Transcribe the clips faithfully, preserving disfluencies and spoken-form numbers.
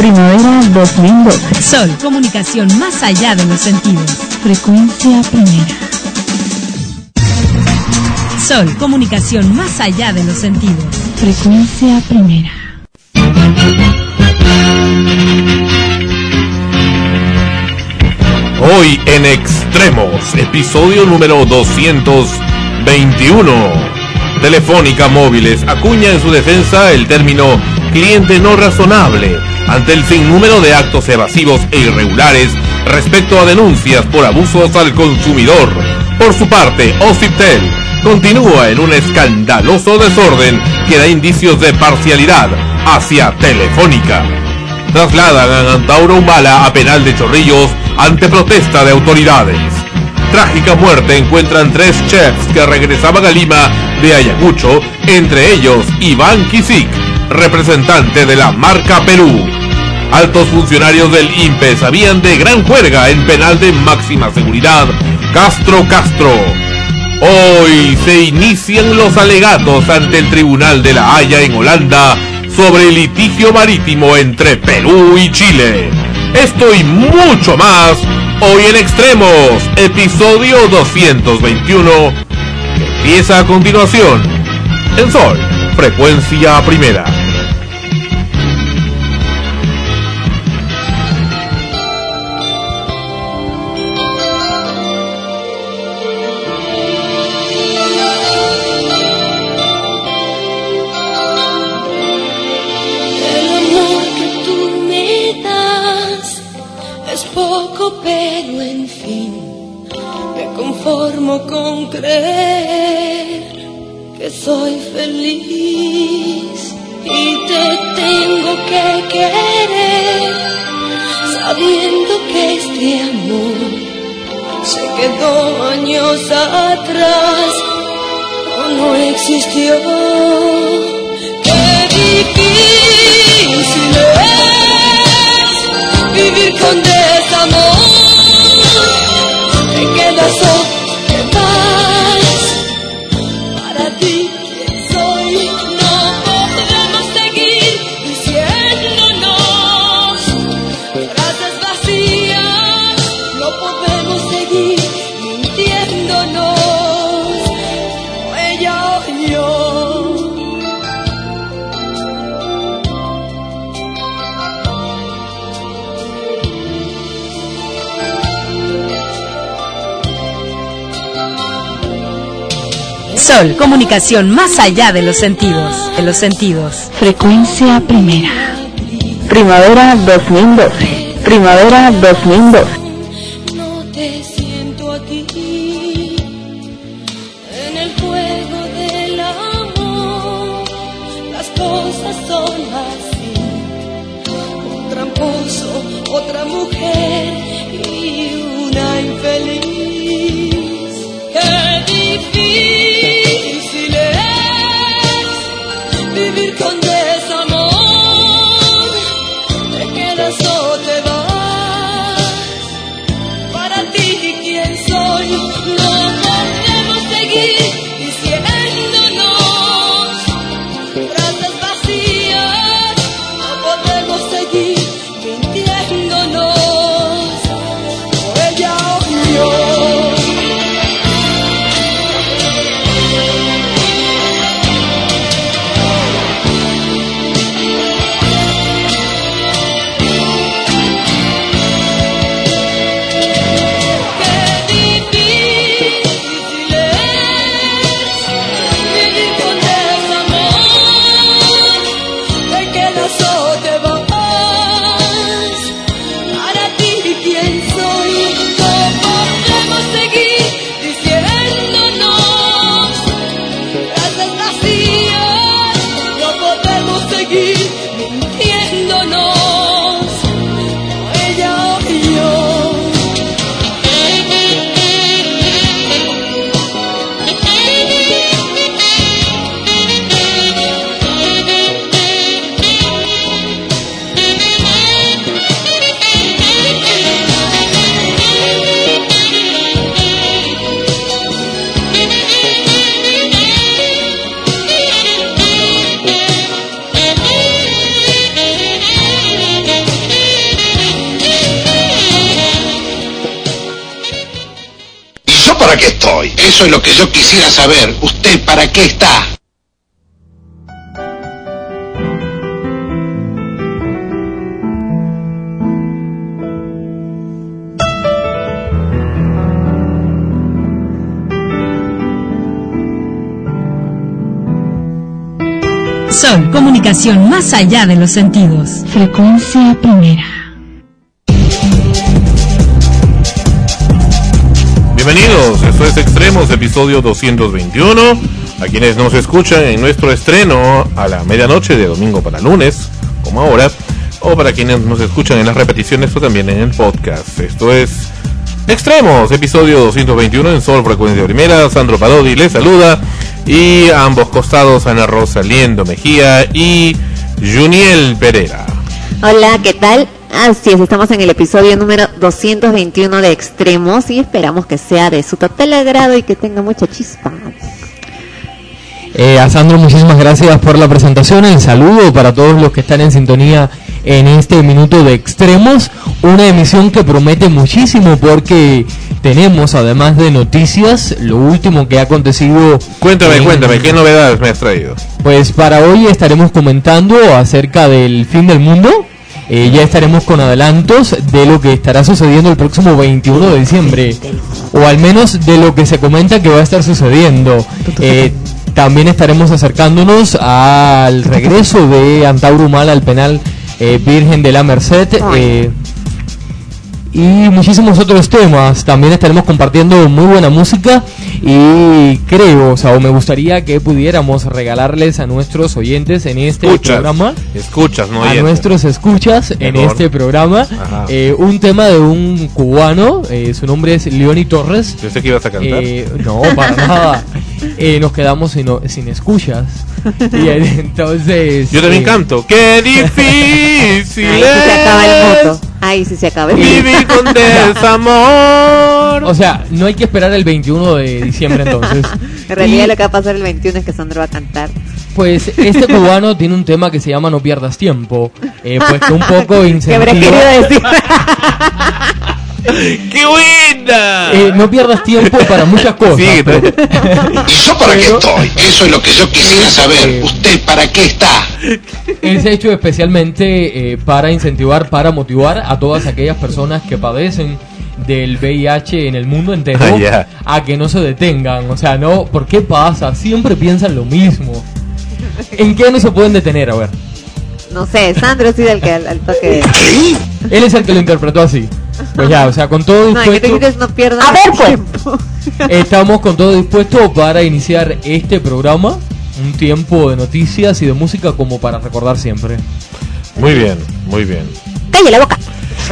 Primavera dos mil doce. Sol, comunicación más allá de los sentidos. Frecuencia primera. Sol, comunicación más allá de los sentidos. Frecuencia primera. Hoy en Extremos, episodio número doscientos veintiuno. Telefónica Móviles acuña en su defensa el término cliente no razonable ante el sinnúmero de actos evasivos e irregulares respecto a denuncias por abusos al consumidor. Por su parte, Occitel continúa en un escandaloso desorden que da indicios de parcialidad hacia Telefónica. Trasladan a Antauro Humala a penal de Chorrillos ante protesta de autoridades. Trágica muerte encuentran tres chefs que regresaban a Lima de Ayacucho, entre ellos Iván Quisic, representante de la marca Perú. Altos funcionarios del I N P E sabían de gran juerga en penal de máxima seguridad Castro Castro. Hoy se inician los alegatos ante el Tribunal de la Haya en Holanda sobre el litigio marítimo entre Perú y Chile. Esto y mucho más hoy en Extremos, episodio doscientos veintiuno, que empieza a continuación en Sol, frecuencia primera. Pero en fin, me conformo con creer que soy feliz y te tengo que querer, sabiendo que este amor se quedó años atrás o no existió. Qué difícil es vivir con desamor. Te quedas o te vas. Para ti, ¿quién soy? No podremos seguir diciéndonos frases vacías. No podemos seguir mintiéndonos, o ella o yo. Sol, comunicación más allá de los sentidos, de los sentidos. Frecuencia primera. Primavera dos mil doce. Primavera dos mil doce. No te siento aquí en el juego del amor. Las cosas son así. Un tramposo, otra mujer y una infeliz. Qué difícil es vivir con desamor. Te quedas o te vas. Para ti, ¿quién soy? No podemos seguir diciéndonos frases vacías. No podemos seguir mintiéndonos, o ella o yo. estoy? Eso es lo que yo quisiera saber. ¿Usted para qué está? Sol, comunicación más allá de los sentidos. Frecuencia primera. Bienvenidos, esto es Extremos, episodio doscientos veintiuno. A quienes nos escuchan en nuestro estreno a la medianoche de domingo para lunes, como ahora, o para quienes nos escuchan en las repeticiones o también en el podcast. Esto es Extremos, episodio doscientos veintiuno en Sol, frecuencia primera. Sandro Padodi les saluda. Y a ambos costados, Ana Rosa Liendo Mejía y Juniel Pereira. Hola, ¿qué tal? Así es, estamos en el episodio número doscientos veintiuno de Extremos y esperamos que sea de su total agrado y que tenga mucha chispa. Eh, a Sandro, muchísimas gracias por la presentación. El saludo para todos los que están en sintonía en este minuto de Extremos, una emisión que promete muchísimo porque tenemos, además de noticias, lo último que ha acontecido. Cuéntame, en... cuéntame, ¿qué novedades me has traído? Pues para hoy estaremos comentando acerca del fin del mundo. Eh, ya estaremos con adelantos de lo que estará sucediendo el próximo veintiuno de diciembre, o al menos de lo que se comenta que va a estar sucediendo. Eh, también estaremos acercándonos al regreso de Antauro Humala al penal eh, Virgen de la Merced, eh, y muchísimos otros temas. También estaremos compartiendo muy buena música y creo, o sea, o me gustaría que pudiéramos regalarles a nuestros oyentes en este escuchas, programa, escuchas, no a oyentes. nuestros escuchas Mejor. en este programa, eh, un tema de un cubano, eh, su nombre es Leoni Torres. Pensé que ibas a cantar. Eh, no, para nada. Eh, nos quedamos sin, sin escuchas. Y entonces yo también eh, canto. ¡Qué difícil! Ahí sí se acaba el moto. Ahí sí se acaba el moto. Vivir con desamor. O sea, no hay que esperar el veintiuno de diciembre entonces. En realidad y, lo que va a pasar el veintiuno es que Sandro va a cantar. Pues este cubano tiene un tema que se llama No pierdas tiempo. Eh, pues que un poco incentiva. ¿Qué habré querido decir? ¡Qué buena! Eh, no pierdas tiempo para muchas cosas. Sí, pero... ¿Y yo para qué estoy? Eso es lo que yo quisiera saber. ¿Usted para qué está? Es hecho especialmente eh, para incentivar, para motivar a todas aquellas personas que padecen del V I H en el mundo entero, ah, yeah. a que no se detengan. O sea, no, ¿por qué pasa? Siempre piensan lo mismo. ¿En qué no se pueden detener? A ver. No sé, Sandro ha sido el que al, al toque. Él es el que lo interpretó así. Pues ya, o sea, con todo dispuesto. No, que te dices, no pierdas A ver, pues. tiempo. Estamos con todo dispuesto para iniciar este programa. Un tiempo de noticias y de música como para recordar siempre. Muy bien, muy bien. ¡Calle la boca!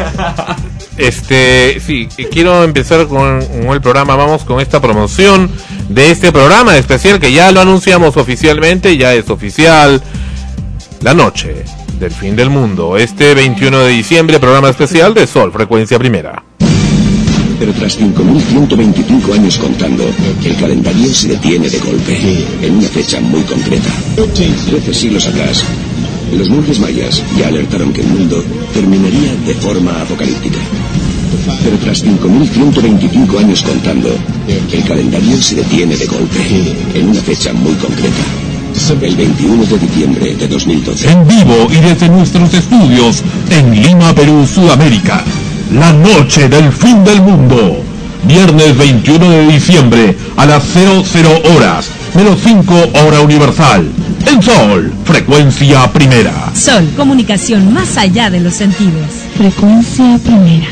Este, sí, quiero empezar con, con el programa. Vamos con esta promoción de este programa especial que ya lo anunciamos oficialmente, ya es oficial. La noche del fin del mundo, este veintiuno de diciembre, programa especial de Sol, frecuencia primera. Pero tras cinco mil ciento veinticinco años contando, el calendario se detiene de golpe, en una fecha muy concreta. Trece siglos atrás, los monjes mayas ya alertaron que el mundo terminaría de forma apocalíptica. Pero tras cinco mil ciento veinticinco años contando, el calendario se detiene de golpe, en una fecha muy concreta. El veintiuno de diciembre de dos mil doce. En vivo y desde nuestros estudios en Lima, Perú, Sudamérica. La noche del fin del mundo. Viernes veintiuno de diciembre a las cero cero horas, menos cinco hora universal. En Sol, frecuencia primera. Sol, comunicación más allá de los sentidos. Frecuencia primera.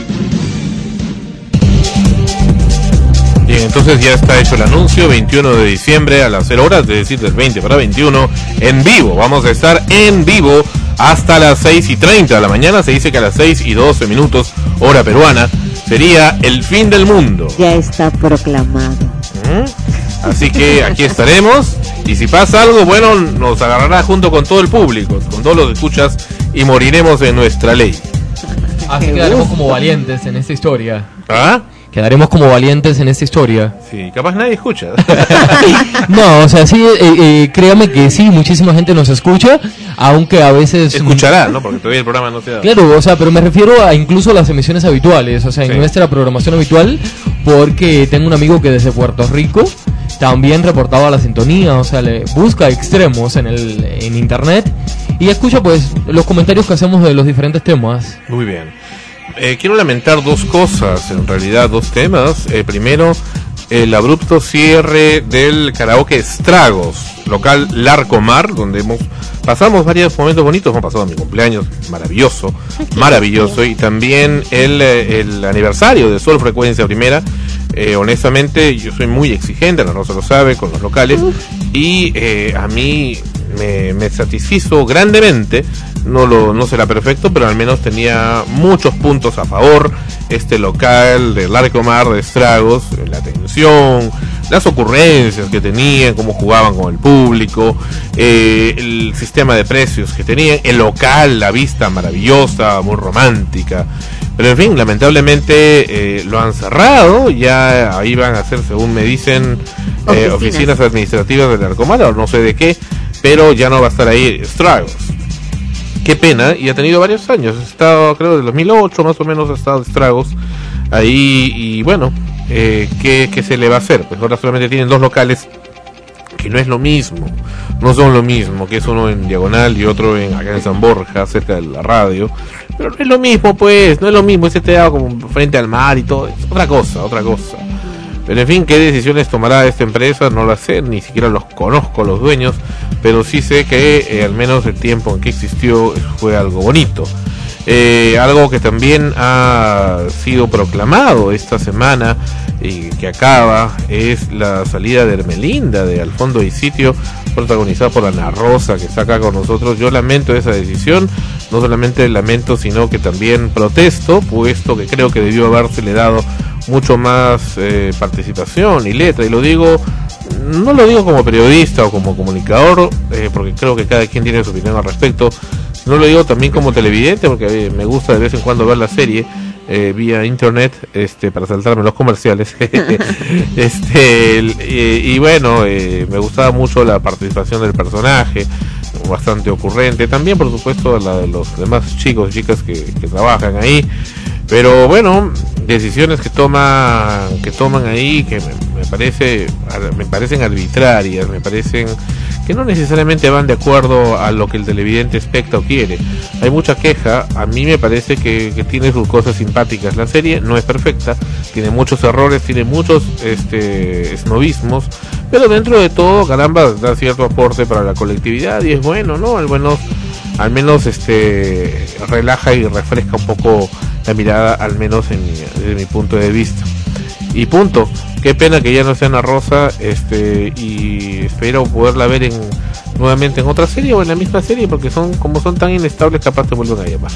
Bien, entonces ya está hecho el anuncio, veintiuno de diciembre a las cero horas, es decir, del veinte para veintiuno, en vivo. Vamos a estar en vivo hasta las seis y treinta de la mañana. Se dice que a las seis y doce minutos, hora peruana, sería el fin del mundo. Ya está proclamado. ¿Mm? Así que aquí estaremos, y si pasa algo, bueno, nos agarrará junto con todo el público, con todos los escuchas, y moriremos en nuestra ley. Así quedaremos como valientes en esta historia. ¿Ah? Quedaremos como valientes en esta historia. Sí, capaz nadie escucha. No, o sea, sí, eh, eh, créame que sí, muchísima gente nos escucha, aunque a veces... Escuchará, ¿no? Porque todavía el programa no se da. Claro, o sea, pero me refiero a incluso las emisiones habituales, o sea, en sí. nuestra programación habitual, porque tengo un amigo que desde Puerto Rico también reportaba la sintonía, o sea, le busca extremos en el en internet y escucha pues los comentarios que hacemos de los diferentes temas. Muy bien. Eh, quiero lamentar dos cosas, en realidad dos temas. Eh, primero, el abrupto cierre del karaoke Estragos, local Larcomar, donde hemos pasamos varios momentos bonitos. Hemos pasado mi cumpleaños, maravilloso, maravilloso, y también el, el aniversario de Sol Frecuencia Primera. Eh, honestamente, yo soy muy exigente, la Rosa lo sabe, con los locales, y eh, a mí me, me satisfizo grandemente. No lo no será perfecto, pero al menos tenía muchos puntos a favor este local de Larcomar de Estragos, la atención, las ocurrencias que tenían, cómo jugaban con el público, eh, el sistema de precios que tenían, el local, la vista maravillosa, muy romántica. Pero en fin, lamentablemente eh, lo han cerrado. Ya ahí van a hacer, según me dicen, eh, oficinas. oficinas administrativas de Larcomar, o no sé de qué, pero ya no va a estar ahí Estragos. Qué pena, y ha tenido varios años. Ha estado, creo, desde dos mil ocho más o menos, ha estado Estragos ahí. Y bueno, eh, ¿qué, ¿qué se le va a hacer? Pues ahora solamente tienen dos locales, que no es lo mismo. No son lo mismo, que es uno en Diagonal y otro en acá en San Borja, cerca de la radio. Pero no es lo mismo, pues, no es lo mismo. Ese te da como frente al mar y todo. Es otra cosa, otra cosa. Pero en fin, qué decisiones tomará esta empresa, no lo sé, ni siquiera los conozco los dueños, pero sí sé que eh, al menos el tiempo en que existió fue algo bonito. Eh, algo que también ha sido proclamado esta semana y que acaba es la salida de Hermelinda de Al Fondo y Sitio, protagonizada por Ana Rosa, que está acá con nosotros. Yo lamento esa decisión, no solamente lamento, sino que también protesto, puesto que creo que debió habérsele dado mucho más eh, participación y letra, y lo digo, no lo digo como periodista o como comunicador, eh, porque creo que cada quien tiene su opinión al respecto, no lo digo también como televidente, porque eh, me gusta de vez en cuando ver la serie eh, vía internet, este, para saltarme los comerciales. este el, eh, y bueno, eh, me gustaba mucho la participación del personaje, bastante ocurrente, también por supuesto la de los demás chicos y chicas que, que trabajan ahí. Pero bueno, decisiones que toman que toman ahí que me, me parece me parecen arbitrarias, me parecen que no necesariamente van de acuerdo a lo que el televidente expecta o quiere. Hay mucha queja, a mí me parece que, que tiene sus cosas simpáticas. La serie no es perfecta, tiene muchos errores, tiene muchos este esnovismos, pero dentro de todo, caramba, da cierto aporte para la colectividad y es bueno, ¿no? Al menos, al menos este relaja y refresca un poco la mirada, al menos en mi, desde mi punto de vista. Y punto. Qué pena que ya no sea Ana Rosa, este, y espero poderla ver en nuevamente en otra serie o en la misma serie, porque son como son tan inestables, capaz te vuelven a llamar.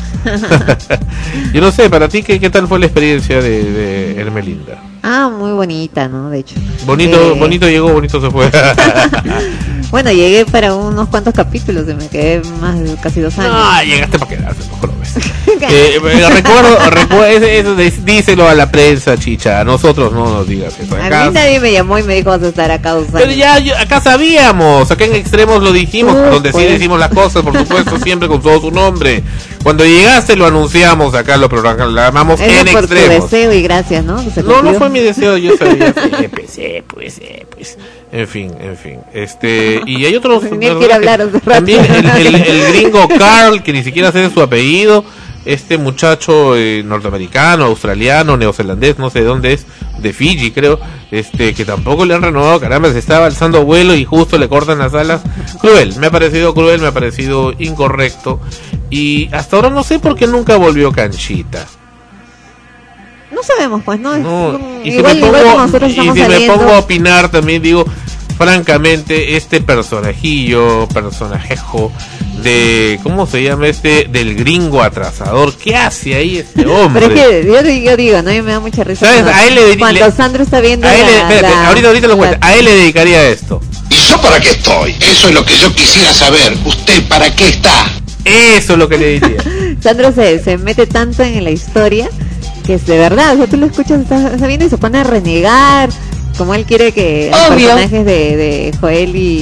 Yo no sé, para ti, ¿qué, qué tal fue la experiencia de, de Hermelinda? Ah, muy bonita, ¿no? De hecho. Bonito, eh... bonito llegó, bonito se fue. Bueno, llegué para unos cuantos capítulos, y me quedé más de casi dos años. Ah, llegaste para quedarse, mejor lo ves. eh, recuerdo, recuerdo eso, eso, díselo a la prensa, chicha, a nosotros no nos digas eso. Acá, a mí nadie me llamó y me dijo vas a estar acá dos años. Pero ya, yo, acá sabíamos, acá en Extremos lo dijimos, uh, donde pues. sí decimos las cosas, por supuesto, siempre con todo su nombre. Cuando llegaste lo anunciamos, acá lo programamos en por Extremos. Tu deseo y gracias, ¿no? No, no fue mi deseo, yo sabía. Empecé, pues, eh, pues. En fin, en fin. Este, y hay otros. Quiere hablar, también el, el, el gringo Carl, que ni siquiera sé su apellido. Este muchacho eh, norteamericano, australiano, neozelandés, no sé de dónde es, de Fiji creo, este que tampoco le han renovado, caramba, se estaba alzando vuelo y justo le cortan las alas. Cruel, me ha parecido cruel, me ha parecido incorrecto. Y hasta ahora no sé por qué nunca volvió Canchita. No sabemos, pues, ¿no? no es, y igual, si, me pongo, y si me pongo a opinar también, digo, francamente, este personajillo, personajejo de, ¿cómo se llama este? Del gringo atrasador, ¿qué hace ahí este hombre? Pero es que yo, yo digo, ¿no? Y me da mucha risa. ¿Sabes? Cuando, a él le, cuando le, Sandro está viendo a él le, la, espérate, la, ahorita, ahorita lo cuento, a él le dedicaría esto. ¿Y yo para qué estoy? Eso es lo que yo quisiera saber. ¿Usted para qué está? Eso es lo que le diría. Sandro se, se mete tanto en la historia que es de verdad, o sea, tú lo escuchas, está, está viendo y se pone a renegar, como él quiere que los personajes de, de Joel y,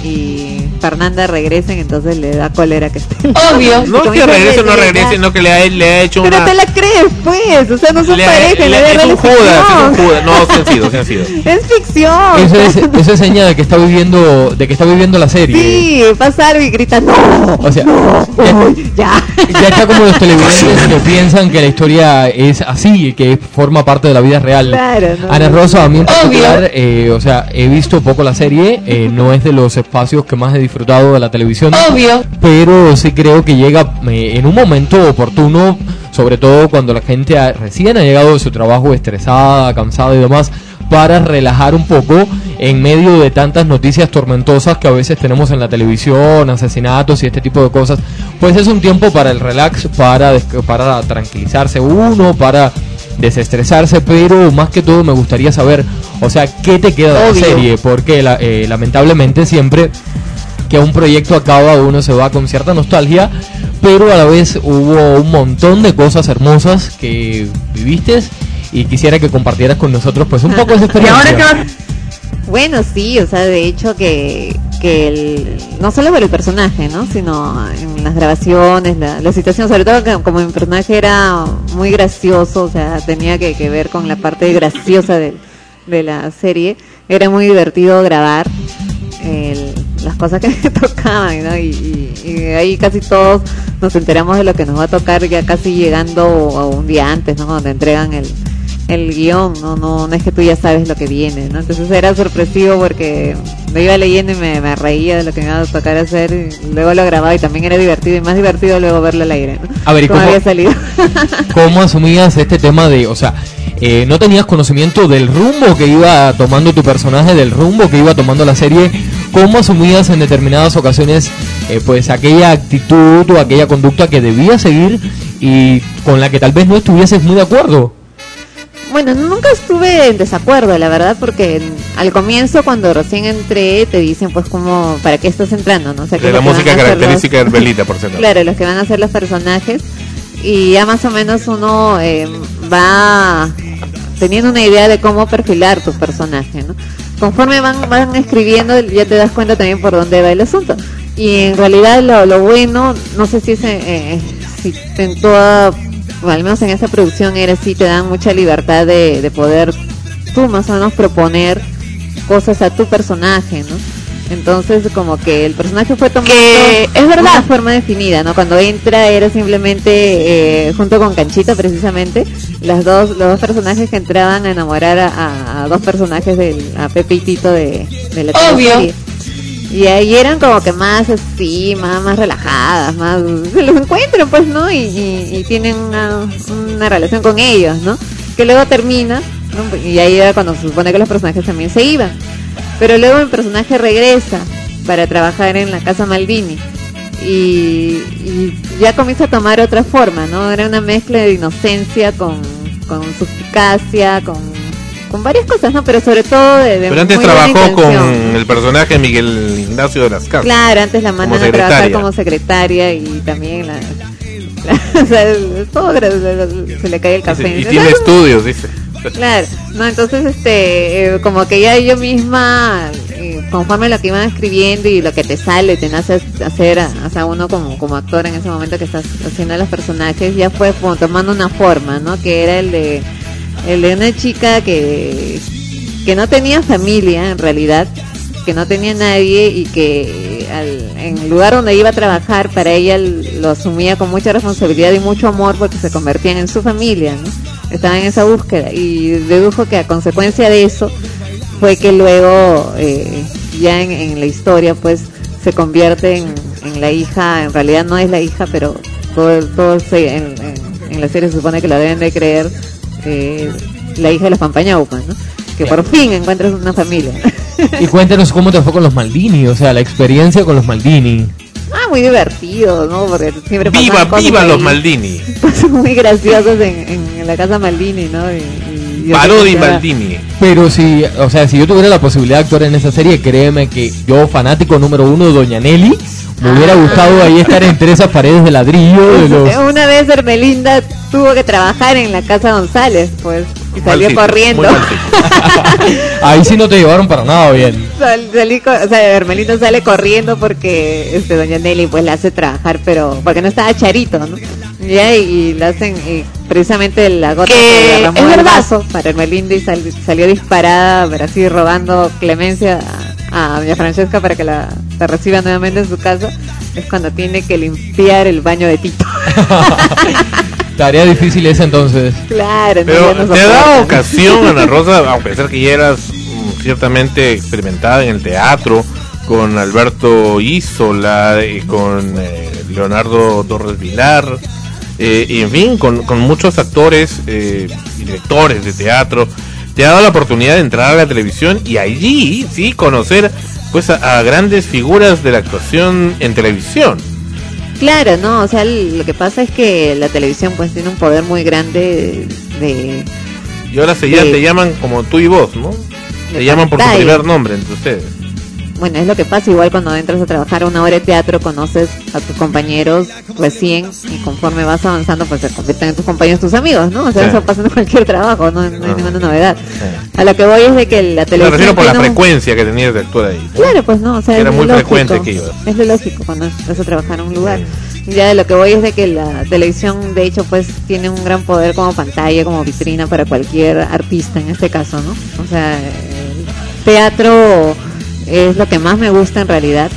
y Fernanda regresen, entonces le da cólera que esté. Obvio. No que regrese, no regrese, no que le ha, le ha hecho Pero una... te la crees, pues, o sea, no son le, pareja, le, la es verdad un es Judas, es un ficción. Judas. No, se han sido, se han sido. Es ficción. Eso es, eso es señal de que está viviendo, de que está viviendo la serie. Sí, pasa algo y grita, no. O sea, no, ya, ya. ya está como los televidentes que piensan que la historia es así, que forma parte de la vida real. Claro, no, Ana no. Rosa, a mí en particular, eh, o sea, he visto poco la serie, eh, no es de los espacios que más he disfrutado de la televisión. Obvio. Pero sí creo que llega eh, en un momento oportuno, sobre todo cuando la gente ha- recién ha llegado de su trabajo estresada, cansada y demás, para relajar un poco en medio de tantas noticias tormentosas que a veces tenemos en la televisión, asesinatos y este tipo de cosas. Pues es un tiempo para el relax, para, des- para tranquilizarse uno, para desestresarse, pero más que todo me gustaría saber, o sea, ¿qué te queda de la Obvio. serie? Porque la- eh, lamentablemente siempre que un proyecto acaba uno se va con cierta nostalgia, pero a la vez hubo un montón de cosas hermosas que viviste y quisiera que compartieras con nosotros pues un poco esa experiencia. Bueno, sí, o sea, de hecho que, que el, no solo por el personaje, ¿no? Sino en las grabaciones, la, la situación, sobre todo que como mi personaje era muy gracioso, o sea, tenía que, que ver con la parte graciosa de, de la serie, era muy divertido grabar el, las cosas que me tocaban, ¿no? Y, y, y ahí casi todos nos enteramos de lo que nos va a tocar ya casi llegando a un día antes, ¿no? Cuando te entregan el el guión, no, no, no es que tú ya sabes lo que viene, ¿no? Entonces era sorpresivo porque me iba leyendo y me, me reía de lo que me iba a tocar hacer, y luego lo grababa y también era divertido, y más divertido luego verlo al aire, ¿no? A ver, ¿y cómo cómo- había salido? ¿Cómo asumías este tema de, o sea, eh, no tenías conocimiento del rumbo que iba tomando tu personaje, del rumbo que iba tomando la serie? ¿Cómo asumías en determinadas ocasiones eh, pues aquella actitud o aquella conducta que debías seguir y con la que tal vez no estuvieses muy de acuerdo? Bueno, nunca estuve en desacuerdo, la verdad, porque en- al comienzo, cuando recién entré, te dicen, pues, como, ¿para qué estás entrando? ¿No? O sea, ¿qué De es la lo que música van a hacer los- característica de Herbelita, por cierto. Claro, los que van a ser los personajes, y ya más o menos uno eh, va teniendo una idea de cómo perfilar tu personaje, ¿no? Conforme van, van escribiendo, ya te das cuenta también por dónde va el asunto. Y en realidad lo, lo bueno, no sé si es eh, eh, si en toda, o al menos en esta producción era así, te dan mucha libertad de, de poder tú más o menos proponer cosas a tu personaje, ¿no? Entonces como que el personaje fue tomando Que es verdad. una forma definida, ¿no? Cuando entra era simplemente eh, junto con Canchita precisamente, las dos los dos personajes que entraban a enamorar a, a- a dos personajes del a Pepe y Tito de, de la Obvio. teleserie. Y ahí eran como que más así, más, más relajadas, más se los encuentran pues, ¿no? Y, y, y tienen una, una relación con ellos, ¿no? Que luego termina, ¿no? Y ahí era cuando se supone que los personajes también se iban. Pero luego el personaje regresa para trabajar en la casa Maldini y, y ya comienza a tomar otra forma, ¿no? Era una mezcla de inocencia con, con suspicacia, con, con varias cosas, ¿no? Pero sobre todo de, de Pero antes muy buena trabajó con intención. el personaje Miguel Ignacio de las Casas. Claro, antes la mandan Como a trabajar secretaria. como secretaria y también la... la- o sea, todo gra- se le cae el café. Dice, y tiene estudios, dice. Claro, no, entonces este, eh, como que ya yo misma, eh, conforme lo que iban escribiendo y lo que te sale, te nace hacer, a- o sea, uno como, como actor en ese momento que estás haciendo a los personajes, ya fue como tomando una forma, ¿no? Que era el de, el de una chica que, que no tenía familia en realidad, que no tenía nadie y que al- en el lugar donde iba a trabajar, para ella lo asumía con mucha responsabilidad y mucho amor porque se convertían en su familia, ¿no? Estaba en esa búsqueda y dedujo que a consecuencia de eso fue que luego eh, ya en, en la historia pues se convierte en, en la hija, en realidad no es la hija, pero todo, todo se, en, en- en la serie se supone que la deben de creer eh, la hija de los Pampañaupas, ¿no? Que por fin encuentras una familia. Y cuéntanos cómo te fue con los Maldini, o sea, la experiencia con los Maldini. Ah, muy divertido, ¿no? Porque siempre ¡Viva, pasan cosas viva ahí, los Maldini! cosas muy graciosas en, en la casa Maldini, ¿no? Y, y yo Parodi pensaba- Maldini. Pero si, o sea, si yo tuviera la posibilidad de actuar en esa serie, créeme que yo, fanático número uno de Doña Nelly, me hubiera gustado ahí estar entre esas paredes de ladrillo de los... Una vez Hermelinda tuvo que trabajar en la casa González, pues, y Mal salió sitio, corriendo. muy mal sitio. Ahí sí no te llevaron para nada bien. Sal- salí co- o sea, Hermelito sale corriendo porque este doña Nelly pues la hace trabajar, pero porque no estaba Charito, ¿no? Ya, y, y la hacen, y precisamente la gota Que que derramó es el verdad. vaso para Hermelinda y sal- salió disparada, pero así robando clemencia a, a doña Francesca para que la, la reciba nuevamente en su casa. Es cuando tiene que limpiar el baño de Tito. Tarea difícil esa entonces. Claro, no, Pero ya no te ha dado soportan. ocasión, Ana Rosa, a pesar que ya eras mm, ciertamente experimentada en el teatro, con Alberto Isola, y con eh, Leonardo Torres Vilar, eh, y en fin, con, con muchos actores eh, y directores de teatro, te ha dado la oportunidad de entrar a la televisión y allí sí conocer pues a, a grandes figuras de la actuación en televisión. Claro, no, o sea, lo que pasa es que la televisión pues tiene un poder muy grande de... de Y ahora se ya Sí. te llaman como tú y vos, ¿no? Te De llaman por su pantalla. primer nombre entre ustedes. Bueno, es lo que pasa, igual cuando entras a trabajar una hora de teatro, conoces a tus compañeros recién y conforme vas avanzando, pues se convierten en tus compañeros, tus amigos, ¿no? O sea, Sí. eso pasa en cualquier trabajo, no, no hay Ah. ninguna novedad. Sí. A lo que voy es de que la Me televisión... refiero por la tiene un- frecuencia que tenías de actuar ahí, ¿no? Claro, pues no, o sea, Era es muy lo frecuente lógico. que ibas. Es lo lógico cuando vas a trabajar en un lugar. Mm. Ya de lo que voy es de que la televisión, de hecho, pues tiene un gran poder como pantalla, como vitrina para cualquier artista en este caso, ¿no? O sea, el teatro es lo que más me gusta en realidad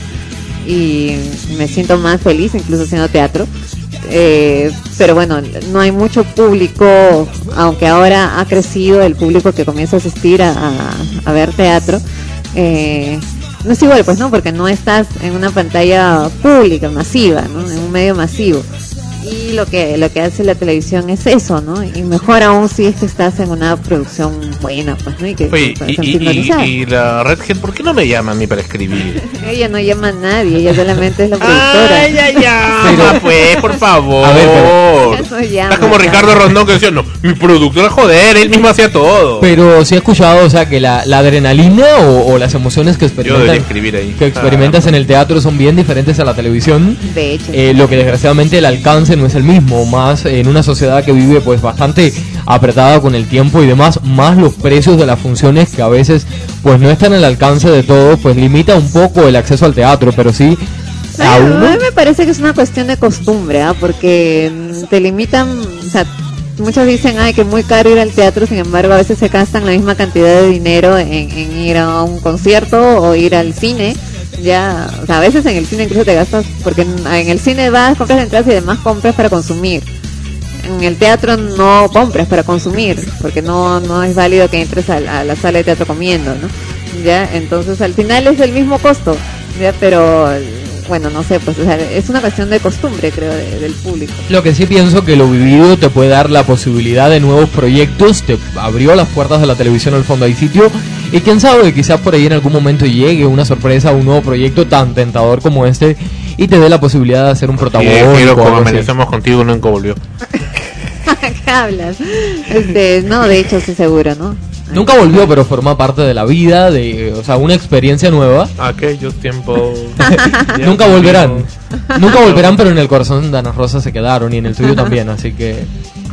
y me siento más feliz incluso haciendo teatro. Eh, pero bueno, no hay mucho público, aunque ahora ha crecido el público que comienza a asistir a, a- a ver teatro. Eh, no es igual, pues no, porque no estás en una pantalla pública, masiva, ¿no? En un medio masivo. Y lo que lo que hace la televisión es eso, ¿no? Y mejor aún si es que estás en una producción buena, pues, ¿no? Y que Oye, puedas y, y- sintonizar. y- y la Redhead, ¿por qué no me llama a mí para escribir? Ella no llama a nadie, ella solamente es la productora. Ay, ay, ay, Pero- pues, por favor. A ver, Ella no llama, Está como ya. Ricardo Rondón que decía, no, mi productora, joder, él mismo hacía todo. Pero sí he escuchado, o sea, que la, la adrenalina o, o las emociones que Yo debería experimentan, escribir ahí. que experimentas en el teatro son bien diferentes a la televisión. De hecho. Eh, lo que desgraciadamente el alcance no es el mismo, más en una sociedad que vive pues bastante apretada con el tiempo y demás, más los precios de las funciones que a veces pues no están al alcance de todos, pues limita un poco el acceso al teatro, pero sí a A uno. mí me parece que es una cuestión de costumbre, ¿ah? Porque mm, te limitan, o sea, muchos dicen, ay, que es muy caro ir al teatro, sin embargo, a veces se gastan la misma cantidad de dinero en, en ir a un concierto o ir al cine. Ya, o sea, a veces en el cine incluso te gastas, porque en, en el cine vas, compras entradas y demás compras para consumir. En el teatro no compras para consumir, porque no no es válido que entres a, la- a la sala de teatro comiendo, ¿no? Ya, entonces al final es el mismo costo, ya, pero bueno, no sé, pues o sea, es una cuestión de costumbre, creo, de- del público. Lo que sí pienso que lo vivido te puede dar la posibilidad de nuevos proyectos, te abrió las puertas de la televisión al fondo hay sitio, y quién sabe, quizás por ahí en algún momento llegue una sorpresa, un nuevo proyecto tan tentador como este, y te dé la posibilidad de hacer un Y protagónico. quiero, como algo así. amenazamos contigo, nunca volvió. ¿Qué hablas? Este, no, de hecho, sí, seguro, ¿no? Nunca volvió, pero forma parte de la vida, de, o sea, una experiencia nueva. Aquellos tiempos. Nunca volverán. Nunca volverán, pero en el corazón de Ana Rosa se quedaron y en el tuyo también, así que...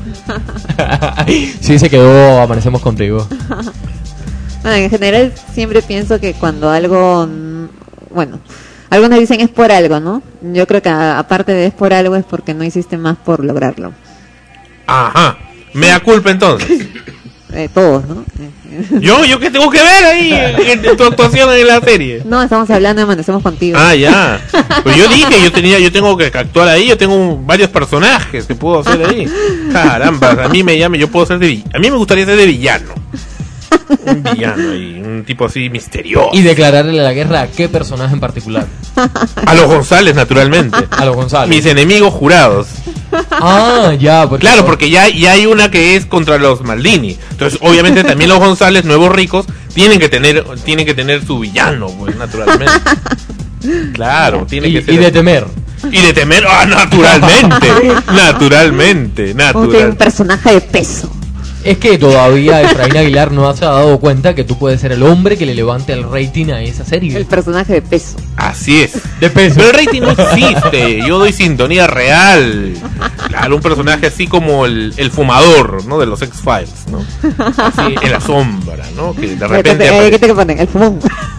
sí, se quedó, amanecemos contigo. Bueno, en general siempre pienso que cuando algo, mm, bueno, algunos dicen es por algo, ¿no? Yo creo que a- aparte de es por algo es porque no hiciste más por lograrlo. Ajá. Me da culpa entonces. Eh, todos, ¿no? Yo, yo qué tengo que ver ahí en, en tu actuación en la serie. No, estamos hablando de Amanecemos Contigo. Ah, ya. Pues yo dije, yo tenía, yo tengo que actuar ahí, yo tengo un- varios personajes que puedo hacer ahí. Caramba, a mí me llame, yo puedo ser de vi- a mí me gustaría ser de villano. Un villano ahí, un tipo así misterioso. Y declararle la guerra a qué personaje en particular. A los González, naturalmente. A los González. Mis enemigos jurados. Ah, ya, porque Claro, porque ya, ya hay una que es contra los Maldini. Entonces, obviamente también los González, nuevos ricos, tienen que tener, tienen que tener su villano, pues, naturalmente. Claro, tiene y, que ser. y de temer. Y de temer, ah, naturalmente, naturalmente, Como que un natural. personaje de peso. Es que todavía Efraín Aguilar no se ha dado cuenta que tú puedes ser el hombre que le levante el rating a esa serie. El personaje de peso. Así es. De peso. Pero el rating no existe. Yo doy sintonía real. Claro, un personaje así como el, el fumador, ¿no? De los X-Files, ¿no? Así en la sombra, ¿no? Que de repente... ¿Qué te, ¿qué te ponen? El fumón.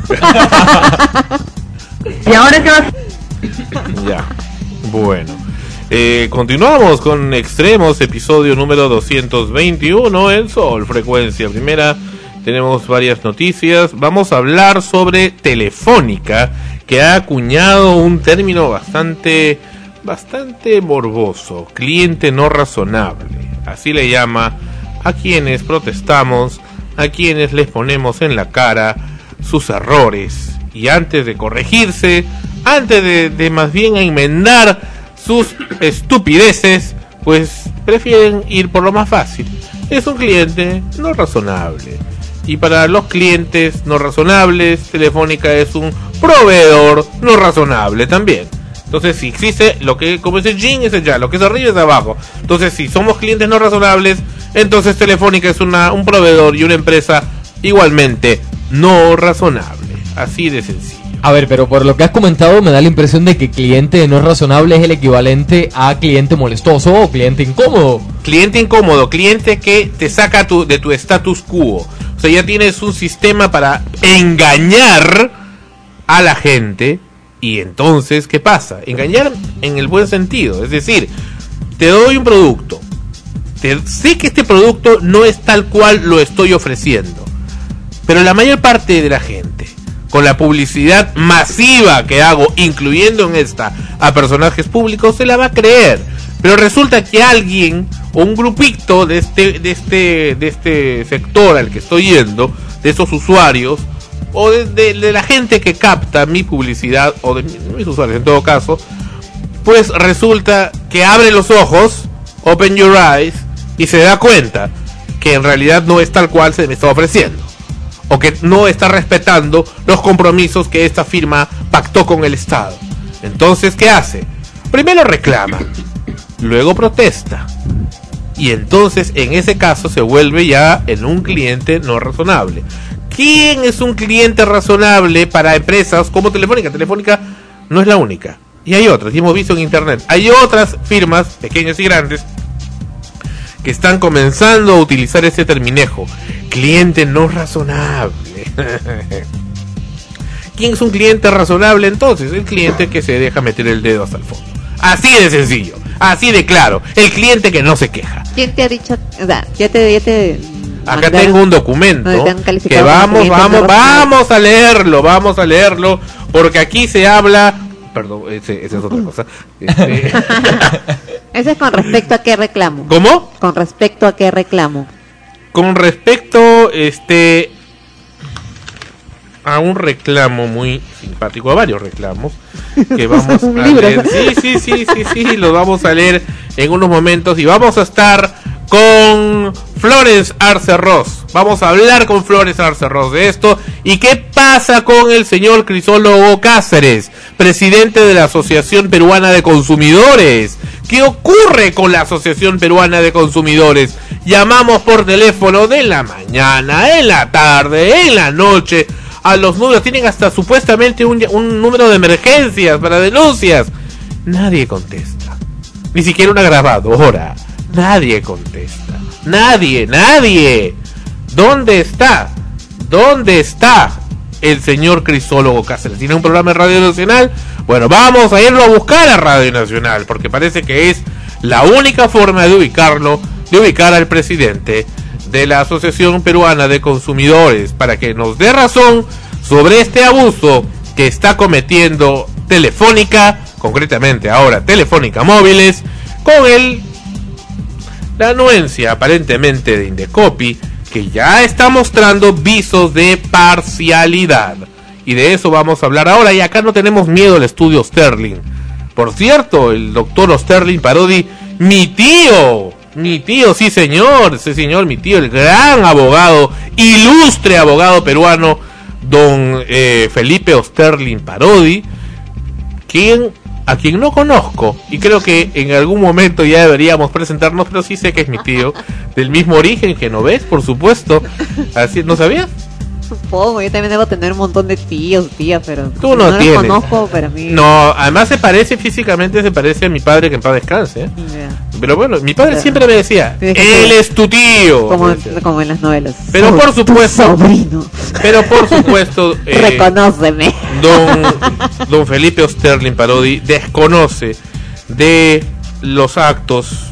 ¿Y ahora qué vas? Ya. Bueno. Eh, continuamos con Extremos, episodio número doscientos veintiuno, El Sol, frecuencia primera. Tenemos varias noticias. Vamos a hablar sobre Telefónica, que ha acuñado un término bastante, bastante morboso, cliente no razonable. Así le llama a quienes protestamos, a quienes les ponemos en la cara sus errores. Y antes de corregirse, antes de, de más bien enmendar sus estupideces, pues prefieren ir por lo más fácil. Es un cliente no razonable. Y para los clientes no razonables, Telefónica es un proveedor no razonable también. Entonces, si existe lo que, como es el yin, es el yang, lo que es arriba es abajo. Entonces, si somos clientes no razonables, entonces Telefónica es una, un proveedor y una empresa igualmente no razonable. Así de sencillo. A ver, pero por lo que has comentado me da la impresión de que cliente no razonable es el equivalente a cliente molestoso o cliente incómodo. Cliente incómodo, cliente que te saca tu, de tu status quo. O sea, ya tienes un sistema para engañar a la gente. Y entonces, ¿qué pasa? Engañar en el buen sentido. Es decir, te doy un producto. Te, sé que este producto no es tal cual lo estoy ofreciendo. Pero la mayor parte de la gente, con la publicidad masiva que hago, incluyendo en esta a personajes públicos, se la va a creer. Pero resulta que alguien o un grupito de este de este de este sector al que estoy yendo, de esos usuarios o de, de, de la gente que capta mi publicidad o de mis usuarios en todo caso, pues resulta que abre los ojos, open your eyes, y se da cuenta que en realidad no es tal cual se me está ofreciendo. O que no está respetando los compromisos que esta firma pactó con el Estado. Entonces, ¿qué hace? Primero reclama, luego protesta. Y entonces, en ese caso, se vuelve ya en un cliente no razonable. ¿Quién es un cliente razonable para empresas como Telefónica? Telefónica no es la única. Y hay otras, y hemos visto en internet. Hay otras firmas, pequeñas y grandes, que están comenzando a utilizar ese terminejo. Cliente no razonable. ¿Quién es un cliente razonable entonces? El cliente que se deja meter el dedo hasta el fondo. Así de sencillo, así de claro. El cliente que no se queja. ¿Quién te ha dicho? O sea, ya te... Ya te Acá mandaron, tengo un documento no, que vamos, vamos, vamos a leerlo, vamos a leerlo, porque aquí se habla... Perdón, ese, esa es otra cosa. Este... Ese es con respecto a qué reclamo. ¿Cómo? Con respecto a qué reclamo. Con respecto, este, a un reclamo muy simpático, a varios reclamos que vamos a leer. Sí, sí, sí, sí, sí, los vamos a leer en unos momentos y vamos a estar con Flores Arce Ross. Vamos a hablar con Flores Arce Ross de esto. ¿Y qué pasa con el señor Crisólogo Cáceres, presidente de la Asociación Peruana de Consumidores? ¿Qué ocurre con la Asociación Peruana de Consumidores? Llamamos por teléfono de la mañana, en la tarde, en la noche, a los números. Tienen hasta supuestamente un, un número de emergencias para denuncias. Nadie contesta. Ni siquiera una grabadora. Nadie contesta. Nadie, nadie. ¿Dónde está? ¿Dónde está el señor Crisólogo Cáceres? ¿Tiene un programa en Radio Nacional? Bueno, vamos a irlo a buscar a Radio Nacional, porque parece que es la única forma de ubicarlo, de ubicar al presidente de la Asociación Peruana de Consumidores, para que nos dé razón sobre este abuso que está cometiendo Telefónica, concretamente ahora Telefónica Móviles, con el la anuencia aparentemente de Indecopi, que ya está mostrando visos de parcialidad. Y de eso vamos a hablar ahora. Y acá no tenemos miedo al estudio Sterling. Por cierto, el doctor Sterling Parodi, mi tío, mi tío, sí señor, sí señor, mi tío, el gran abogado, ilustre abogado peruano, don eh, Felipe Sterling Parodi, quien a quien no conozco, y creo que en algún momento ya deberíamos presentarnos, pero sí sé que es mi tío, del mismo origen, genovés, por supuesto. Así, ¿no sabías? Supongo, yo también debo tener un montón de tíos, tías, pero Tú no, no tienes. los conozco, pero a mí... No, además se parece físicamente, se parece a mi padre, que en paz descanse, ¿eh? Yeah. Pero bueno, mi padre Pero- siempre me decía, Tienes él que ser- es tu tío. Como, me decía. como en las novelas. Pero Soy por tu supuesto, sobrino. pero por supuesto, eh, Reconóceme. don, don Felipe Osterling Parodi desconoce de los actos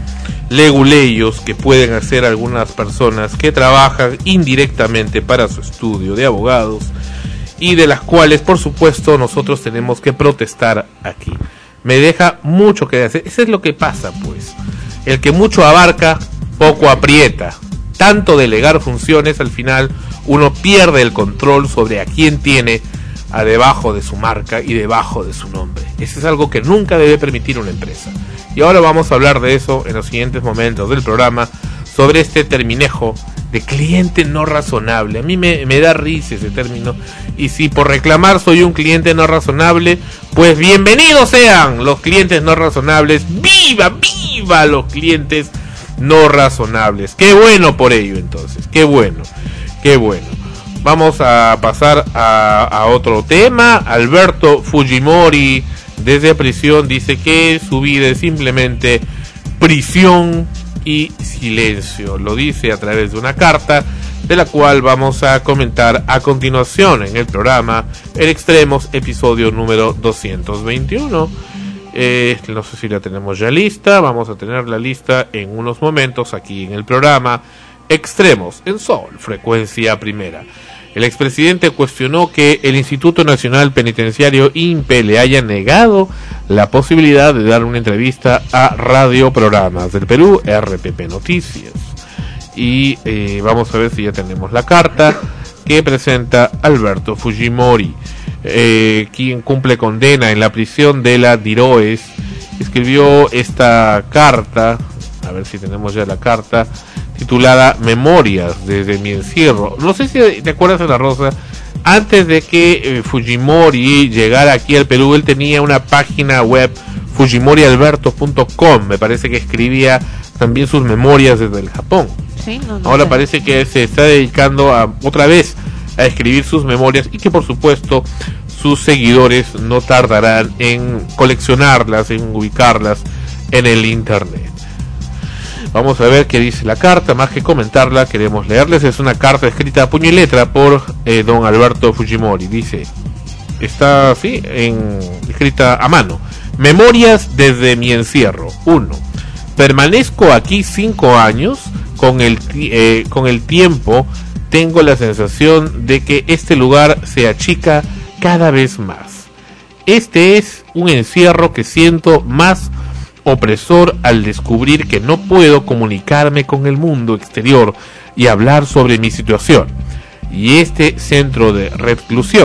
leguleyos que pueden hacer algunas personas que trabajan indirectamente para su estudio de abogados y de las cuales, por supuesto, nosotros tenemos que protestar aquí. Me deja mucho que hacer. Eso es lo que pasa, pues. El que mucho abarca, poco aprieta. Tanto delegar funciones, al final uno pierde el control sobre a quién tiene a debajo de su marca y debajo de su nombre. Eso es algo que nunca debe permitir una empresa. Y ahora vamos a hablar de eso en los siguientes momentos del programa, sobre este terminejo de cliente no razonable. A mí me, me da risa ese término, y si por reclamar soy un cliente no razonable, pues bienvenidos sean los clientes no razonables. ¡Viva, viva los clientes no razonables! ¡Qué bueno por ello entonces! ¡Qué bueno! ¡Qué bueno! Vamos a pasar a, a otro tema. Alberto Fujimori desde prisión dice que su vida es simplemente prisión y silencio. Lo dice a través de una carta, de la cual vamos a comentar a continuación en el programa En Extremos, episodio número doscientos veintiuno. Eh, no sé si la tenemos ya lista. Vamos a tener la lista en unos momentos aquí en el programa Extremos en Sol, frecuencia primera. El expresidente cuestionó que el Instituto Nacional Penitenciario I N P E le haya negado la posibilidad de dar una entrevista a radioprogramas del Perú, R P P Noticias. Y eh, vamos a ver si ya tenemos la carta que presenta Alberto Fujimori, eh, quien cumple condena en la prisión de la Diroes. Escribió esta carta, a ver si tenemos ya la carta, titulada Memorias desde mi encierro. No sé si te acuerdas, Ana Rosa, antes de que eh, Fujimori llegara aquí al Perú, él tenía una página web, fujimori alberto punto com, me parece que escribía también sus memorias desde el Japón. Sí, no, no Ahora sé. parece que se está dedicando a otra vez a escribir sus memorias, y que por supuesto sus seguidores no tardarán en coleccionarlas, en ubicarlas en el internet. Vamos a ver qué dice la carta. Más que comentarla, queremos leerles. Es una carta escrita a puño y letra por eh, don Alberto Fujimori. Dice, está así, en, escrita a mano. Memorias desde mi encierro. uno. Permanezco aquí cinco años. Con el, eh, con el tiempo tengo la sensación de que este lugar se achica cada vez más. Este es un encierro que siento más opresor al descubrir que no puedo comunicarme con el mundo exterior y hablar sobre mi situación y este centro de reclusión.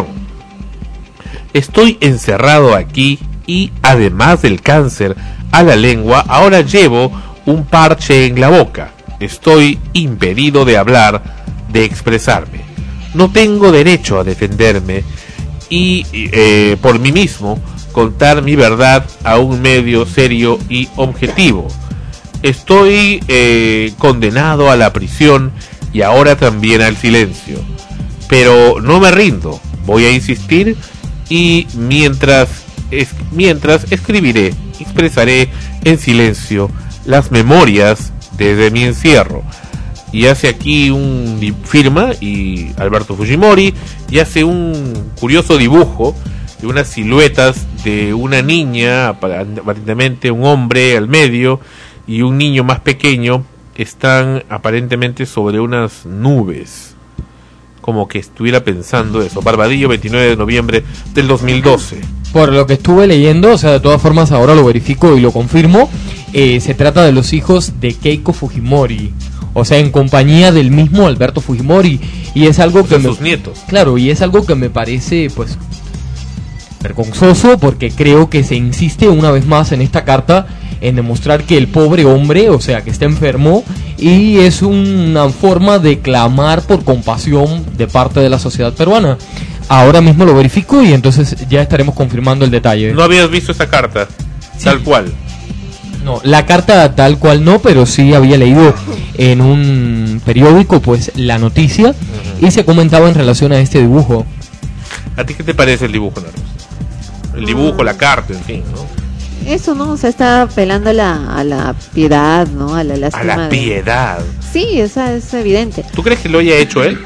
Estoy encerrado aquí y, además del cáncer a la lengua, ahora llevo un parche en la boca. Estoy impedido de hablar, de expresarme. No tengo derecho a defenderme y eh, por mí mismo contar mi verdad a un medio serio y objetivo. Estoy eh, condenado a la prisión y ahora también al silencio. Pero no me rindo, voy a insistir y mientras, es, mientras escribiré, expresaré en silencio las memorias desde mi encierro. Y hace aquí un firma, y Alberto Fujimori, y hace un curioso dibujo de unas siluetas de una niña, aparentemente un hombre al medio y un niño más pequeño, están aparentemente sobre unas nubes, como que estuviera pensando eso. Barbadillo, veintinueve de noviembre del dos mil doce. Por lo que estuve leyendo, o sea, de todas formas ahora lo verifico y lo confirmo, eh, se trata de los hijos de Keiko Fujimori, o sea, en compañía del mismo Alberto Fujimori, y es algo O sea, que me, sus nietos. claro, y es algo que me parece, pues, vergonzoso, porque creo que se insiste una vez más en esta carta en demostrar que el pobre hombre, o sea, que está enfermo, y es una forma de clamar por compasión de parte de la sociedad peruana. ahora mismo lo verifico y entonces ya estaremos confirmando el detalle. ¿No habías visto esa carta? Sí. Tal cual. No, la carta tal cual no, pero sí había leído en un periódico pues la noticia uh-huh. y se comentaba en relación a este dibujo. ¿A ti qué te parece el dibujo, Narus? El dibujo, la carta, en fin, ¿no? Eso, ¿no? O sea, está apelando a la, a la piedad, ¿no? A la lástima. A la piedad. De... Sí, o sea, es evidente. ¿Tú crees que lo haya hecho él?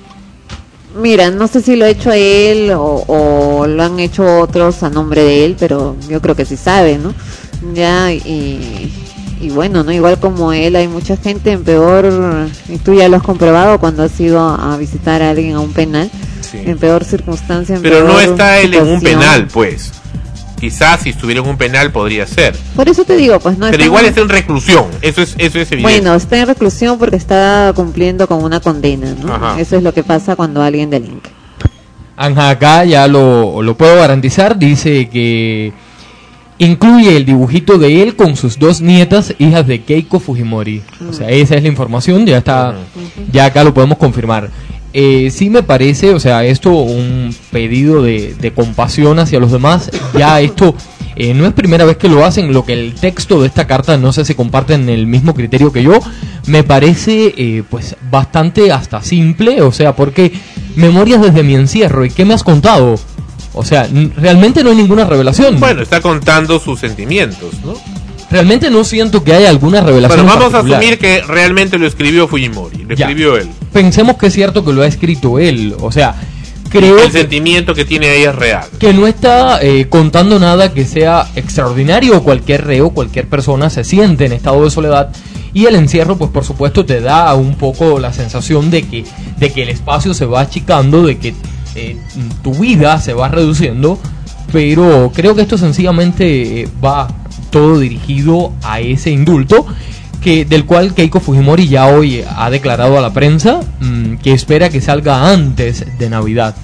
Mira, no sé si lo ha hecho él o, o lo han hecho otros a nombre de él, pero yo creo que sí sabe, ¿no? Ya, y, y bueno, ¿no? Igual como él, hay mucha gente en peor, y tú ya lo has comprobado cuando has ido a visitar a alguien a un penal, sí. en peor circunstancia. En pero peor no está él situación. En un penal, pues. Quizás si estuviera en un penal podría ser. Por eso te digo, pues no. Pero igual en... está en reclusión, eso es eso es evidente. Bueno, está en reclusión porque está cumpliendo con una condena, ¿no? Ajá. Eso es lo que pasa cuando alguien delinque. Anja, acá ya lo, lo puedo garantizar, dice que incluye el dibujito de él con sus dos nietas, hijas de Keiko Fujimori. Mm. O sea, esa es la información, ya está, uh-huh. ya acá lo podemos confirmar. Eh, sí me parece, o sea, esto un pedido de, de compasión hacia los demás. Ya esto eh, no es primera vez que lo hacen. Lo que el texto de esta carta, no sé si comparten el mismo criterio que yo, me parece eh, pues bastante hasta simple. O sea, porque memorias desde mi encierro, ¿y qué me has contado? O sea, n- realmente no hay ninguna revelación. Bueno, está contando sus sentimientos, ¿no? Realmente no siento que haya alguna revelación. Bueno, vamos particular. a asumir que realmente lo escribió Fujimori, lo ya. escribió él. Pensemos que es cierto que lo ha escrito él, o sea, creo el que, sentimiento que tiene ahí es real. Que no está eh, contando nada que sea extraordinario. Cualquier reo, cualquier persona se siente en estado de soledad y el encierro, pues por supuesto te da un poco la sensación de que, de que el espacio se va achicando, de que eh, tu vida se va reduciendo, pero creo que esto sencillamente eh, va todo dirigido a ese indulto que del cual Keiko Fujimori ya hoy ha declarado a la prensa mmm, que espera que salga antes de Navidad.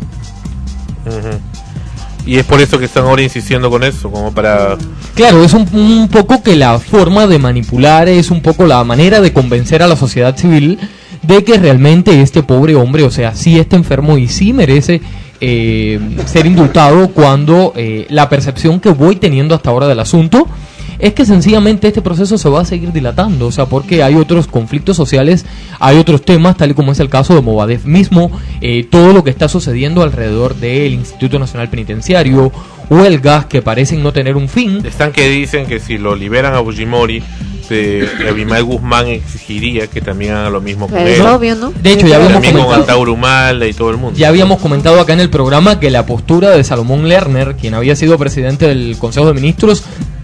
Uh-huh. Y es por eso que están ahora insistiendo con eso, como para... Claro, es un, un poco que la forma de manipular, es un poco la manera de convencer a la sociedad civil de que realmente este pobre hombre, o sea, sí está enfermo y sí merece eh, ser indultado, cuando eh, la percepción que voy teniendo hasta ahora del asunto es que sencillamente este proceso se va a seguir dilatando, o sea, porque hay otros conflictos sociales, hay otros temas, tal y como es el caso de Movadef mismo, eh, todo lo que está sucediendo alrededor del Instituto Nacional Penitenciario, huelgas que parecen no tener un fin. Están que dicen que si lo liberan a Fujimori, de Abimael Guzmán exigiría que también haga lo mismo con es él. Obvio, ¿no? De hecho, ya habíamos también comentado, con Antauro Humala y todo el mundo. Ya habíamos comentado acá en el programa que la postura de Salomón Lerner, quien había sido presidente del Consejo de Ministros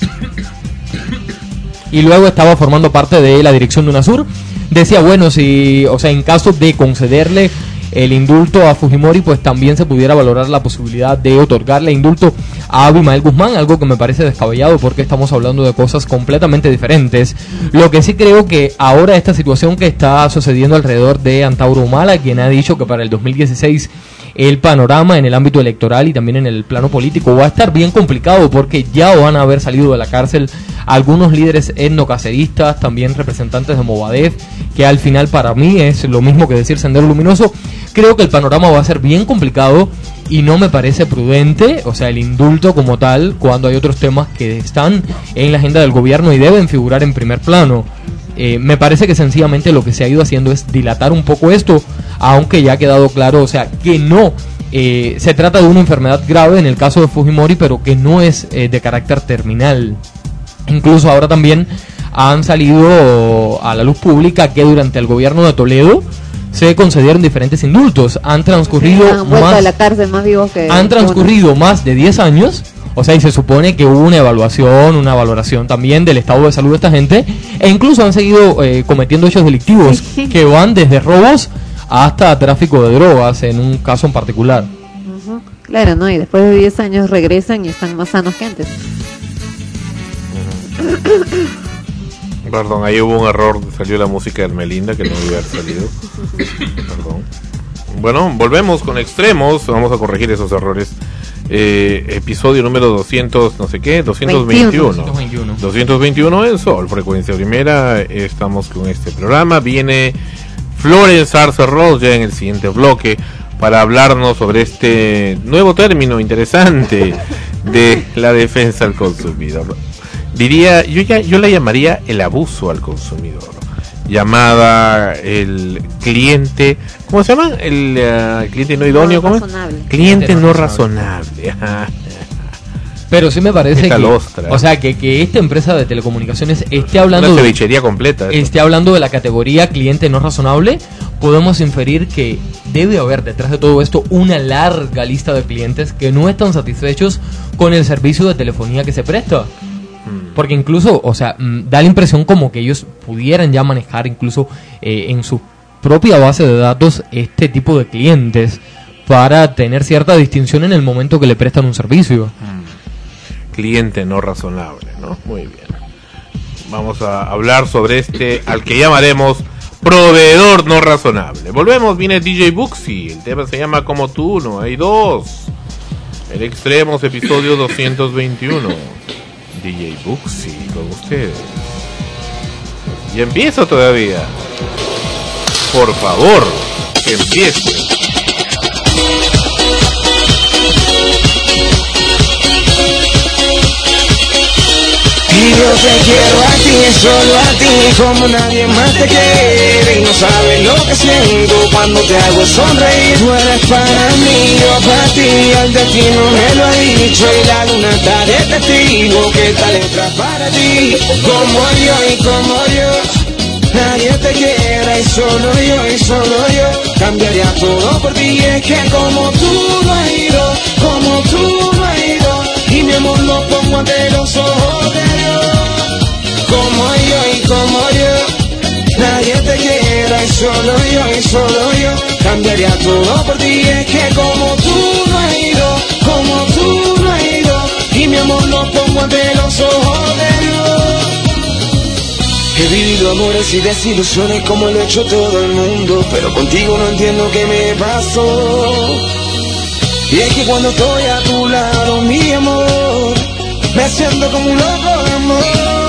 y luego estaba formando parte de la dirección de UNASUR, decía, bueno, si, o sea, en caso de concederle el indulto a Fujimori, pues también se pudiera valorar la posibilidad de otorgarle indulto a Abimael Guzmán, algo que me parece descabellado porque estamos hablando de cosas completamente diferentes. Lo que sí creo que ahora esta situación que está sucediendo alrededor de Antauro Humala, quien ha dicho que para el dos mil dieciséis el panorama en el ámbito electoral y también en el plano político va a estar bien complicado, porque ya van a haber salido de la cárcel algunos líderes etnocaceristas, también representantes de Movadef, que al final para mí es lo mismo que decir Sendero Luminoso. Creo que el panorama va a ser bien complicado y no me parece prudente, o sea, el indulto como tal, cuando hay otros temas que están en la agenda del gobierno y deben figurar en primer plano. Eh, me parece que sencillamente lo que se ha ido haciendo es dilatar un poco esto, aunque ya ha quedado claro, o sea, que no eh, se trata de una enfermedad grave en el caso de Fujimori, pero que no es eh, de carácter terminal. Incluso ahora también han salido a la luz pública que durante el gobierno de Toledo se concedieron diferentes indultos. Han transcurrido han vuelto más, a la cárcel más vivos que han transcurrido uno. más de diez años. O sea, y se supone que hubo una evaluación, una valoración también del estado de salud de esta gente, e incluso han seguido eh, cometiendo hechos delictivos que van desde robos hasta tráfico de drogas, en un caso en particular. Uh-huh. Claro, ¿no? Y después de diez años regresan y están más sanos que antes. Uh-huh. Perdón, ahí hubo un error, salió la música de Melinda que no debía haber salido. Perdón. Bueno, volvemos con Extremos, vamos a corregir esos errores. Eh, episodio número doscientos, no sé qué, doscientos veintiuno. doscientos veintiuno en Sol, frecuencia primera. Estamos con este programa. Viene Florence Arce Ross ya en el siguiente bloque para hablarnos sobre este nuevo término interesante de la defensa al consumidor. Diría, yo ya yo la llamaría el abuso al consumidor, llamada el cliente, ¿cómo se llama? El uh, cliente no idóneo, ¿cómo es? Cliente no razonable. Pero sí me parece Qué que, calostra. o sea, que, que esta empresa de telecomunicaciones esté hablando Una de, cevichería completa. eso. esté hablando de la categoría cliente no razonable, podemos inferir que debe haber detrás de todo esto una larga lista de clientes que no están satisfechos con el servicio de telefonía que se presta. Porque incluso, o sea, da la impresión como que ellos pudieran ya manejar incluso eh, en su propia base de datos este tipo de clientes para tener cierta distinción en el momento que le prestan un servicio. Cliente no razonable, ¿no? Muy bien. Vamos a hablar sobre este, al que llamaremos proveedor no razonable. Volvemos, viene D J Buxi. El tema se llama Como tú, no hay dos. El Extremos, episodio doscientos veintiuno. D J Buxi con ustedes. Y empiezo todavía. Por favor, que empiece. Y yo te quiero a ti, solo a ti, como nadie más te quiere. Y no sabes lo que siento cuando te hago sonreír. Tú eres para mí, yo para ti, el destino me lo ha dicho. Y la luna está de testigo, que esta letra para ti. Como yo y como yo, nadie te quiera. Y solo yo, y solo yo, cambiaría todo por ti. Es que como tú no has ido, como tú no has ido, y mi amor lo pongo ante los ojos de Dios. Como yo y como yo, nadie te quiera. Y solo yo, y solo yo, cambiaría todo por ti. Es que como tú no has ido, como tú no has ido, y mi amor lo pongo ante los ojos de Dios. He vivido amores y desilusiones como lo ha hecho todo el mundo, pero contigo no entiendo qué me pasó. Y es que cuando estoy a tu lado, mi amor, me siento como un loco de amor.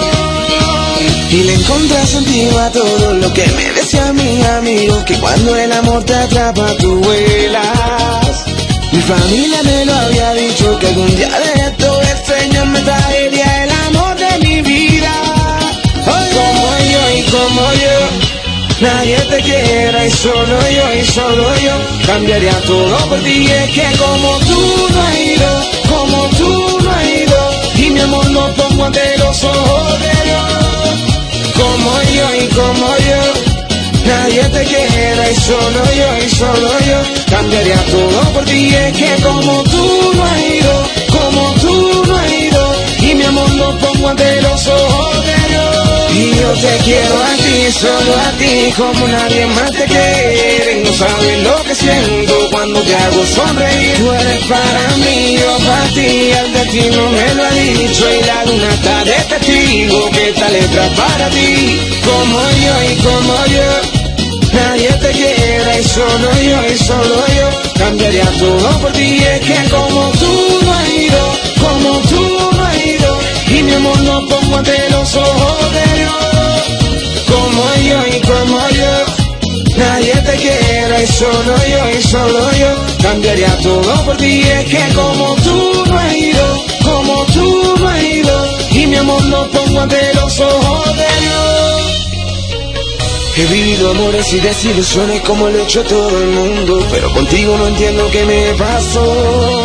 Y le encontré sentido a todo lo que me decía mi amigo, que cuando el amor te atrapa tú vuelas. Mi familia me lo había dicho, que algún día de esto el Señor me traería el amor de mi vida. Como yo y como yo, nadie te quiera. Y solo yo, y solo yo, cambiaría todo por ti. Es que como tú no has ido, como tú no has ido, y mi amor lo pongo ante los ojos de Dios. Como yo y como yo, nadie te quiera. Y solo yo, y solo yo, cambiaría todo por ti. Es que como tú no has ido, como tú no has ido, y mi amor lo pongo ante los ojos de Dios. Y yo te quiero a ti, solo a ti, como nadie más te quiere. No sabes lo que siento cuando te hago sonreír. Tú eres para mí, yo para ti, el destino me lo ha dicho. Y la luna está de testigo, que esta letra para ti. Como yo y como yo, nadie te quiera. Y solo yo, y solo yo, cambiaría todo por ti. Es que como tú no has ido, como tú no has ido, y mi amor lo pongo ante los ojos de Dios. Como yo y como yo, nadie te quiera. Y solo yo, y solo yo, cambiaría todo por ti. Es que como tú no has ido, como tú no has ido, y mi amor lo pongo ante los ojos de Dios. He vivido amores y desilusiones como lo ha hecho todo el mundo, pero contigo no entiendo qué me pasó.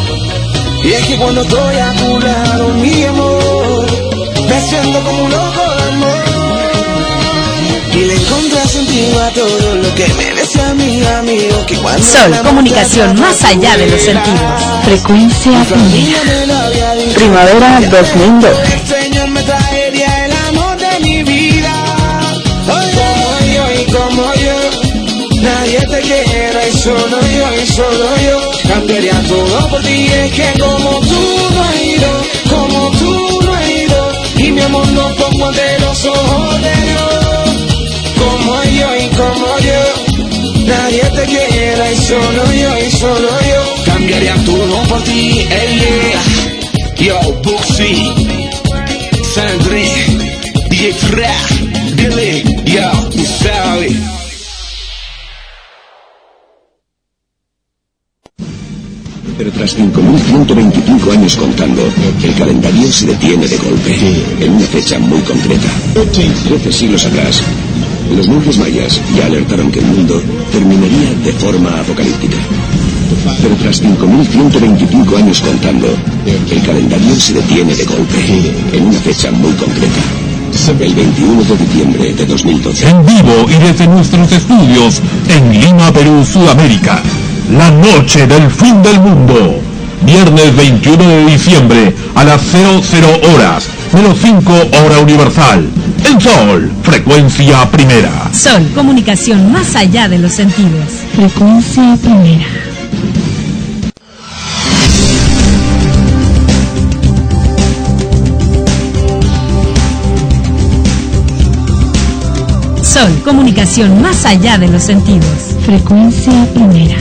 Y es que cuando estoy a tu lado, mi amor, me siento como un loco de amor. Y le encontré sentido a todo lo que me decía mi amigo, que cuando Sol, comunicación más allá de los sentidos. Frecuencia primera. Primavera dos mil doce. el Señor me traería el amor de mi vida. Como yo y como yo, nadie te quiera. Y solo yo, y solo yo, cambiaría todo por ti. Es que como tú no has ido, como tú no has ido, y mi amor lo pongo ante los ojos de Dios. Como yo y como yo, nadie te quiera. Y solo yo, y solo yo, cambiaría todo por ti. Hey, yeah. Yo, Buxi, Sandri, D J Fra, Billy, yo, tú sabes. ciento veinticinco años contando, el calendario se detiene de golpe, en una fecha muy concreta. Trece siglos atrás, los monjes mayas ya alertaron que el mundo terminaría de forma apocalíptica. Pero tras cinco mil ciento veinticinco años contando, el calendario se detiene de golpe, en una fecha muy concreta. El veintiuno de diciembre de dos mil doce. En vivo y desde nuestros estudios en Lima, Perú, Sudamérica. La noche del fin del mundo. Viernes veintiuno de diciembre a las cero cero horas, menos cinco hora universal. En Sol, frecuencia primera. Sol, comunicación más allá de los sentidos. Frecuencia primera. Sol, comunicación más allá de los sentidos. Frecuencia primera.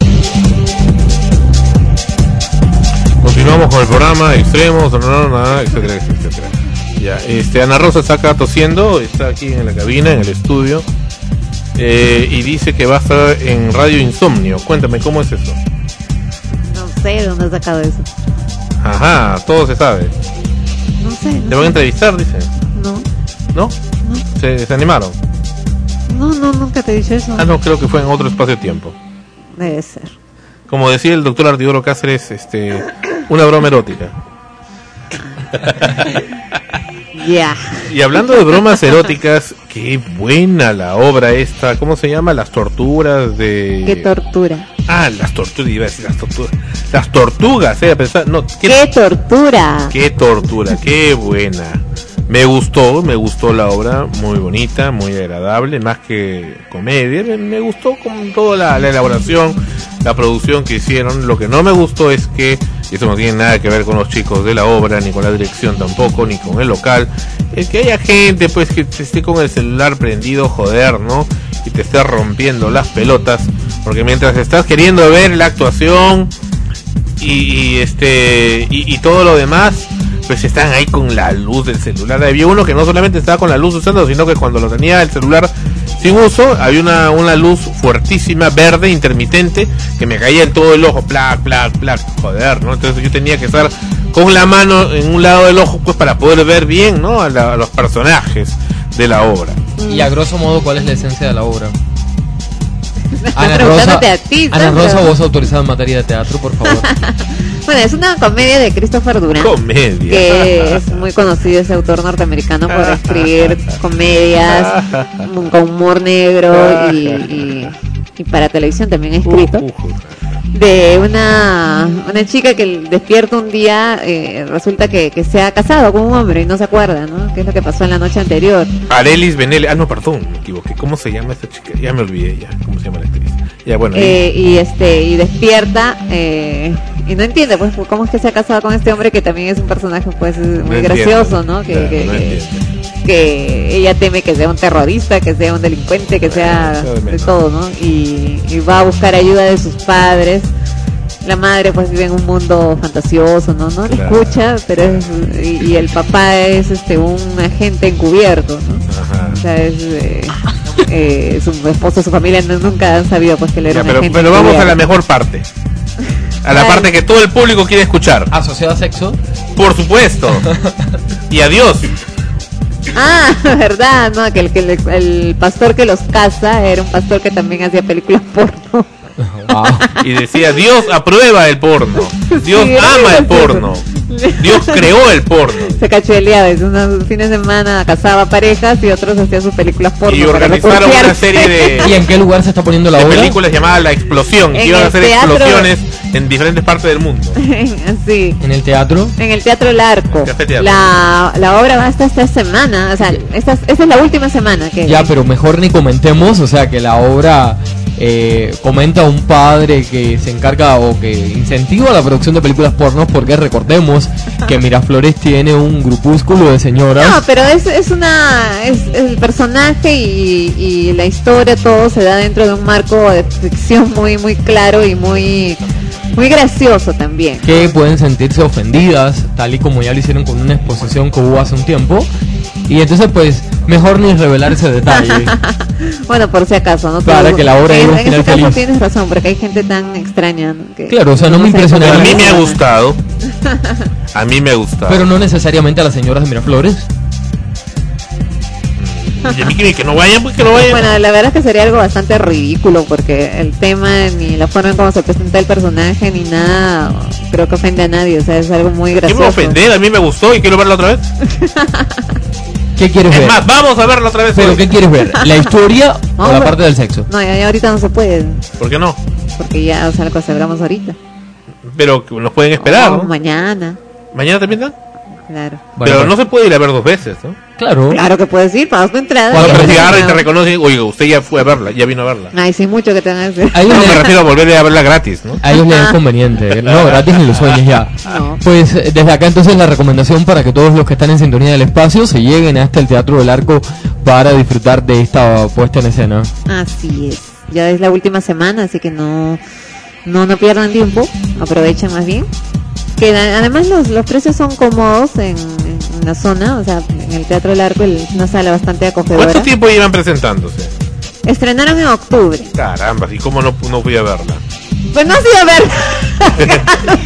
Continuamos con el programa Extremos, etcétera, etcétera. Ya, este, Ana Rosa está acá tosiendo, está aquí en la cabina, en el estudio, eh, y dice que va a estar en Radio Insomnio. Cuéntame, ¿cómo es eso? No sé de dónde has sacado eso. Ajá, todo se sabe. No sé. No ¿Te van a sé. entrevistar, dicen? No, ¿No? no, ¿Se, se animaron? no, no, nunca te he dicho eso. Ah, no, creo que fue en otro espacio-tiempo. Debe ser. Como decía el doctor Artidoro Cáceres, este, una broma erótica. Ya. Y hablando de bromas eróticas, qué buena la obra esta, ¿cómo se llama? Las torturas de... Qué tortura. Ah, las torturas, iba a decir las torturas. Las tortugas, eh, a pensar, no, qué, Qué tortura. qué tortura, qué buena. Me gustó, me gustó la obra, muy bonita, muy agradable, más que comedia, me, me gustó con toda la, la elaboración, la producción que hicieron. Lo que no me gustó es que, y eso no tiene nada que ver con los chicos de la obra, ni con la dirección tampoco, ni con el local, es que haya gente pues que te esté con el celular prendido, joder, ¿no? Y te esté rompiendo las pelotas, porque mientras estás queriendo ver la actuación y, y este y, y todo lo demás, pues están ahí con la luz del celular. Había uno que no solamente estaba con la luz usando, sino que cuando lo tenía el celular sin uso, había una, una luz fuertísima, verde, intermitente, que me caía en todo el ojo, plac, plac, plac, joder, ¿no? Entonces yo tenía que estar con la mano en un lado del ojo, pues para poder ver bien, ¿no? A, la, a los personajes de la obra. Y a grosso modo, ¿cuál es la esencia de la obra? Ana Rosa, Preguntándote a ti, Ana Sandra. Rosa, vos autorizada en materia de teatro, por favor. Bueno, es una comedia de Christopher Durant. Comedia. Que es muy conocido ese autor norteamericano por escribir comedias con humor negro y, y, y para televisión también ha escrito. Uh, uh, uh. De una, una chica que despierta un día, eh, resulta que, que se ha casado con un hombre y no se acuerda, ¿no? ¿Qué es lo que pasó en la noche anterior? Arelis Benele, ah no, perdón, me equivoqué. ¿Cómo se llama esta chica? Ya me olvidé ya, ¿cómo se llama la actriz? Ya bueno. Eh, y este y despierta eh, y no entiende pues cómo es que se ha casado con este hombre que también es un personaje pues muy No gracioso, entiendo. ¿no? Que, Claro, que, no que, entiendo. que ella teme que sea un terrorista, que sea un delincuente, que sea eso de de menos. todo, ¿no? Y, y va a buscar ayuda de sus padres. La madre pues vive en un mundo fantasioso, ¿no? No le Claro. escucha, pero es, y, y el papá es este un agente encubierto, ¿no? Ajá. O sea, es eh, eh, su esposo, su familia no- nunca han sabido pues que él era Ya, un pero, agente pero vamos a la encubierto. mejor parte. A la Dale. parte que todo el público quiere escuchar. ¿Asociado a sexo? Por supuesto. Y adiós. Ah, verdad, no, que el, que el, el pastor que los casa era un pastor que también hacía películas porno. Ah. Y decía, Dios aprueba el porno. Dios Sí, ama el era porno. Dios creó el porno. Se cachueleaba, es unos fines de semana casaba parejas y otros hacían sus películas porno. Y para organizaron una refugiarse. serie de, ¿Y en qué lugar se está poniendo la de obra? películas llamadas La Explosión, que En iban a el hacer teatro. explosiones en diferentes partes del mundo. Sí, ¿En el teatro? en el Teatro Larco. Café Teatro. La, la obra va hasta esta semana, o sea, esta, es- esta es la última semana que... Ya, pero mejor ni comentemos, o sea, que la obra eh, comenta un padre que se encarga o que incentiva la producción de películas pornos, porque recordemos que Miraflores tiene un grupúsculo de señoras. No, pero es, es una es el personaje y, y la historia, todo se da dentro de un marco de ficción muy muy claro y muy muy gracioso también. Que pueden sentirse ofendidas, tal y como ya lo hicieron con una exposición que hubo hace un tiempo. Y entonces pues mejor ni revelar ese detalle. Bueno, por si acaso, ¿no? Para Pero, que la obra en, llegue a un en final ese caso feliz. tienes razón, porque hay gente tan extraña, ¿no? Que Claro, o sea, no me sé impresiona. cómo A mí me ha funciona. gustado. A mí me ha gustado. Pero no necesariamente a las señoras de Miraflores. Y a mí que, que no vayan, pues que no vayan. Bueno, la verdad es que sería algo bastante ridículo, porque el tema, ni la forma en cómo se presenta el personaje, ni nada, creo que ofende a nadie, o sea, es algo muy ¿Qué gracioso. me va a ofender? A mí me gustó y quiero verla otra vez. ¿Qué quieres Es ver? más, vamos a verla otra vez. ¿Pero hoy. qué quieres ver? ¿La historia o Vamos la a ver. parte del sexo? No, ya, ya ahorita no se puede, ¿Por qué no? porque ya, o sea, lo que celebramos ahorita. Pero que nos pueden esperar, O ¿no? mañana, ¿Mañana también dan? claro. Bueno, Pero pues, no se puede ir a ver dos veces, ¿no? Claro. Claro que puedes ir, pagas tu entrada. No, Cuando pero y si ya agarran y te ves. reconocen, oiga, usted ya fue a verla, ya vino a verla. Ay, sí, mucho que te van a decir. A ellos, No, me le, refiero a volver a verla gratis, ¿no? a ellos le es conveniente. No, gratis ni lo sueñes ya. No. Pues eh, desde acá entonces la recomendación para que todos los que están en sintonía del espacio se lleguen hasta el Teatro del Arco para disfrutar de esta puesta en escena. Así es. Ya es la última semana, así que no no no pierdan tiempo, aprovechen más bien. Que a- además los, los precios son cómodos en, en la zona, o sea, en el Teatro del Arco es una sala bastante acogedora. ¿Cuánto tiempo llevan presentándose? Estrenaron en octubre. Caramba, ¿y cómo no, no fui a verla? Pues no ha sido ver.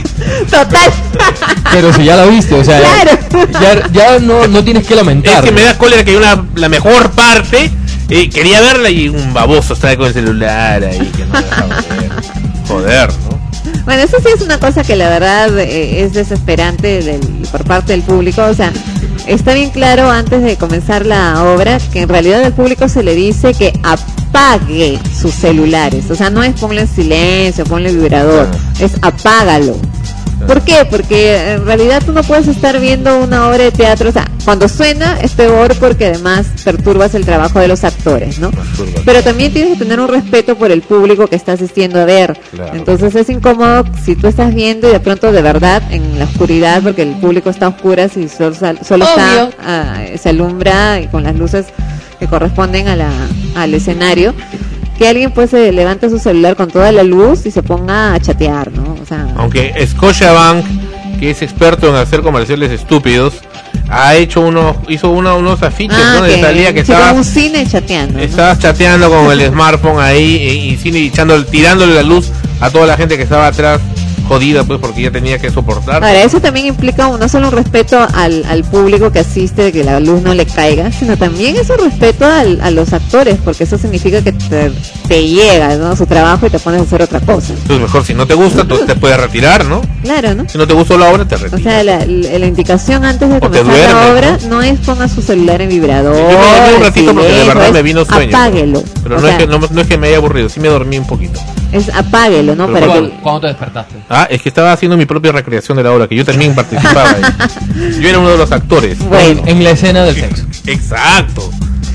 Total. Pero si ya la viste, o sea, Claro. ya, ya no, no tienes que lamentar. Es que me da cólera que hay una, la mejor parte, eh, quería verla y un baboso estaba con el celular ahí que no dejaba ver. Joder, ¿no? Bueno, eso sí es una cosa que la verdad eh, es desesperante del, por parte del público. O sea, está bien claro antes de comenzar la obra que en realidad al público se le dice que apague sus celulares. O sea, no es ponle en silencio, ponle vibrador, es apágalo. ¿Por qué? Porque en realidad tú no puedes estar viendo una obra de teatro, o sea, cuando suena es peor porque además perturbas el trabajo de los actores, ¿no? Pero también tienes que tener un respeto por el público que está asistiendo a ver. Claro. Entonces es incómodo si tú estás viendo y de pronto de verdad en la oscuridad, porque el público está a oscuras y solo, sal- solo está, ah, se alumbra y con las luces que corresponden a la, al escenario, que alguien pues se levante su celular con toda la luz y se ponga a chatear, ¿no? O sea, Aunque Scotiabank, que es experto en hacer comerciales estúpidos, ha hecho unos, hizo uno, unos afiches ah, donde que, salía que sí, estaba, como un cine chateando, ¿no? estabas chateando con el smartphone ahí y, y, cine, y echando, tirándole la luz a toda la gente que estaba atrás, jodida pues porque ya tenía que soportar. Ahora, eso también implica no solo un respeto al, al público que asiste, de que la luz no le caiga, sino también es un respeto al, a los actores, porque eso significa que te, te llega, ¿no? Su trabajo y te pones a hacer otra cosa. Entonces mejor si no te gusta, tú te puedes retirar, ¿no? Claro, ¿no? Si no te gustó la obra, te O retiras. sea, la, la, la indicación antes de O te comenzar la duermes, obra ¿no? no es ponga su celular en vibrador. Yo me dormí un ratito porque de silencio, verdad es me vino sueño. Apáguelo. Pero O no, sea, es que, no, no es que me haya aburrido, sí me dormí un poquito. es apáguelo, ¿no? Pero Para ¿cuándo- que ¿Cuándo te despertaste? Ah, es que estaba haciendo mi propia recreación de la obra, que yo también participaba ahí. Yo era uno de los actores. Bueno. En, en la escena del sexo. Exacto.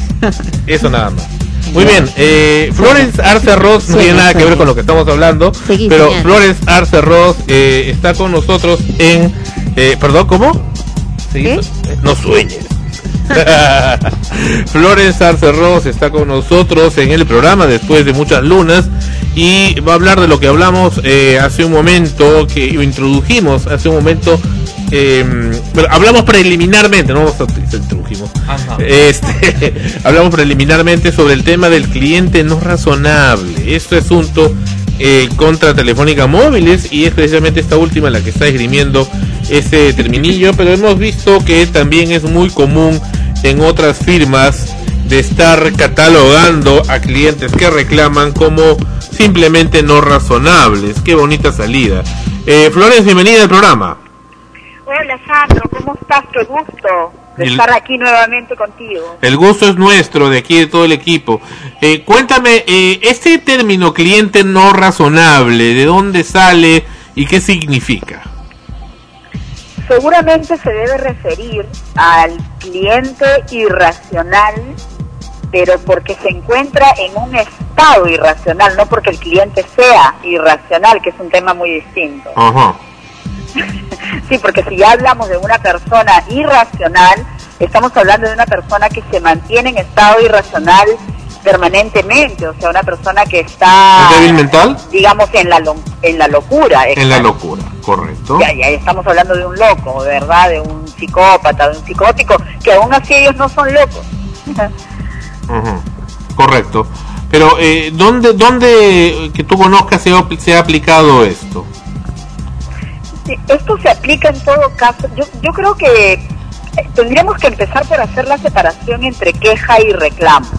Eso nada más. Muy bien, eh, Florence Arce Ross no Sueña, tiene nada que ver sueña. con lo que estamos hablando, Seguí pero soñando. Florence Arce Ross eh, está con nosotros en... Eh, ¿Perdón, cómo? Seguí ¿Qué? so- eh, No sueñes. Florence Arce Ross está con nosotros en el programa después de muchas lunas y va a hablar de lo que hablamos eh, hace un momento, que introdujimos hace un momento. Eh, bueno, hablamos preliminarmente, no vamos a utilizar introdujimos. Ajá. Este, hablamos preliminarmente sobre el tema del cliente no razonable. Este asunto eh, contra Telefónica Móviles, y es precisamente esta última la que está esgrimiendo ese terminillo, pero hemos visto que también es muy común en otras firmas de estar catalogando a clientes que reclaman como simplemente no razonables. Qué bonita salida. Eh, Flores, bienvenida al programa. Hola Sandro, ¿cómo estás? Qué gusto de El- estar aquí nuevamente contigo. El gusto es nuestro, de aquí de todo el equipo. Eh, cuéntame, eh, este término cliente no razonable, ¿de dónde sale y qué significa? Seguramente se debe referir al cliente irracional, pero porque se encuentra en un estado irracional, no porque el cliente sea irracional, que es un tema muy distinto. Ajá. Sí, porque si ya hablamos de una persona irracional, estamos hablando de una persona que se mantiene en estado irracional permanentemente, o sea, una persona que está, ¿Es débil mental? digamos, en la lo- en la locura. En la exacto. locura, correcto. Ya, ya estamos hablando de un loco, ¿verdad? De un psicópata, de un psicótico, que aún así ellos no son locos. Ajá. correcto. Pero, eh, ¿dónde, dónde que tú conozcas se ha, se ha aplicado esto? Esto se aplica en todo caso. Yo, yo creo que tendríamos que empezar por hacer la separación entre queja y reclamo.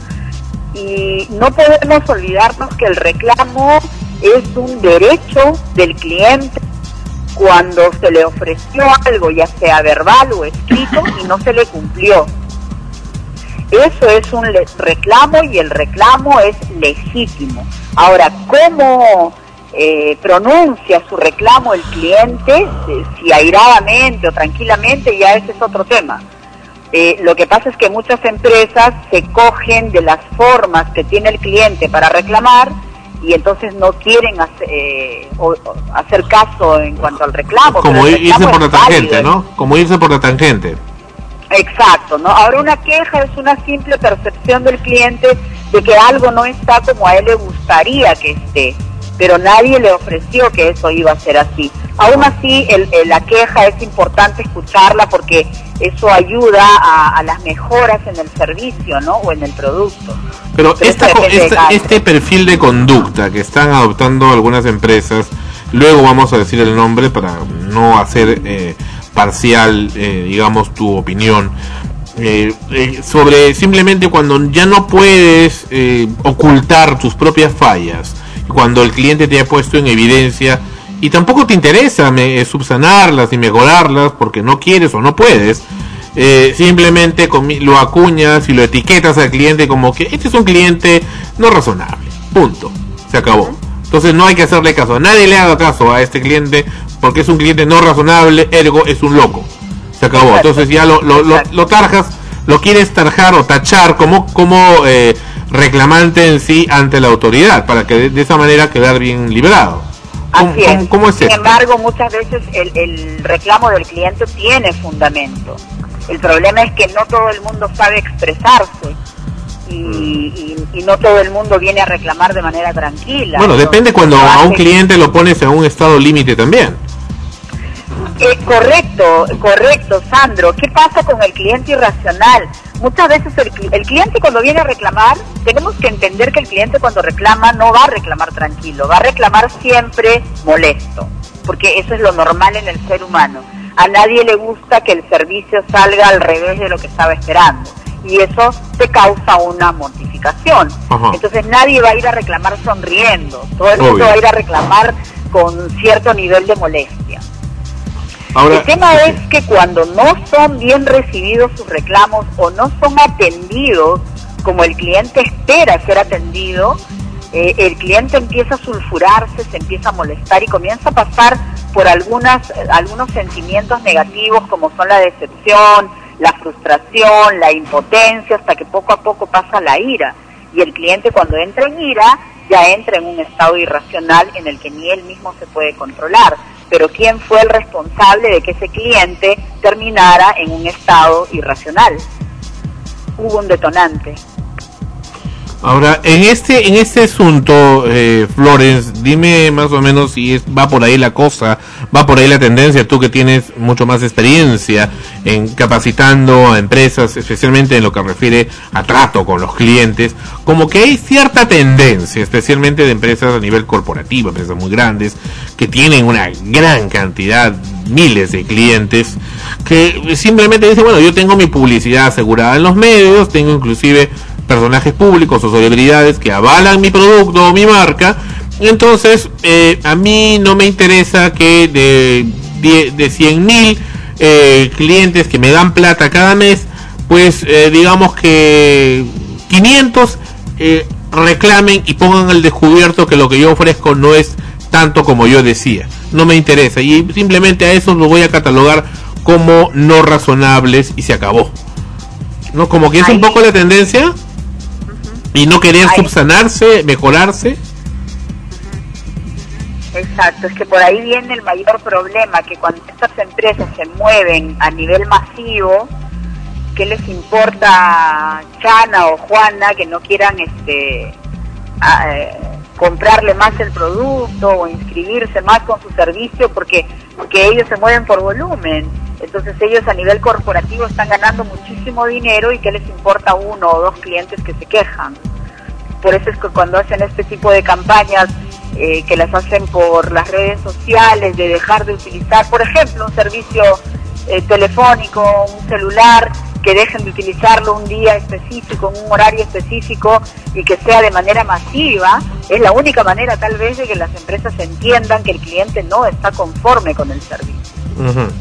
Y no podemos olvidarnos que el reclamo es un derecho del cliente cuando se le ofreció algo, ya sea verbal o escrito, y no se le cumplió. Eso es un reclamo y el reclamo es legítimo. Ahora, ¿cómo eh, pronuncia su reclamo el cliente? Si airadamente o tranquilamente, ya ese es otro tema. Eh, lo que pasa es que muchas empresas se cogen de las formas que tiene el cliente para reclamar y entonces no quieren hacer, eh, o, o hacer caso en cuanto al reclamo. Como el irse reclamo por la tangente, válido, ¿no? Como irse por la tangente. Exacto, ¿no? Ahora, una queja es una simple percepción del cliente de que algo no está como a él le gustaría que esté, pero nadie le ofreció que eso iba a ser así. Aún así, el, el, la queja es importante escucharla porque eso ayuda a, a las mejoras en el servicio, ¿no? O en el producto. Pero, pero esta, esta, este perfil de conducta que están adoptando algunas empresas, luego vamos a decir el nombre para no hacer eh, parcial, eh, digamos, tu opinión, eh, eh, sobre simplemente cuando ya no puedes eh, ocultar tus propias fallas, cuando el cliente te ha puesto en evidencia y tampoco te interesa me, subsanarlas y mejorarlas porque no quieres o no puedes, eh, simplemente lo acuñas y lo etiquetas al cliente como que este es un cliente no razonable, punto, se acabó. Entonces no hay que hacerle caso, a nadie le haga caso a este cliente porque es un cliente no razonable, ergo es un loco, se acabó. Entonces ya lo, lo, lo, lo tarjas, lo quieres tarjar o tachar como, como eh, reclamante en sí ante la autoridad, para que de, de esa manera quedar bien librado. ¿Cómo, Así es. ¿cómo, cómo es Sin esto? embargo, muchas veces el, el reclamo del cliente tiene fundamento. El problema es que no todo el mundo sabe expresarse y, y, y no todo el mundo viene a reclamar de manera tranquila. Bueno, depende cuando Lo a un hace- cliente lo pones en un estado límite también. Eh, correcto, correcto, Sandro. ¿Qué pasa con el cliente irracional? Muchas veces el, cli- el cliente cuando viene a reclamar, tenemos que entender que el cliente cuando reclama no va a reclamar tranquilo, va a reclamar siempre molesto, porque eso es lo normal en el ser humano. A nadie le gusta que el servicio salga al revés de lo que estaba esperando, y eso te causa una mortificación. Ajá. Entonces nadie va a ir a reclamar sonriendo, todo el mundo Obvio. va a ir a reclamar con cierto nivel de molestia. Ahora, El tema es que cuando no son bien recibidos sus reclamos o no son atendidos como el cliente espera ser atendido, eh, el cliente empieza a sulfurarse, se empieza a molestar y comienza a pasar por algunas, algunos sentimientos negativos como son la decepción, la frustración, la impotencia, hasta que poco a poco pasa la ira. Y el cliente, cuando entra en ira, ya entra en un estado irracional en el que ni él mismo se puede controlar. Pero ¿quién fue el responsable de que ese cliente terminara en un estado irracional? Hubo un detonante. ahora en este en este asunto, eh, Florence, dime más o menos si es, va por ahí la cosa, va por ahí la tendencia, tú que tienes mucho más experiencia en capacitando a empresas, especialmente en lo que refiere a trato con los clientes, como que hay cierta tendencia, especialmente de empresas a nivel corporativo, empresas muy grandes, que tienen una gran cantidad, miles de clientes, que simplemente dicen, bueno, yo tengo mi publicidad asegurada en los medios, tengo inclusive personajes públicos o celebridades que avalan mi producto o mi marca, y entonces eh, a mí no me interesa que de, de, de cien mil eh, clientes que me dan plata cada mes, pues eh, digamos que quinientos eh, reclamen y pongan al descubierto que lo que yo ofrezco no es tanto como yo decía, no me interesa, y simplemente a esos los voy a catalogar como no razonables y se acabó, ¿no? Como que es un poco la tendencia y no querer Ahí. subsanarse, mejorarse. Exacto, es que por ahí viene el mayor problema, que cuando estas empresas se mueven a nivel masivo, ¿qué les importa Chana o Juana que no quieran este a, eh, comprarle más el producto o inscribirse más con su servicio porque, porque ellos se mueven por volumen? Entonces ellos a nivel corporativo están ganando muchísimo dinero y ¿qué les importa uno o dos clientes que se quejan? Por eso es que cuando hacen este tipo de campañas, eh, que las hacen por las redes sociales, de dejar de utilizar, por ejemplo, un servicio eh, telefónico, un celular, que dejen de utilizarlo un día específico, en un horario específico, y que sea de manera masiva, es la única manera tal vez de que las empresas entiendan que el cliente no está conforme con el servicio. Uh-huh.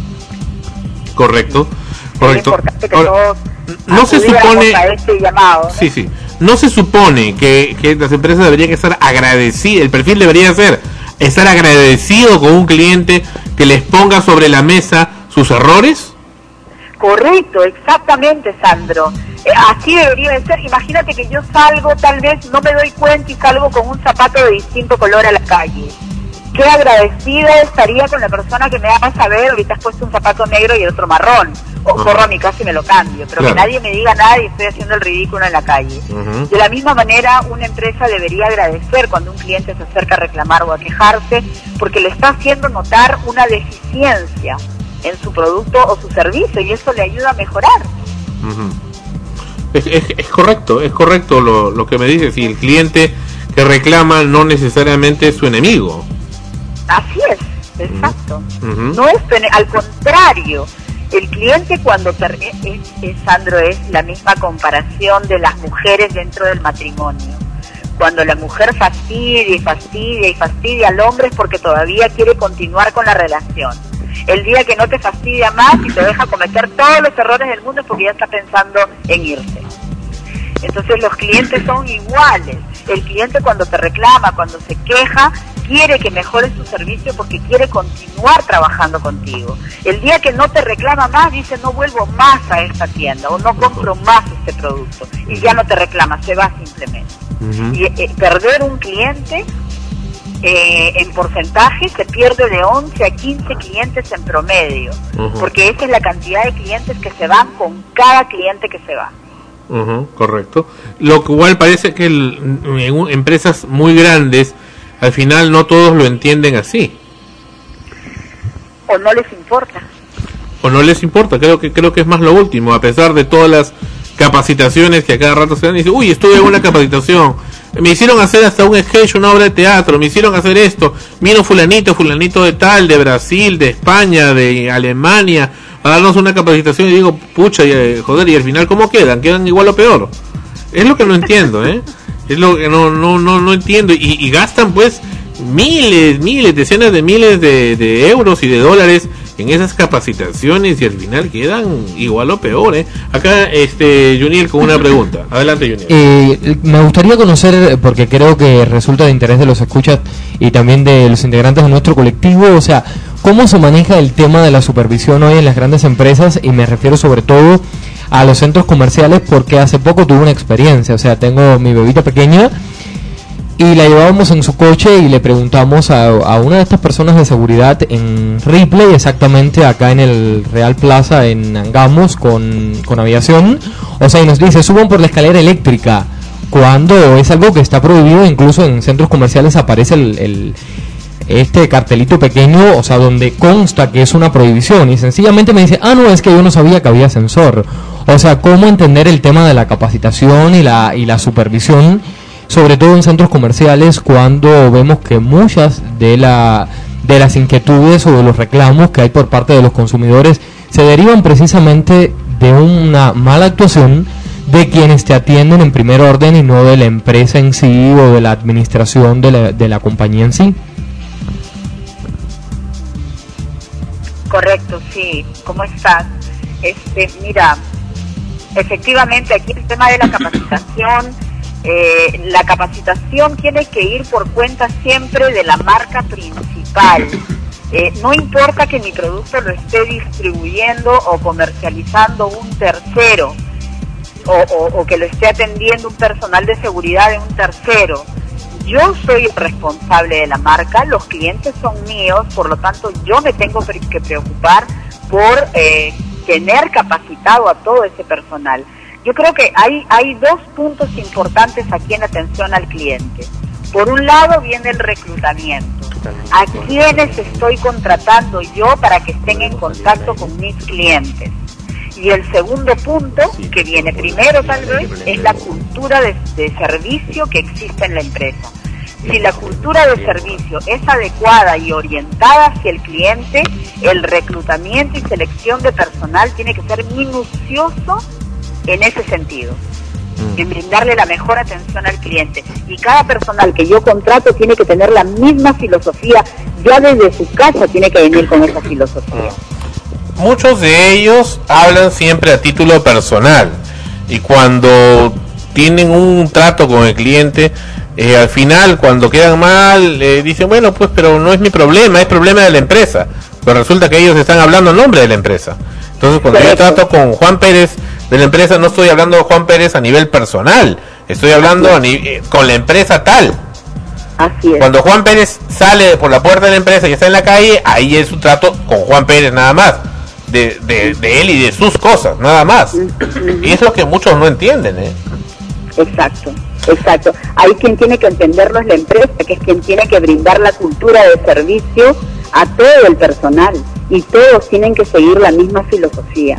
Correcto, correcto. Es importante que Ahora, todos no se supone, a este llamado, ¿no? sí, sí, no se supone que, que las empresas deberían estar agradecidas, el perfil debería ser estar agradecido con un cliente que les ponga sobre la mesa sus errores. Correcto, exactamente, Sandro. Eh, así debería de ser. Imagínate que yo salgo, tal vez no me doy cuenta y salgo con un zapato de distinto color a la calle. Qué agradecida estaría con la persona que me haga saber, ahorita has puesto un zapato negro y el otro marrón. O uh-huh. corro a mi casa y me lo cambio. Pero claro, que nadie me diga nada y estoy haciendo el ridículo en la calle. Uh-huh. De la misma manera, una empresa debería agradecer cuando un cliente se acerca a reclamar o a quejarse, porque le está haciendo notar una deficiencia en su producto o su servicio, y eso le ayuda a mejorar. Uh-huh. es, es, es correcto, es correcto lo, lo que me dices, y el cliente que reclama no necesariamente es su enemigo. Así es, exacto. Uh-huh. No es, al contrario, el cliente cuando ter- es, es, Sandro, es la misma comparación de las mujeres dentro del matrimonio. Cuando la mujer fastidia y fastidia y fastidia al hombre es porque todavía quiere continuar con la relación. El día que no te fastidia más y te deja cometer todos los errores del mundo es porque ya está pensando en irse. Entonces los clientes son iguales. El cliente cuando te reclama, cuando se queja, quiere que mejores tu servicio porque quiere continuar trabajando contigo. El día que no te reclama más, dice no vuelvo más a esta tienda o no compro más este producto. Y ya no te reclama, se va simplemente. Uh-huh. Y eh, perder un cliente... Eh, en porcentaje se pierde de once a quince clientes en promedio, uh-huh. porque esa es la cantidad de clientes que se van con cada cliente que se va. Uh-huh, correcto. Lo que igual parece que el, en empresas muy grandes al final no todos lo entienden así. O no les importa. O no les importa, creo que creo que es más lo último, a pesar de todas las capacitaciones que a cada rato se dan, y dice, uy, estuve en una capacitación, me hicieron hacer hasta un sketch, una obra de teatro, me hicieron hacer esto, vino fulanito, fulanito de tal, de Brasil, de España, de Alemania, a darnos una capacitación, y digo, pucha, y, joder, y al final, ¿cómo quedan? Quedan igual o peor. Es lo que no entiendo, ¿eh? Es lo que no no no, no entiendo, y, y gastan pues miles, miles, decenas de miles de, de euros y de dólares en esas capacitaciones, y al final quedan igual o peor, ¿eh? Acá, este, Juniel, con una pregunta. Adelante, Juniel. Eh, me gustaría conocer, porque creo que resulta de interés de los escuchas y también de los integrantes de nuestro colectivo, o sea, ¿cómo se maneja el tema de la supervisión hoy en las grandes empresas? Y me refiero sobre todo a los centros comerciales, porque hace poco tuve una experiencia, o sea, tengo mi bebita pequeña, y la llevábamos en su coche y le preguntamos a, a una de estas personas de seguridad en Ripley, exactamente acá en el Real Plaza en Angamos con, con aviación, o sea, y nos dice, suban por la escalera eléctrica, cuando es algo que está prohibido. Incluso en centros comerciales aparece el, el este cartelito pequeño, o sea, donde consta que es una prohibición, y sencillamente me dice, ah, no, es que yo no sabía que había ascensor. O sea, ¿cómo entender el tema de la capacitación y la, y la supervisión, sobre todo en centros comerciales, cuando vemos que muchas de la de las inquietudes o de los reclamos que hay por parte de los consumidores se derivan precisamente de una mala actuación de quienes te atienden en primer orden y no de la empresa en sí o de la administración de la, de la compañía en sí? Correcto, sí. ¿Cómo estás? Este, mira, efectivamente aquí el tema de la capacitación, Eh, la capacitación tiene que ir por cuenta siempre de la marca principal. Eh, no importa que mi producto lo esté distribuyendo o comercializando un tercero, o, o, o que lo esté atendiendo un personal de seguridad de un tercero. Yo soy el responsable de la marca, los clientes son míos, por lo tanto yo me tengo que preocupar por eh, tener capacitado a todo ese personal. Yo creo que hay, hay dos puntos importantes aquí en atención al cliente. Por un lado viene el reclutamiento. ¿A quiénes estoy contratando yo para que estén en contacto con mis clientes? Y el segundo punto, que viene primero tal vez, es la cultura de, de servicio que existe en la empresa. Si la cultura de servicio es adecuada y orientada hacia el cliente, el reclutamiento y selección de personal tiene que ser minucioso en ese sentido, en brindarle la mejor atención al cliente. Y cada personal que yo contrato tiene que tener la misma filosofía, ya desde su casa tiene que venir con esa filosofía. Muchos de ellos hablan siempre a título personal y cuando tienen un trato con el cliente, eh, al final cuando quedan mal eh, dicen, bueno, pues pero no es mi problema, es problema de la empresa, pero resulta que ellos están hablando en nombre de la empresa. Entonces cuando yo trato con Juan Pérez de la empresa, no estoy hablando de Juan Pérez a nivel personal, estoy hablando a ni- eh, con la empresa tal. Así es. Cuando Juan Pérez sale por la puerta de la empresa y está en la calle, ahí es un trato con Juan Pérez nada más, de, de, de él y de sus cosas, nada más. Y es lo que muchos no entienden, ¿eh? Exacto, exacto. Ahí quien tiene que entenderlo es la empresa, que es quien tiene que brindar la cultura de servicio a todo el personal, y todos tienen que seguir la misma filosofía.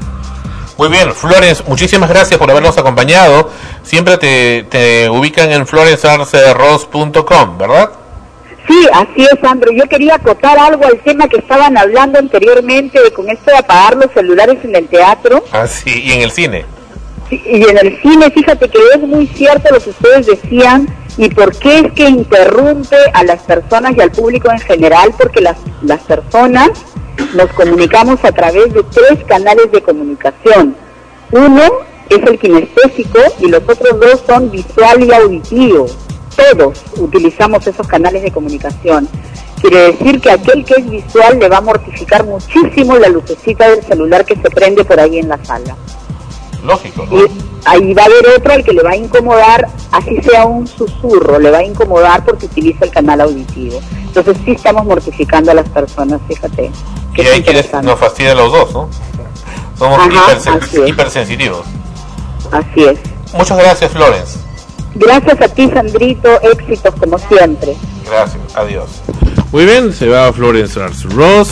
Muy bien, Florence, muchísimas gracias por habernos acompañado. Siempre te, te ubican en florence arce ross punto com, ¿verdad? Sí, así es, Sandro. Yo quería acotar algo al tema que estaban hablando anteriormente, de con esto de apagar los celulares en el teatro. Ah, sí, y en el cine. Sí, y en el cine, fíjate que es muy cierto lo que ustedes decían, y por qué es que interrumpe a las personas y al público en general, porque las, las personas nos comunicamos a través de tres canales de comunicación. Uno es el kinestésico y los otros dos son visual y auditivo. Todos utilizamos esos canales de comunicación. Quiere decir que aquel que es visual le va a mortificar muchísimo la lucecita del celular que se prende por ahí en la sala. Lógico, ¿no? Y ahí va a haber otro al que le va a incomodar, así sea un susurro, le va a incomodar porque utiliza el canal auditivo. Entonces sí estamos mortificando a las personas, fíjate. Y hay quienes nos fastidian los dos, ¿no? Somos Ajá, hipersen- así es. hipersensitivos. Así es. Muchas gracias, Florence. Gracias a ti, Sandrito, éxitos como siempre. Gracias, adiós. Muy bien, se va Florence Arce Ross.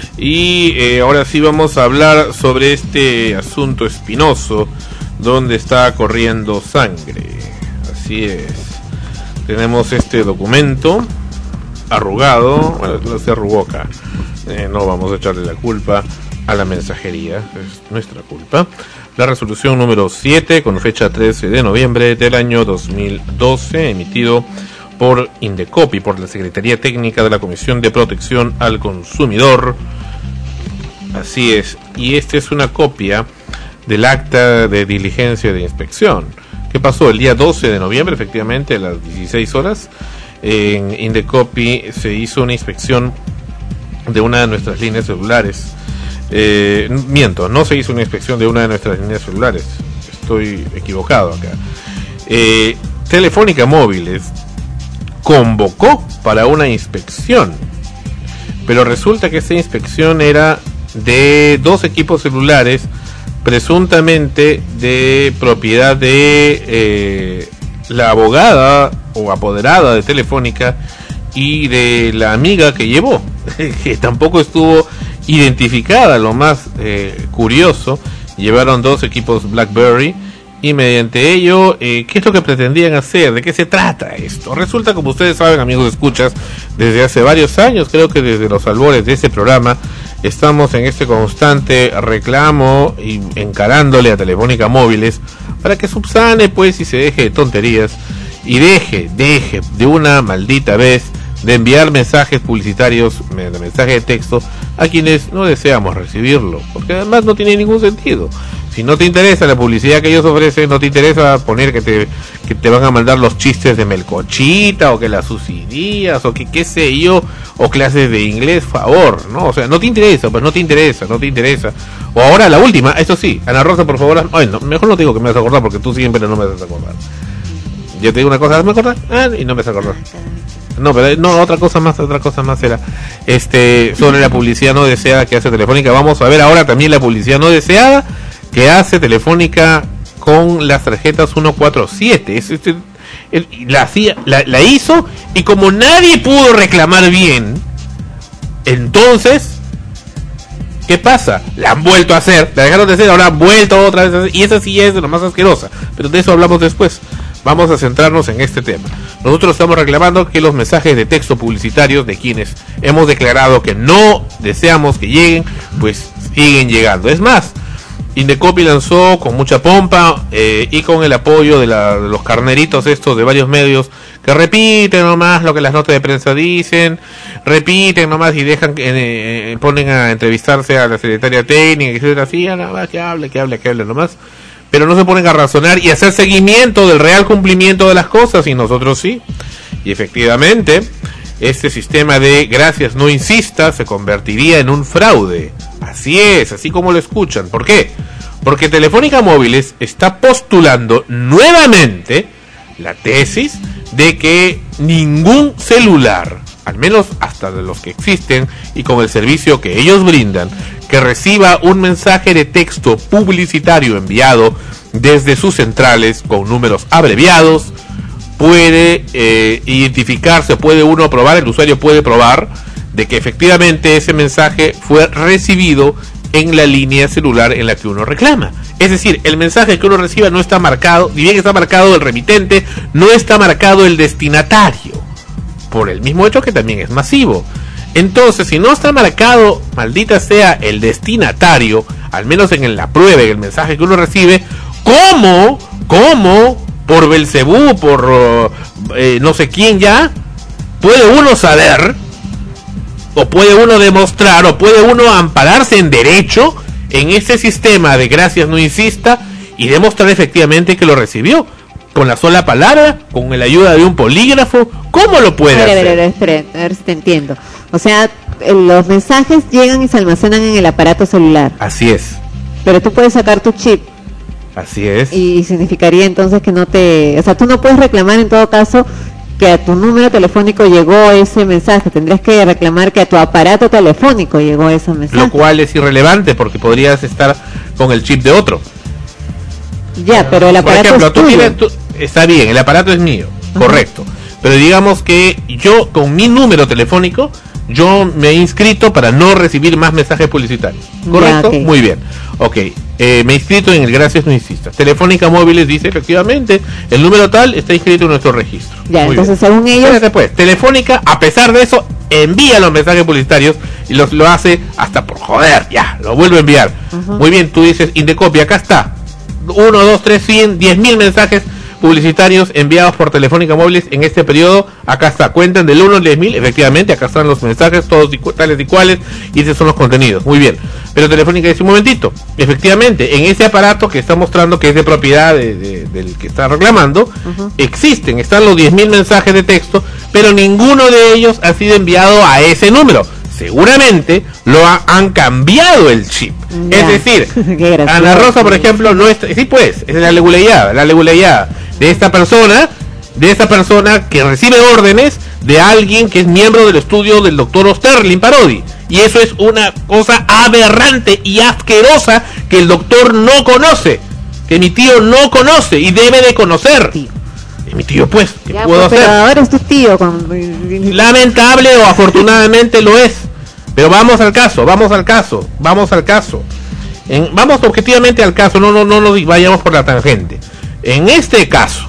Y eh, ahora sí vamos a hablar sobre este asunto espinoso donde está corriendo sangre. Así es. Tenemos este documento arrugado. Bueno, no se arrugó acá. Eh, no vamos a echarle la culpa a la mensajería, es nuestra culpa. La resolución número siete, con fecha trece de noviembre del año dos mil doce, emitido por Indecopi, por la Secretaría Técnica de la Comisión de Protección al Consumidor. Así es, y esta es una copia del acta de diligencia de inspección. ¿Qué pasó? El día doce de noviembre, efectivamente, a las dieciséis horas, en Indecopi se hizo una inspección de una de nuestras líneas celulares. Eh, miento, no se hizo una inspección de una de nuestras líneas celulares. Estoy equivocado acá. Eh, Telefónica Móviles convocó para una inspección, pero resulta que esta inspección era de dos equipos celulares presuntamente de propiedad de eh, la abogada o apoderada de Telefónica y de la amiga que llevó, que tampoco estuvo identificada. Lo más eh, curioso, llevaron dos equipos BlackBerry y mediante ello, eh, ¿qué es lo que pretendían hacer? ¿De qué se trata esto? Resulta, como ustedes saben, amigos escuchas, desde hace varios años, creo que desde los albores de este programa, estamos en este constante reclamo y encarándole a Telefónica Móviles para que subsane pues y se deje de tonterías y deje, deje de una maldita vez de enviar mensajes publicitarios, mensajes de texto a quienes no deseamos recibirlo, porque además no tiene ningún sentido. Si no te interesa la publicidad que ellos ofrecen, no te interesa poner que te que te van a mandar los chistes de melcochita o que las subsidias o que qué sé yo, o clases de inglés, favor, ¿no? O sea, no te interesa, pues no te interesa, no te interesa. O ahora la última, eso sí, Ana Rosa, por favor, ay, no, mejor no te digo que me vas a acordar porque tú siempre no me vas a acordar. Yo te digo una cosa, hazme acordar, ah, y no me vas a acordar. No, pero no, otra cosa más, otra cosa más era este sobre la publicidad no deseada que hace Telefónica. Vamos a ver ahora también la publicidad no deseada que hace Telefónica con las tarjetas ciento cuarenta y siete. Es, este, el, la, hacía, la, la hizo y como nadie pudo reclamar bien, entonces ¿Qué pasa? La han vuelto a hacer, la dejaron de hacer, ahora han vuelto otra vez a hacer, y esa sí es de lo más asquerosa, pero de eso hablamos después. Vamos a centrarnos en este tema. Nosotros estamos reclamando que los mensajes de texto publicitarios de quienes hemos declarado que no deseamos que lleguen, pues siguen llegando. Es más, Indecopi lanzó con mucha pompa eh, y con el apoyo de, la, de los carneritos estos de varios medios que repiten nomás lo que las notas de prensa dicen, repiten nomás y dejan eh, eh, ponen a entrevistarse a la secretaria técnica, etcétera, así, nada más que hable, que hable, que hable nomás, pero no se ponen a razonar y hacer seguimiento del real cumplimiento de las cosas, y nosotros sí. Y efectivamente, este sistema de gracias no insista se convertiría en un fraude. Así es, así como lo escuchan. ¿Por qué? Porque Telefónica Móviles está postulando nuevamente la tesis de que ningún celular, al menos hasta de los que existen y con el servicio que ellos brindan, que reciba un mensaje de texto publicitario enviado desde sus centrales con números abreviados, puede eh, identificarse, puede uno probar, el usuario puede probar de que efectivamente ese mensaje fue recibido en la línea celular en la que uno reclama. Es decir, el mensaje que uno reciba no está marcado, ni bien está marcado el remitente, no está marcado el destinatario, por el mismo hecho que también es masivo. Entonces, si no está marcado, maldita sea, el destinatario, al menos en la prueba, en el mensaje que uno recibe, ¿cómo? ¿Cómo? Por Belcebú, por uh, eh, no sé quién ya, puede uno saber, o puede uno demostrar, o puede uno ampararse en derecho en ese sistema de gracias no insista y demostrar efectivamente que lo recibió con la sola palabra, con la ayuda de un polígrafo. ¿Cómo lo puede a ver, hacer? A ver, a ver, espera, a ver si te entiendo. O sea, los mensajes llegan y se almacenan en el aparato celular. Así es. Pero tú puedes sacar tu chip. Así es. Y significaría entonces que no te... O sea, tú no puedes reclamar en todo caso que a tu número telefónico llegó ese mensaje. Tendrías que reclamar que a tu aparato telefónico llegó ese mensaje. Lo cual es irrelevante porque podrías estar con el chip de otro. Ya, pero el aparato Por ejemplo, es tú tuyo. tienes, tú, está bien, el aparato es mío, ajá, correcto. Pero digamos que yo con mi número telefónico, yo me he inscrito para no recibir más mensajes publicitarios. ¿Correcto? Ya, okay. Muy bien. Ok, eh, me he inscrito en el Gracias No Insistas. Telefónica Móviles dice, efectivamente, el número tal está inscrito en nuestro registro. Ya, muy entonces bien. Según ellos... Espérate, pues, Telefónica, a pesar de eso, envía los mensajes publicitarios y los lo hace hasta por joder, ya, lo vuelve a enviar. Uh-huh. Muy bien, tú dices, Indecopi, acá está. Uno, dos, tres, cien, diez mil mensajes publicitarios enviados por Telefónica Móviles en este periodo. Acá está, cuentan del uno al diez mil, efectivamente, acá están los mensajes, todos tales y cuales, y esos son los contenidos. Muy bien, pero Telefónica dice, un momentito, efectivamente, en ese aparato que está mostrando que es de propiedad de, de, del que está reclamando, uh-huh, existen, están los diez mil mensajes de texto, pero ninguno de ellos ha sido enviado a ese número. Seguramente lo ha, han cambiado el chip. Ya. Es decir, Ana Rosa, por ejemplo, no está, sí pues, es la leguleyada, la leguleyada de esta persona, de esta persona que recibe órdenes de alguien que es miembro del estudio del doctor Osterlin Parodi. Y eso es una cosa aberrante y asquerosa que el doctor no conoce, que mi tío no conoce y debe de conocer. Tío. Y mi tío, pues, ¿qué ya, puedo pues, hacer? Pero ahora es tu tío. Con... Lamentable o afortunadamente lo es. Pero vamos al caso, vamos al caso, vamos al caso. En, vamos objetivamente al caso, no, no, no nos vayamos por la tangente. En este caso,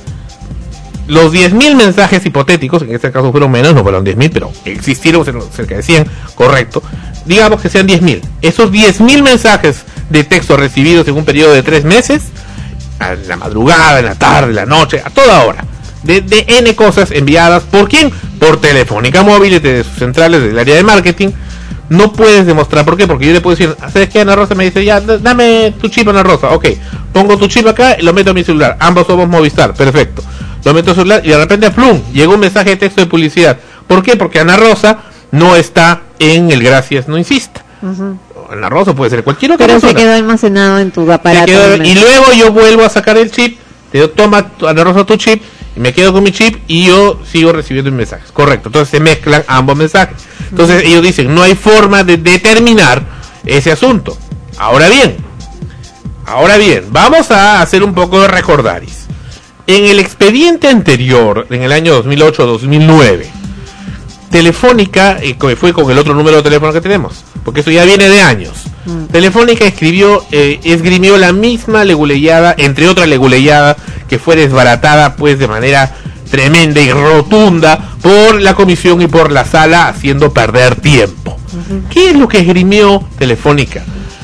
los diez mil mensajes hipotéticos, en este caso fueron menos, no fueron diez mil, pero existieron cerca de cien, correcto. Digamos que sean diez mil. Esos diez mil mensajes de texto recibidos en un periodo de tres meses, a la madrugada, en la tarde, en la noche, a toda hora, de, de N cosas enviadas, ¿por quién? Por Telefónica Móviles, de sus centrales del área de marketing. No puedes demostrar, ¿por qué? Porque yo le puedo decir, ¿sabes qué? Ana Rosa me dice, ya, dame tu chip, Ana Rosa, ok, pongo tu chip acá y lo meto a mi celular, ambos somos Movistar, perfecto, lo meto a celular y de repente, plum, llegó un mensaje de texto de publicidad. ¿Por qué? Porque Ana Rosa no está en el Gracias No Insista. Uh-huh. Ana Rosa puede ser cualquier otra Pero persona. se quedó almacenado en tu aparato. Quedó, y luego yo vuelvo a sacar el chip, te digo, toma Ana Rosa tu chip, y me quedo con mi chip y yo sigo recibiendo mis mensajes. Correcto, entonces se mezclan ambos mensajes. Entonces uh-huh, ellos dicen, no hay forma de determinar ese asunto. Ahora bien, ahora bien, vamos a hacer un poco de recordaris. En el expediente anterior, en el año dos mil ocho dos mil nueve, Telefónica, y eh, fue con el otro número de teléfono que tenemos, porque eso ya viene de años. Mm. Telefónica escribió, eh, esgrimió la misma leguleyada, entre otras leguleyada, que fue desbaratada pues de manera tremenda y rotunda por la comisión y por la sala, haciendo perder tiempo. Uh-huh. ¿Qué es lo que esgrimió Telefónica?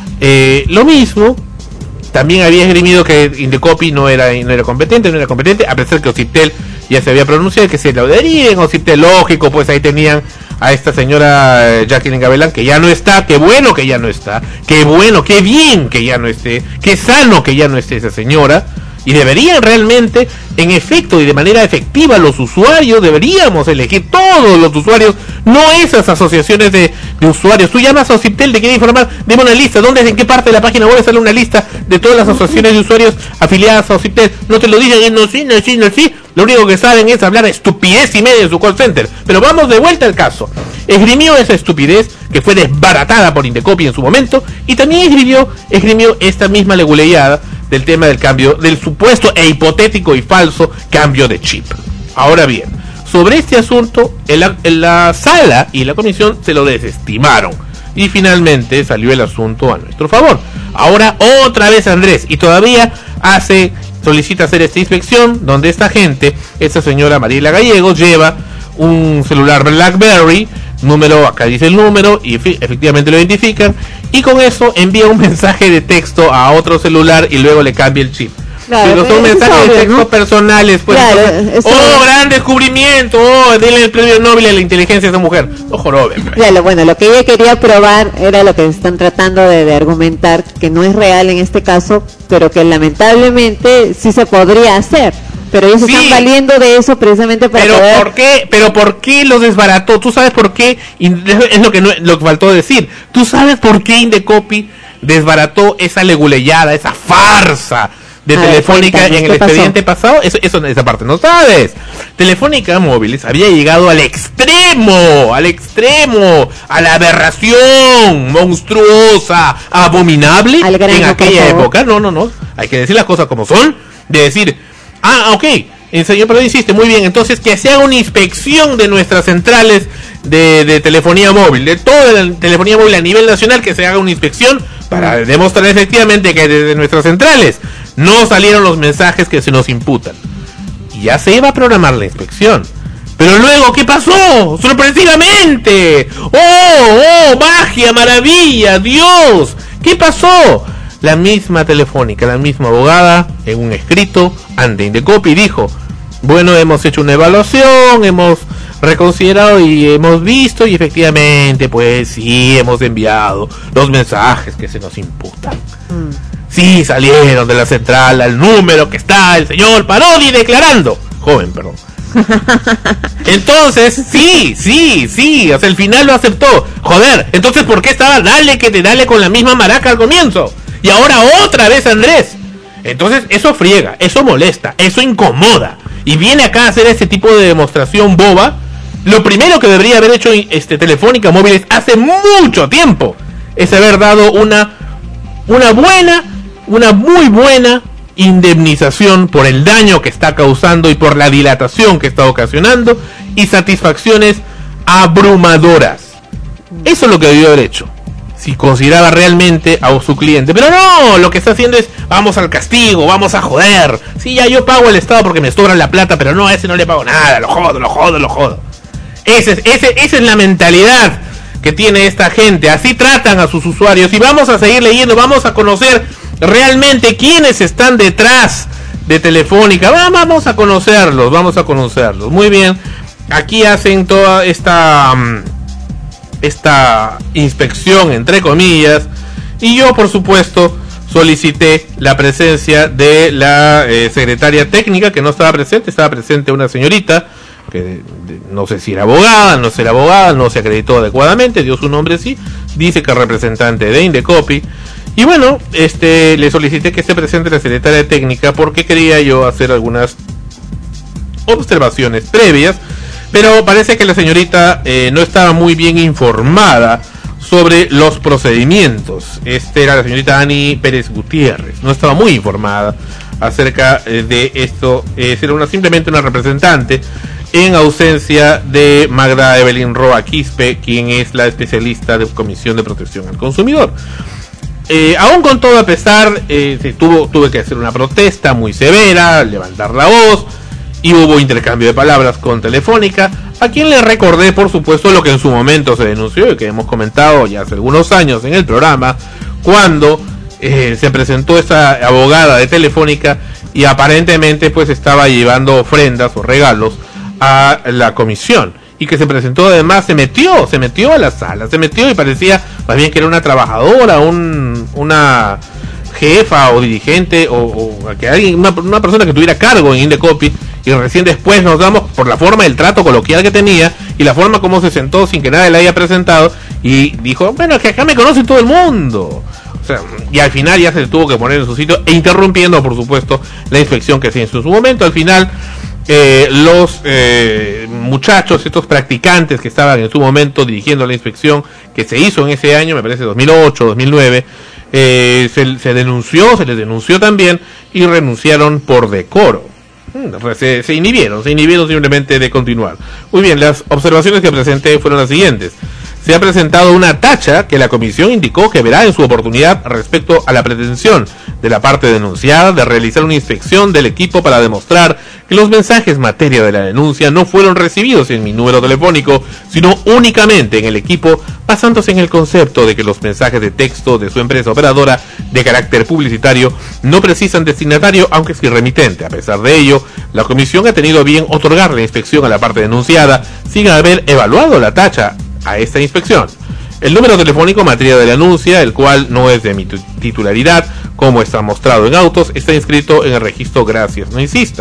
Eh, lo mismo. También había esgrimido que Indecopy no era, no era competente, no era competente, a pesar que Ociptel ya se había pronunciado, que se lo deriven. Ociptel, lógico, pues ahí tenían a esta señora Jacqueline Gavilán, que ya no está. Qué bueno que ya no está, qué bueno, qué bien que ya no esté, qué sano que ya no esté esa señora. Y deberían realmente, en efecto y de manera efectiva, los usuarios, deberíamos elegir todos los usuarios, no esas asociaciones de, de usuarios. Tú llamas a Ociptel, te quiere informar, deme una lista, ¿dónde, en qué parte de la página web sale una lista de todas las asociaciones de usuarios afiliadas a Ociptel? No te lo dicen, no, sí, no, sí, no, sí. Lo único que saben es hablar estupidez y media en su call center. Pero vamos de vuelta al caso. Esgrimió esa estupidez que fue desbaratada por Indecopy en su momento, y también esgrimió, esgrimió esta misma leguleyada del tema del cambio, del supuesto e hipotético y falso cambio de chip. Ahora bien, sobre este asunto, en la, en la sala y la comisión se lo desestimaron, y finalmente salió el asunto a nuestro favor. Ahora otra vez Andrés, y todavía hace, solicita hacer esta inspección, donde esta gente, esta señora Mariela Gallegos, lleva un celular BlackBerry, número, acá dice el número, y efectivamente lo identifican, y con eso envía un mensaje de texto a otro celular y luego le cambia el chip. Claro, pero son mensajes obvio, de texto, ¿no?, personales, pues. Claro, entonces, oh, obvio. Gran descubrimiento, oh, denle el premio Nobel a la inteligencia a esa mujer. No jorobe, pues. Claro, bueno, lo que ella quería probar era lo que están tratando de, de argumentar, que no es real en este caso, pero que lamentablemente sí se podría hacer. Pero ellos sí están valiendo de eso precisamente para pero poder... ¿por qué? Pero ¿por qué lo desbarató? ¿Tú sabes por qué? Es lo que no, lo que faltó decir. ¿Tú sabes por qué Indecopy desbarató esa leguleyada, esa farsa de a Telefónica ver, en el expediente pasado? Eso, eso, esa parte no sabes. Telefónica Móviles había llegado al extremo, al extremo, a la aberración monstruosa, abominable en aquella época. No, no, no. Hay que decir las cosas como son. De decir, ah, ok, el señor Perdón insiste, muy bien, entonces que se haga una inspección de nuestras centrales de, de telefonía móvil, de toda la telefonía móvil a nivel nacional, que se haga una inspección para demostrar efectivamente que desde nuestras centrales no salieron los mensajes que se nos imputan. Y ya se iba a programar la inspección. Pero luego, ¿qué pasó? ¡Sorpresivamente! ¡Oh, oh, magia, maravilla, Dios! ¿Qué pasó? La misma Telefónica, la misma abogada, en un escrito ante Indecopy dijo, bueno, hemos hecho una evaluación, hemos reconsiderado y hemos visto, y efectivamente, pues sí, hemos enviado los mensajes que se nos imputan. Mm. Sí, salieron de la central al número que está el señor Parodi declarando. Joven, perdón. Entonces, sí, sí, sí, hasta el final lo aceptó. Joder, entonces, ¿por qué estaba dale que te dale con la misma maraca al comienzo? Y ahora otra vez Andrés. Entonces eso friega, eso molesta, eso incomoda. Y viene acá a hacer ese tipo de demostración boba. Lo primero que debería haber hecho este Telefónica Móviles hace mucho tiempo es haber dado una, una buena, una muy buena indemnización por el daño que está causando y por la dilatación que está ocasionando, y satisfacciones abrumadoras. Eso es lo que debió haber hecho si consideraba realmente a su cliente. Pero no, lo que está haciendo es, vamos al castigo, vamos a joder. Sí, ya yo pago al Estado porque me sobra la plata, pero no, a ese no le pago nada, lo jodo, lo jodo, lo jodo. Ese es, ese, esa es la mentalidad que tiene esta gente. Así tratan a sus usuarios. Y vamos a seguir leyendo, vamos a conocer realmente quiénes están detrás de Telefónica. Vamos a conocerlos, vamos a conocerlos. Muy bien, aquí hacen toda esta... Um, esta inspección entre comillas, y yo por supuesto solicité la presencia de la eh, secretaria técnica, que no estaba presente, estaba presente una señorita que de, de, no sé si era abogada, no sé era abogada, no se acreditó adecuadamente, dio su nombre, sí, dice que es representante de Indecopy, y bueno, este le solicité que esté presente la secretaria técnica porque quería yo hacer algunas observaciones previas. Pero parece que la señorita eh, no estaba muy bien informada sobre los procedimientos. Esta era la señorita Ani Pérez Gutiérrez. No estaba muy informada acerca eh, de esto. Eh, era una, simplemente una representante. en ausencia de Magda Evelyn Roa Quispe, quien es la especialista de Comisión de Protección al Consumidor. Eh, aún con todo, a pesar, eh, se tuvo, tuve que hacer una protesta muy severa, levantar la voz, y hubo intercambio de palabras con Telefónica, a quien le recordé, por supuesto, lo que en su momento se denunció y que hemos comentado ya hace algunos años en el programa, cuando eh, se presentó esta abogada de Telefónica y aparentemente pues estaba llevando ofrendas o regalos a la comisión, y que se presentó, además se metió, se metió a la sala, se metió y parecía más bien que era una trabajadora, un, una jefa o dirigente o, o que alguien, una, una persona que tuviera cargo en Indecopi, y recién después nos damos por la forma del trato coloquial que tenía y la forma como se sentó sin que nadie la haya presentado y dijo, bueno, es que acá me conoce todo el mundo. O sea, y al final ya se tuvo que poner en su sitio e interrumpiendo, por supuesto, la inspección que se hizo en su momento. Al final, eh, los eh, muchachos, estos practicantes que estaban en su momento dirigiendo la inspección que se hizo en ese año, me parece dos mil ocho, dos mil nueve, eh, se, se denunció, se les denunció también y renunciaron por decoro. Se, se inhibieron, se inhibieron simplemente de continuar. Muy bien, las observaciones que presenté fueron las siguientes. Se ha presentado una tacha que la comisión indicó que verá en su oportunidad respecto a la pretensión de la parte denunciada de realizar una inspección del equipo para demostrar que los mensajes materia de la denuncia no fueron recibidos en mi número telefónico, sino únicamente en el equipo, basándose en el concepto de que los mensajes de texto de su empresa operadora de carácter publicitario no precisan destinatario, aunque sí remitente. A pesar de ello, la comisión ha tenido bien otorgar la inspección a la parte denunciada sin haber evaluado la tacha a esta inspección. El número telefónico materia de la denuncia, el cual no es de mi titularidad, como está mostrado en autos, está inscrito en el registro Gracias No Insista.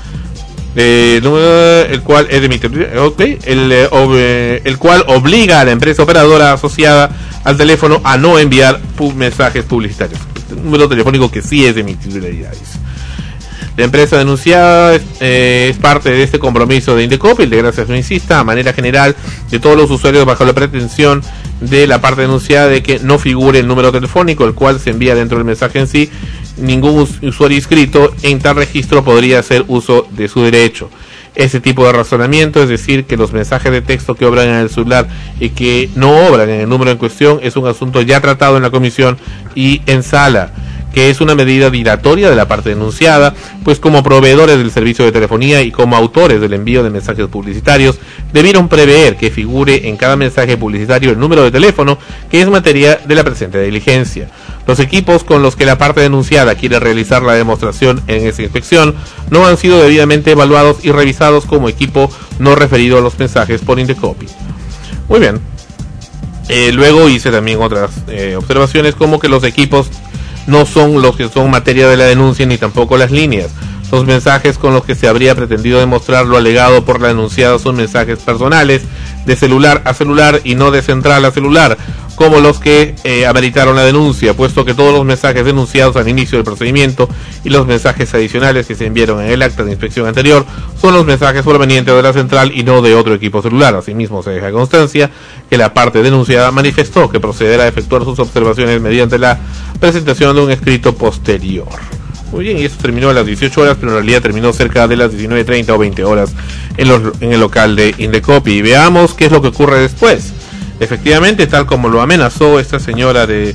Eh, el cual es de mi okay, el, eh, ob, eh, el cual obliga a la empresa operadora asociada al teléfono a no enviar pu mensajes publicitarios. El número telefónico que sí es de mi titularidad. La empresa denunciada eh, es parte de este compromiso de Indecopi, el de Gracias No Insista, a manera general de todos los usuarios, bajo la pretensión de la parte denunciada de que no figure el número telefónico, el cual se envía dentro del mensaje en sí. Ningún usuario inscrito en tal registro podría hacer uso de su derecho. Ese tipo de razonamiento, es decir, que los mensajes de texto que obran en el celular y que no obran en el número en cuestión, es un asunto ya tratado en la comisión y en sala, que es una medida dilatoria de la parte denunciada, pues como proveedores del servicio de telefonía y como autores del envío de mensajes publicitarios, debieron prever que figure en cada mensaje publicitario el número de teléfono, que es materia de la presente diligencia. Los equipos con los que la parte denunciada quiere realizar la demostración en esa inspección no han sido debidamente evaluados y revisados como equipo no referido a los mensajes por Indecopi. Muy bien. Eh, luego hice también otras eh, observaciones, como que los equipos no son los que son materia de la denuncia, ni tampoco las líneas. Los mensajes con los que se habría pretendido demostrar lo alegado por la denunciada son mensajes personales, de celular a celular y no de central a celular, como los que eh, ameritaron la denuncia, puesto que todos los mensajes denunciados al inicio del procedimiento y los mensajes adicionales que se enviaron en el acta de inspección anterior son los mensajes provenientes de la central y no de otro equipo celular. Asimismo, se deja constancia que la parte denunciada manifestó que procederá a efectuar sus observaciones mediante la presentación de un escrito posterior. Muy bien, y esto terminó a las dieciocho horas, pero en realidad terminó cerca de las diecinueve treinta o veinte horas en, los, en el local de Indecopi. Y veamos qué es lo que ocurre después. Efectivamente, tal como lo amenazó esta señora de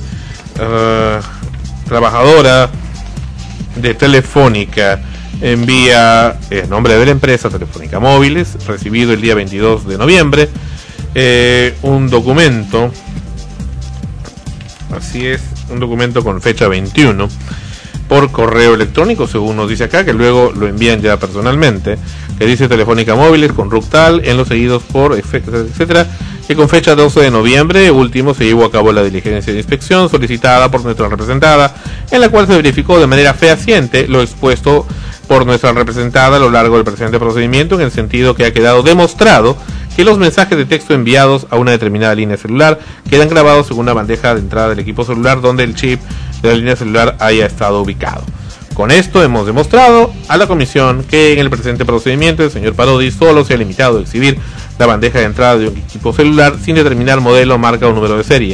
uh, trabajadora de Telefónica, envía en nombre de la empresa Telefónica Móviles, recibido el día veintidós de noviembre, eh, un documento, así es, un documento con fecha veintiuno, por correo electrónico, según nos dice acá, que luego lo envían ya personalmente, que dice Telefónica Móviles con Ructal, en los seguidos por, etcétera, que con fecha doce de noviembre último se llevó a cabo la diligencia de inspección solicitada por nuestra representada, en la cual se verificó de manera fehaciente lo expuesto por nuestra representada a lo largo del presente procedimiento, en el sentido que ha quedado demostrado que los mensajes de texto enviados a una determinada línea celular quedan grabados en una bandeja de entrada del equipo celular donde el chip de la línea celular haya estado ubicado. Con esto hemos demostrado a la comisión que en el presente procedimiento el señor Parodi solo se ha limitado a exhibir la bandeja de entrada de un equipo celular sin determinar modelo, marca o número de serie,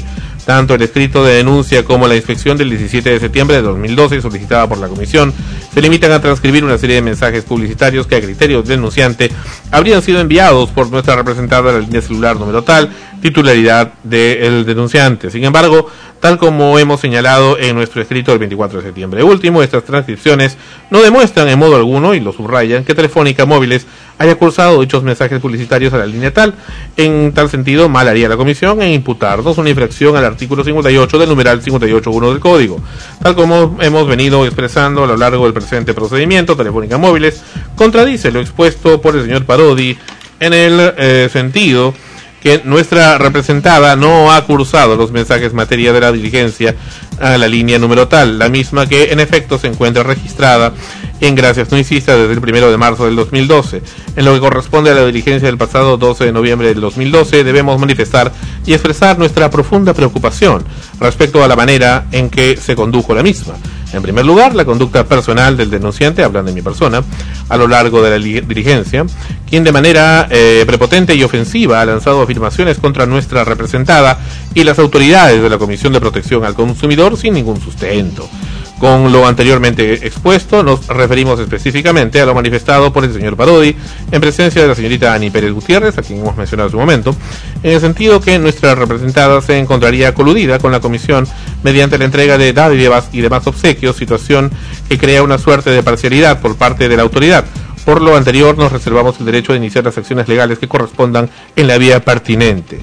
Tanto el escrito de denuncia como la inspección del diecisiete de septiembre de dos mil doce solicitada por la comisión se limitan a transcribir una serie de mensajes publicitarios que a criterio del denunciante habrían sido enviados por nuestra representada a la línea celular número tal, titularidad del denunciante. Sin embargo, tal como hemos señalado en nuestro escrito del veinticuatro de septiembre último, estas transcripciones no demuestran en modo alguno, y lo subrayan, que Telefónica Móviles haya cursado dichos mensajes publicitarios a la línea tal. En tal sentido, mal haría la comisión en imputarnos una infracción al artículo cincuenta y ocho del numeral cincuenta y ocho punto uno del Código. Tal como hemos venido expresando a lo largo del presente procedimiento, Telefónica Móviles contradice lo expuesto por el señor Parodi en el eh, sentido que nuestra representada no ha cursado los mensajes materia de la diligencia a la línea número tal, la misma que en efecto se encuentra registrada en Gracias No Insista desde el primero de marzo del dos mil doce. En lo que corresponde a la diligencia del pasado doce de noviembre del dos mil doce, debemos manifestar y expresar nuestra profunda preocupación respecto a la manera en que se condujo la misma. En primer lugar, la conducta personal del denunciante, hablando de mi persona, a lo largo de la diligencia, quien de manera eh, prepotente y ofensiva ha lanzado afirmaciones contra nuestra representada y las autoridades de la Comisión de Protección al Consumidor sin ningún sustento. Con lo anteriormente expuesto, nos referimos específicamente a lo manifestado por el señor Parodi en presencia de la señorita Ani Pérez Gutiérrez, a quien hemos mencionado en su momento, en el sentido que nuestra representada se encontraría coludida con la comisión mediante la entrega de dádivas y demás obsequios, situación que crea una suerte de parcialidad por parte de la autoridad. Por lo anterior, nos reservamos el derecho de iniciar las acciones legales que correspondan en la vía pertinente.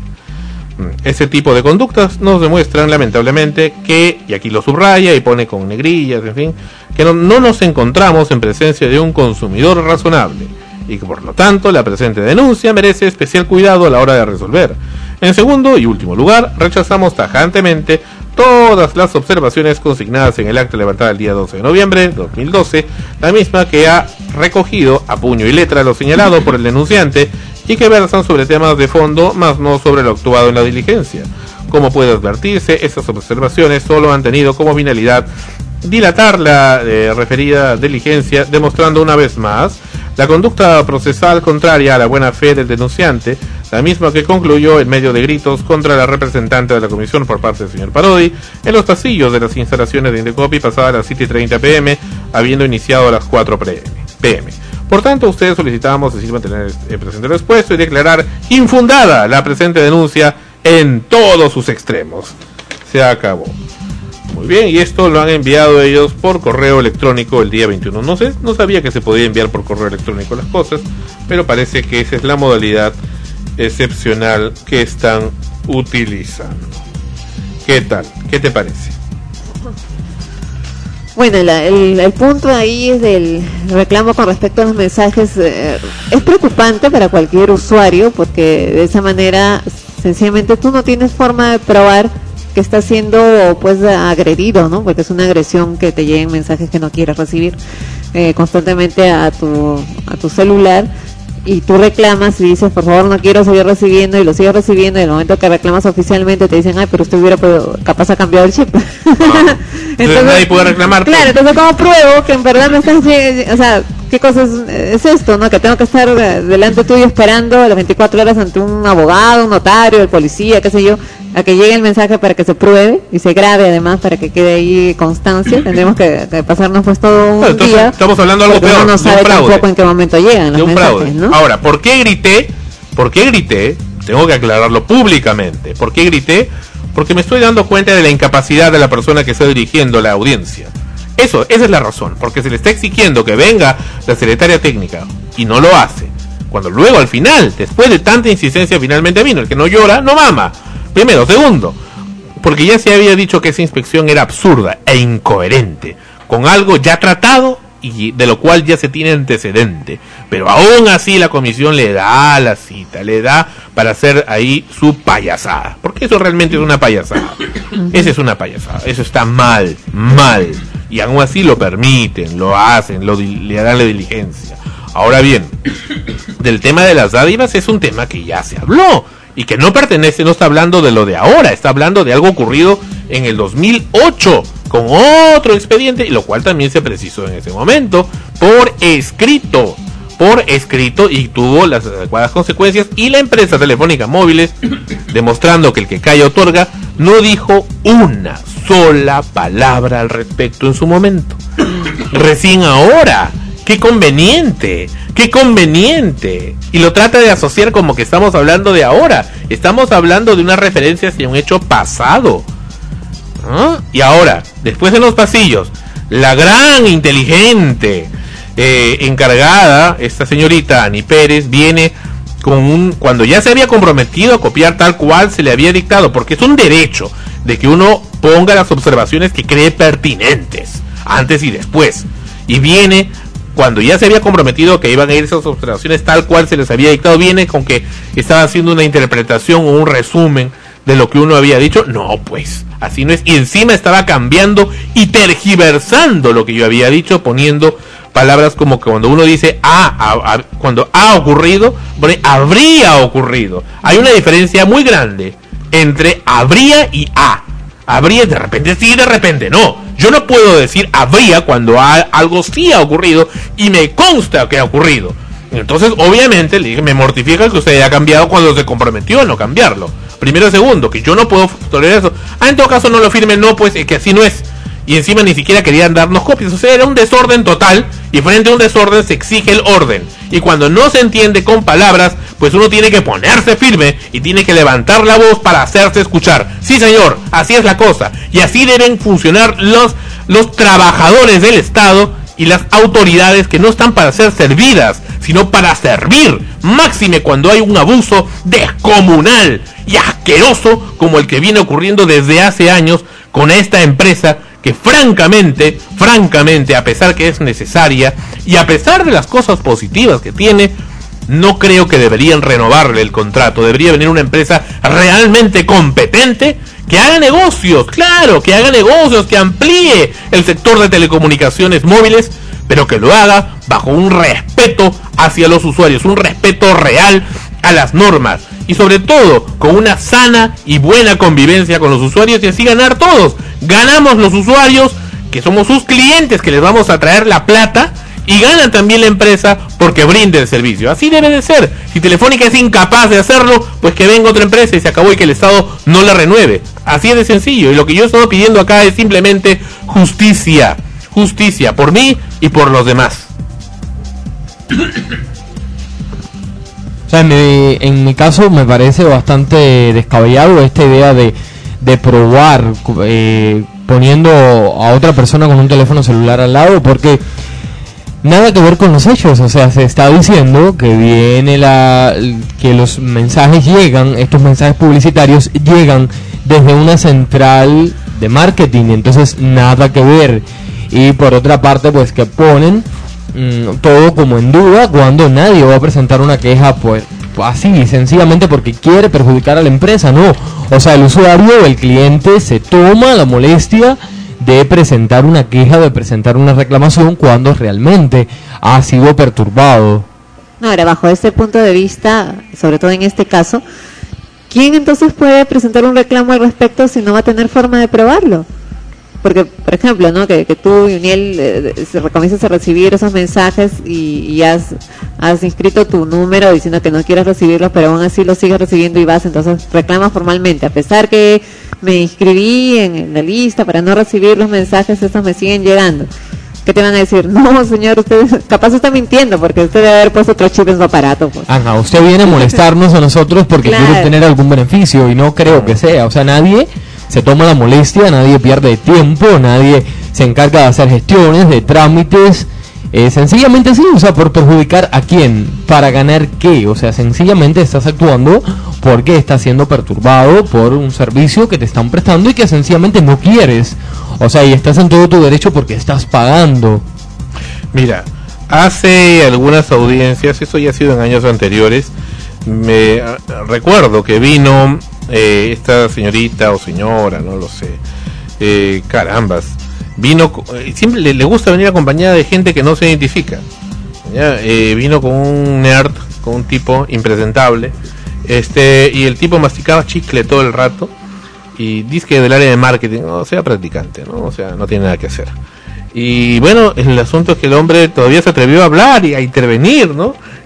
Ese tipo de conductas nos demuestran lamentablemente que, y aquí lo subraya y pone con negrillas, en fin, que no, no nos encontramos en presencia de un consumidor razonable y que por lo tanto la presente denuncia merece especial cuidado a la hora de resolver. En segundo y último lugar, rechazamos tajantemente todas las observaciones consignadas en el acta levantada el día doce de noviembre de dos mil doce, la misma que ha recogido a puño y letra lo señalado por el denunciante y que versan sobre temas de fondo, más no sobre lo actuado en la diligencia. Como puede advertirse, estas observaciones solo han tenido como finalidad dilatar la eh, referida diligencia, demostrando una vez más la conducta procesal contraria a la buena fe del denunciante, la misma que concluyó en medio de gritos contra la representante de la comisión por parte del señor Parodi en los pasillos de las instalaciones de Indecopi pasadas las siete y treinta pm, habiendo iniciado a las cuatro pm. Por tanto, ustedes solicitábamos decir mantener el presente lo expuesto y declarar infundada la presente denuncia en todos sus extremos. Se acabó. Muy bien, y esto lo han enviado ellos por correo electrónico el día veintiuno. No sé, no sabía que se podía enviar por correo electrónico las cosas, pero parece que esa es la modalidad excepcional que están utilizando. ¿Qué tal? ¿Qué te parece? Bueno, la, el, el punto ahí es del reclamo con respecto a los mensajes. Eh, es preocupante para cualquier usuario porque de esa manera sencillamente tú no tienes forma de probar que estás siendo pues agredido, ¿no? Porque es una agresión que te lleguen mensajes que no quieres recibir eh, constantemente a tu a tu celular. Y tú reclamas y dices, por favor, no quiero seguir recibiendo, y lo sigues recibiendo, y en el momento que reclamas oficialmente te dicen, ay, pero usted hubiera podido, capaz ha cambiado el chip. Ah, entonces nadie puede reclamar. Claro, entonces ¿cómo pruebo que en verdad me estás, o sea, qué cosa es, es esto, ¿no? Que tengo que estar delante tuyo esperando las veinticuatro horas ante un abogado, un notario, el policía, qué sé yo, a que llegue el mensaje para que se pruebe y se grabe además para que quede ahí constancia. Tendremos que, que pasarnos pues todo un entonces, día. Estamos hablando de algo peor, uno no sabe tampoco en qué momento llegan los mensajes, ¿no? Ahora, ¿por qué grité? ¿Por qué grité? Tengo que aclararlo públicamente. ¿Por qué grité? Porque me estoy dando cuenta de la incapacidad de la persona que está dirigiendo la audiencia. Eso, esa es la razón. Porque se le está exigiendo que venga la secretaria técnica y no lo hace. Cuando luego al final, después de tanta insistencia, finalmente vino. El que no llora, no mama. Primero. Segundo, porque ya se había dicho que esa inspección era absurda e incoherente, con algo ya tratado y de lo cual ya se tiene antecedente, pero aún así la comisión le da la cita, le da para hacer ahí su payasada, porque eso realmente es una payasada. Esa es una payasada, eso está mal, mal, y aún así lo permiten, lo hacen, lo, le dan la diligencia. Ahora bien, del tema de las dádivas es un tema que ya se habló y que no pertenece, no está hablando de lo de ahora, está hablando de algo ocurrido en el dos mil ocho con otro expediente, y lo cual también se precisó en ese momento por escrito, por escrito y tuvo las adecuadas consecuencias, y la empresa Telefónica Móviles, demostrando que el que calla otorga, no dijo una sola palabra al respecto en su momento. Recién ahora, qué conveniente, qué conveniente. Y lo trata de asociar como que estamos hablando de ahora. Estamos hablando de una referencia hacia un hecho pasado. ¿Ah? Y ahora, después en los pasillos, la gran inteligente eh, encargada, esta señorita Ani Pérez, viene con un, cuando ya se había comprometido a copiar tal cual se le había dictado, porque es un derecho de que uno ponga las observaciones que cree pertinentes, antes y después, y viene, cuando ya se había comprometido que iban a ir esas observaciones tal cual se les había dictado, viene con que estaba haciendo una interpretación o un resumen de lo que uno había dicho. No, pues, así no es, y encima estaba cambiando y tergiversando lo que yo había dicho, poniendo palabras como que cuando uno dice ah, a, a, cuando ha ocurrido, pone habría ocurrido. Hay una diferencia muy grande entre habría y ha. Habría de repente sí, de repente no. Yo no puedo decir habría cuando ha, algo sí ha ocurrido y me consta que ha ocurrido. Entonces, obviamente, le dije, me mortifica que usted haya cambiado cuando se comprometió a no cambiarlo. Primero y segundo, que yo no puedo tolerar eso. Ah, en todo caso no lo firme, no, pues, es que así no es. Y encima ni siquiera querían darnos copias. O sea, era un desorden total. Y frente a un desorden se exige el orden. Y cuando no se entiende con palabras, pues uno tiene que ponerse firme y tiene que levantar la voz para hacerse escuchar. Sí, señor, así es la cosa. Y así deben funcionar los, los trabajadores del Estado y las autoridades, que no están para ser servidas, sino para servir. Máxime cuando hay un abuso descomunal y asqueroso como el que viene ocurriendo desde hace años con esta empresa, que francamente, francamente, a pesar que es necesaria y a pesar de las cosas positivas que tiene, no creo que deberían renovarle el contrato. Debería venir una empresa realmente competente que haga negocios, claro, que haga negocios, que amplíe el sector de telecomunicaciones móviles, pero que lo haga bajo un respeto hacia los usuarios, un respeto real a las normas y sobre todo con una sana y buena convivencia con los usuarios, y así ganar todos. Ganamos los usuarios, que somos sus clientes, que les vamos a traer la plata, y gana también la empresa porque brinde el servicio. Así debe de ser. Si Telefónica es incapaz de hacerlo, pues que venga otra empresa y se acabó, y que el Estado no la renueve. Así es de sencillo. Y lo que yo he estado pidiendo acá es simplemente justicia. Justicia por mí y por los demás. O sea, en mi, en mi caso me parece bastante descabellado esta idea de, de probar eh, poniendo a otra persona con un teléfono celular al lado, porque nada que ver con los hechos. O sea, se está diciendo que viene la que los mensajes llegan, estos mensajes publicitarios llegan desde una central de marketing, entonces nada que ver. Y por otra parte, pues que ponen mmm, todo como en duda, cuando nadie va a presentar una queja, pues así, sencillamente porque quiere perjudicar a la empresa. No, o sea, el usuario, el cliente, se toma la molestia de presentar una queja, de presentar una reclamación cuando realmente ha sido perturbado. No, ahora, bajo este punto de vista, sobre todo en este caso, ¿quién entonces puede presentar un reclamo al respecto si no va a tener forma de probarlo? Porque, por ejemplo, ¿no? Que, que tú, Yuniel, eh, se, comienzas a recibir esos mensajes y, y has, has inscrito tu número diciendo que no quieres recibirlos, pero aún así los sigues recibiendo y vas, entonces reclamas formalmente. A pesar que me inscribí en, en la lista para no recibir los mensajes, estos me siguen llegando. ¿Qué te van a decir? No, señor, usted capaz está mintiendo, porque usted debe haber puesto otro chip en su aparato. Pues. Ajá, usted viene a molestarnos a nosotros porque claro, quiere obtener algún beneficio, y no creo que sea. O sea, nadie se toma la molestia, nadie pierde tiempo, nadie se encarga de hacer gestiones, de trámites, eh, sencillamente sí, o sea, por perjudicar a quién, para ganar qué. O sea, sencillamente estás actuando porque estás siendo perturbado por un servicio que te están prestando y que sencillamente no quieres. O sea, y estás en todo tu derecho porque estás pagando. Mira, hace algunas audiencias, eso ya ha sido en años anteriores, me recuerdo que vino eh, esta señorita o señora, no lo sé, eh, carambas, vino, eh, siempre le, le gusta venir acompañada de gente que no se identifica, ¿ya? Eh, vino con un nerd, con un tipo impresentable, este, y el tipo masticaba chicle todo el rato, y dice que del área de marketing, o sea, practicante, ¿no? O sea, no tiene nada que hacer. Y bueno, el asunto es que el hombre todavía se atrevió a hablar y a intervenir, ¿no?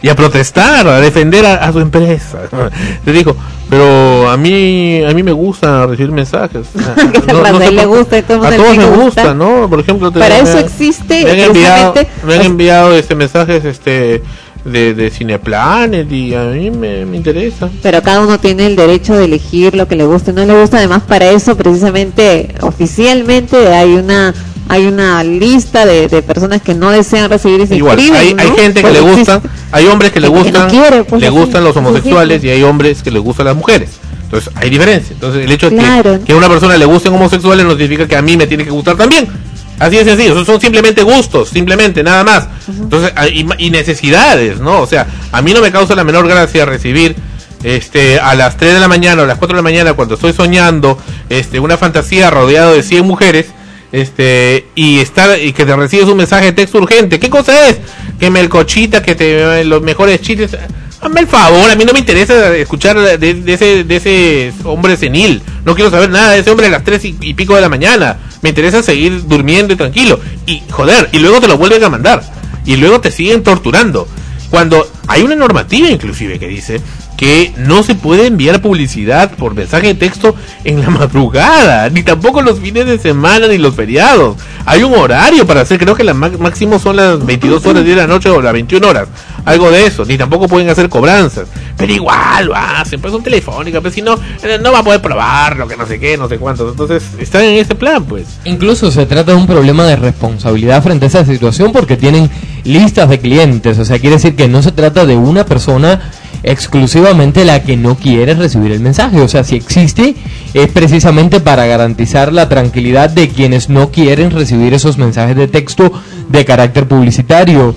y a protestar, a defender a, a su empresa. Le dijo, pero a mí a mí me gusta recibir mensajes. No, no sé, le gusta, a todos les gusta, gusta, ¿no? Por ejemplo, te, para me, eso existe. Me han enviado, me han enviado este mensajes este de, de Cineplanet y a mí me, me interesa. Pero cada uno tiene el derecho de elegir lo que le gusta y no le gusta. Además, para eso precisamente oficialmente hay una hay una lista de, de personas que no desean recibir ese igual escriben, hay, ¿no? hay gente pues que le gustan, hay hombres que le gustan, que no quiere, pues, le así, gustan los homosexuales y hay hombres que les gustan las mujeres. Entonces hay diferencia. Entonces el hecho claro. de que, que a una persona le gusten homosexuales no significa que a mí me tiene que gustar también. Así de sencillo, son, son simplemente gustos, simplemente, nada más. Uh-huh. Entonces, y, y necesidades, ¿no? O sea, a mí no me causa la menor gracia recibir este a las tres de la mañana o a las cuatro de la mañana cuando estoy soñando este una fantasía rodeado de cien mujeres, este y estar y que te recibes un mensaje de texto urgente. ¿Qué cosa es? Que melcochita, que te los mejores chistes. Hazme el favor, a mí no me interesa escuchar de, de ese de ese hombre senil. No quiero saber nada de ese hombre a las tres y, y pico de la mañana. Me interesa seguir durmiendo y tranquilo. Y joder, y luego te lo vuelven a mandar. Y luego te siguen torturando. Cuando hay una normativa inclusive que dice que no se puede enviar publicidad por mensaje de texto en la madrugada, ni tampoco los fines de semana ni los feriados. Hay un horario para hacer, creo que la máximo son las veintidós horas de la noche o las veintiuna horas, algo de eso, ni tampoco pueden hacer cobranzas, pero igual lo hacen, pues son telefónicas, pues si no, no va a poder probarlo, que no sé qué, no sé cuántos, entonces están en ese plan, pues. Incluso se trata de un problema de responsabilidad frente a esa situación porque tienen listas de clientes, o sea, quiere decir que no se trata de una persona exclusivamente la que no quiere recibir el mensaje, o sea, si existe es precisamente para garantizar la tranquilidad de quienes no quieren recibir esos mensajes de texto de carácter publicitario.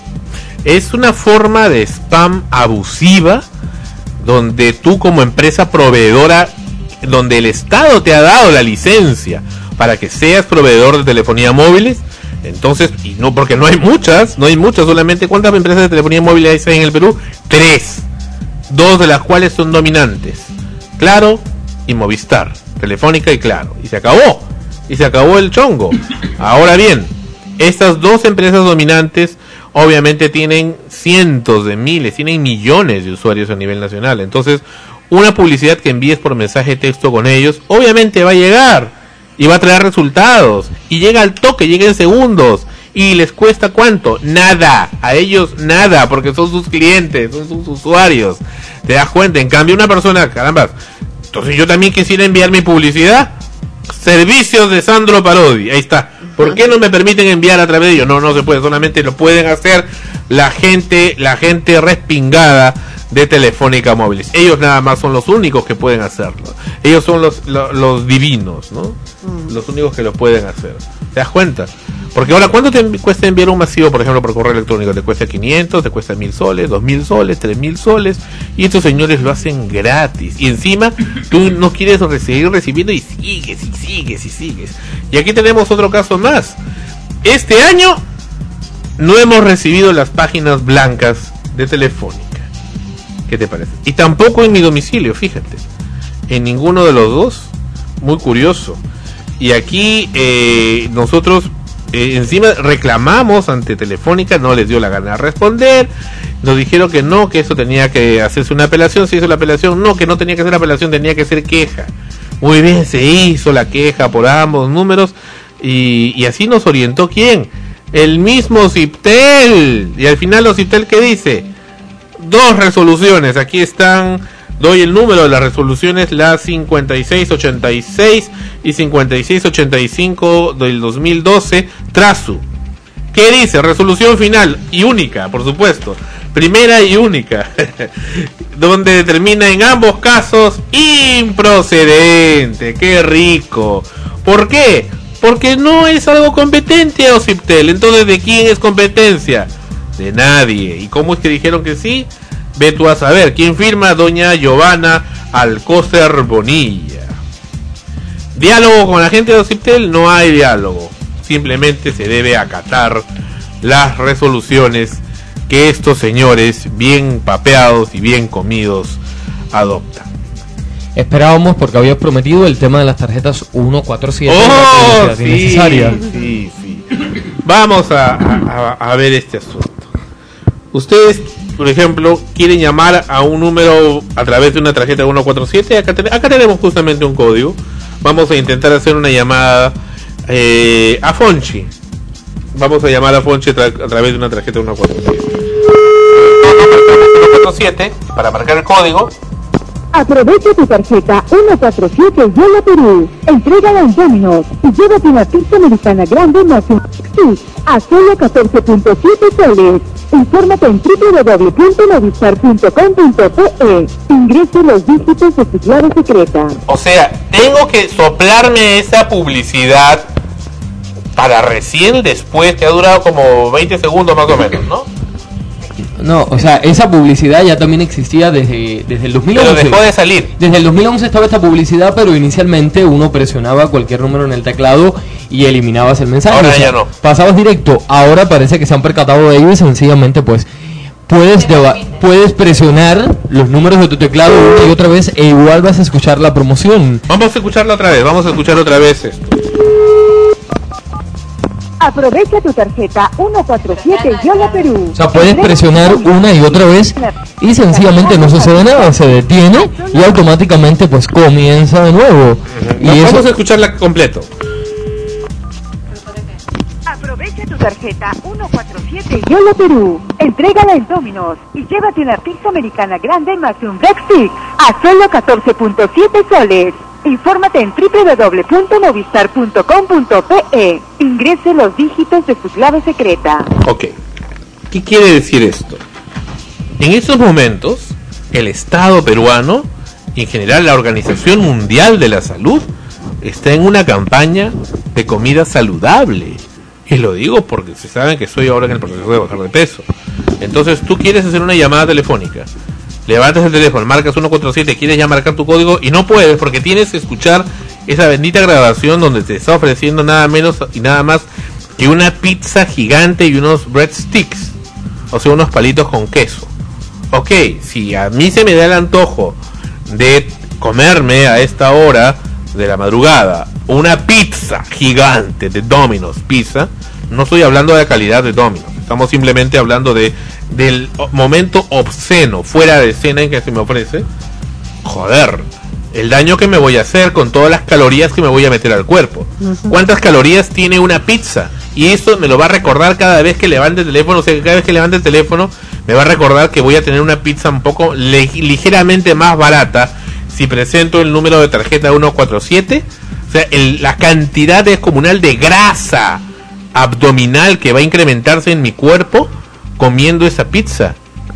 Es una forma de spam abusiva donde tú como empresa proveedora, donde el Estado te ha dado la licencia para que seas proveedor de telefonía móviles, entonces, y no porque no hay muchas, no hay muchas, solamente ¿cuántas empresas de telefonía móvil hay en el Perú? Tres. Dos de las cuales son dominantes, Claro y Movistar, Telefónica y Claro, y se acabó, y se acabó el chongo. Ahora bien, estas dos empresas dominantes obviamente tienen cientos de miles, tienen millones de usuarios a nivel nacional, entonces una publicidad que envíes por mensaje de texto con ellos, obviamente va a llegar, y va a traer resultados, y llega al toque, llega en segundos, y les cuesta ¿cuánto? Nada, a ellos nada, porque son sus clientes, son sus usuarios, te das cuenta. En cambio una persona, caramba, entonces yo también quisiera enviar mi publicidad, servicios de Sandro Parodi, ahí está. ¿Por qué no me permiten enviar a través de ellos? No, no se puede, solamente lo pueden hacer la gente, la gente respingada de Telefónica Móviles. Ellos nada más son los únicos que pueden hacerlo. Ellos son los, los, los divinos, ¿no? Mm. Los únicos que lo pueden hacer. ¿Te das cuenta? Porque ahora, ¿cuánto te cuesta enviar un masivo, por ejemplo, por correo electrónico? Te cuesta quinientos, te cuesta mil soles, dos mil soles, tres mil soles, y estos señores lo hacen gratis. Y encima, tú no quieres seguir recibiendo y sigues, y sigues, y sigues. Y aquí tenemos otro caso más. Este año no hemos recibido las páginas blancas de Telefónica. ¿Qué te parece? Y tampoco en mi domicilio, fíjate. En ninguno de los dos. Muy curioso. Y aquí eh, nosotros eh, encima reclamamos ante Telefónica, no les dio la gana de responder. Nos dijeron que no, que eso tenía que hacerse una apelación. Se hizo la apelación, no, que no tenía que ser apelación, tenía que ser queja. Muy bien, se hizo la queja por ambos números. Y, y así nos orientó ¿quién? El mismo Ciptel. Y al final los Ciptel, ¿qué dice? Dos resoluciones, aquí están, doy el número de las resoluciones, la cincuenta y seis ochenta y seis y cincuenta y seis ochenta y cinco del dos mil doce, Trasu. ¿Qué dice? Resolución final y única, por supuesto, primera y única, donde determina en ambos casos improcedente. ¡Qué rico! ¿Por qué? Porque no es algo competente, Ociptel. Entonces, ¿de quién es competencia? De nadie. ¿Y cómo es que dijeron que sí? Ve tú a saber. ¿Quién firma? Doña Giovanna Alcócer Bonilla. ¿Diálogo con la gente de Ociptel? No hay diálogo. Simplemente se debe acatar las resoluciones que estos señores, bien papeados y bien comidos, adoptan. Esperábamos, porque habías prometido el tema de las tarjetas ciento cuarenta y siete. ¡Oh, sí, necesaria. sí, sí! Vamos a, a, a ver este asunto. Ustedes, por ejemplo, quieren llamar a un número a través de una tarjeta uno cuatro siete. Acá, ten- acá tenemos justamente un código. Vamos a intentar hacer una llamada eh, a Fonchi. Vamos a llamar a Fonchi tra- a través de una tarjeta uno cuatro siete. uno cuatro siete para marcar el código. Aprovecha tu tarjeta uno cuatro siete Yola Perú. Entrégala en Domino's y llévate una pizza americana grande más un sí, a solo catorce punto siete soles. Infórmate en doble u doble u doble u punto movistar punto com punto pe. Ingrese los dígitos de tu clave secreta. O sea, tengo que soplarme esa publicidad para recién después, que ha durado como veinte segundos más o menos, ¿no? No, o sea, esa publicidad ya también existía desde, desde el dos mil once. Pero dejó de salir. Desde el dos mil once estaba esta publicidad, pero inicialmente uno presionaba cualquier número en el teclado y eliminabas el mensaje. Ahora o sea, ya no. Pasabas directo. Ahora parece que se han percatado de ello y sencillamente pues puedes deba- puedes presionar los números de tu teclado una y otra vez e igual vas a escuchar la promoción. Vamos a escucharla otra vez, vamos a escuchar otra vez esto. Aprovecha tu tarjeta uno cuatro siete Yola Perú. O sea, puedes presionar una y otra vez y sencillamente no sucede nada, se detiene y automáticamente pues comienza de nuevo. Y Vamos eso a escucharla completo. Aprovecha tu tarjeta uno cuatro siete Yola Perú. Entrégala en Domino's y llévate una pizza americana grande más un Black Stick a solo catorce punto siete soles. Infórmate en doble u doble u doble u punto movistar punto com punto pe. Ingrese los dígitos de su clave secreta. Ok. ¿Qué quiere decir esto? En estos momentos, el Estado peruano, y en general la Organización Mundial de la Salud, está en una campaña de comida saludable. Y lo digo porque se saben que estoy ahora en el proceso de bajar de peso. Entonces, tú quieres hacer una llamada telefónica. Levantas el teléfono, marcas uno cuatro siete, quieres ya marcar tu código y no puedes porque tienes que escuchar esa bendita grabación donde te está ofreciendo nada menos y nada más que una pizza gigante y unos breadsticks, o sea, unos palitos con queso. Ok, si a mí se me da el antojo de comerme a esta hora de la madrugada una pizza gigante de Domino's Pizza, no estoy hablando de la calidad de Domino's, estamos simplemente hablando de del momento obsceno, fuera de escena en que se me ofrece. Joder, el daño que me voy a hacer con todas las calorías que me voy a meter al cuerpo. Uh-huh. ¿Cuántas calorías tiene una pizza? Y eso me lo va a recordar cada vez que levante el teléfono. O sea, que cada vez que levante el teléfono me va a recordar que voy a tener una pizza un poco le- ligeramente más barata si presento el número de tarjeta uno cuatro siete. O sea, el, la cantidad descomunal de grasa abdominal que va a incrementarse en mi cuerpo comiendo esa pizza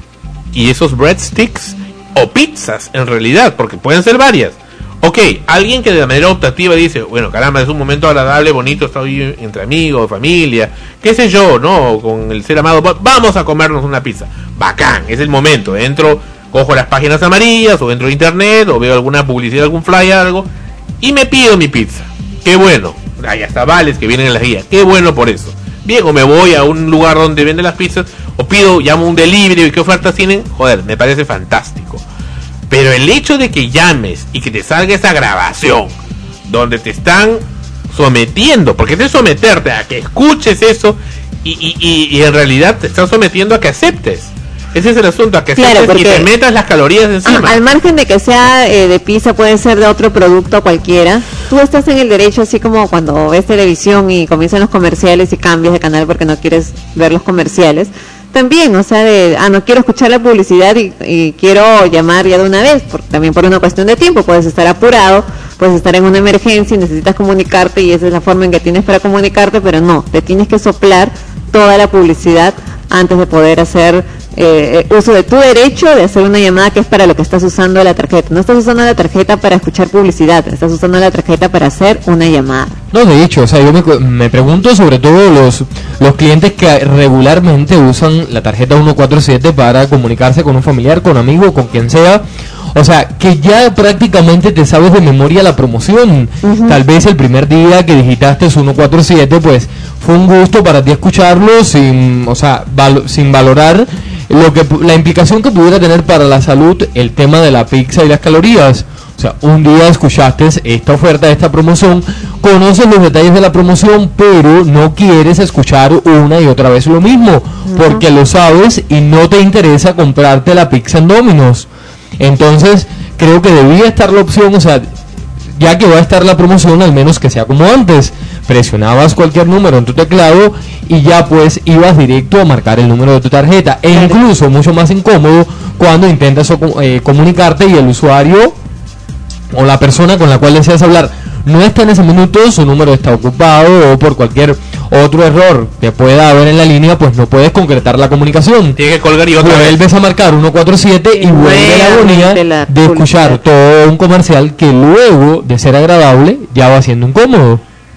y esos breadsticks o pizzas en realidad, porque pueden ser varias. Ok, alguien que de manera optativa dice, bueno, caramba, es un momento agradable, bonito, estoy entre amigos, familia, qué sé yo, ¿no? Con el ser amado, vamos a comernos una pizza. Bacán, es el momento. Entro, cojo las páginas amarillas o entro a internet o veo alguna publicidad, algún flyer, algo y me pido mi pizza. Qué bueno. Hay hasta vales que vienen en las guías. Qué bueno por eso. Bien, o me voy a un lugar donde venden las pizzas o pido, llamo un delivery y qué ofertas tienen, joder, me parece fantástico. Pero el hecho de que llames y que te salga esa grabación donde te están sometiendo, porque es someterte a que escuches eso y, y, y, y en realidad te están sometiendo a que aceptes. Ese es el asunto, a que aceptes, claro, porque, y te metas las calorías encima. Ah, al margen de que sea eh, de pizza, puede ser de otro producto cualquiera, tú estás en el derecho, así como cuando ves televisión y comienzan los comerciales y cambias de canal porque no quieres ver los comerciales. También, o sea, de, ah, no quiero escuchar la publicidad y, y quiero llamar ya de una vez, por, también por una cuestión de tiempo, puedes estar apurado, puedes estar en una emergencia y necesitas comunicarte y esa es la forma en que tienes para comunicarte, pero no, te tienes que soplar toda la publicidad antes de poder hacer eh, uso de tu derecho de hacer una llamada que es para lo que estás usando la tarjeta. No estás usando la tarjeta para escuchar publicidad, estás usando la tarjeta para hacer una llamada. No, de hecho, o sea, yo me, me pregunto sobre todo los los clientes que regularmente usan la tarjeta uno cuatro siete para comunicarse con un familiar, con amigo, con quien sea. O sea, que ya prácticamente te sabes de memoria la promoción. Uh-huh. Tal vez el primer día que digitaste uno cuatro siete, pues fue un gusto para ti escucharlo sin, o sea, val- sin valorar lo que la implicación que pudiera tener para la salud el tema de la pizza y las calorías. O sea, un día escuchaste esta oferta, esta promoción, conoces los detalles de la promoción, pero no quieres escuchar una y otra vez lo mismo, uh-huh. porque lo sabes y no te interesa comprarte la pizza en Domino's. Entonces, creo que debía estar la opción, o sea, ya que va a estar la promoción, al menos que sea como antes. Presionabas cualquier número en tu teclado y ya pues ibas directo a marcar el número de tu tarjeta. E incluso mucho más incómodo cuando intentas eh, comunicarte y el usuario o la persona con la cual deseas hablar no está en ese minuto, su número está ocupado o por cualquier otro error que pueda haber en la línea, pues no puedes concretar la comunicación. Tienes que colgar y otra vez. Vuelves a marcar ciento cuarenta y siete y vuelve la agonía de escuchar todo un comercial que luego de ser agradable ya va siendo incómodo.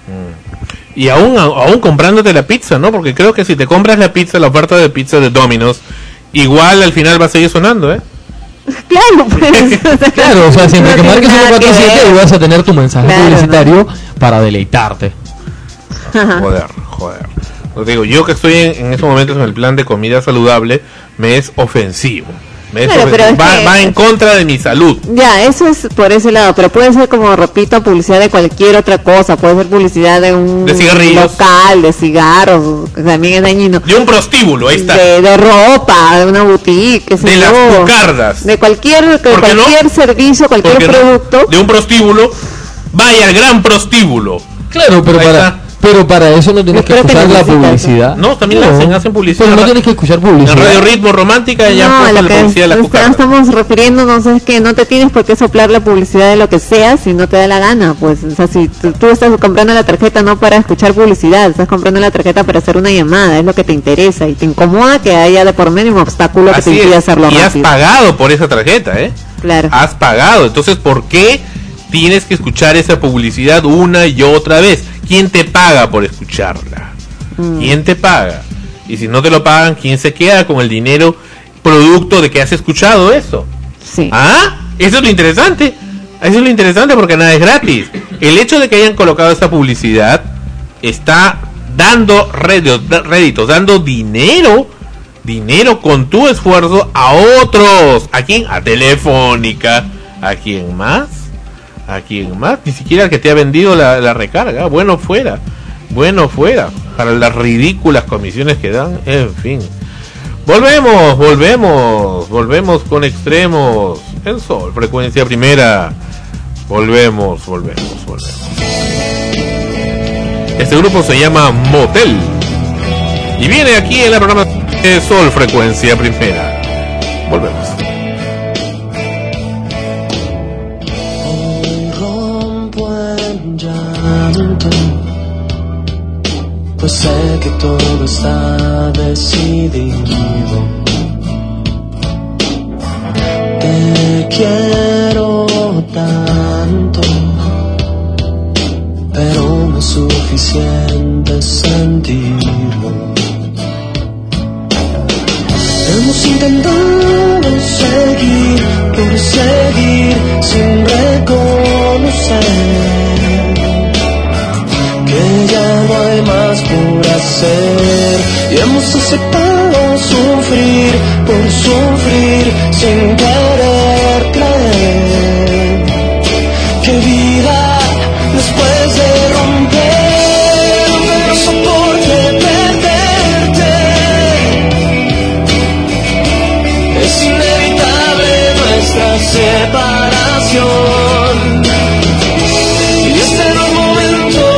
Y aún, aún comprándote la pizza, ¿no? Porque creo que si te compras la pizza, la oferta de pizza de Domino's, igual al final va a seguir sonando, ¿eh? Claro, pues. O sea, claro, o sea, siempre no que marques ciento cuarenta y siete vas a tener tu mensaje claro, publicitario ¿no? para deleitarte. Joder, joder. Os digo, yo que estoy en, en estos momentos en el plan de comida saludable, me es ofensivo. Me es claro, ofensivo. pero Va, es que, va en contra de mi salud. Ya, eso es por ese lado, pero puede ser, como repito, publicidad de cualquier otra cosa. Puede ser publicidad de un de local, de cigarros, que también es dañino. De un prostíbulo, ahí está. De, de ropa, de una boutique, qué sé de yo, las cucardas. De cualquier, de cualquier no? servicio, cualquier producto. No? De un prostíbulo, vaya al gran prostíbulo. Claro, pero ahí para... Está. Pero para eso no tienes que escuchar que la publicidad. Eso. No, también no. la hacen, hacen publicidad. Pero no tienes que escuchar publicidad. En Radio Ritmo Romántica ya no, la publicidad de la cucaracha. Estamos refiriéndonos es que no te tienes por qué soplar la publicidad de lo que sea si no te da la gana. Pues, o sea, si tú, tú estás comprando la tarjeta no para escuchar publicidad, estás comprando la tarjeta para hacer una llamada, es lo que te interesa y te incomoda que haya de por medio un obstáculo que Así te impida es. hacerlo y rápido. Y has pagado por esa tarjeta, ¿eh? Claro. Has pagado. Entonces, ¿por qué tienes que escuchar esa publicidad una y otra vez? ¿Quién te paga por escucharla? Mm. ¿Quién te paga? Y si no te lo pagan, ¿quién se queda con el dinero producto de que has escuchado eso? Sí. ¿Ah? Eso es lo interesante. Eso es lo interesante porque nada es gratis. El hecho de que hayan colocado esta publicidad está dando réditos, réditos dando dinero, dinero con tu esfuerzo a otros. ¿A quién? A Telefónica. ¿A quién más? ¿A quién más? Ni siquiera el que te ha vendido la, la recarga. Bueno fuera, bueno fuera. Para las ridículas comisiones que dan. En fin. Volvemos, volvemos. Volvemos con Extremos. El Sol, frecuencia primera. Volvemos, volvemos, volvemos. Este grupo se llama Motel. Y viene aquí en la programa de Sol, frecuencia primera. Volvemos. Pues sé que todo está decidido. Te quiero tanto, pero no es suficiente sentirlo. Hemos intentado seguir por seguir sin reconocer que ya no hay más por hacer y hemos aceptado sufrir por sufrir sin querer creer que vida después de romper no soporte perderte. Es inevitable nuestra separación y este no es momento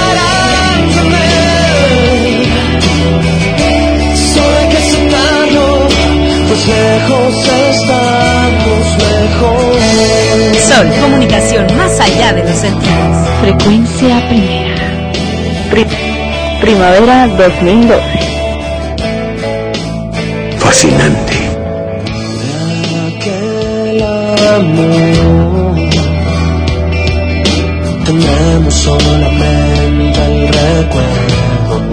lejos estamos mejor. Sol, comunicación más allá de los sentidos. Frecuencia primera. Pri- primavera dos mil doce. Fascinante. De aquel amor tenemos solamente el recuerdo.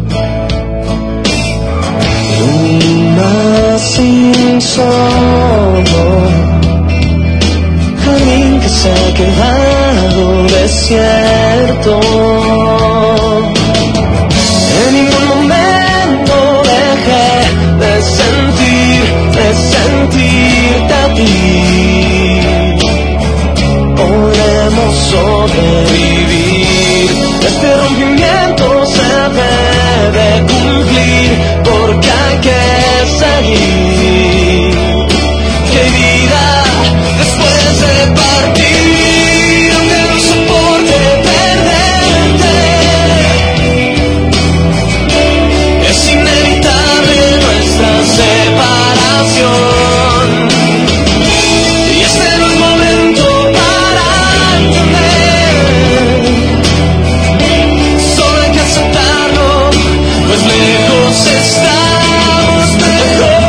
Luna sin sol, jardín que se ha quedado desierto. En ningún momento dejé de sentir, de sentirte a ti. cumplir, porque hay que seguir. Que hay vida después de partir, aunque no soporte perderte. Es inevitable nuestra separación. Y este no es momento para entender. Solo hay que aceptarlo, pues lejos estamos mejor.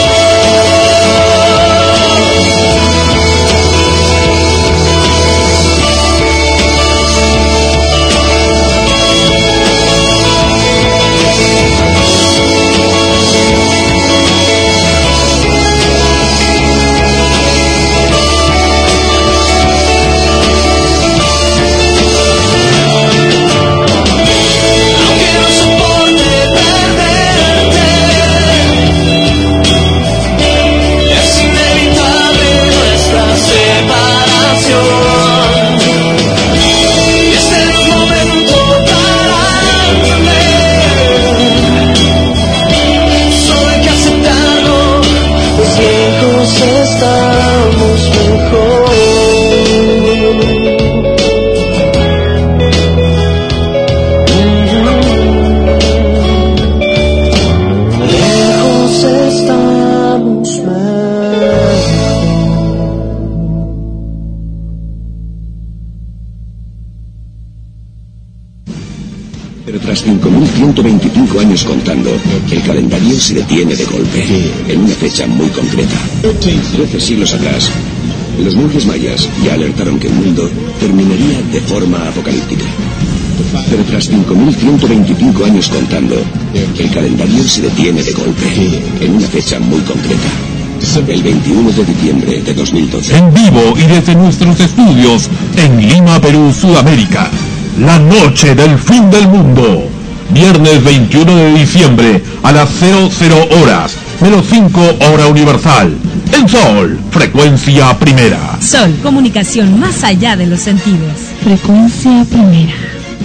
cinco mil ciento veinticinco años contando, el calendario se detiene de golpe, en una fecha muy concreta. Trece siglos atrás, los monjes mayas ya alertaron que el mundo terminaría de forma apocalíptica. Pero tras cinco mil ciento veinticinco años contando, el calendario se detiene de golpe, en una fecha muy concreta. El veintiuno de diciembre de dos mil doce. En vivo y desde nuestros estudios en Lima, Perú, Sudamérica. La noche del fin del mundo. Viernes veintiuno de diciembre a las cero cero horas, menos cinco hora universal. En Sol, frecuencia primera. Sol, comunicación más allá de los sentidos. Frecuencia primera.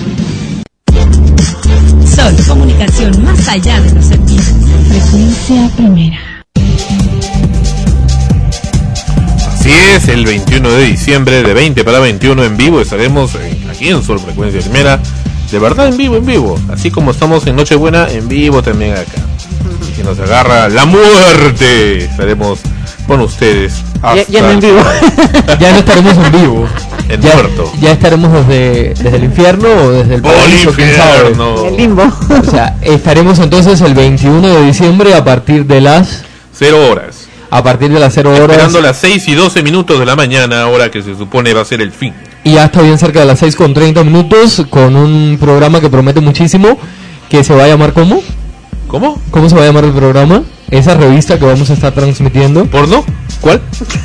Sol, comunicación más allá de los sentidos. Frecuencia primera. Así es, el veintiuno de diciembre de veinte para veintiuno en vivo estaremos aquí en Sol Frecuencia Primera, de verdad en vivo, en vivo, así como estamos en Nochebuena, en vivo también acá. Y si nos agarra la muerte, estaremos con ustedes. Ya, ya no en vivo. Ya no estaremos en vivo. En ya, muerto. Ya estaremos desde, desde el infierno o desde el paraíso, quién sabe. El limbo. O sea, estaremos entonces el veintiuno de diciembre a partir de las cero horas. A partir de las cero horas. Esperando las seis y doce minutos de la mañana, hora que se supone va a ser el fin. Y ya está bien cerca de las seis con treinta minutos, con un programa que promete muchísimo, que se va a llamar ¿cómo? ¿Cómo? ¿Cómo se va a llamar el programa? Esa revista que vamos a estar transmitiendo. ¿Porno? ¿Cuál?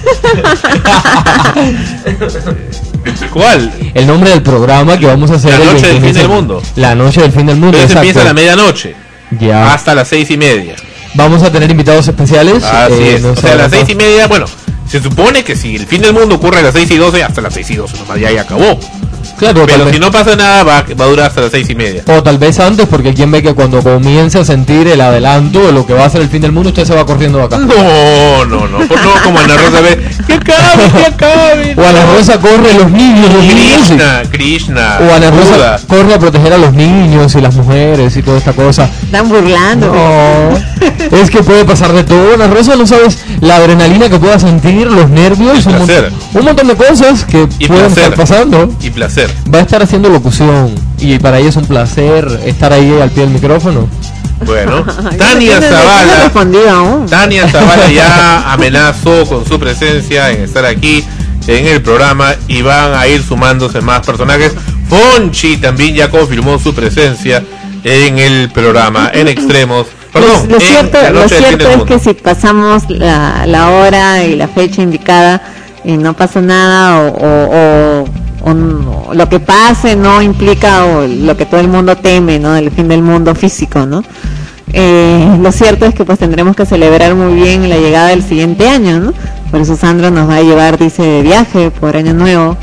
¿Cuál? El nombre del programa que vamos a hacer. La noche del fin del mundo. La noche del fin del mundo. Entonces empieza a la medianoche. Ya. Hasta las seis y media. Vamos a tener invitados especiales. Así eh, es. no O sea, a las seis y media, bueno, se supone que si el fin del mundo ocurre a las seis y doce, hasta las seis y doce nomás ya, ya acabó. Claro, pero si vez... no pasa nada, va, va a durar hasta las seis y media. O tal vez antes, porque quien ve que cuando comience a sentir el adelanto de lo que va a ser el fin del mundo, usted se va corriendo de acá. No, no, no. Por no, como Ana Rosa ve, que acabe, que acabe. O Ana Rosa corre los niños, los Krishna, niños. Krishna. O Ana Rosa Buda. corre a proteger a los niños y las mujeres y toda esta cosa. Están burlando. No, es que puede pasar de todo. Ana Rosa, no sabes la adrenalina que pueda sentir, los nervios, un, mon un montón de cosas que y pueden placer. estar pasando. Y placer. Va a estar haciendo locución y para ella es un placer estar ahí al pie del micrófono. Bueno, Tania Zavala, Tania Zavala ya amenazó con su presencia en estar aquí en el programa y van a ir sumándose más personajes. Fonchi también ya confirmó su presencia en el programa en Extremos. Perdón, lo, lo cierto, lo cierto es que si pasamos la, la hora y la fecha indicada y no pasa nada o, o, o O no, lo que pase no implica o lo que todo el mundo teme, ¿no? El fin del mundo físico, ¿no? Eh, lo cierto es que pues tendremos que celebrar muy bien la llegada del siguiente año, ¿no? Por eso Sandro nos va a llevar, dice, de viaje por Año Nuevo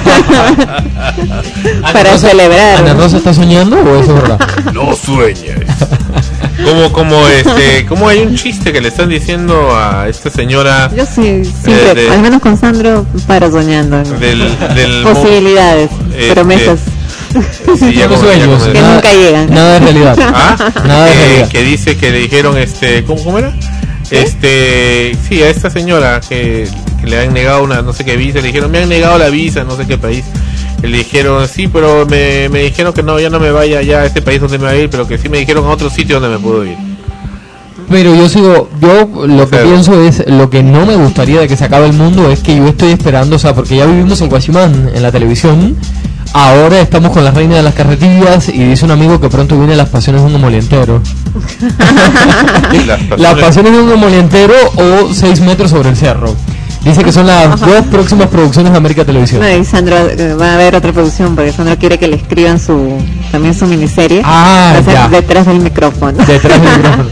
para Rosa, celebrar. ¿Ana Rosa está soñando o eso es verdad? No sueñes. Como, como este, como hay un chiste que le están diciendo a esta señora. Yo sí, siempre, eh, de- al menos con Sandro, paro soñando. ¿no? Del, del Posibilidades, este, promesas. Sí, ya como- ya como- que nunca llegan. Nada de realidad. ¿Ah? Nada de Eh, realidad. que dice que le dijeron, este, ¿cómo, cómo era? Este, sí, a esta señora que, que le han negado una, no sé qué visa, le dijeron, me han negado la visa, no sé qué país. Y le dijeron, sí, pero me, me dijeron que no, ya no me vaya ya a este país donde me va a ir, pero que sí me dijeron a otro sitio donde me puedo ir. Pero yo sigo, yo lo que Pero- pienso es, lo que no me gustaría de que se acabe el mundo es que yo estoy esperando, o sea, porque ya vivimos en Guachimán, en la televisión, ahora estamos con la reina de las carretillas y dice un amigo que pronto viene Las Pasiones de un Emolientero. Las pasiones- Las Pasiones de un Emolientero o Seis metros sobre el cerro. Dice que son las dos próximas producciones de América Televisión. No, y Sandro eh, va a haber otra producción porque Sandro quiere que le escriban su también su miniserie. Ah, Va a ser ya. Detrás del micrófono. Detrás del micrófono.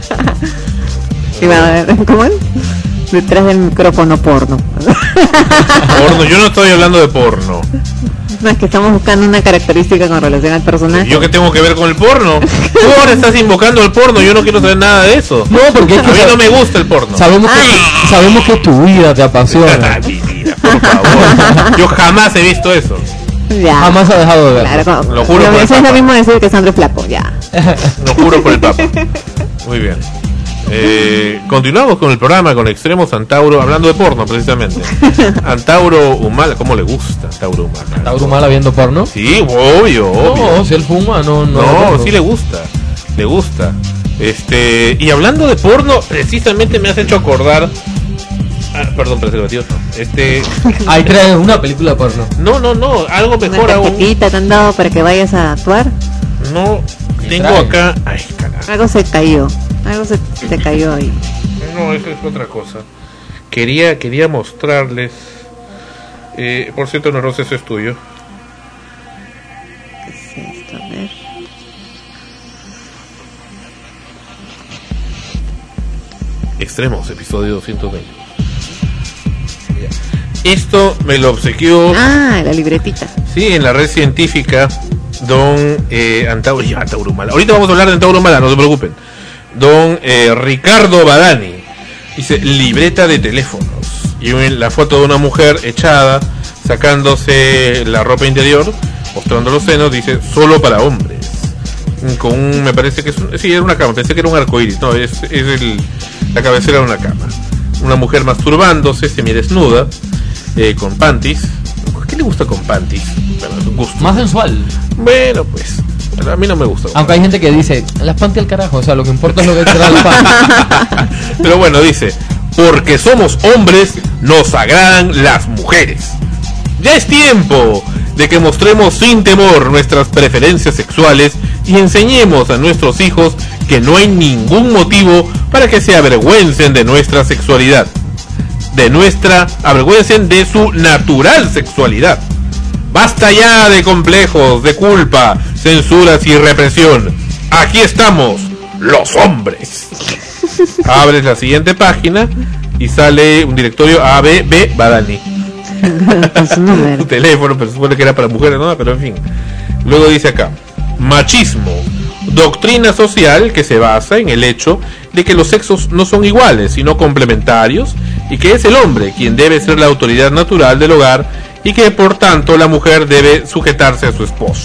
Y va a haber, ¿cómo es? Detrás del micrófono porno. Porno, yo no estoy hablando de porno. No, es que estamos buscando una característica con relación al personaje. ¿Yo qué tengo que ver con el porno? Tú ahora estás invocando el porno, yo no quiero saber nada de eso. No, porque es A que mí sab- no me gusta el porno. sabemos que sabemos que tu vida te apasiona. Mi vida, por favor. Yo jamás he visto eso. Ya. Jamás ha dejado de verlo. Claro, como- Lo juro por el eso es lo Papa. mismo decir que Sandro es flaco, ya. Lo juro por el Papa. Muy bien. Eh, continuamos con el programa con Extremo Antauro, hablando de porno precisamente. Antauro Humala, ¿cómo le gusta Antauro Humala? ¿Está Humala viendo porno? Sí, obvio, obvio. No, si él fuma, no, no. No, no. sí le gusta, le gusta. Este, y hablando de porno, precisamente me has hecho acordar. Ah, perdón, preservativos no. Este, Ahí trae una película porno. no, no, no, algo mejor Una aún. tarjetita te han dado para que vayas a actuar. No, tengo trae? acá. Ay, carajo. Algo se cayó. Algo se te cayó ahí. No, eso es otra cosa. Quería, quería mostrarles. Eh, por cierto, no, Rosa, eso es tuyo. ¿Qué es esto? A ver. Extremos, episodio doscientos veinte. Esto me lo obsequió, Ah, la libretita. sí, en la red científica, don eh, Antauro, ya, Antauro Humala. Ahorita vamos a hablar de Antauro Humala, no se preocupen. Don eh, Ricardo Badani. Dice, libreta de teléfonos. Y en la foto de una mujer echada, sacándose la ropa interior, mostrando los senos, dice, solo para hombres. Con un, me parece que es un, sí, era una cama, pensé que era un arcoíris, no, es, es el, la cabecera de una cama. Una mujer masturbándose, semidesnuda, eh, con panties. ¿Qué le gusta con panties? Bueno, es un gusto. Más sensual. Bueno, pues, a mí no me gusta. Aunque hay gente que dice, las panty al carajo, o sea, lo que importa es lo que trae la panty. Pero bueno, dice, porque somos hombres, nos agradan las mujeres. Ya es tiempo de que mostremos sin temor nuestras preferencias sexuales y enseñemos a nuestros hijos que no hay ningún motivo para que se avergüencen de nuestra sexualidad. De nuestra, avergüencen de su natural sexualidad. Basta ya de complejos, de culpa, censuras y represión. Aquí estamos, los hombres. Abres la siguiente página y sale un directorio A B B Badani. Con su número. Un teléfono, pero se supone que era para mujeres, ¿no? Pero en fin. Luego dice acá, machismo, doctrina social que se basa en el hecho de que los sexos no son iguales, sino complementarios, y que es el hombre quien debe ser la autoridad natural del hogar, y que por tanto la mujer debe sujetarse a su esposo.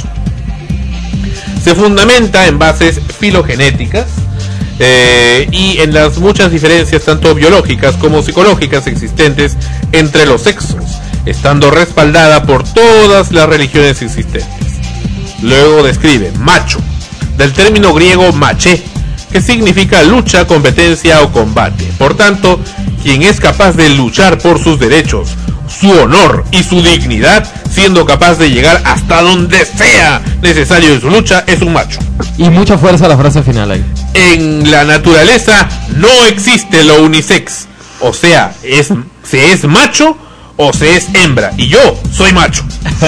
Se fundamenta en bases filogenéticas, eh, y en las muchas diferencias tanto biológicas como psicológicas existentes entre los sexos, estando respaldada por todas las religiones existentes. Luego describe macho, del término griego maché, que significa lucha, competencia o combate. Por tanto, quien es capaz de luchar por sus derechos, su honor y su dignidad, siendo capaz de llegar hasta donde sea necesario en su lucha, es un macho. Y mucha fuerza a la frase final ahí. En la naturaleza no existe lo unisex, o sea, es, se es macho o se es hembra, y yo soy macho.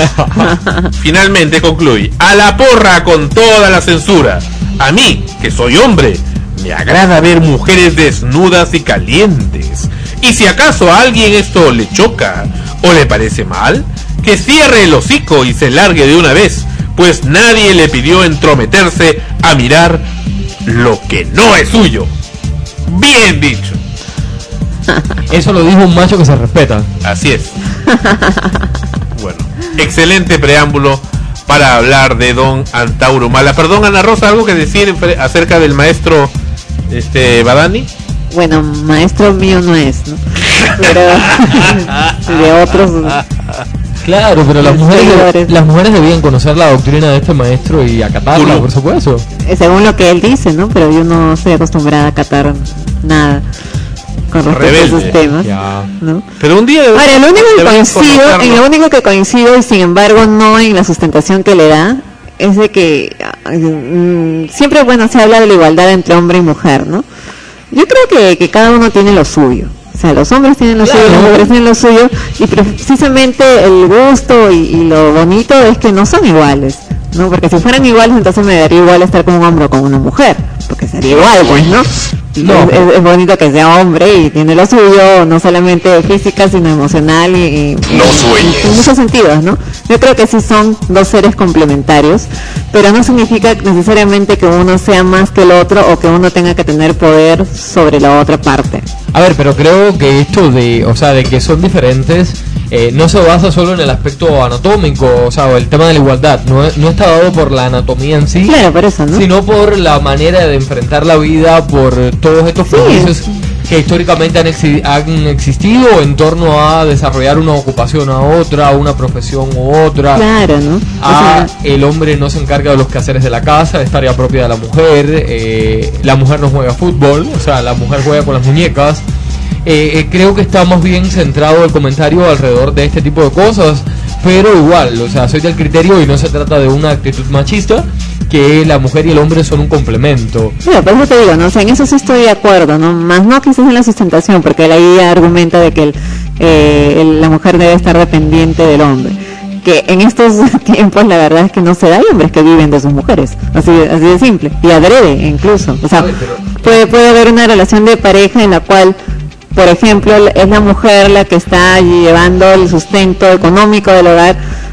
Finalmente concluye, a la porra con toda la censura. A mí, que soy hombre, me agrada ver mujeres desnudas y calientes. Y si acaso a alguien esto le choca o le parece mal, que cierre el hocico y se largue de una vez, pues nadie le pidió entrometerse a mirar lo que no es suyo. Bien dicho. Eso lo dijo un macho que se respeta. Así es. Bueno, excelente preámbulo para hablar de don Antauro Humala. Perdón, Ana Rosa, ¿algo que decir acerca del maestro este Badani? Bueno, maestro mío no es, ¿no? Pero de otros. Claro, pero las mujeres, las mujeres debían conocer la doctrina de este maestro y acatarla, Puro. por supuesto. Según lo que él dice, ¿no? Pero yo no estoy acostumbrada a acatar nada con respecto Rebelde. a esos temas, Ya. ¿no? Pero un día Ahora, lo único que debemos coincido, conocerlo. en lo único que coincido y sin embargo no en la sustentación que le da, es de que mm, siempre, bueno, se habla de la igualdad entre hombre y mujer, ¿no? Yo creo que, que cada uno tiene lo suyo. O sea, los hombres tienen lo Claro. suyo, las mujeres tienen lo suyo, y precisamente el gusto y, y lo bonito es que no son iguales, ¿no? Porque si fueran iguales, entonces me daría igual estar con un hombre o con una mujer, porque sería igual, pues, ¿no? No. Es, es- es bonito que sea hombre y tiene lo suyo, no solamente física, sino emocional y, y- No y- sueñes. en muchos sentidos, ¿no? Yo creo que sí son dos seres complementarios, pero no significa necesariamente que uno sea más que el otro o que uno tenga que tener poder sobre la otra parte. A ver, pero creo que esto de, o sea, de que son diferentes, eh, no se basa solo en el aspecto anatómico, o sea, o el tema de la igualdad, no, es- no está dado por la anatomía en sí, Claro, por eso, ¿no? sino por la manera de enfrentar la vida, por todos estos prejuicios que históricamente han, exi- han existido en torno a desarrollar una ocupación a otra, una profesión u otra. Claro, ¿no? O Ah, sea, el hombre no se encarga de los quehaceres de la casa, es tarea propia de la mujer, eh, la mujer no juega fútbol, o sea, la mujer juega con las muñecas. Eh, eh, creo que está más bien centrado el comentario alrededor de este tipo de cosas, pero igual, o sea, soy del criterio y no se trata de una actitud machista, que la mujer y el hombre son un complemento. Mira, por eso te digo, ¿no? O sea, en eso sí estoy de acuerdo, ¿no? Más no quizás en la sustentación, porque él ahí argumenta de que el, eh, el- la mujer debe estar dependiente del hombre. Que en estos tiempos la verdad es que no se da, hay hombres que viven de sus mujeres, así, así de simple, y adrede incluso. O sea, puede, puede haber una relación de pareja en la cual, por ejemplo, es la mujer la que está llevando el sustento económico del hogar,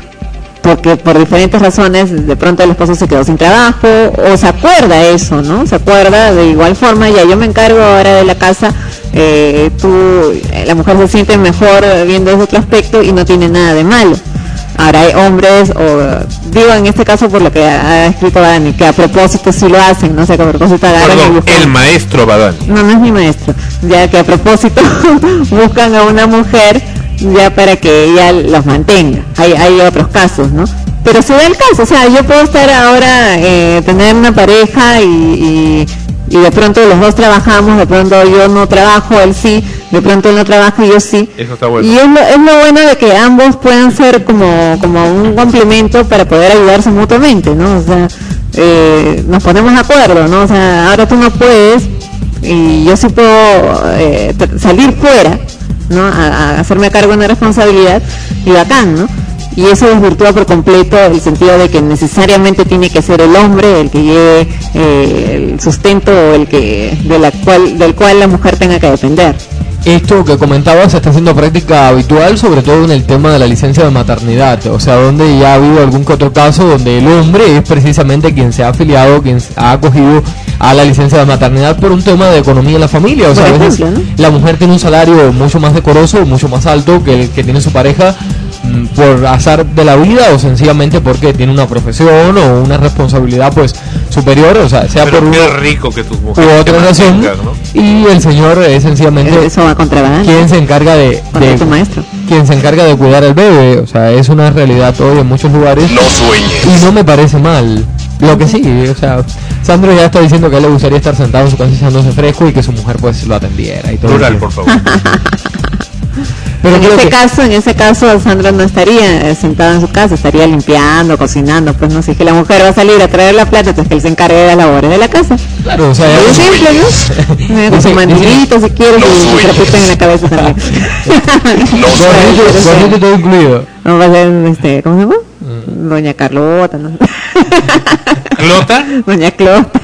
porque por diferentes razones de pronto el esposo se quedó sin trabajo o se acuerda eso, ¿no? Se acuerda de igual forma, ya yo me encargo ahora de la casa, eh, tú, eh, la mujer se siente mejor viendo ese otro aspecto y no tiene nada de malo. Ahora hay hombres, o digo en este caso por lo que ha, ha escrito Dani, que a propósito sí lo hacen, no sé, que a propósito agarran y Perdón, buscan- el maestro Badani. no, no es mi maestro, ya que a propósito buscan a una mujer ya para que ella los mantenga. Hay, hay otros casos, ¿no? Pero se da el caso, o sea, yo puedo estar ahora, eh, tener una pareja y, y, y de pronto los dos trabajamos, de pronto yo no trabajo, él sí, de pronto él no trabaja y yo sí. Eso está bueno. Y es lo, es lo bueno de que ambos puedan ser como, como un complemento para poder ayudarse mutuamente, ¿no? O sea, eh, nos ponemos de acuerdo, ¿no? O sea, ahora tú no puedes y yo sí puedo eh, t- salir fuera, ¿no? A, a hacerme cargo de una responsabilidad y bacán, ¿no? Y eso desvirtúa por completo el sentido de que necesariamente tiene que ser el hombre el que lleve eh, el sustento o el que de la cual del cual la mujer tenga que depender. Esto que comentabas está siendo práctica habitual, sobre todo en el tema de la licencia de maternidad, o sea, donde ya ha habido algún que otro caso donde el hombre es precisamente quien se ha afiliado, quien se ha acogido a la licencia de maternidad por un tema de economía en la familia, o sea, Por a veces ejemplo, ¿no? la mujer tiene un salario mucho más decoroso, mucho más alto que el que tiene su pareja, mm, por azar de la vida o sencillamente porque tiene una profesión o una responsabilidad pues superior, o sea, sea Pero por qué una rico que tus u mujeres te otra razón, mantengan, ¿no? y el señor es sencillamente Eso va contra Badani, quien se encarga de, contra de tu maestro. quien se encarga de cuidar al bebé, o sea, es una realidad hoy en muchos lugares No sueñes. y no me parece mal. Lo que sí, o sea, Sandro ya está diciendo que a él le gustaría estar sentado en su casa echándose fresco y que su mujer pues lo atendiera y todo. Plural, eso. por favor. Pero en creo ese que- caso, en ese caso, Sandra no estaría eh, sentado en su casa, estaría limpiando, cocinando, pues no sé, que la mujer va a salir a traer la plata, entonces que él se encargue de las labores de la casa. Claro, o sea, Muy ya- simple, ¿no? Eh, Con su Dice- mandilito, si quieres, No y su sueñes. trapito en la cabeza también. No gorrito, gorrito todo incluido. No va a ser, este, ¿cómo se llama? Doña Carlota, ¿no? ¿Clota? Doña Clota.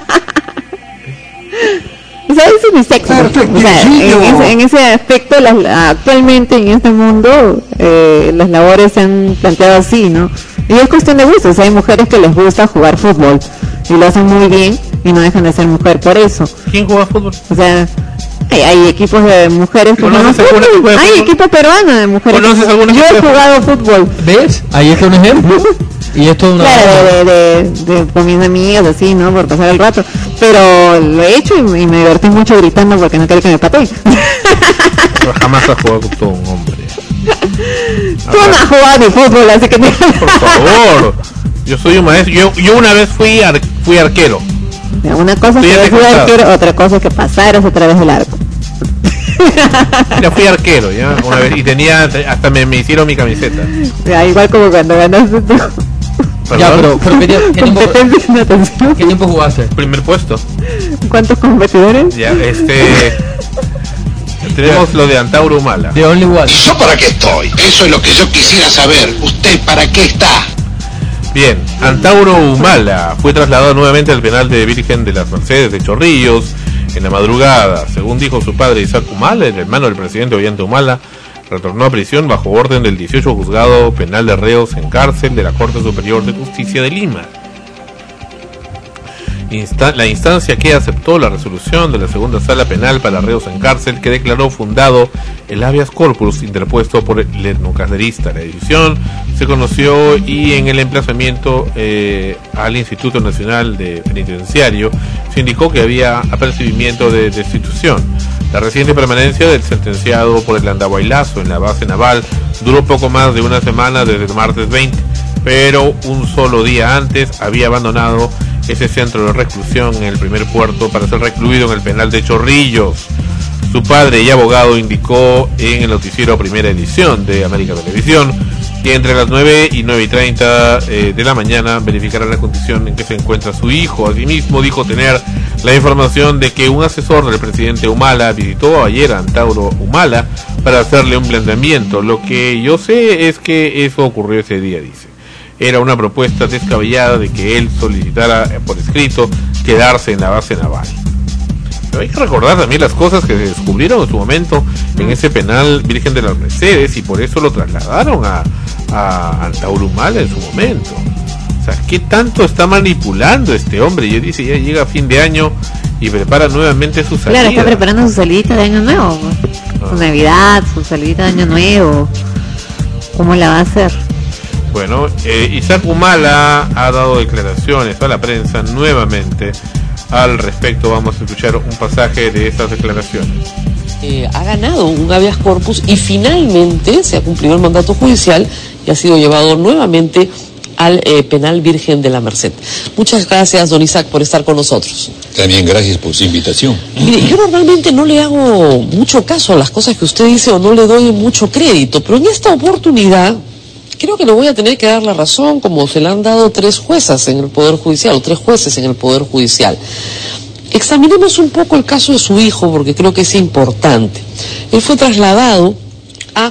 O sea, eso es mi sexo. O sea, en ese, en ese aspecto, las, actualmente en este mundo, eh, las labores se han planteado así, ¿no? Y es cuestión de gustos. Hay mujeres que les gusta jugar fútbol y lo hacen muy bien y no dejan de ser mujer por eso. ¿Quién juega fútbol? O sea, hay, hay equipos de mujeres que ¿Conoces juegan algún equipo de fútbol. Hay fútbol? equipo peruano de mujeres. ¿Conoces algún Yo equipo he de jugado fútbol. ¿Ves? Ahí está un ejemplo. Y esto es una... Claro, de, de, de, de con mis amigas, así, ¿no? Por pasar el rato. Pero lo he hecho y, y me divertí mucho gritando porque no quería que me pateen. Pero jamás has jugado con todo un hombre. Tú no has jugado ni fútbol, así que... Por favor. Yo soy un maestro. Yo, yo una vez fui ar, fui arquero. Una cosa es Tú ya que te fui he arquero, otra cosa es que pasaras a través del arco. Ya fui arquero, ya, una vez. Y tenía, hasta me, me hicieron mi camiseta. Ya, igual como cuando ganaste tú. Ya, pero, pero ¿qué, ¿qué, tiempo, Competencia en natación. ¿qué tiempo jugaste? Primer puesto. ¿Cuántos competidores? Ya, este... Tenemos lo de Antauro Humala. The Only One. ¿Y yo para qué estoy? Eso es lo que yo quisiera saber. ¿Usted para qué está? Bien, Antauro Humala fue trasladado nuevamente al penal de Virgen de las Mercedes de Chorrillos en la madrugada. Según dijo su padre Isaac Humala, el hermano del presidente Ollanta Humala, retornó a prisión bajo orden del dieciocho Juzgado Penal de Reos en Cárcel de la Corte Superior de Justicia de Lima. Insta- la instancia que aceptó la resolución de la segunda sala penal para reos en cárcel, que declaró fundado el habeas corpus interpuesto por el etnocacerista. La decisión se conoció y en el emplazamiento eh, al Instituto Nacional de Penitenciario se indicó que había apercibimiento de destitución. La reciente permanencia del sentenciado por el Andahuaylazo en la base naval duró poco más de una semana desde el martes veinte, pero un solo día antes había abandonado ese centro de reclusión en el primer puerto para ser recluido en el penal de Chorrillos. Su padre y abogado indicó en el noticiero Primera Edición de América Televisión que entre las nueve y nueve y treinta eh, de la mañana verificarán la condición en que se encuentra su hijo. Asimismo dijo tener la información de que un asesor del presidente Humala visitó ayer a Antauro Humala para hacerle un planteamiento. Lo que yo sé es que eso ocurrió ese día, dice. Era una propuesta descabellada de que él solicitara por escrito quedarse en la base naval. Pero hay que recordar también las cosas que se descubrieron en su momento en ese penal Virgen de las Mercedes, y por eso lo trasladaron a, a Antauro Humala en su momento. O sea, ¿qué tanto está manipulando este hombre? Y él dice, ya llega a fin de año y prepara nuevamente su salida. Claro, está preparando su salidita de año nuevo. Ah. Su Navidad, su salidita de año nuevo. ¿Cómo la va a hacer? Bueno, eh, Isaac Humala ha dado declaraciones a la prensa nuevamente al respecto. Vamos a escuchar un pasaje de estas declaraciones. Eh, ha ganado un habeas corpus y finalmente se ha cumplido el mandato judicial y ha sido llevado nuevamente al eh, penal Virgen de la Merced. Muchas gracias, don Isaac, por estar con nosotros. También gracias por su invitación. Mire, yo normalmente no le hago mucho caso a las cosas que usted dice o no le doy mucho crédito, pero en esta oportunidad creo que le voy a tener que dar la razón, como se le han dado tres juezas en el Poder Judicial, o tres jueces en el Poder Judicial. Examinemos un poco el caso de su hijo, porque creo que es importante. Él fue trasladado a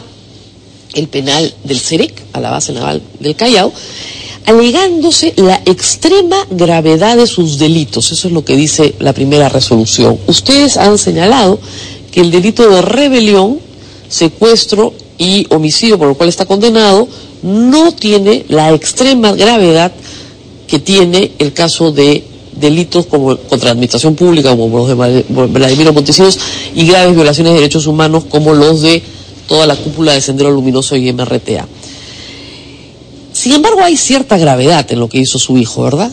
el penal del CEREC, a la base naval del Callao, alegándose la extrema gravedad de sus delitos. Eso es lo que dice la primera resolución. Ustedes han señalado que el delito de rebelión, secuestro y homicidio por el cual está condenado no tiene la extrema gravedad que tiene el caso de delitos como contra la administración pública, como los de Vladimiro Montesinos, y graves violaciones de derechos humanos como los de toda la cúpula de Sendero Luminoso y M R T A. Sin embargo, hay cierta gravedad en lo que hizo su hijo, ¿verdad?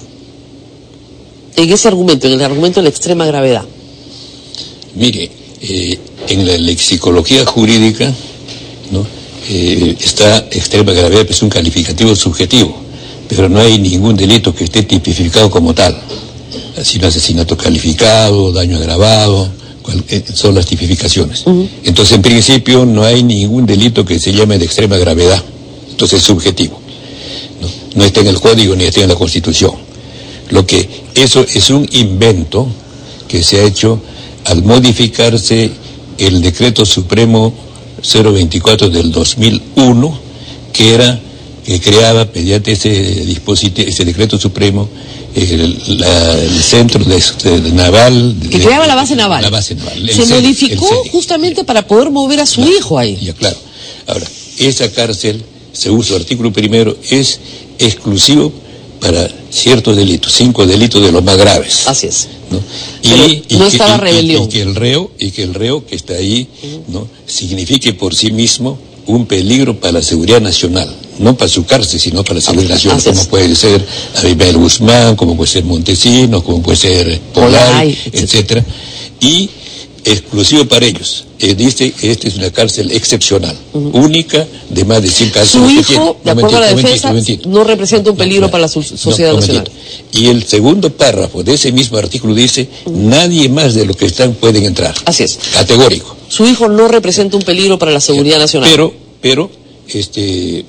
En ese argumento, en el argumento de la extrema gravedad. Mire, eh, en la lexicología jurídica, ¿no? Eh, está extrema gravedad, es un calificativo subjetivo, pero no hay ningún delito que esté tipificado como tal, sino asesinato calificado, daño agravado, cual, eh, son las tipificaciones. Uh-huh. Entonces, en principio, no hay ningún delito que se llame de extrema gravedad, entonces es subjetivo, ¿no? No está en el código ni está en la Constitución. Lo que eso es un invento que se ha hecho al modificarse el Decreto Supremo cero veinticuatro del dos mil uno, que era que creaba mediante ese dispositivo, ese decreto supremo, el, la, el centro de, de naval de, que creaba la base naval. La base naval. Se C, modificó justamente para poder mover a su claro, hijo ahí. Ya, claro. Ahora, esa cárcel, según su artículo primero, es exclusivo para ciertos delitos, cinco delitos de los más graves. Así es. ¿no? Pero Y, y no que, estaba y- rebelión. y que el reo, y que el reo que está ahí, ¿no? signifique por sí mismo un peligro para la seguridad nacional, no para su cárcel, sino para la seguridad nacional, Así es. como puede ser Abimel Guzmán, como puede ser Montesinos, como puede ser Polay, Polay, etcétera, y exclusivo para ellos. Eh, dice, esta es una cárcel excepcional, única, de más de cien casos. Su que hijo, tiene. de Un acuerdo a la momentito, un defensa, momentito, un no representa un peligro No, para la so- sociedad no, un nacional. momentito. Y el segundo párrafo de ese mismo artículo dice, nadie más de los que están pueden entrar. Así es. Categórico. Su hijo no representa un peligro para la seguridad nacional. Pero, pero, este,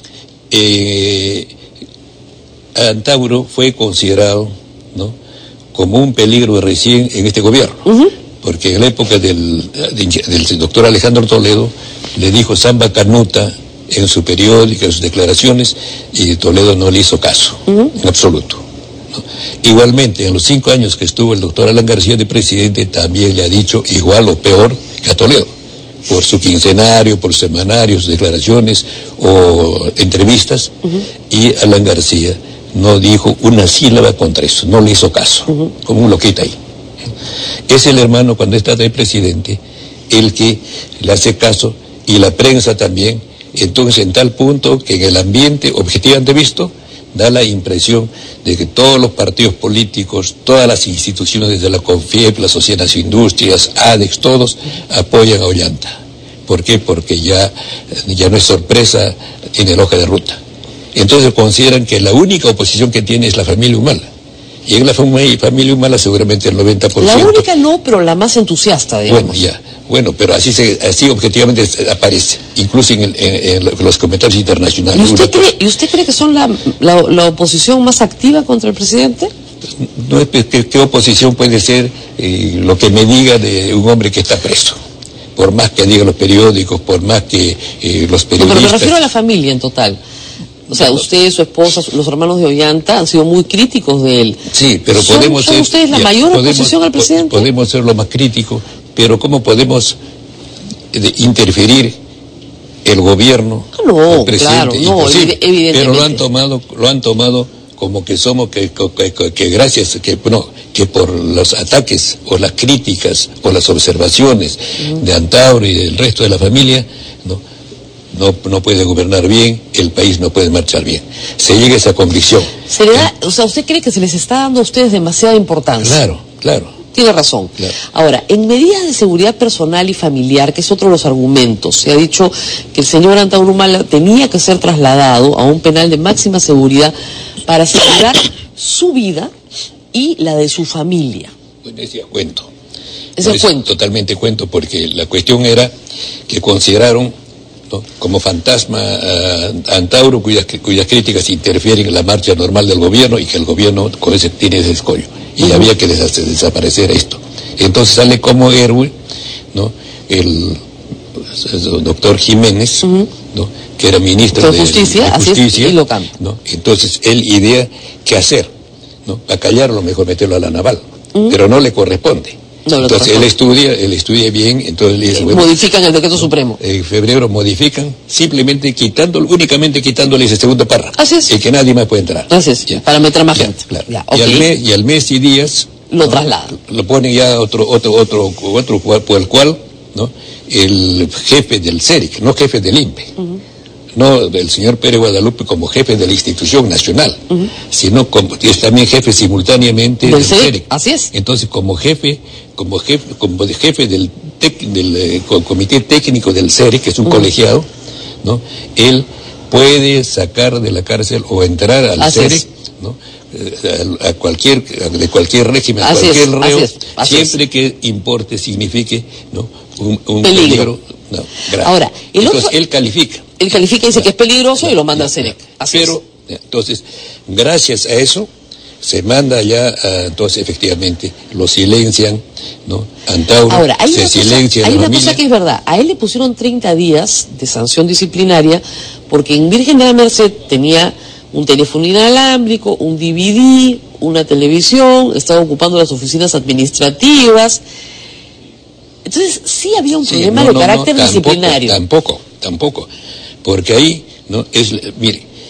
eh, Antauro fue considerado, ¿no?, como un peligro recién en este gobierno. Porque en la época del, del doctor Alejandro Toledo, le dijo Samba Canuta en su periódico, en sus declaraciones, y Toledo no le hizo caso, en absoluto. ¿no? Igualmente, en los cinco años que estuvo el doctor Alan García de presidente, también le ha dicho igual o peor que a Toledo, por su quincenario, por semanarios, declaraciones o entrevistas, y Alan García no dijo una sílaba contra eso, no le hizo caso, como un loquito ahí. Es el hermano, cuando está de presidente, el que le hace caso, y la prensa también. Entonces, en tal punto que en el ambiente, objetivamente visto, da la impresión de que todos los partidos políticos, todas las instituciones, desde la CONFIEP, la Sociedad de Industrias, ADEX, todos apoyan a Ollanta. ¿Por qué? Porque ya, ya no es sorpresa, tiene el hoja de ruta. Entonces consideran que la única oposición que tiene es la familia Humala. Y en la fam- familia Humala seguramente el noventa por La ciento. única no, pero la más entusiasta, digamos. Bueno, ya. Bueno, pero así se, así objetivamente aparece, incluso en, el- en- en los comentarios internacionales. ¿Y usted Europa. cree, ¿y usted cree que son la, la, la oposición más activa contra el presidente? No es, ¿qué, qué oposición puede ser eh, lo que me diga de un hombre que está preso? Por más que digan los periódicos, por más que eh, los No, pero me periodistas... refiero a la familia en total. O sea, usted, su esposa, su- los hermanos de Ollanta han sido muy críticos de él. Sí, pero ¿Son- podemos son ser... ustedes la ya, mayor podemos- oposición al po- presidente? Podemos ser lo más crítico, pero ¿cómo podemos eh, de- interferir el gobierno, No, el presidente? claro, no, Imposible. evi- evidentemente. Pero lo han tomado, lo han tomado como que somos, que, que, que- que gracias, que, no, que por los ataques o las críticas o las observaciones de Antauro y del resto de la familia, no, no, no puede gobernar bien, el país no puede marchar bien. Se llega a esa convicción. ¿Se le da, o sea, ¿usted cree que se les está dando a ustedes demasiada importancia? Claro, claro. Tiene razón. Claro. Ahora, en medidas de seguridad personal y familiar, que es otro de los argumentos, se ha dicho que el señor Antauro Humala tenía que ser trasladado a un penal de máxima seguridad para asegurar su vida y la de su familia. Bueno, ese es cuento. Ese No, es es cuento. totalmente cuento, porque la cuestión era que consideraron, ¿no?, como fantasma a, a Antauro, cuyas, cuyas críticas interfieren en la marcha normal del gobierno, y que el gobierno con ese tiene ese escollo. Y Ujú. había que des- desaparecer esto. Entonces sale como héroe, ¿no?, el, el doctor Jiménez, ¿no?, que era ministro De de Justicia, de así es, Justicia, y lo cambia. ¿no? Entonces él idea qué hacer, ¿no? Para callarlo, mejor meterlo a la naval, pero no le corresponde. No le Entonces corresponde. él estudia, él estudia bien, entonces le dice, bueno, Modifican el decreto supremo. en febrero modifican, simplemente quitándolo, únicamente quitándole ese segundo párrafo. Así es. Y que nadie más puede entrar. Así es, para meter más Ya, gente. claro. Ya, y, al ok. mes, y al mes y días Lo trasladan. lo ponen ya otro, otro, otro, otro, cual- por el cual, ¿no?, el jefe del C E R I C, no jefe del I N P E, no del señor Pérez Guadalupe como jefe de la institución nacional, sino como, es también jefe simultáneamente Del del C E R I C, C E R I C. así es. Entonces, como jefe, como jefe, como de jefe del, tec- del eh, co- comité técnico del C E R I C, que es un colegiado, ¿no?, él puede sacar de la cárcel o entrar al Así C E R I es. C, ¿no?, Eh, a, a cualquier, de cualquier régimen, a Así es, cualquier reo, así es, así siempre que importe, signifique, ¿no?, un, un Peligro. peligro, no, grave. Ahora, el entonces otro- él califica. Él califica y dice que es peligroso y lo manda al C E R E C. Así Pero, entonces, gracias a eso, se manda ya, a- entonces, efectivamente, lo silencian, ¿no? Antauro, Ahora, hay se una, cosa, silencia hay la una familia. cosa que es verdad. A él le pusieron treinta días de sanción disciplinaria porque en Virgen de la Merced tenía un teléfono inalámbrico, un D V D, una televisión, estaba ocupando las oficinas administrativas. Entonces, sí había un Sí, problema no, de no, carácter no, tampoco, disciplinario. Tampoco, tampoco, porque ahí, ¿no?, es, mire,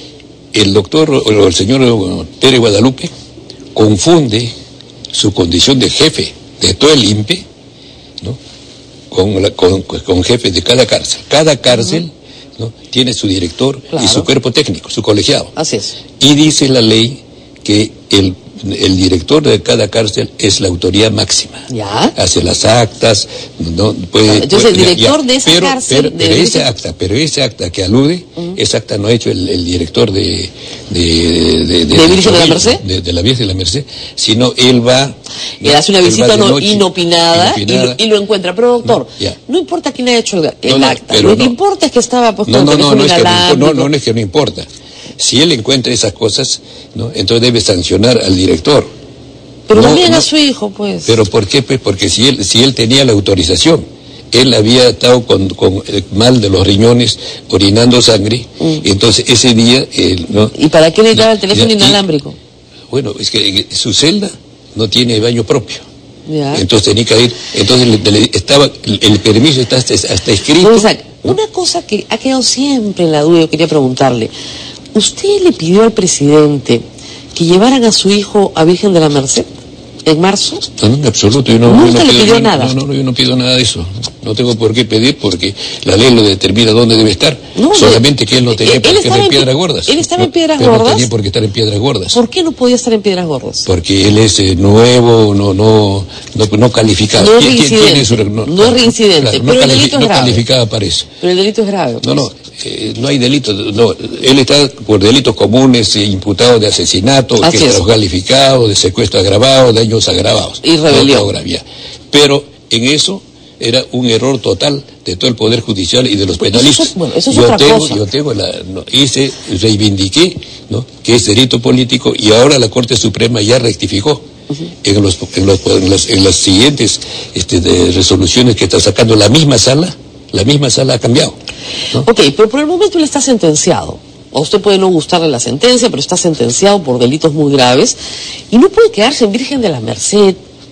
el doctor o el señor Pérez Guadalupe confunde su condición de jefe de todo el I N P E, ¿no? con, la, con, con jefe de cada cárcel. Cada cárcel, ¿no? tiene su director claro. y su cuerpo técnico, su colegiado. Así es. Y dice la ley que el, el director de cada cárcel es la autoridad máxima. Ya. Hace las actas, no puede. Entonces puede, el director ya, de esa pero, cárcel. Pero, pero ese acta, pero ese acta que alude, uh-huh. ese acta no ha hecho el, el director de de de, de, de, de Virgen de la Merced, de, de la Virgen de la Merced, sino él va. Le hace una visita no, noche, inopinada, inopinada. Y, lo, y lo encuentra. Pero doctor, no, no importa quién haya hecho el, el no, no, acta, lo que no. importa es que estaba pues no, no, no, no, es que no, no, no, no es que no importa. Si él encuentra esas cosas, ¿no? Entonces debe sancionar al director. Pero no, también no, a su hijo, pues. ¿Pero por qué? Pues porque si él, si él tenía la autorización, él había estado con, con el mal de los riñones, orinando sangre, mm. entonces ese día... Él, ¿no? ¿Y para qué necesitaba el teléfono y, inalámbrico? Bueno, es que su celda no tiene baño propio. Ya. Entonces tenía que ir, entonces le, le, estaba, el, el permiso está hasta, hasta escrito. O sea, ¿no? Una cosa que ha quedado siempre en la duda, yo quería preguntarle, ¿usted le pidió al presidente que llevaran a su hijo a Virgen de la Merced en marzo? No, no, en absoluto. Yo no, ¿Nunca yo no le pido, pidió yo, nada? No, no, yo no pido nada de eso. No tengo por qué pedir porque la ley lo determina dónde debe estar. No, Solamente que él no tenía él, por qué estar en Piedras Gordas. Él estaba no, en Piedras pero Gordas. No tenía por qué estar en Piedras Gordas. ¿Por qué no podía estar en Piedras Gordas? Porque él es eh, nuevo, no, no, no, no calificado. No es reincidente. Su, no, no es reincidente. Claro, pero no el delito no es grave. calificaba para eso. Pero el delito es grave. Pues. No, no. Eh, no hay delito, no, él está por delitos comunes, eh, imputado de asesinato, Así que es. está calificado, de secuestro agravado, daños agravados. Y rebelión. No, no, pero en eso era un error total de todo el Poder Judicial y de los pues penalistas. Eso es, bueno, eso es yo, otra tengo, cosa. yo tengo la, no, hice, reivindiqué, ¿no? que es delito político y ahora la Corte Suprema ya rectificó. Uh-huh. En, los, en, los, en, las, en las siguientes este, de resoluciones que está sacando la misma sala, la misma sala ha cambiado. ¿No? Ok, pero por el momento él está sentenciado. A usted puede no gustarle la sentencia, pero está sentenciado por delitos muy graves y no puede quedarse en Virgen de la Merced.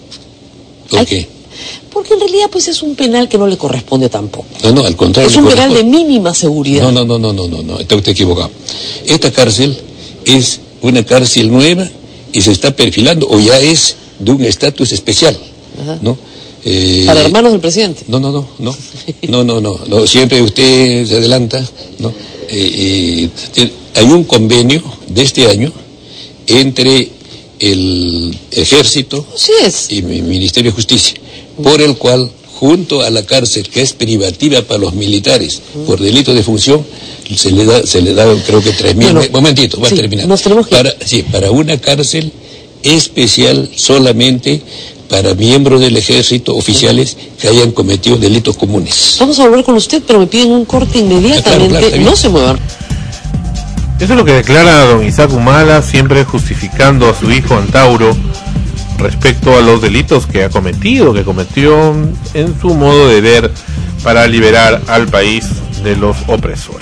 ¿Por Hay, qué? Porque en realidad pues es un penal que no le corresponde tampoco. No, no, al contrario. Es un penal de mínima seguridad. No, no, no, no, no, no, no, está usted equivocado. Esta cárcel es una cárcel nueva y se está perfilando o ya es de un estatus especial, Ajá. ¿no? Eh, Para hermanos del presidente. No, no, no, no, no, no, no, no. Siempre usted se adelanta, ¿no? Eh, eh, hay un convenio de este año entre el Ejército Así es. y el Ministerio de Justicia, por el cual, junto a la cárcel que es privativa para los militares por delito de función, se le da, se le da creo que tres mil. Bueno, momentito, va sí, a terminar. Nos tenemos que... Para, sí, para una cárcel especial solamente para miembros del ejército, oficiales que hayan cometido delitos comunes. Vamos a volver con usted, pero me piden un corte inmediatamente. Claro, claro, no se muevan. Eso es lo que declara don Isaac Humala, siempre justificando a su hijo Antauro respecto a los delitos que ha cometido, que cometió en su modo de ver para liberar al país de los opresores.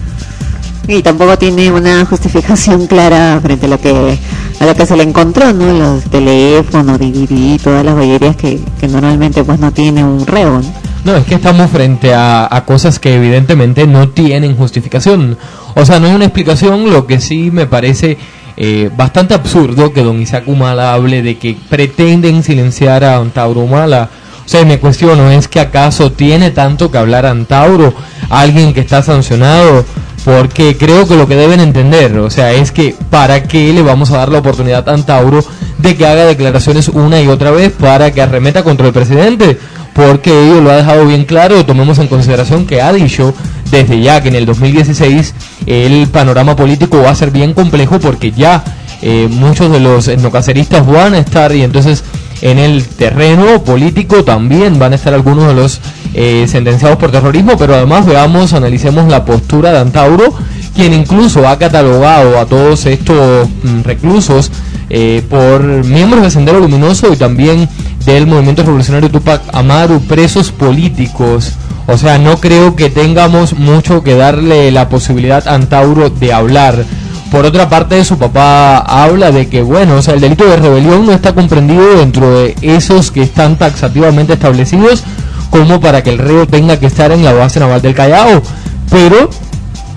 Y tampoco tiene una justificación clara frente a lo que a lo que se le encontró, ¿no? Los teléfonos, D V D, todas las bollerías que, que normalmente pues no tiene un reo, ¿no? No, es que estamos frente a, a cosas que evidentemente no tienen justificación. O sea, no hay una explicación, lo que sí me parece eh, bastante absurdo que don Isaac Humala hable de que pretenden silenciar a Antauro Humala. O sea, me cuestiono, ¿es que acaso tiene tanto que hablar Antauro, alguien que está sancionado? Porque creo que lo que deben entender, o sea, es que para qué le vamos a dar la oportunidad a Antauro de que haga declaraciones una y otra vez para que arremeta contra el presidente, porque ello lo ha dejado bien claro. Tomemos en consideración que ha dicho desde ya que en el dos mil dieciséis el panorama político va a ser bien complejo porque ya eh, muchos de los etnocaceristas van a estar, y entonces en el terreno político también van a estar algunos de los eh, sentenciados por terrorismo. Pero además veamos, analicemos la postura de Antauro, quien incluso ha catalogado a todos estos mm, reclusos eh, por miembros de Sendero Luminoso y también del Movimiento Revolucionario Tupac Amaru presos políticos. O sea, no creo que tengamos mucho que darle la posibilidad a Antauro de hablar. Por otra parte, su papá habla de que, bueno, o sea, el delito de rebelión no está comprendido dentro de esos que están taxativamente establecidos como para que el reo tenga que estar en la base naval del Callao. Pero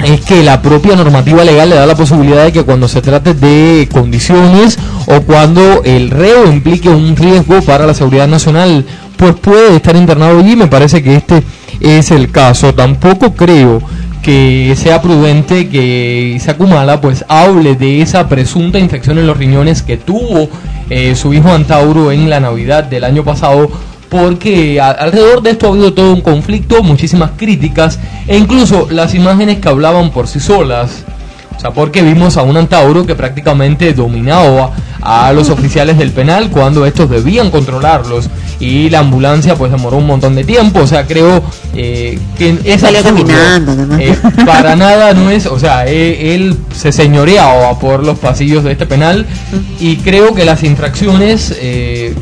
es que la propia normativa legal le da la posibilidad de que cuando se trate de condiciones o cuando el reo implique un riesgo para la seguridad nacional, pues puede estar internado allí. Me parece que este es el caso. Tampoco creo que sea prudente que Isaac Humala pues hable de esa presunta infección en los riñones que tuvo eh, su hijo Antauro en la Navidad del año pasado, porque a, alrededor de esto ha habido todo un conflicto, muchísimas críticas e incluso las imágenes que hablaban por sí solas. O sea, porque vimos a un Antauro que prácticamente dominaba a los oficiales del penal cuando estos debían controlarlos, y la ambulancia pues demoró un montón de tiempo. O sea, creo eh, que es Salió absurdo. caminando, Eh, para nada no es, o sea, eh, él se señoreaba por los pasillos de este penal, y creo que las infracciones eh,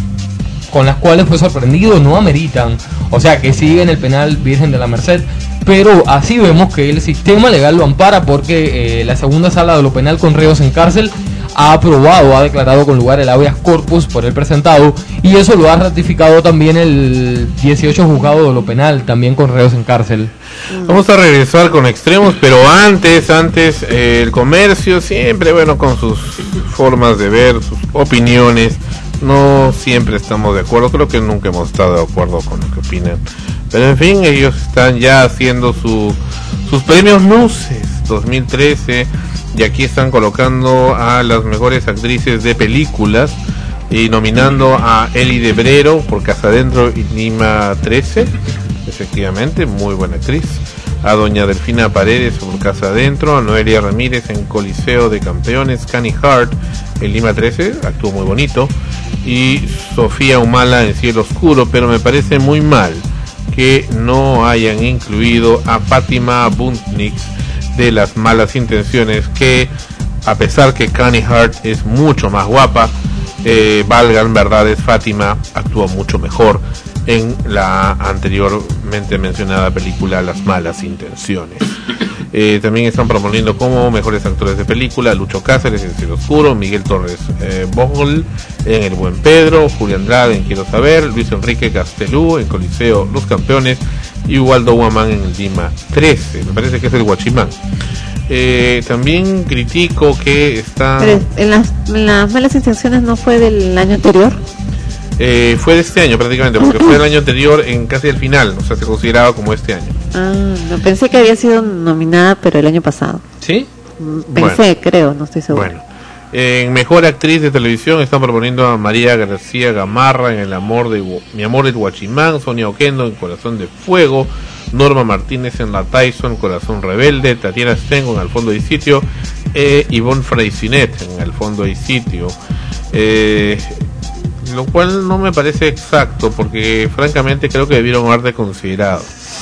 con las cuales fue sorprendido no ameritan, o sea, que sigue en el penal Virgen de la Merced, pero así vemos que el sistema legal lo ampara, porque eh, la segunda sala de lo penal con reos en cárcel ha aprobado, ha declarado con lugar el habeas corpus por el presentado, y eso lo ha ratificado también el dieciocho juzgado de lo penal, también con reos en cárcel. Vamos a regresar con extremos, pero antes, antes eh, el comercio siempre, bueno, con sus formas de ver, sus opiniones. No siempre estamos de acuerdo, creo que nunca hemos estado de acuerdo con lo que opinan, pero en fin, ellos están ya haciendo su, sus premios Luces dos mil trece, y aquí están colocando a las mejores actrices de películas y nominando a Eli de Brero por Casa Adentro y Lima trece, efectivamente, muy buena actriz, a doña Delfina Paredes por Casa Adentro, a Noelia Ramírez en Coliseo de Campeones, Canny Hart en Lima trece, actuó muy bonito, y Sofía Humala en Cielo Oscuro, pero me parece muy mal que no hayan incluido a Fátima Buntnix de Las Malas Intenciones, que a pesar que Canny Hart es mucho más guapa, eh, valgan verdades, Fátima actuó mucho mejor en la anteriormente mencionada película Las Malas Intenciones. Eh, también están proponiendo como mejores actores de película Lucho Cáceres en Cielo Oscuro, Miguel Torres eh, Bogle en El Buen Pedro, Julia Andrade en Quiero Saber, Luis Enrique Castelú en Coliseo Los Campeones y Waldo Guamán en el Lima trece, me parece que es el Guachimán. Eh, también critico que está... Pero en las, en las Malas Intenciones no fue del año anterior. Eh, fue de este año prácticamente, porque fue el año anterior en casi el final, o sea, se consideraba como este año. Ah, no, pensé que había sido nominada, pero el año pasado. ¿Sí? Pensé, bueno, creo, no estoy seguro. Bueno, en mejor actriz de televisión están proponiendo a María García Gamarra en El amor de Mi amor es Guachimán, Sonia Oquendo en Corazón de Fuego, Norma Martínez en La Tyson, Corazón Rebelde, Tatiana Stengo en Al Fondo y Sitio, e Ivonne Freycinet en Al Fondo y Sitio. Eh... Lo cual no me parece exacto, porque francamente creo que debieron haberte considerado.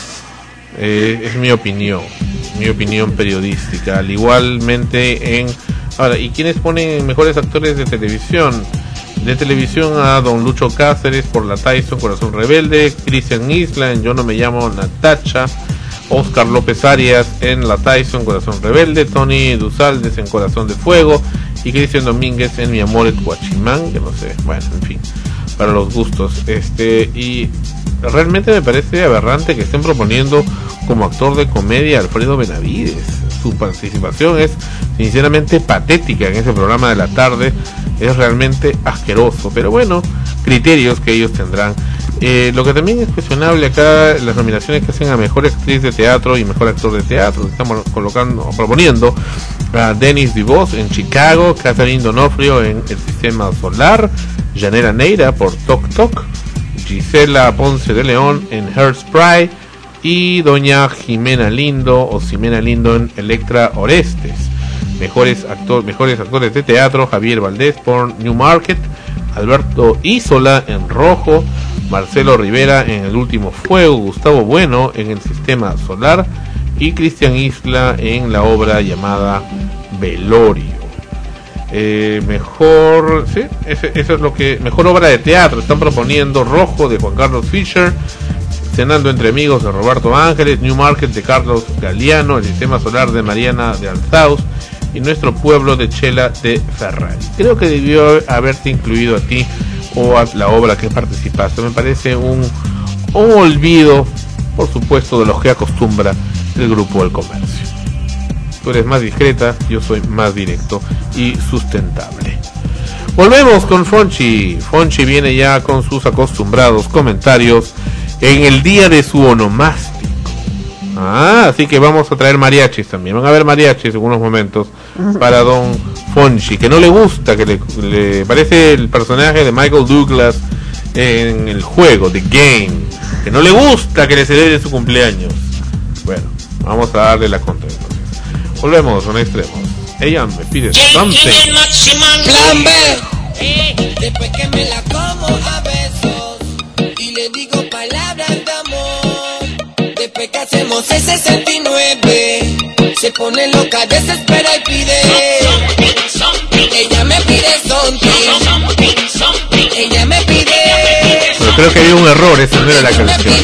Eh, es mi opinión, mi opinión periodística. Al igualmente en... Ahora, ¿y quiénes ponen mejores actores de televisión? De televisión a don Lucho Cáceres por La Tyson, Corazón Rebelde, Cristian Isla en Yo no me llamo Natacha, Oscar López Arias en La Tyson, Corazón Rebelde, Tony Duzaldes en Corazón de Fuego, y Cristian Domínguez en Mi amor es Guachimán, que no sé, bueno, en fin, para los gustos. Este, y realmente me parece aberrante que estén proponiendo como actor de comedia a Alfredo Benavides. Su participación es sinceramente patética en ese programa de la tarde, es realmente asqueroso, pero bueno, criterios que ellos tendrán. Eh, lo que también es cuestionable acá, las nominaciones que hacen a mejor actriz de teatro y mejor actor de teatro, estamos colocando, proponiendo a Denis DeVos en Chicago, Catherine Donofrio en El Sistema Solar, Yanela Neira por Toc Toc, Gisela Ponce de León en Hairspray y doña Jimena Lindo o Ximena Lindo en Electra Orestes. Mejores, actor, mejores actores de teatro, Javier Valdés por Newmarket, Alberto Isola en Rojo, Marcelo Rivera en El Último Fuego, Gustavo Bueno en El Sistema Solar y Cristian Isla en la obra llamada Velorio. Eh, mejor, sí, ese, eso es lo que, mejor obra de teatro están proponiendo Rojo de Juan Carlos Fischer, Cenando entre Amigos de Roberto Ángeles, Newmarket de Carlos Galeano, El Sistema Solar de Mariana de Alzaus y Nuestro Pueblo de Chela de Ferrari. Creo que debió haberte incluido a ti o a la obra que participaste. Me parece un, un olvido, por supuesto, de los que acostumbra el Grupo del Comercio. Tú eres más discreta, yo soy más directo y sustentable. Volvemos con Fonchi. Fonchi viene ya con sus acostumbrados comentarios en el día de su onomástico. Ah, así que vamos a traer mariachis también. Van a haber mariachis en unos momentos para don Fonchi, que no le gusta, que le, le parece el personaje de Michael Douglas en el juego, The Game, que no le gusta que le celebre su cumpleaños. Bueno, vamos a darle la contra entonces. Volvemos con Extremos. Ella me pide something. Plan B. Después que me la como a besos y le digo palabras de amor. Después que hacemos el sesenta y nueve, se pone loca, desespera y pide. Ella me pide something. Ella me pide. Pero creo que había un error, esa no era la canción.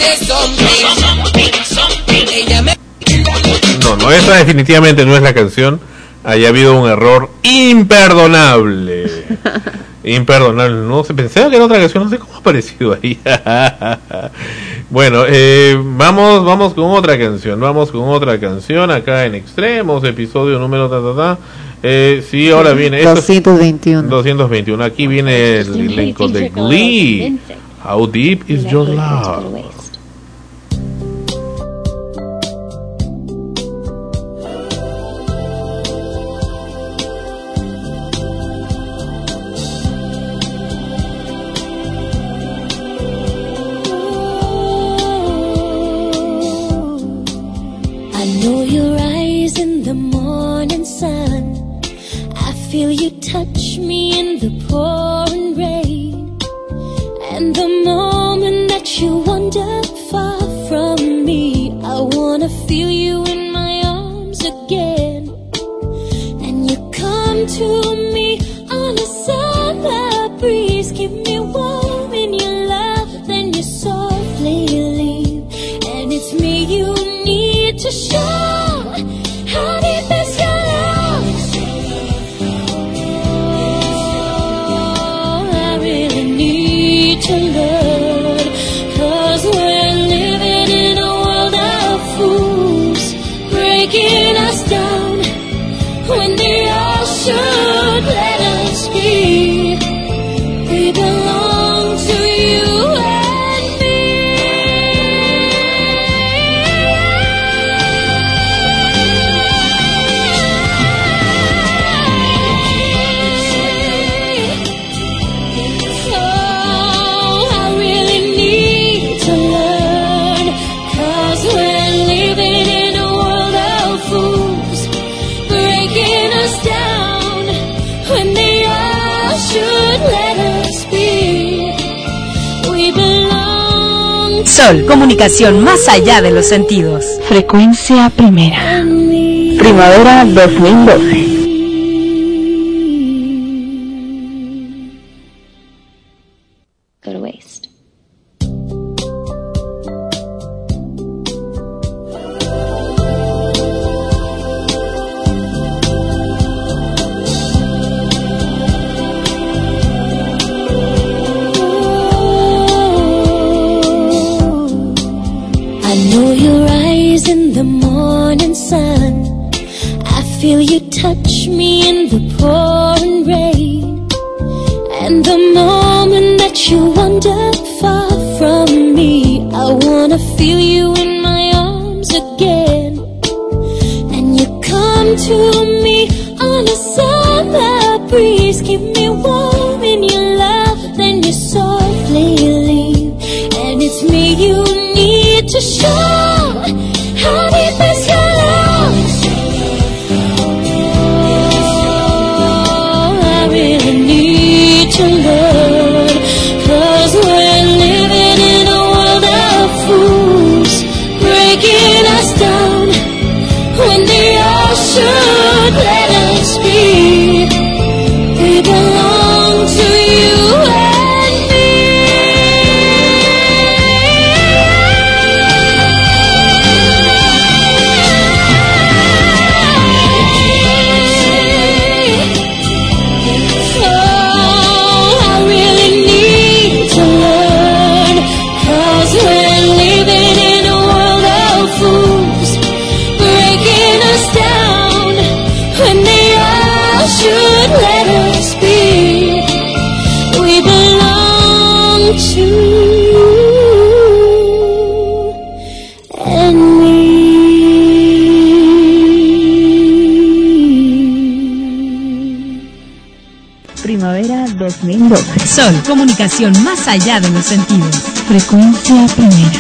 No, no, esa definitivamente no es la canción. Haya habido un error imperdonable. Imperdonable. No se pensaba que era otra canción, no sé cómo ha aparecido ahí. Bueno, eh, vamos, vamos con otra canción. Vamos con otra canción acá en Extremos, episodio número ta ta ta. Eh, sí, ahora viene doscientos veintiuno. doscientos veintiuno. Aquí viene el elenco de Glee. How deep is your love? Feel you touch me in the pouring rain, and the moment that you wander far from me, I wanna feel you in my arms again. And you come to me on a summer breeze, keep me warm in your love, then you softly leave, and it's me you need to show. How deep is your love? To learn, 'cause we're living in a world of fools, breaking us down when they all should let us be. We belong to you and me. Sol, comunicación más allá de los sentidos. Frecuencia primera. Primavera dos mil doce. Go to waste. Feel you touch me in the pouring rain, and the moment that you wander far from me, I wanna feel you in my arms again. And you come to me on a summer breeze, keep me warm in your love, then you softly leave, and it's me you need to show. How deep is your love? To learn, 'cause we're living in a world of fools, breaking us down when they all should let us be. We belong to you and me. Sol, comunicación más allá de los sentidos. Frecuencia primera.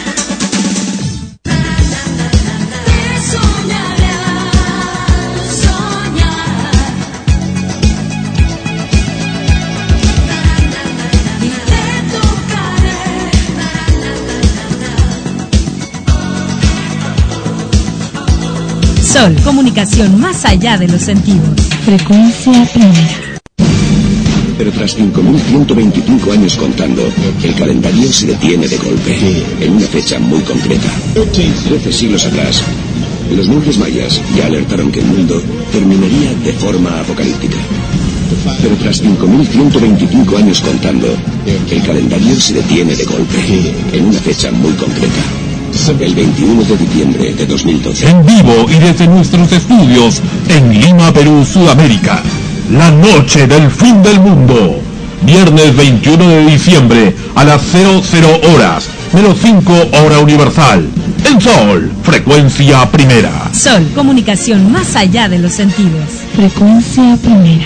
Sol, comunicación más allá de los sentidos. Frecuencia primera. Pero tras cinco mil ciento veinticinco años contando, el calendario se detiene de golpe, en una fecha muy concreta. Trece siglos atrás, los monjes mayas ya alertaron que el mundo terminaría de forma apocalíptica. Pero tras cinco mil ciento veinticinco años contando, el calendario se detiene de golpe, en una fecha muy concreta. El veintiuno de diciembre de dos mil doce. En vivo y desde nuestros estudios en Lima, Perú, Sudamérica. La noche del fin del mundo. Viernes veintiuno de diciembre a las cero cero horas, menos cinco hora universal. En Sol, frecuencia primera. Sol, comunicación más allá de los sentidos. Frecuencia primera.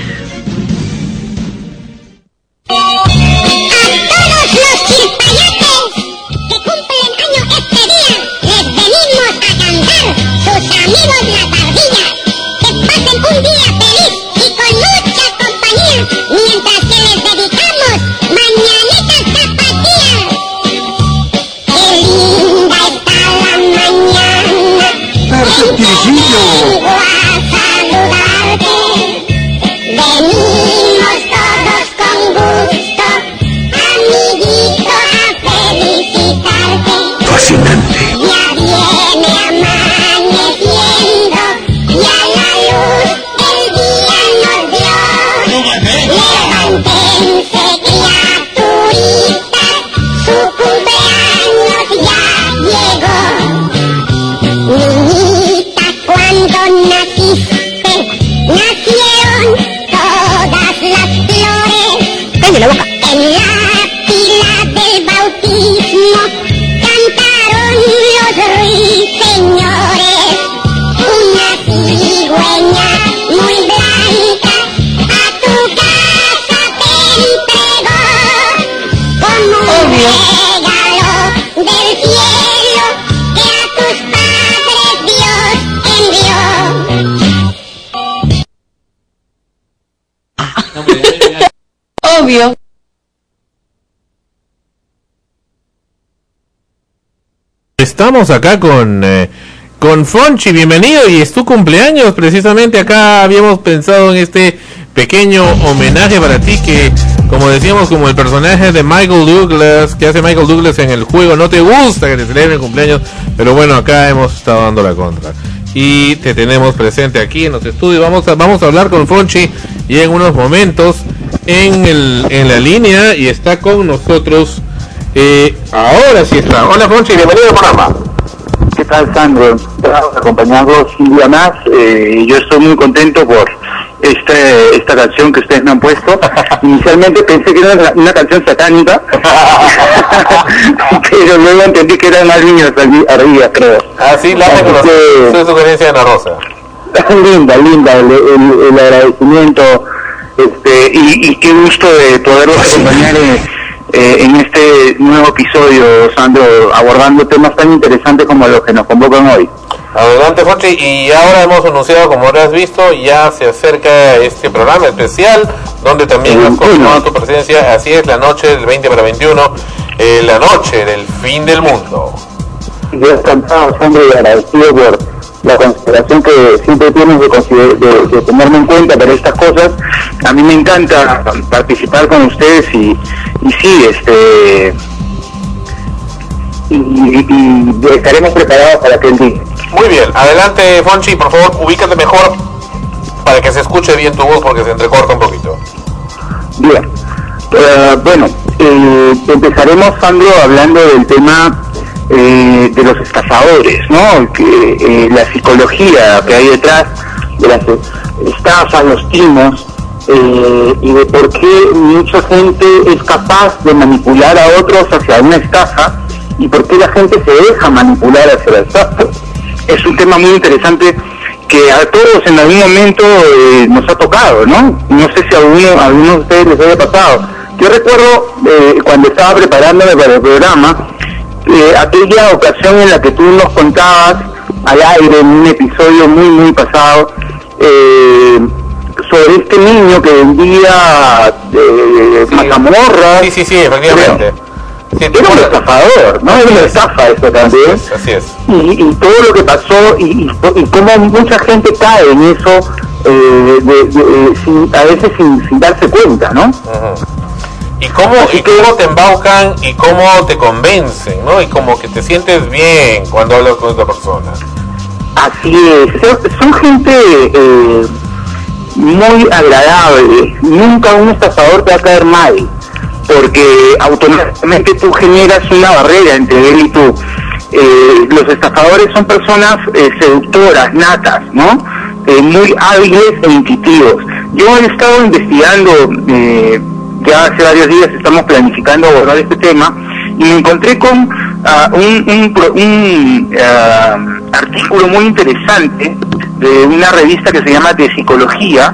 Obvio. Estamos acá con eh, con Fonchi, bienvenido, y es tu cumpleaños. Precisamente acá habíamos pensado en este pequeño homenaje para ti, que como decíamos, como el personaje de Michael Douglas, que hace Michael Douglas en el juego, no te gusta que te celebren cumpleaños, pero bueno, acá hemos estado dando la contra y te tenemos presente aquí en los estudios. Vamos a, vamos a hablar con Fonchi y en unos momentos en el en la línea, y está con nosotros eh, ahora sí está. Hola Fonchi, bienvenido al programa. ¿Qué tal, Sandro? Estamos acompañados un día más. Eh, yo estoy muy contento por este, esta canción que ustedes me han puesto. Inicialmente pensé que era una, una canción satánica, pero luego entendí que eran más niños arriba, creo. Ah, sí, la es sugerencia de Ana Rosa. Linda, linda, el, el, el agradecimiento, este, y, y qué gusto de poderlos acompañar en, eh, en este nuevo episodio, Sandro, abordando temas tan interesantes como los que nos convocan hoy. Adelante, Fonchi, y ahora hemos anunciado, como habrás visto, ya se acerca este programa especial, donde también has confirmado tu presencia. Así es, la noche del veinte para veintiuno, eh, la noche del fin del mundo. Yo encantado, Sandro, y agradecido por la consideración que siempre tienes de, de, de tenerme en cuenta para estas cosas. A mí me encanta participar con ustedes y, y sí, este y, y, y estaremos preparados para aquel día. Muy bien, adelante Fonchi, por favor, ubícate mejor para que se escuche bien tu voz, porque se entrecorta un poquito. Bien, uh, bueno, eh, empezaremos, Sandro, hablando del tema eh, de los estafadores, ¿no? Que, eh, la psicología que hay detrás de las estafas, los timos, eh, y de por qué mucha gente es capaz de manipular a otros hacia una estafa, y por qué la gente se deja manipular hacia la estafa. Es un tema muy interesante que a todos en algún momento eh, nos ha tocado, ¿no? No sé si a alguno, a algunos de ustedes les haya pasado, Yo recuerdo eh, cuando estaba preparándome para el programa, eh, aquella ocasión en la que tú nos contabas al aire en un episodio muy muy pasado eh, sobre este niño que vendía eh, sí. mazamorras. Sí, sí, sí, efectivamente. Sí, era un estafador, ¿no? Era una estafa esto también. Así es, así es. Y, y todo lo que pasó y, y, y cómo mucha gente cae en eso, eh, de, de, de, sin, a veces sin, sin darse cuenta, ¿no? Uh-huh. Y cómo, y cómo te embaucan y cómo te convencen, ¿no? Y como que te sientes bien cuando hablas con esta persona. Así es, son, son gente eh, muy agradable. Nunca un estafador te va a caer mal, porque automáticamente tú generas una barrera entre él y tú. Eh, los estafadores son personas eh, seductoras, natas, ¿no? Eh, muy hábiles e intuitivos. Yo he estado investigando, eh, ya hace varios días estamos planificando abordar este tema, y me encontré con uh, un, un, un uh, artículo muy interesante de una revista que se llama De Psicología,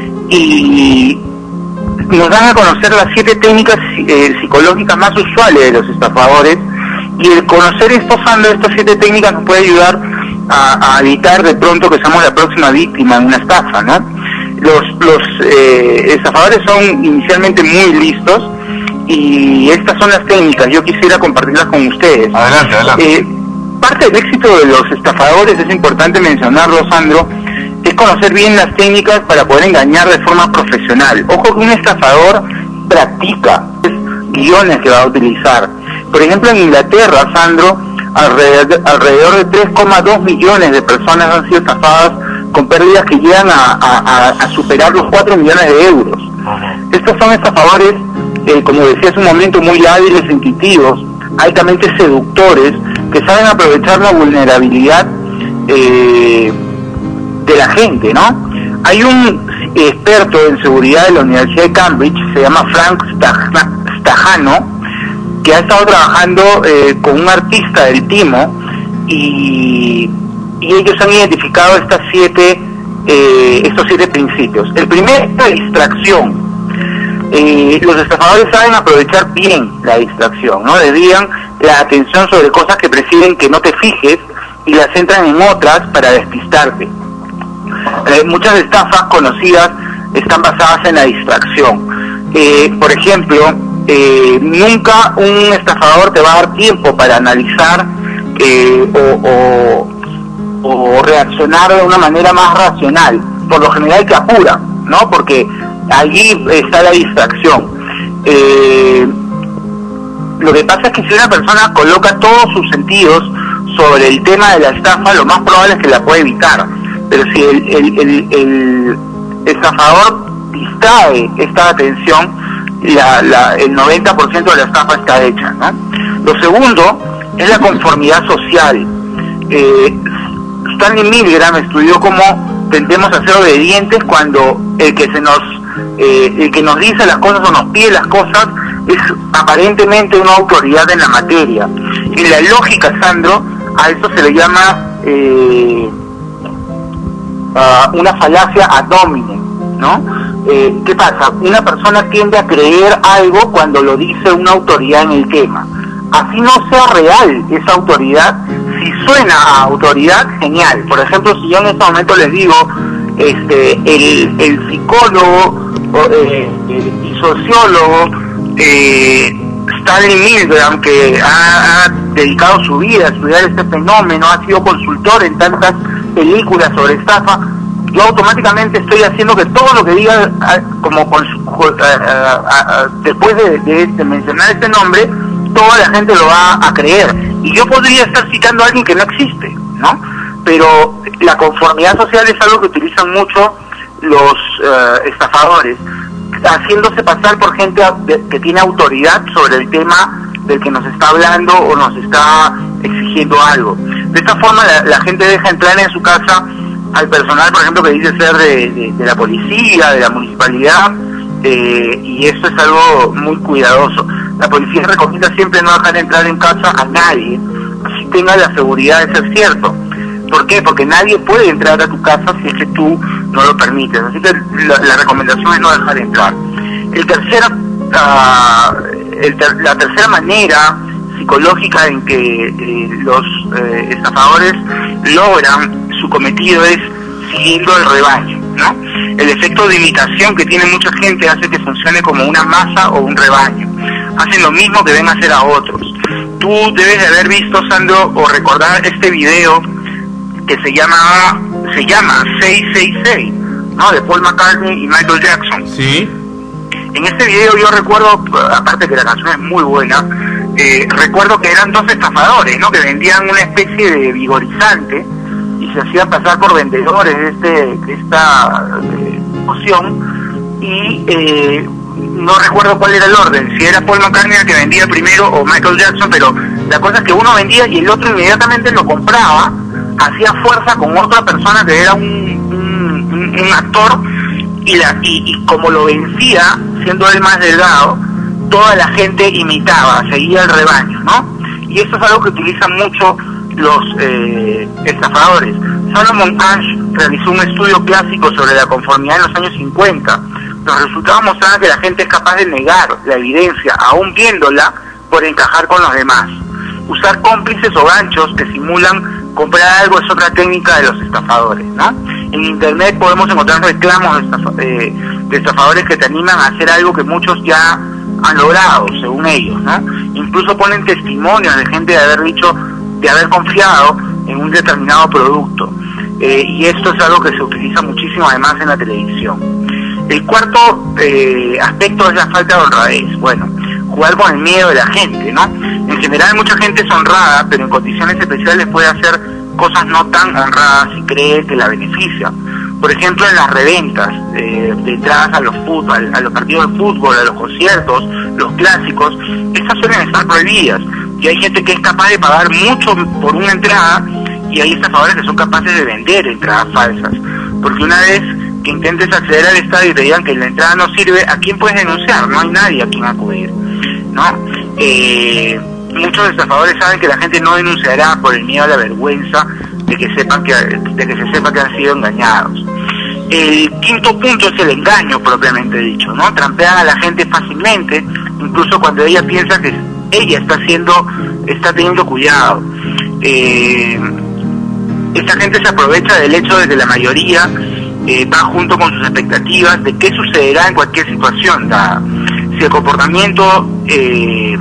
y nos dan a conocer las siete técnicas eh, psicológicas más usuales de los estafadores, y el conocer estos estas siete técnicas nos puede ayudar a, a evitar de pronto que seamos la próxima víctima de una estafa, ¿no? Los, los eh, estafadores son inicialmente muy listos, y estas son las técnicas, yo quisiera compartirlas con ustedes. Adelante, adelante. Eh, parte del éxito de los estafadores, es importante mencionarlo, Sandro, es conocer bien las técnicas para poder engañar de forma profesional. Ojo que un estafador practica guiones que va a utilizar. Por ejemplo, en Inglaterra, Sandro, alrededor, alrededor de tres coma dos millones de personas han sido estafadas con pérdidas que llegan a, a, a superar los cuatro millones de euros. Estos son estafadores, eh, como decía hace un momento, muy hábiles, intuitivos, altamente seductores, que saben aprovechar la vulnerabilidad eh, de la gente, ¿no? Hay un experto en seguridad de la Universidad de Cambridge, se llama Frank Stagano, que ha estado trabajando eh, con un artista del timo, y, y ellos han identificado estas siete, eh, estos siete principios. El primero es la distracción. Eh, los estafadores saben aprovechar bien la distracción, ¿no? Desvían la atención sobre cosas que prefieren que no te fijes y las centran en otras para despistarte. Eh, muchas estafas conocidas están basadas en la distracción. Eh, por ejemplo, eh, nunca un estafador te va a dar tiempo para analizar eh, o, o, o reaccionar de una manera más racional. Por lo general te apura, ¿no? Porque allí está la distracción. Eh, lo que pasa es que si una persona coloca todos sus sentidos sobre el tema de la estafa, lo más probable es que la pueda evitar. Pero si el, el, el, el estafador distrae esta atención, la, la, el noventa por ciento de la estafa está hecha, ¿no? Lo segundo es la conformidad social. Eh, Stanley Milgram estudió cómo tendemos a ser obedientes cuando el que se nos eh, el que nos dice las cosas o nos pide las cosas es aparentemente una autoridad en la materia. En la lógica, Sandro, a eso se le llama eh, uh, una falacia ad hominem, ¿no? Eh, ¿Qué pasa? Una persona tiende a creer algo cuando lo dice una autoridad en el tema. Así no sea real esa autoridad, si suena a autoridad, genial. Por ejemplo, si yo en este momento les digo, este, el, el psicólogo eh, y sociólogo eh, Stanley Milgram, que ha, ha dedicado su vida a estudiar este fenómeno, ha sido consultor en tantas películas sobre estafa, yo automáticamente estoy haciendo que todo lo que diga, como con, con, a, a, a, después de, de, de mencionar este nombre, toda la gente lo va a creer. Y yo podría estar citando a alguien que no existe, ¿no? Pero la conformidad social es algo que utilizan mucho los uh, estafadores, haciéndose pasar por gente de, que tiene autoridad sobre el tema del que nos está hablando o nos está exigiendo algo. De esta forma la, la gente deja entrar en su casa al personal, por ejemplo, que dice ser de, de, de la policía, de la municipalidad, eh, y esto es algo muy cuidadoso. La policía recomienda siempre no dejar entrar en casa a nadie, así tenga la seguridad de ser cierto. ¿Por qué? Porque nadie puede entrar a tu casa si es que tú no lo permites. Así que la, la recomendación es no dejar entrar. El tercer uh, el ter la tercera manera psicológica en que eh, los eh, estafadores logran su cometido es siguiendo el rebaño, ¿no? El efecto de imitación que tiene mucha gente hace que funcione como una masa o un rebaño. Hacen lo mismo que ven hacer a otros. Tú debes de haber visto, Sandro, o recordar este video que se llama se llama seis seis seis, ¿no? De Paul McCartney y Michael Jackson. Sí. En este video yo recuerdo, aparte que la canción es muy buena, eh, recuerdo que eran dos estafadores, ¿no? Que vendían una especie de vigorizante y se hacían pasar por vendedores de, este, de esta eh, poción y eh, no recuerdo cuál era el orden, si era Paul McCartney el que vendía primero o Michael Jackson, pero la cosa es que uno vendía y el otro inmediatamente lo compraba, hacía fuerza con otra persona que era un, un, un, un actor y, la, y, y como lo vencía, siendo él más delgado, toda la gente imitaba, seguía el rebaño, ¿no? Y esto es algo que utilizan mucho los eh, estafadores. Solomon Ash realizó un estudio clásico sobre la conformidad en los años cincuenta. Los resultados mostraban que la gente es capaz de negar la evidencia, aún viéndola, por encajar con los demás. Usar cómplices o ganchos que simulan comprar algo es otra técnica de los estafadores, ¿no? En internet podemos encontrar reclamos de, estafa, eh, de estafadores que te animan a hacer algo que muchos ya han logrado, según ellos, ¿no? Incluso ponen testimonios de gente de haber dicho, de haber confiado en un determinado producto. Eh, y esto es algo que se utiliza muchísimo además en la televisión. El cuarto eh, aspecto es la falta de honradez. Bueno, jugar con el miedo de la gente, ¿no? En general mucha gente es honrada, pero en condiciones especiales puede hacer cosas no tan honradas si cree que la beneficia. Por ejemplo, en las reventas eh, de entradas a los fútbol, a los partidos de fútbol, a los conciertos, los clásicos, estas suelen estar prohibidas. Y hay gente que es capaz de pagar mucho por una entrada y hay estafadores que son capaces de vender entradas falsas. Porque una vez que intentes acceder al estadio y te digan que la entrada no sirve, ¿a quién puedes denunciar? No hay nadie a quien acudir, ¿no? Eh, muchos estafadores saben que la gente no denunciará por el miedo a la vergüenza de que sepan que de que se sepa que han sido engañados. El quinto punto es el engaño propiamente dicho, ¿no? Trampean a la gente fácilmente, incluso cuando ella piensa que ella está haciendo, está teniendo cuidado. Eh, esta gente se aprovecha del hecho de que la mayoría eh, va junto con sus expectativas de qué sucederá en cualquier situación dada. Si el comportamiento eh,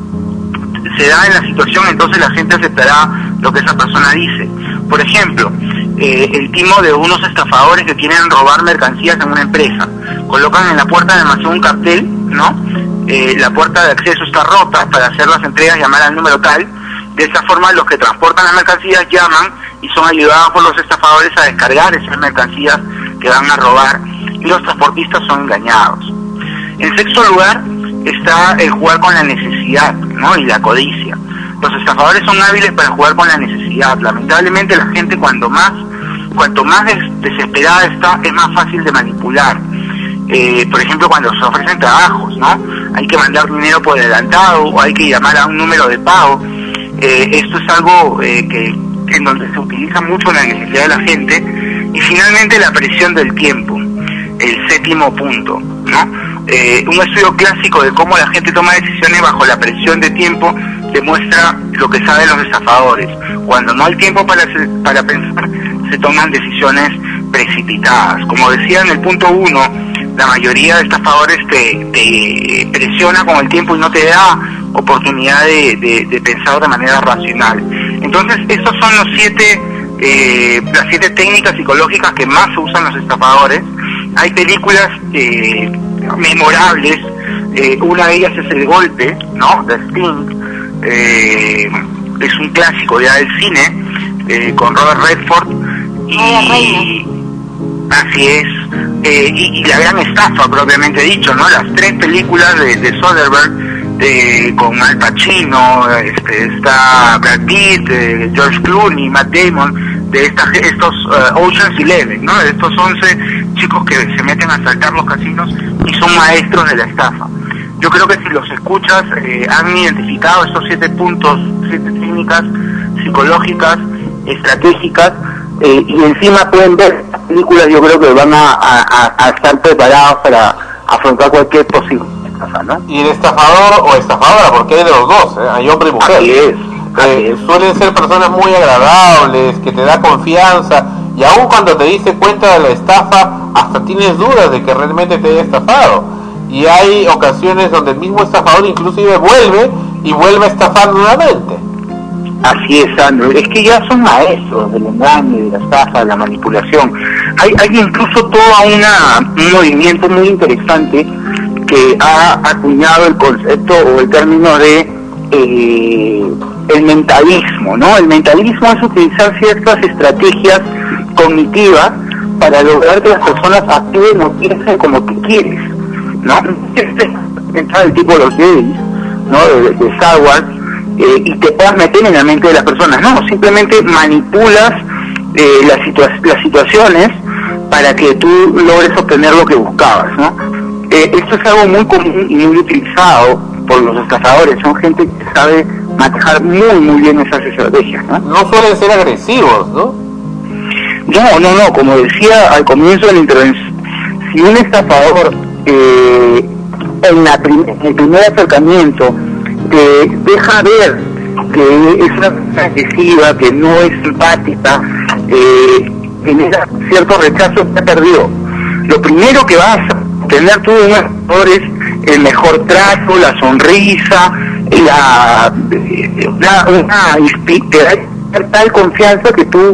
se da en la situación, entonces la gente aceptará lo que esa persona dice. Por ejemplo, eh, el timo de unos estafadores que quieren robar mercancías en una empresa. Colocan en la puerta del almacén un cartel, ¿no? Eh, la puerta de acceso está rota, para hacer las entregas llamar al número tal. De esta forma los que transportan las mercancías llaman y son ayudados por los estafadores a descargar esas mercancías que van a robar y los transportistas son engañados. En sexto lugar está el jugar con la necesidad, ¿no? Y la codicia. Los estafadores son hábiles para jugar con la necesidad. Lamentablemente la gente cuando más, cuanto más des desesperada está, es más fácil de manipular. Eh, por ejemplo, cuando se ofrecen trabajos, ¿no? Hay que mandar dinero por adelantado o hay que llamar a un número de pago. Eh, esto es algo eh, que en donde se utiliza mucho la necesidad de la gente. Y finalmente la presión del tiempo, el séptimo punto, ¿no? Eh, un estudio clásico de cómo la gente toma decisiones bajo la presión de tiempo demuestra lo que saben los estafadores. Cuando no hay tiempo para, para pensar, se toman decisiones precipitadas. Como decía en el punto uno, la mayoría de estafadores te, te presiona con el tiempo y no te da oportunidad de, de, de pensar de manera racional. Entonces, estos son los siete, eh, las siete técnicas psicológicas que más se usan los estafadores. Hay películas eh, memorables, eh, una de ellas es El Golpe, ¿no? De Sting, eh, es un clásico ya del cine, eh, con Robert Redford, y así es, eh, y, y La Gran Estafa propiamente dicho, ¿no? Las tres películas de, de Soderbergh, de, con Al Pacino, este, está Brad Pitt, eh, George Clooney, Matt Damon, de esta, estos uh, Ocean's Eleven, ¿no? De estos once chicos que se meten a asaltar los casinos y son maestros de la estafa. Yo creo que si los escuchas eh, han identificado estos siete puntos, siete técnicas psicológicas, estratégicas, eh, y encima pueden ver las películas. Yo creo que van a, a, a estar preparados para afrontar cualquier posible estafa, ¿no? Y el estafador o estafadora, porque hay de los dos, ¿eh? Hay hombre y mujer. Así es, así eh, es. Suelen ser personas muy agradables, que te da confianza, y aun cuando te diste cuenta de la estafa, hasta tienes dudas de que realmente te haya estafado. Y hay ocasiones donde el mismo estafador inclusive vuelve y vuelve a estafar nuevamente. Así es, Sandro. Es que ya son maestros del engaño, de la estafa, de la manipulación. Hay, hay incluso todo una, un movimiento muy interesante que ha acuñado el concepto o el término de eh, el mentalismo, ¿no? El mentalismo es utilizar ciertas estrategias cognitivas para lograr que las personas actúen o piensen como tú quieres, ¿no? Entrar el tipo de los gays, ¿no? De, de Star Wars, eh, y te puedas meter en la mente de las personas. No, simplemente manipulas eh, las, situa las situaciones para que tú logres obtener lo que buscabas, ¿no? Eh, esto es algo muy común y muy utilizado por los estafadores. Son gente que sabe manejar muy muy bien esas estrategias, ¿no? No suelen ser agresivos, ¿no? No, no, no, como decía al comienzo de la intervención, si un estafador eh, en, la prim en el primer acercamiento te deja ver que es una persona agresiva, que no es simpática, eh, genera cierto rechazo, te perdió. Lo primero que vas a tener tú de un estafador es el mejor trato, la sonrisa, la, la una, te da tal confianza que tú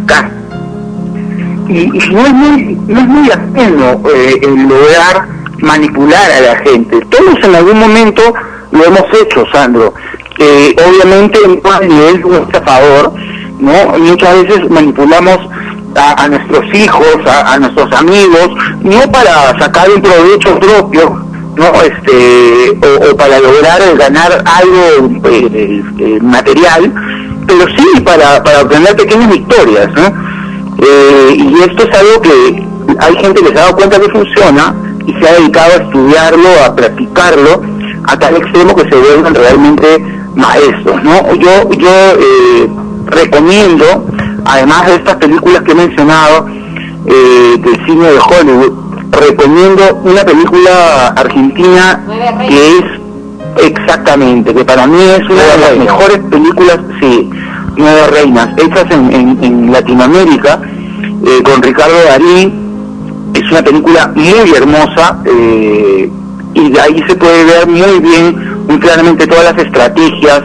y, y no es muy no es muy ajeno eh, el lograr manipular a la gente. Todos en algún momento lo hemos hecho, Sandro. Eh, obviamente no a nivel de un estafador, ¿no? Muchas veces manipulamos a, a nuestros hijos, a, a nuestros amigos, no para sacar un provecho propio, no, este, o, o para lograr ganar algo eh, eh, material, pero sí para para obtener pequeñas victorias, ¿no? Eh, y esto es algo que hay gente que se ha dado cuenta que funciona y se ha dedicado a estudiarlo, a practicarlo a tal extremo que se vuelven realmente maestros, ¿no? Yo yo eh, recomiendo, además de estas películas que he mencionado eh, del cine de Hollywood, recomiendo una película argentina que es exactamente, que para mí es una de las mejores películas, sí, Nueve Reinas, hechas en, en, en Latinoamérica, eh, con Ricardo Darín. Es una película muy hermosa, eh, y de ahí se puede ver muy bien, muy claramente todas las estrategias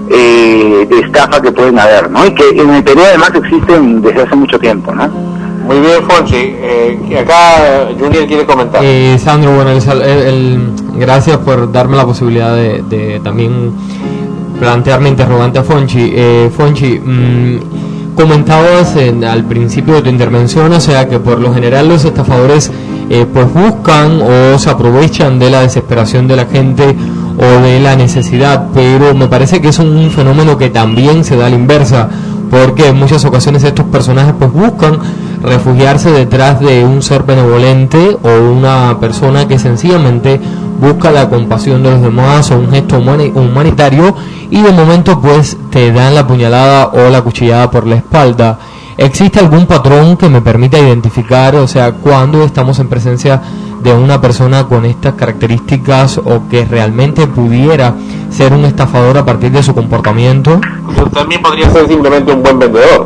eh, de estafa que pueden haber, ¿no? Y que en el Perú además existen desde hace mucho tiempo, ¿no? Muy bien, Fonchi. Eh, acá Junior quiere comentar. Eh, Sandro, bueno, el, el, el, gracias por darme la posibilidad de, de también plantearme interrogante a Fonchi. Eh, Fonchi, mmm, comentabas en, al principio de tu intervención, o sea, que por lo general los estafadores eh, pues buscan o se aprovechan de la desesperación de la gente o de la necesidad, pero me parece que es un fenómeno que también se da a la inversa, porque en muchas ocasiones estos personajes pues buscan refugiarse detrás de un ser benevolente o una persona que sencillamente busca la compasión de los demás o un gesto humanitario, y de momento pues te dan la puñalada o la cuchillada por la espalda. ¿Existe algún patrón que me permita identificar, o sea, cuando estamos en presencia de una persona con estas características o que realmente pudiera ser un estafador a partir de su comportamiento? Pero también podría ser simplemente un buen vendedor.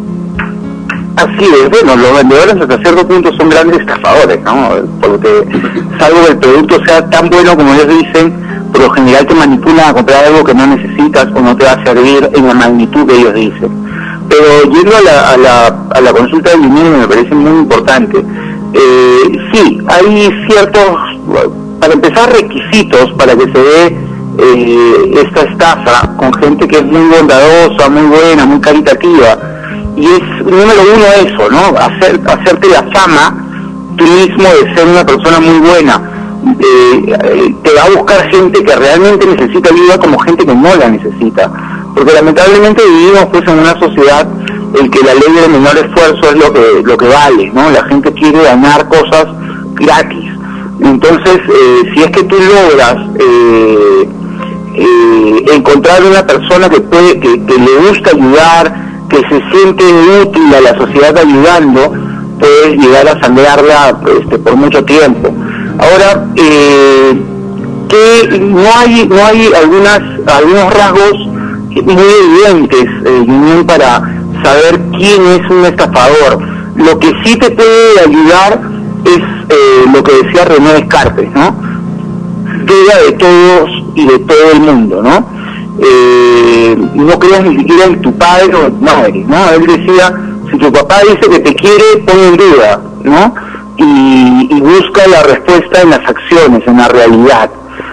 Así es, bueno, los vendedores hasta cierto punto son grandes estafadores, ¿no? Porque salvo que el producto sea tan bueno como ellos dicen, por lo general te manipulan a comprar algo que no necesitas o no te va a servir en la magnitud que ellos dicen. Pero yendo a la, a la, a la consulta del dinero, me parece muy importante. Eh, sí, hay ciertos, para empezar, requisitos para que se dé eh, esta estafa con gente que es muy bondadosa, muy buena, muy caritativa. Y es, número uno, eso, ¿no? Hacer, hacerte la fama tú mismo de ser una persona muy buena. Eh, eh, te va a buscar gente que realmente necesita ayuda como gente que no la necesita. Porque lamentablemente vivimos pues en una sociedad en que la ley del menor esfuerzo es lo que lo que vale, ¿no? La gente quiere ganar cosas gratis. Entonces, eh, si es que tú logras eh, eh, encontrar una persona que puede, que, que le gusta ayudar, que se siente útil a la sociedad ayudando, puedes llegar a sangrarla este, por mucho tiempo. Ahora, eh, que no hay no hay algunas algunos rasgos muy evidentes, eh, Juniel, para saber quién es un estafador. Lo que sí te puede ayudar es eh, lo que decía René Descartes, ¿no? Duda de todos y de todo el mundo, ¿no? Eh, no creas ni siquiera en tu padre o tu madre, ¿no? Él decía, si tu papá dice que te quiere, pon en duda, ¿no? Y, y busca la respuesta en las acciones, en la realidad.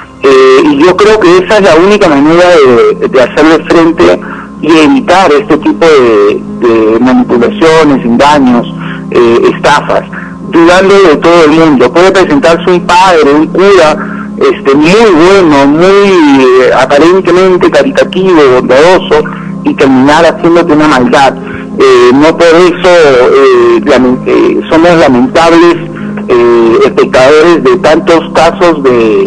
Eh, y yo creo que esa es la única manera de, de hacerle frente y evitar este tipo de, de manipulaciones, engaños, eh, estafas, dudando de todo el mundo. Puede presentarse un padre, un cura, este muy bueno, muy eh, aparentemente caritativo, bondadoso, y terminar haciéndote una maldad. Eh, no por eso eh, lament eh, somos lamentables eh, espectadores de tantos casos de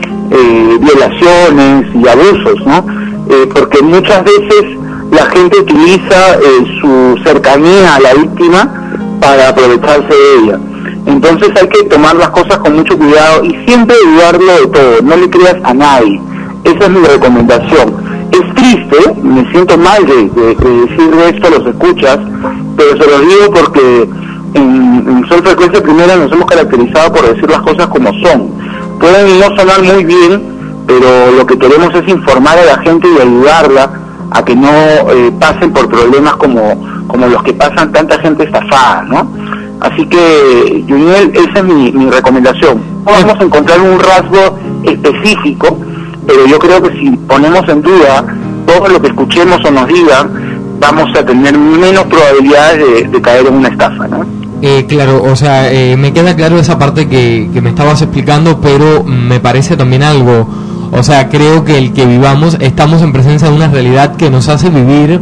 eh, violaciones y abusos, ¿no? Eh, porque muchas veces la gente utiliza eh, su cercanía a la víctima para aprovecharse de ella. Entonces hay que tomar las cosas con mucho cuidado y siempre dudarlo de todo, no le creas a nadie. Esa es mi recomendación. Es triste, me siento mal de, de, de decir esto a los escuchas, pero se lo digo porque en, en Sol Frecuencia Primera nos hemos caracterizado por decir las cosas como son. Pueden no sonar muy bien, pero lo que queremos es informar a la gente y ayudarla a que no eh, pasen por problemas como, como los que pasan tanta gente estafada, ¿no? Así que, Juniel, esa es mi, mi recomendación. No vamos a encontrar un rasgo específico, pero yo creo que si ponemos en duda todo lo que escuchemos o nos digan, vamos a tener menos probabilidades de, de caer en una estafa, ¿no? Eh, claro, o sea, eh, me queda claro esa parte que, que me estabas explicando, pero me parece también algo, o sea, creo que el que vivamos, estamos en presencia de una realidad que nos hace vivir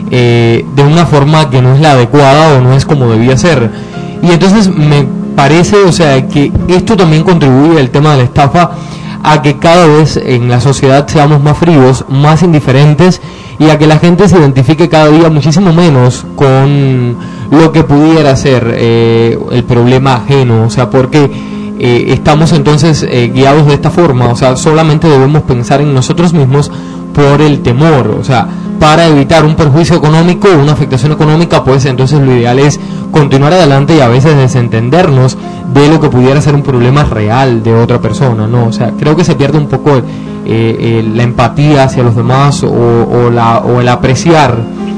eh, de una forma que no es la adecuada o no es como debía ser. Y entonces me parece, o sea, que esto también contribuye al tema de la estafa a que cada vez en la sociedad seamos más fríos, más indiferentes y a que la gente se identifique cada día muchísimo menos con lo que pudiera ser eh, el problema ajeno, o sea, porque eh, estamos entonces eh, guiados de esta forma, o sea, solamente debemos pensar en nosotros mismos por el temor, o sea, para evitar un perjuicio económico o una afectación económica, pues entonces lo ideal es continuar adelante y a veces desentendernos de lo que pudiera ser un problema real de otra persona, ¿no? O sea, creo que se pierde un poco eh, eh, la empatía hacia los demás o, o, la, o el apreciar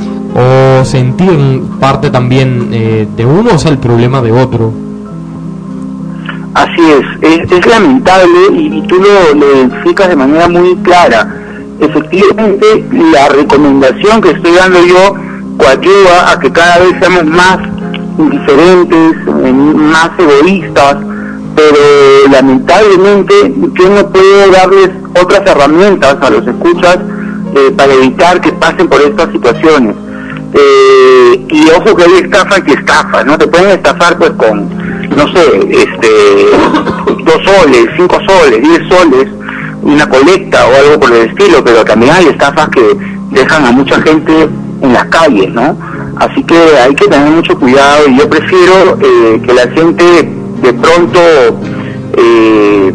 o sentir parte también eh, de uno, o sea, el problema de otro. Así es, es, es lamentable y, y tú lo, lo explicas de manera muy clara. Efectivamente, la recomendación que estoy dando yo coadyuva a que cada vez seamos más indiferentes, más egoístas, pero lamentablemente yo no puedo darles otras herramientas a los escuchas eh, para evitar que pasen por estas situaciones. Eh, y ojo que hay estafa que estafa, ¿no? Te pueden estafar pues con, no sé, este, dos soles, cinco soles, diez soles, una colecta o algo por el estilo, pero también hay estafas que dejan a mucha gente en las calles, ¿no? Así que hay que tener mucho cuidado y yo prefiero eh, que la gente de pronto eh,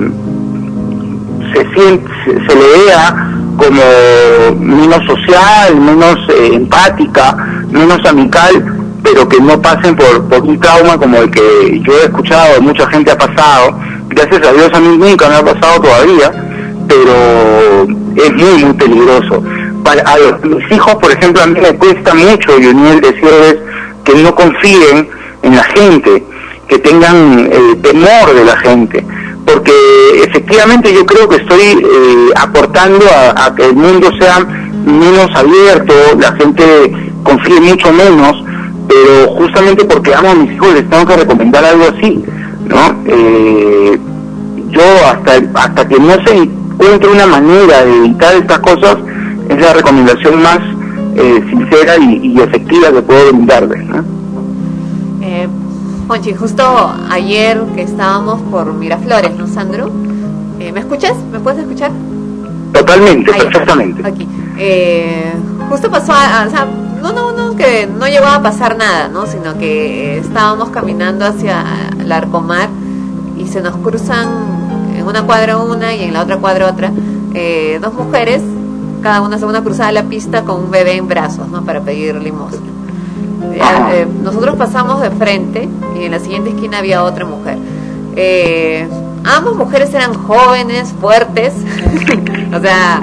se siente, se, se le vea como menos social, menos eh, empática, menos amical, pero que no pasen por, por un trauma como el que yo he escuchado, mucha gente ha pasado. Gracias a Dios a mí nunca me ha pasado todavía, pero es muy, muy peligroso. Para, a los, mis hijos, por ejemplo, a mí me cuesta mucho, Juniel, decirles que no confíen en la gente, que tengan el temor de la gente, porque efectivamente yo creo que estoy eh, aportando a, a que el mundo sea menos abierto, la gente confíe mucho menos, pero justamente porque amo a mis hijos les tengo que recomendar algo así, ¿no? Eh, yo hasta hasta que no se encuentre una manera de evitar estas cosas, es la recomendación más eh, sincera y, y efectiva que puedo brindarles, ¿no? Eh, Ponchi, justo ayer que estábamos por Miraflores, ¿no, Sandro? Eh, ¿Me escuchas? ¿Me puedes escuchar? Totalmente, Ahí, perfectamente. Aquí. Eh, justo pasó, a, a, o sea, no, no, no, que no llegó a pasar nada, ¿no? Sino que estábamos caminando hacia Larcomar y se nos cruzan en una cuadra una y en la otra cuadra otra, eh, dos mujeres, cada una segunda cruzada la pista con un bebé en brazos, ¿no? Para pedir limosna. Ya, eh, nosotros pasamos de frente y en la siguiente esquina había otra mujer. Eh, ambas mujeres eran jóvenes, fuertes, o sea,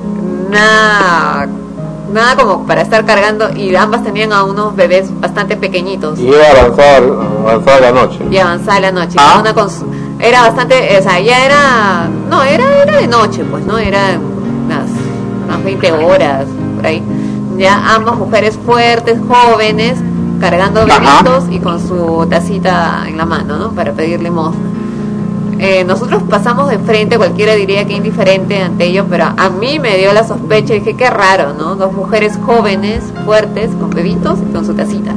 nada, nada como para estar cargando, y ambas tenían a unos bebés bastante pequeñitos. Y era avanzada, avanzada la noche. Y avanzada la noche. ¿Ah? Una con su, era bastante, o sea, ya era, no, era, era de noche, pues, ¿no? Era unas, unas veinte horas, por ahí. Ya ambas mujeres fuertes, jóvenes, cargando bebitos y con su tacita en la mano, ¿no? Para pedir limosna. Eh, nosotros pasamos de frente, cualquiera diría que indiferente ante ello, pero a mí me dio la sospecha y dije, qué raro, ¿no? Dos mujeres jóvenes, fuertes, con bebitos y con su tacita.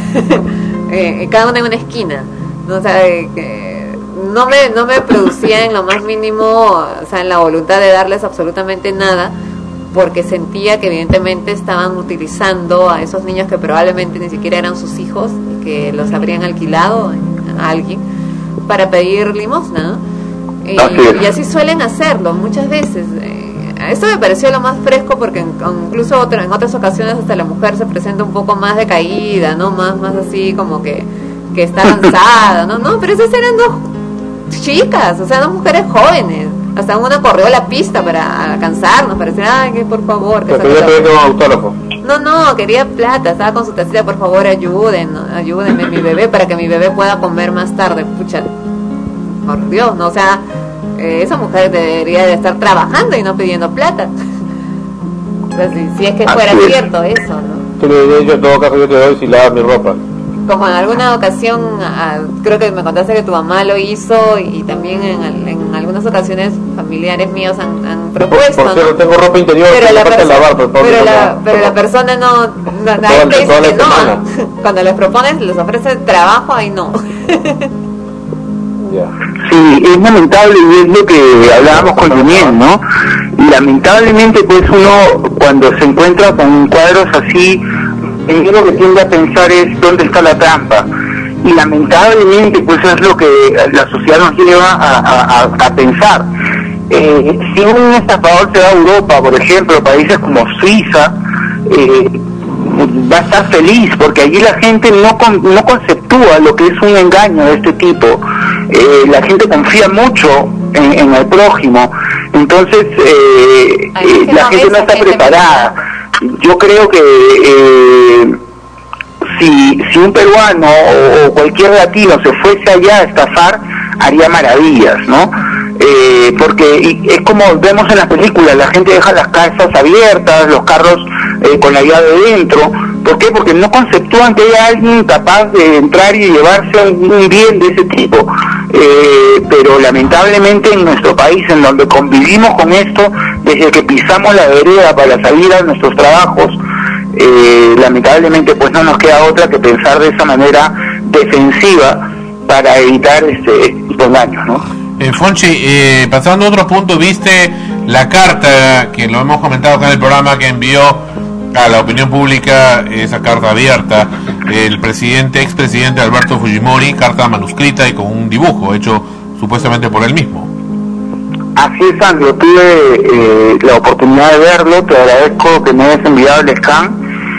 eh, cada una en una esquina, ¿no? O sea, eh, eh, no me, no me producía en lo más mínimo, o sea, en la voluntad de darles absolutamente nada, porque sentía que evidentemente estaban utilizando a esos niños que probablemente ni siquiera eran sus hijos y que los habrían alquilado a alguien para pedir limosna, ¿no? Y así, y así suelen hacerlo muchas veces. Eh, eso me pareció lo más fresco, porque en, incluso otro, en otras ocasiones hasta la mujer se presenta un poco más decaída, ¿no? Más, más así como que, que está cansada, ¿no? No, pero esas eran dos chicas, o sea, dos mujeres jóvenes. Hasta una corrió a la pista para alcanzarnos, para decir, ay, que por favor. Que quería pedir un autógrafo. No, no, quería plata, estaba con su tacita, por favor, ayuden, ayúdenme, mi bebé, para que mi bebé pueda comer más tarde. Pucha, por Dios, ¿no? O sea, eh, esa mujer debería de estar trabajando y no pidiendo plata. O sea, si, si es que fuera Así cierto es. eso, ¿no? Tú le dirías, yo en todo caso yo te doy si lavas mi ropa. Como en alguna ocasión, a, creo que me contaste que tu mamá lo hizo, y, y también en, en algunas ocasiones familiares míos han, han propuesto. Por, por cierto, ¿no? Tengo ropa interior, pero la, perso- lavar, por favor, pero, la, no, pero la persona no, no, no ahí te dice que no. Cuando les propones, les ofrece trabajo, ahí no. Sí, es lamentable, y es lo que hablábamos con Junien, ¿no? Y lamentablemente, pues uno cuando se encuentra con cuadros así, lo que tiende a pensar es dónde está la trampa, y lamentablemente pues es lo que la sociedad nos lleva a, a, a pensar. Eh, si un estafador se va a Europa, por ejemplo, países como Suiza, eh, va a estar feliz, porque allí la gente no con, no conceptúa lo que es un engaño de este tipo. Eh, la gente confía mucho en, en el prójimo, entonces eh, eh, la gente no está preparada. Yo creo que eh, si, si un peruano o, o cualquier latino se fuese allá a estafar, haría maravillas, ¿no? Eh, porque y, es como vemos en las películas, la gente deja las casas abiertas, los carros eh, con la llave dentro. ¿Por qué? Porque no conceptúan que haya alguien capaz de entrar y llevarse un, un bien de ese tipo. Eh, pero lamentablemente en nuestro país, en donde convivimos con esto desde que pisamos la vereda para salir a nuestros trabajos, eh, lamentablemente pues no nos queda otra que pensar de esa manera defensiva para evitar este estos daños, ¿no? Eh, Fonchi, eh, pasando a otro punto, viste la carta que lo hemos comentado acá en el programa que envió a la opinión pública, esa carta abierta, el presidente, expresidente Alberto Fujimori, carta manuscrita y con un dibujo hecho supuestamente por él mismo. Así es, Sandro, tuve eh, la oportunidad de verlo, te agradezco que me hayas enviado el scan.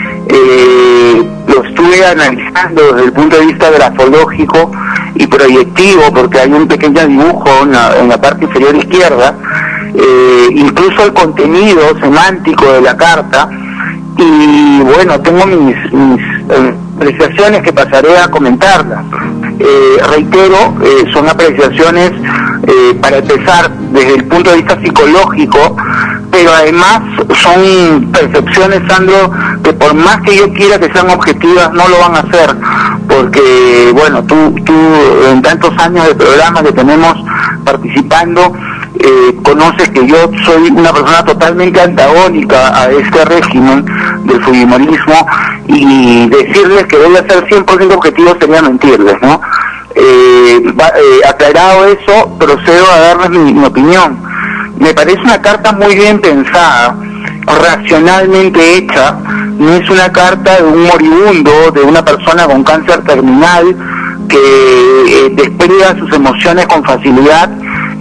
Eh, lo estuve analizando desde el punto de vista grafológico y proyectivo, porque hay un pequeño dibujo en la, en la parte inferior izquierda, eh, incluso el contenido semántico de la carta, y bueno, tengo mis, mis eh, apreciaciones que pasaré a comentarlas. Eh, reitero, eh, son apreciaciones eh, para empezar desde el punto de vista psicológico, pero además son percepciones, Sandro, que por más que yo quiera que sean objetivas, no lo van a hacer, porque bueno, tú, tú en tantos años de programas que tenemos participando, eh, conoces que yo soy una persona totalmente antagónica a este régimen del fujimorismo, y decirles que voy a ser cien por ciento objetivo sería mentirles, ¿no? Eh, va, eh, aclarado eso, procedo a darles mi, mi opinión. Me parece una carta muy bien pensada, racionalmente hecha. No es una carta de un moribundo, de una persona con cáncer terminal que eh, despliega sus emociones con facilidad,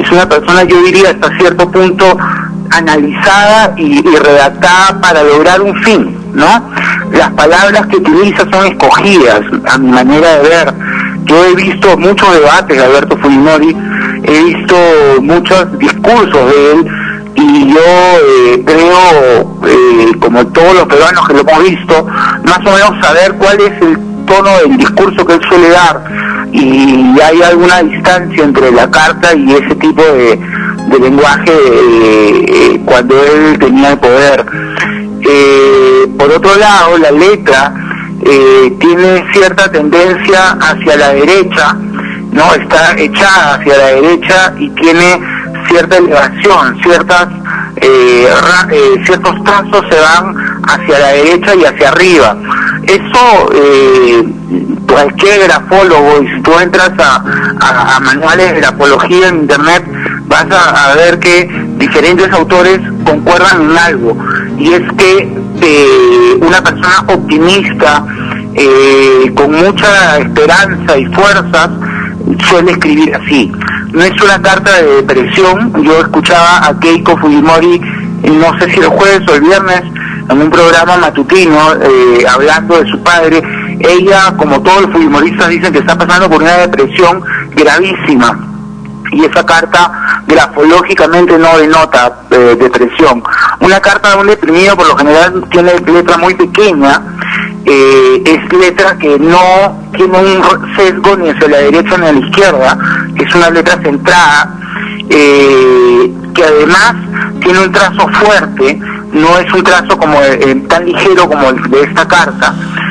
es una persona, yo diría, hasta cierto punto analizada y, y redactada para lograr un fin, ¿no? Las palabras que utiliza son escogidas, a mi manera de ver. Yo he visto muchos debates de Alberto Fujimori, he visto muchos discursos de él, y yo eh, creo, eh, como todos los peruanos que lo hemos visto, más o menos saber cuál es el tono del discurso que él suele dar, y hay alguna distancia entre la carta y ese tipo de, de lenguaje eh, eh, cuando él tenía el poder. Eh, por otro lado, la letra eh, tiene cierta tendencia hacia la derecha, ¿no? Está echada hacia la derecha y tiene cierta elevación, ciertas eh, ra, eh, ciertos trazos se van hacia la derecha y hacia arriba. Eso eh, cualquier grafólogo, y si tú entras a, a, a manuales de grafología en internet, vas a, a ver que diferentes autores concuerdan en algo, y es que eh, una persona optimista, eh, con mucha esperanza y fuerzas, suele escribir así. No es una carta de depresión. Yo escuchaba a Keiko Fujimori, no sé si el jueves o el viernes, en un programa matutino, eh, hablando de su padre. Ella, como todos los fujimoristas, dicen que está pasando por una depresión gravísima, y esa carta grafológicamente no denota eh, depresión. Una carta de un deprimido por lo general tiene letra muy pequeña, eh, es letra que no tiene un sesgo ni hacia la derecha ni a la izquierda, es una letra centrada, eh, que además tiene un trazo fuerte, no es un trazo como eh, tan ligero como el de esta carta,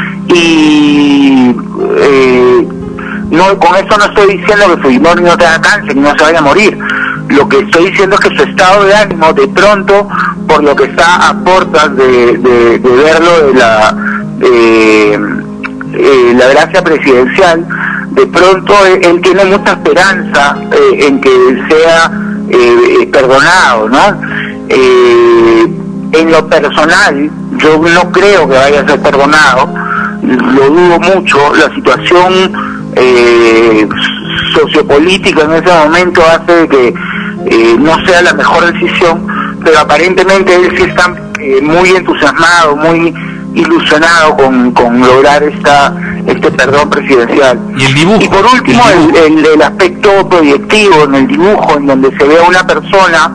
y eh, no, con eso no estoy diciendo que Fujimori no tenga cáncer y no se vaya a morir. Lo que estoy diciendo es que su estado de ánimo, de pronto, por lo que está a portas de, de, de verlo de la eh, eh, la gracia presidencial, de pronto él, él tiene mucha esperanza eh, en que sea eh, perdonado, ¿no? Eh, en lo personal, yo no creo que vaya a ser perdonado, lo dudo mucho. La situación eh, sociopolítica en ese momento hace que eh, no sea la mejor decisión, pero aparentemente él sí está eh, muy entusiasmado, muy ilusionado con, con lograr esta este perdón presidencial. Y el dibujo. Y por último, el, el, el aspecto proyectivo en el dibujo, en donde se ve a una persona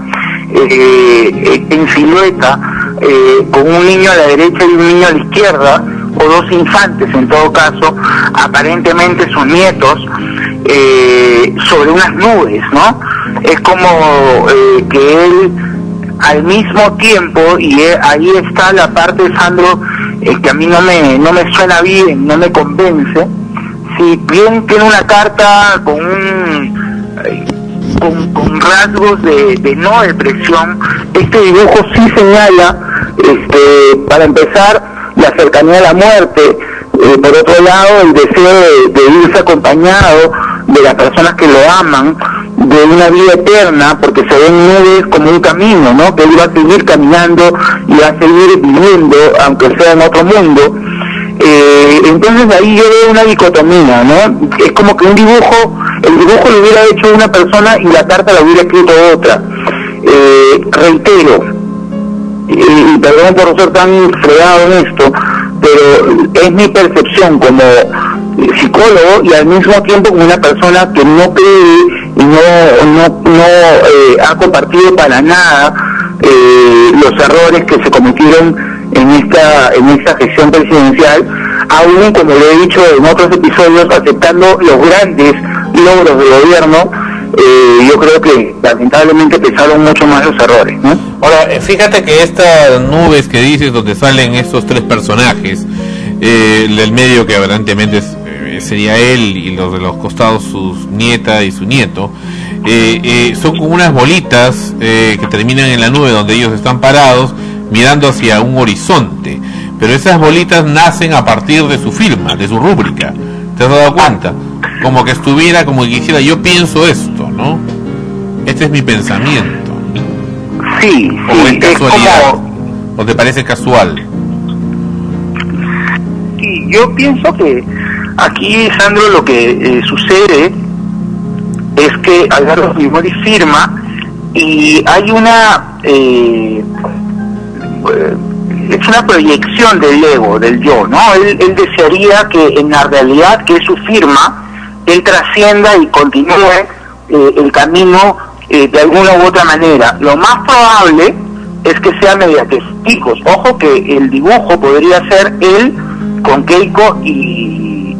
eh, en silueta, eh, con un niño a la derecha y un niño a la izquierda, o dos infantes en todo caso, aparentemente sus nietos, eh, sobre unas nubes, ¿no? Es como eh, que él al mismo tiempo, y eh, ahí está la parte, Sandro, eh, que a mí no me no me suena bien, no me convence. Si bien tiene una carta con un eh, con, con rasgos de, de no depresión, este dibujo sí señala, este, para empezar, la cercanía a la muerte, eh, por otro lado el deseo de, de irse acompañado de las personas que lo aman, de una vida eterna, porque se ven nubes como un camino, ¿no? Que él va a seguir caminando y va a seguir viviendo, aunque sea en otro mundo. Eh, entonces ahí yo veo una dicotomía, ¿no? Es como que un dibujo, el dibujo lo hubiera hecho una persona y la carta la hubiera escrito otra. Eh, reitero, y, y perdón por ser tan fregado en esto, pero es mi percepción como psicólogo y al mismo tiempo como una persona que no cree y no no, no eh, ha compartido para nada eh, los errores que se cometieron en esta en esta gestión presidencial, aún, como lo he dicho en otros episodios, aceptando los grandes logros del gobierno. Eh, yo creo que lamentablemente pesaron mucho más los errores, ¿no? Ahora, fíjate que estas nubes que dices, donde salen estos tres personajes, eh, el del medio, que aparentemente es, eh, sería él, y los de los costados, su nieta y su nieto, eh, eh, son como unas bolitas eh, que terminan en la nube donde ellos están parados mirando hacia un horizonte, pero esas bolitas nacen a partir de su firma, de su rúbrica. ¿Te has dado cuenta? Como que estuviera, como que quisiera, yo pienso esto, ¿no? Este es mi pensamiento. Sí, ¿O sí, es casualidad? Es como... ¿O te parece casual? Sí, yo pienso que aquí, Sandro, lo que eh, sucede es que Alberto Fujimori firma y hay una eh, es una proyección del ego, del yo, ¿no? Él, él desearía que en la realidad que es su firma, él trascienda y continúe eh, el camino eh, de alguna u otra manera. Lo más probable es que sea mediante hijos. Ojo que el dibujo podría ser él con Keiko y,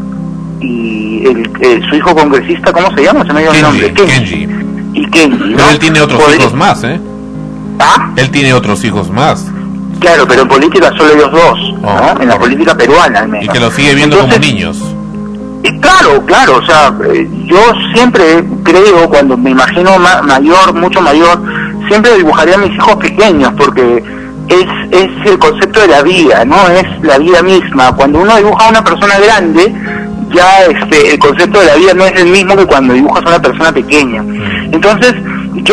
y el, eh, su hijo congresista, ¿cómo se llama? Se me dio el nombre. Kenji. Kenji. Y Kenji, ¿no? Pero él tiene otros podría... hijos más, ¿eh? ¿Ah? Él tiene otros hijos más. Claro, pero en política solo ellos dos, oh, ¿no? En la política peruana al menos. Y que lo sigue viendo Entonces, como niños. Y claro, claro, o sea, eh, yo siempre creo, cuando me imagino ma mayor, mucho mayor, siempre dibujaría a mis hijos pequeños, porque es, es el concepto de la vida, ¿no? Es la vida misma. Cuando uno dibuja a una persona grande, ya este, el concepto de la vida no es el mismo que cuando dibujas a una persona pequeña. Entonces, yo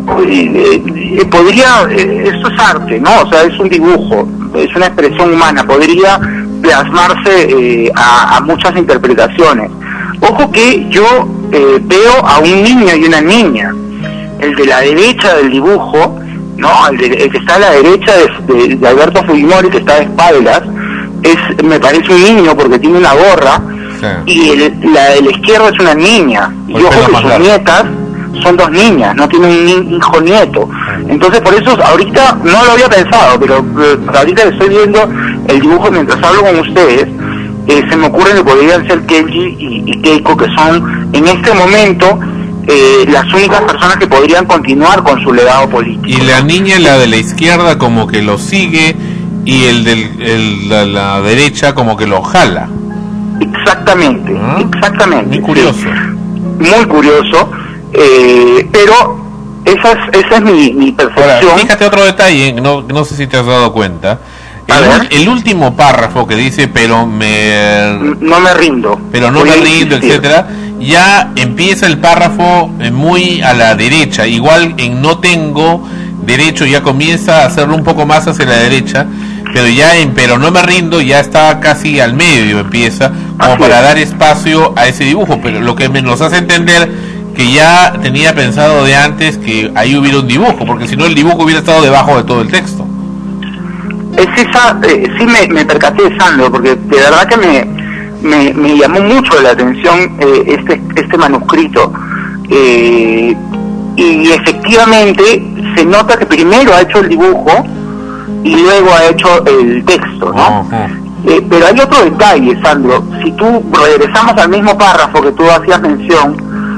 eh, eh, podría, eh, esto es arte, ¿no? O sea, es un dibujo, es una expresión humana, podría plasmarse eh, a, a muchas interpretaciones. Ojo que yo eh, veo a un niño y una niña. El de la derecha del dibujo, ¿no? El, de, el que está a la derecha de, de, de Alberto Fujimori, que está de espaldas, es, me parece un niño porque tiene una gorra, sí. Y el, la de la izquierda es una niña. Y ojo que sus largo. nietas son dos niñas, no tienen un hijo nieto. Entonces por eso ahorita no lo había pensado, pero eh, ahorita que estoy viendo el dibujo mientras hablo con ustedes, eh, se me ocurre que podrían ser Kenji y, y Keiko, que son en este momento eh, las únicas personas que podrían continuar con su legado político. Y la niña, la de la izquierda, como que lo sigue, y el de la, la derecha como que lo jala. Exactamente, ¿Ah? exactamente. Muy curioso. Sí, muy curioso. Eh, pero esa es, esa es mi, mi percepción. Ahora, fíjate otro detalle, no, no sé si te has dado cuenta. El, el último párrafo que dice, pero me... No me rindo. Pero no Voy me a rindo, insistir. etcétera. Ya empieza el párrafo muy a la derecha. Igual en no tengo derecho ya comienza a hacerlo un poco más hacia la derecha. Pero ya en pero no me rindo ya está casi al medio, empieza como Así para es. dar espacio a ese dibujo. Pero lo que me nos hace entender que ya tenía pensado de antes que ahí hubiera un dibujo, porque si no el dibujo hubiera estado debajo de todo el texto. Es esa, eh, sí me, me percaté, Sandro, porque de verdad que me, me, me llamó mucho la atención eh, este, este manuscrito. Eh, y efectivamente se nota que primero ha hecho el dibujo y luego ha hecho el texto, ¿no? Uh-huh. Eh, pero hay otro detalle, Sandro. Si tú regresamos al mismo párrafo que tú hacías mención,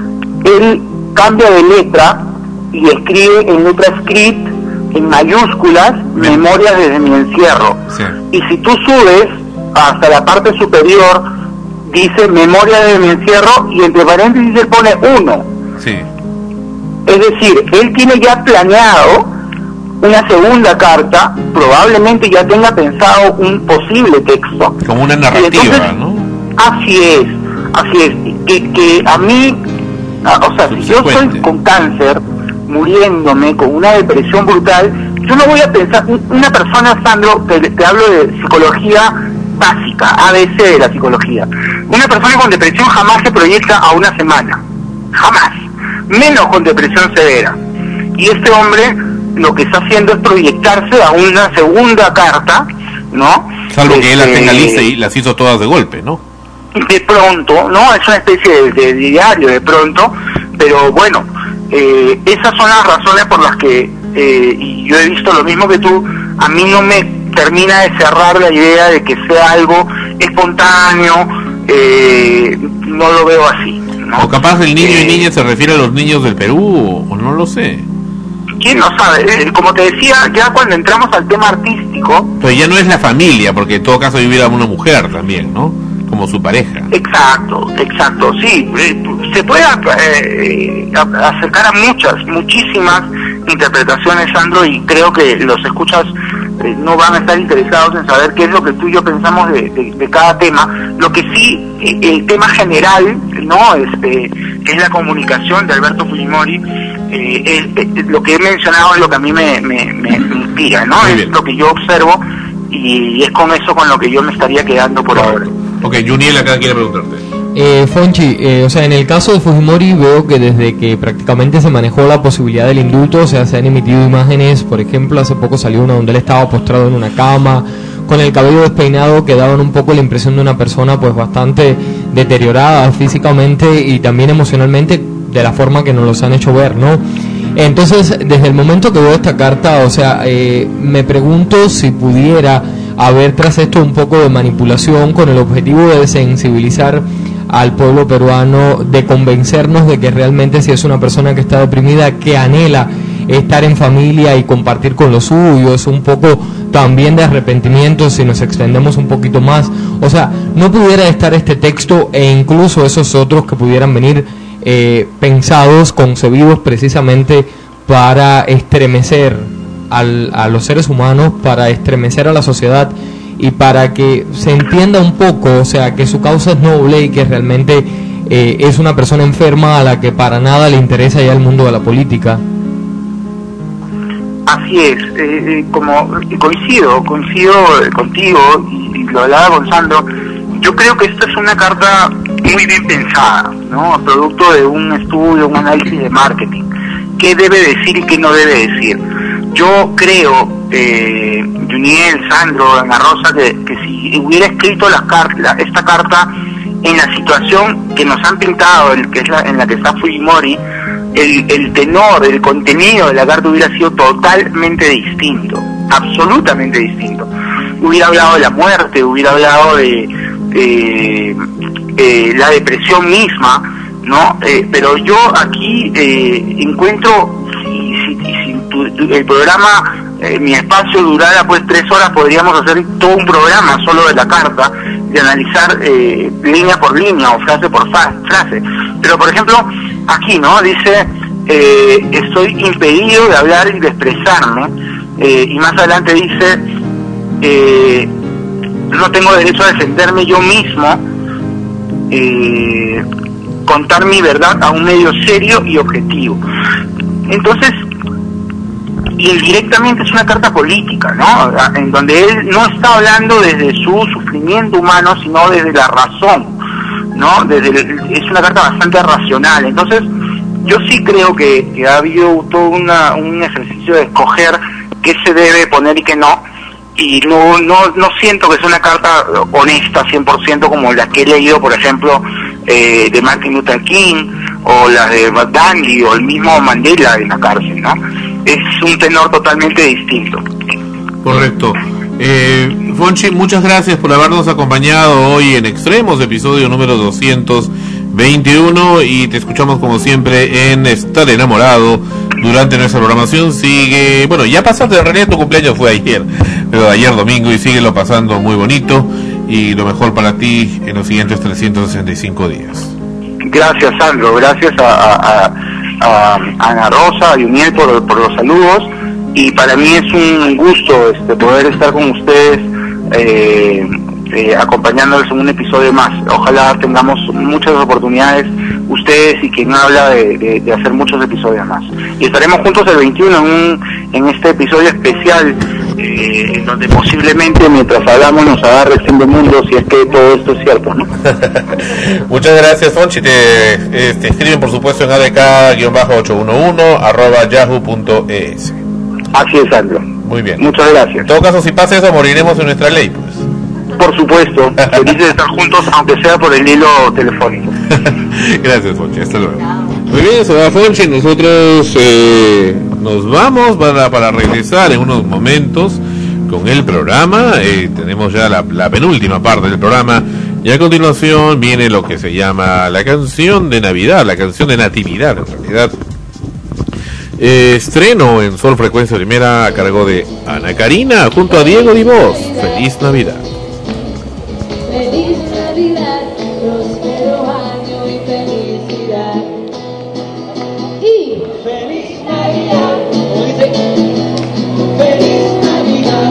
él cambia de letra y escribe en letra script, en mayúsculas, Bien. memorias desde mi encierro. Sí. Y si tú subes hasta la parte superior, dice memoria desde mi encierro y entre paréntesis se pone uno. Sí. Es decir, él tiene ya planeado una segunda carta, probablemente ya tenga pensado un posible texto. Como una narrativa, entonces, ¿no? Así es, así es. Que, que a mí, o sea, si yo estoy con cáncer, muriéndome, con una depresión brutal, yo no voy a pensar, una persona, Sandro, te, te hablo de psicología básica, A B C de la psicología. Una persona con depresión jamás se proyecta a una semana, jamás, menos con depresión severa. Y este hombre lo que está haciendo es proyectarse a una segunda carta, ¿no? Salvo que él las Este, tenga lista y las hizo todas de golpe, ¿no? De pronto, ¿no? Es una especie de, de diario de pronto, pero bueno, eh, esas son las razones por las que, eh, y yo he visto lo mismo que tú, a mí no me termina de cerrar la idea de que sea algo espontáneo, eh, no lo veo así, ¿no? O capaz el niño eh, y niña se refiere a los niños del Perú, o no lo sé. ¿Quién no sabe? Eh, como te decía, ya cuando entramos al tema artístico... Pero ya no es la familia, porque en todo caso viviera una mujer también, ¿no? Como su pareja. Exacto, exacto, sí. Eh, se puede eh, acercar a muchas, muchísimas interpretaciones, Sandro, y creo que los escuchas eh, no van a estar interesados en saber qué es lo que tú y yo pensamos de, de, de cada tema. Lo que sí, eh, el tema general, ¿no? Este, es la comunicación de Alberto Fujimori. Eh, eh, eh, lo que he mencionado es lo que a mí me, me, me, me inspira, ¿no? Es lo que yo observo y es con eso con lo que yo me estaría quedando por ahora. Ok, Juniel acá quiere preguntarte. Eh, Fonchi, eh, o sea, en el caso de Fujimori veo que desde que prácticamente se manejó la posibilidad del indulto, o sea, se han emitido imágenes, por ejemplo, hace poco salió una donde él estaba postrado en una cama, con el cabello despeinado, que daban un poco la impresión de una persona pues bastante deteriorada físicamente y también emocionalmente, de la forma que nos los han hecho ver, ¿no? Entonces, desde el momento que veo esta carta, o sea, eh, me pregunto si pudiera haber tras esto un poco de manipulación con el objetivo de sensibilizar al pueblo peruano, de convencernos de que realmente si es una persona que está deprimida, que anhela estar en familia y compartir con los suyos, un poco también de arrepentimiento si nos extendemos un poquito más. O sea, no pudiera estar este texto e incluso esos otros que pudieran venir eh, pensados, concebidos precisamente para estremecer al, a los seres humanos, para estremecer a la sociedad y para que se entienda un poco, o sea, que su causa es noble y que realmente eh, es una persona enferma a la que para nada le interesa ya el mundo de la política. Así es, eh, eh, como coincido, coincido contigo y, y lo hablaba con Sandro. Yo creo que esta es una carta muy bien pensada, ¿no? Producto de un estudio, un análisis de marketing. ¿Qué debe decir y qué no debe decir? Yo creo, eh, Juniel, Sandro, Ana Rosa, que, que si hubiera escrito la carta, esta carta en la situación que nos han pintado, el, que es la, en la que está Fujimori, el, el tenor, el contenido de la carta hubiera sido totalmente distinto, absolutamente distinto. Hubiera hablado de la muerte, hubiera hablado de, de, de la depresión misma, ¿no? Eh, pero yo aquí eh, encuentro, si, si, si tu, tu, el programa, eh, mi espacio durara pues tres horas, podríamos hacer todo un programa solo de la carta, de analizar eh, línea por línea o frase por fa frase. Pero por ejemplo, aquí, ¿no? Dice, eh, estoy impedido de hablar y de expresarme, eh, y más adelante dice, eh, no tengo derecho a defenderme yo mismo, eh, contar mi verdad a un medio serio y objetivo. Entonces, indirectamente es una carta política, ¿no? En donde él no está hablando desde su sufrimiento humano, sino desde la razón, ¿no? Desde el, es una carta bastante racional. Entonces, yo sí creo que, que ha habido todo una, un ejercicio de escoger qué se debe poner y qué no, y no no no siento que sea una carta honesta cien por ciento como las que he leído, por ejemplo, eh, de Martin Luther King, o las de Gandhi, o el mismo Mandela en la cárcel, ¿no? Es un tenor totalmente distinto. Correcto. Eh, Fonchi, muchas gracias por habernos acompañado hoy en Extremos, episodio número doscientos veintiuno, y te escuchamos como siempre en Estar Enamorado durante nuestra programación. Sigue, bueno, ya pasaste, en realidad tu cumpleaños fue ayer, pero ayer domingo, y síguelo pasando muy bonito, y lo mejor para ti en los siguientes trescientos sesenta y cinco días. Gracias, Sandro, gracias a, a, a, a Ana Rosa, a Juniel por, por los saludos, y para mí es un gusto este, poder estar con ustedes eh, eh, acompañándoles en un episodio más. Ojalá tengamos muchas oportunidades, ustedes y quien habla, de, de, de hacer muchos episodios más. Y estaremos juntos el veintiuno en, un, en este episodio especial, eh, en donde posiblemente mientras hablamos nos agarre el fin del mundo, si es que todo esto es cierto, ¿no? Muchas gracias, Fonchi. Te, eh, te escriben por supuesto en A D K ocho uno uno arroba yahoo punto es. Así es, Sandro. Muy bien. Muchas gracias. En todo caso, si pasa eso, moriremos en nuestra ley, pues. Por supuesto, felices de estar juntos, aunque sea por el hilo telefónico. Gracias, Fonchi, hasta luego. Muy bien, se va Fonchi, nosotros eh, nos vamos para, para regresar en unos momentos con el programa. Eh, tenemos ya la, la penúltima parte del programa, y a continuación viene lo que se llama la canción de Navidad, la canción de Natividad, en realidad. Eh, estreno en Sol Frecuencia Primera a cargo de Ana Karina junto a Diego Divos. Feliz Navidad. Feliz Navidad, próspero año y felicidad. Y feliz Navidad, feliz Navidad,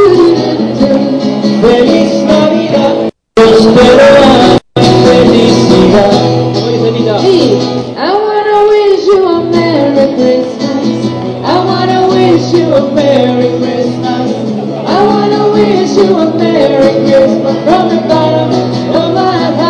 feliz Navidad, próspero año y felicidad. Y I wanna wish you a Merry Christmas. I wanna wish you a Merry Christmas. I wanna wish you a Merry Christmas from the bottom of my heart.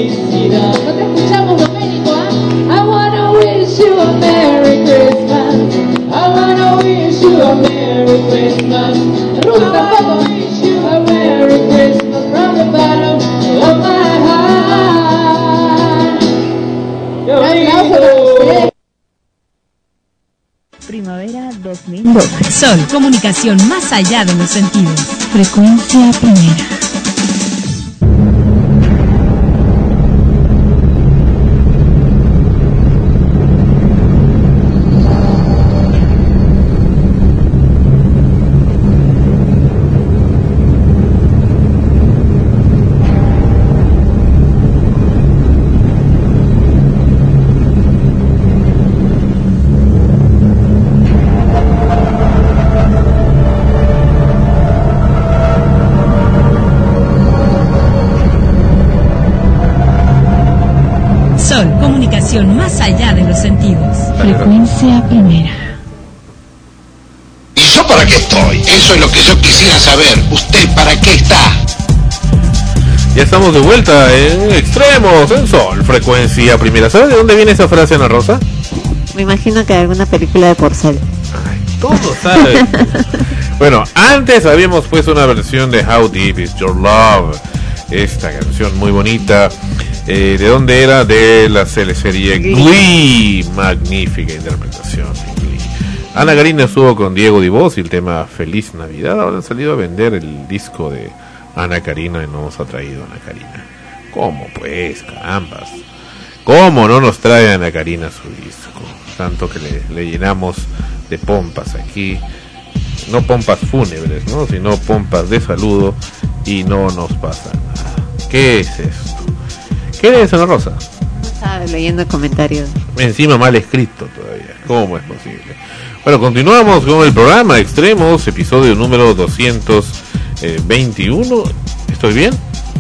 felicidad. No te escuchamos, Domenico, ¿ah? I wanna wish you a Merry Christmas. I wanna wish you a Merry Christmas. Ruth, tampoco. Wish you a Merry Christmas from the bottom of my heart. ¡Qué bonito! Primavera dos mil doce. Sol, comunicación más allá de los sentidos. Frecuencia primera. Comunicación más allá de los sentidos. Frecuencia primera. ¿Y yo para qué estoy? Eso es lo que yo quisiera saber. ¿Usted para qué está? Ya estamos de vuelta en Extremos, en Sol, frecuencia primera. ¿Sabes de dónde viene esa frase, Ana Rosa? Me imagino que de alguna película de Porcel. Ay, todos saben. Bueno, antes habíamos puesto una versión de How Deep Is Your Love. Esta canción muy bonita. Eh, ¿De dónde era? De la serie Glee. Magnífica interpretación de Glee. Ana Karina estuvo con Diego Divos y el tema Feliz Navidad. Ahora han salido a vender el disco de Ana Karina y no nos ha traído Ana Karina. ¿Cómo pues, carambas? ¿Cómo no nos trae Ana Karina su disco? Tanto que le, le llenamos de pompas aquí. No pompas fúnebres, ¿no? Sino pompas de saludo y no nos pasa nada. ¿Qué es esto? ¿Qué es, Ana Rosa? No estaba leyendo comentarios. Encima mal escrito todavía. ¿Cómo es posible? Bueno, continuamos con el programa Extremos, episodio número doscientos veintiuno. ¿Estoy bien?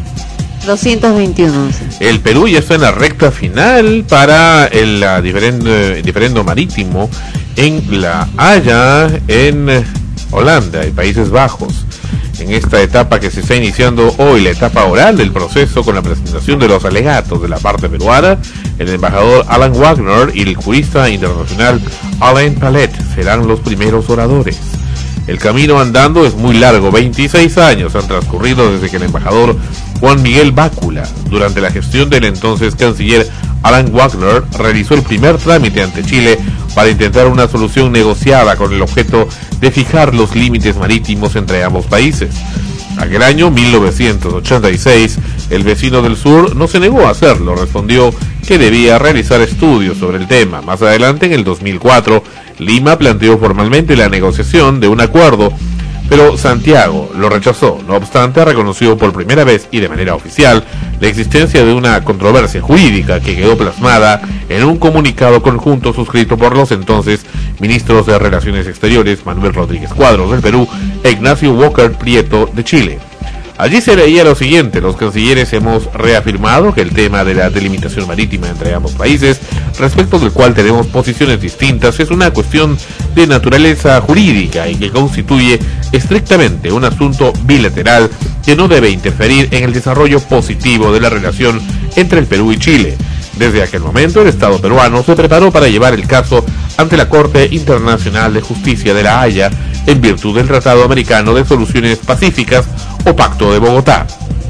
doscientos veintiuno. Sí. El Perú ya está en la recta final para el uh, diferendo, diferendo marítimo en La Haya, en Holanda y Países Bajos. En esta etapa que se está iniciando hoy, la etapa oral del proceso con la presentación de los alegatos de la parte peruana, el embajador Alan Wagner y el jurista internacional Alain Palet serán los primeros oradores. El camino andando es muy largo, veintiséis años han transcurrido desde que el embajador Juan Miguel Bácula, durante la gestión del entonces canciller Alan Wagner, realizó el primer trámite ante Chile para intentar una solución negociada con el objeto de fijar los límites marítimos entre ambos países. Aquel año, mil novecientos ochenta y seis, el vecino del sur no se negó a hacerlo, respondió que debía realizar estudios sobre el tema. Más adelante, en el dos mil cuatro, Lima planteó formalmente la negociación de un acuerdo, pero Santiago lo rechazó. No obstante, reconoció por primera vez y de manera oficial la existencia de una controversia jurídica que quedó plasmada en un comunicado conjunto suscrito por los entonces ministros de Relaciones Exteriores Manuel Rodríguez Cuadros del Perú e Ignacio Walker Prieto de Chile. Allí se leía lo siguiente: los cancilleres hemos reafirmado que el tema de la delimitación marítima entre ambos países, respecto del cual tenemos posiciones distintas, es una cuestión de naturaleza jurídica y que constituye estrictamente un asunto bilateral que no debe interferir en el desarrollo positivo de la relación entre el Perú y Chile. Desde aquel momento, el Estado peruano se preparó para llevar el caso ante la Corte Internacional de Justicia de La Haya en virtud del Tratado Americano de Soluciones Pacíficas o Pacto de Bogotá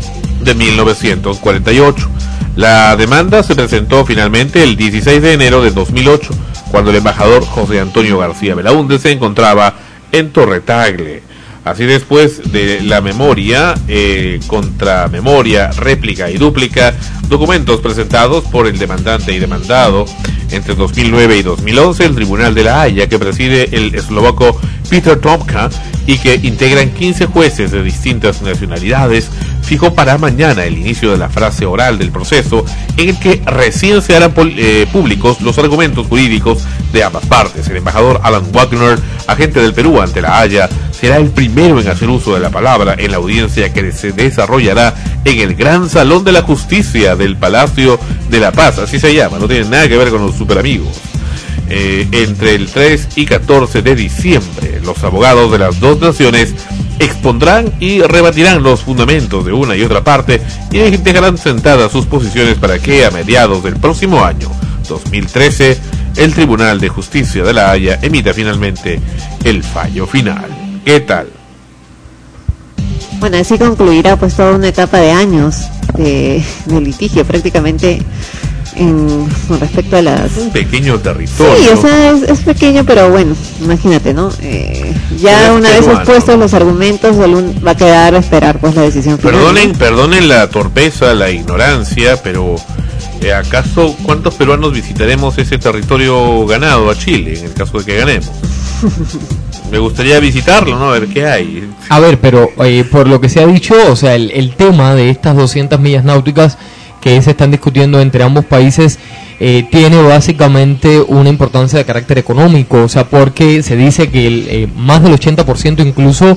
de mil novecientos cuarenta y ocho. La demanda se presentó finalmente el dieciséis de enero de dos mil ocho, cuando el embajador José Antonio García Belaúnde se encontraba en Torre Tagle. Así, después de la memoria, eh, contramemoria, réplica y dúplica, documentos presentados por el demandante y demandado entre dos mil nueve y dos mil once, el Tribunal de La Haya, que preside el eslovaco Peter Tomka y que integran quince jueces de distintas nacionalidades, fijó para mañana el inicio de la fase oral del proceso, en el que recién se harán eh, públicos los argumentos jurídicos de ambas partes. El embajador Alan Wagner, agente del Perú ante La Haya, será el primero en hacer uso de la palabra en la audiencia que se desarrollará en el Gran Salón de la Justicia del Palacio de la Paz, así se llama, no tiene nada que ver con los superamigos. Eh, entre el tres y catorce de diciembre, los abogados de las dos naciones expondrán y rebatirán los fundamentos de una y otra parte y dejarán sentadas sus posiciones para que a mediados del próximo año, dos mil trece, el Tribunal de Justicia de La Haya emita finalmente el fallo final. ¿Qué tal? Bueno, así concluirá pues toda una etapa de años de, de litigio prácticamente en, con respecto a las... Un pequeño territorio. Sí, o sea, es, es pequeño, pero bueno, imagínate, ¿no? Eh, ya una vez expuestos los argumentos, va a quedar a esperar pues la decisión final. Perdonen, perdonen la torpeza, la ignorancia, pero eh, ¿acaso cuántos peruanos visitaremos ese territorio ganado a Chile, en el caso de que ganemos? Me gustaría visitarlo, ¿no? A ver qué hay. A ver, pero eh, por lo que se ha dicho, o sea, el, el tema de estas doscientas millas náuticas que se están discutiendo entre ambos países eh, tiene básicamente una importancia de carácter económico, o sea, porque se dice que el, eh, más del ochenta por ciento incluso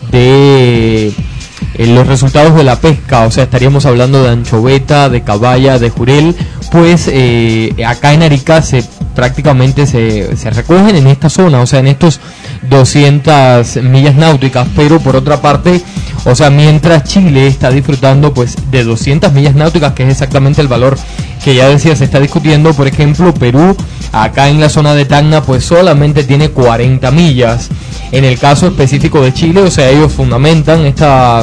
de eh, los resultados de la pesca, o sea, estaríamos hablando de anchoveta, de caballa, de jurel, pues eh, acá en Arica se prácticamente se, se recogen en esta zona, o sea, en estos doscientas millas náuticas, pero por otra parte, o sea, mientras Chile está disfrutando pues de doscientas millas náuticas, que es exactamente el valor que ya decía se está discutiendo, por ejemplo, Perú, acá en la zona de Tacna, pues solamente tiene cuarenta millas. En el caso específico de Chile, o sea, ellos fundamentan esta...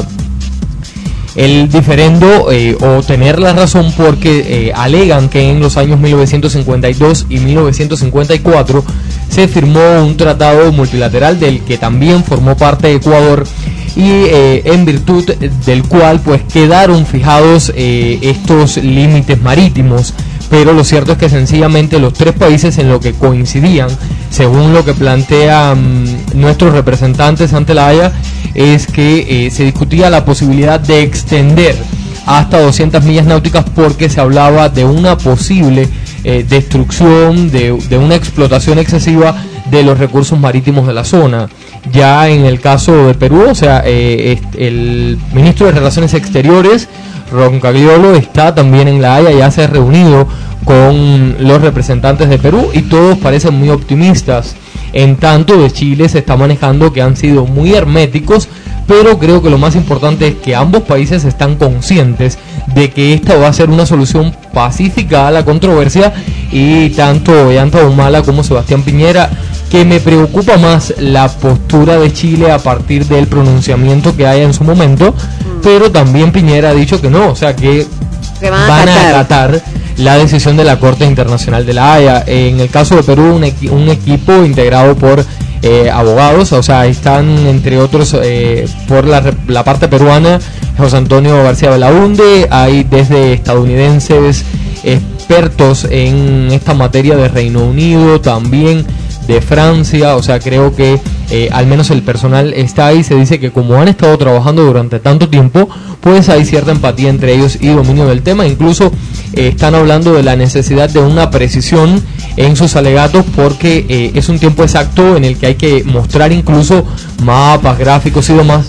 el diferendo eh, o tener la razón porque eh, alegan que en los años mil novecientos cincuenta y dos y mil novecientos cincuenta y cuatro se firmó un tratado multilateral del que también formó parte Ecuador y eh, en virtud del cual pues quedaron fijados eh, estos límites marítimos, pero lo cierto es que sencillamente los tres países en lo que coincidían, según lo que plantean nuestros representantes ante la Haya, es que eh, se discutía la posibilidad de extender hasta doscientas millas náuticas porque se hablaba de una posible eh, destrucción, de, de una explotación excesiva de los recursos marítimos de la zona. Ya en el caso de Perú, o sea, eh, el ministro de Relaciones Exteriores, Roncagliolo, está también en La Haya, ya se ha reunido con los representantes de Perú y todos parecen muy optimistas. En tanto de Chile se está manejando que han sido muy herméticos, pero creo que lo más importante es que ambos países están conscientes de que esta va a ser una solución pacífica a la controversia, y tanto Ollanta Humala como Sebastián Piñera, que me preocupa más la postura de Chile a partir del pronunciamiento que haya en su momento, mm. pero también Piñera ha dicho que no, o sea que, que van, a, van a acatar la decisión de la Corte Internacional de La Haya. En el caso de Perú, un, equi- un equipo integrado por eh, abogados, o sea, están entre otros eh, por la, la parte peruana José Antonio García Belaunde, hay desde estadounidenses expertos en esta materia de Reino Unido, también de Francia, o sea, creo que eh, al menos el personal está ahí. Se dice que como han estado trabajando durante tanto tiempo, pues hay cierta empatía entre ellos y dominio del tema. Incluso eh, están hablando de la necesidad de una precisión en sus alegatos, porque eh, es un tiempo exacto en el que hay que mostrar incluso mapas, gráficos y demás.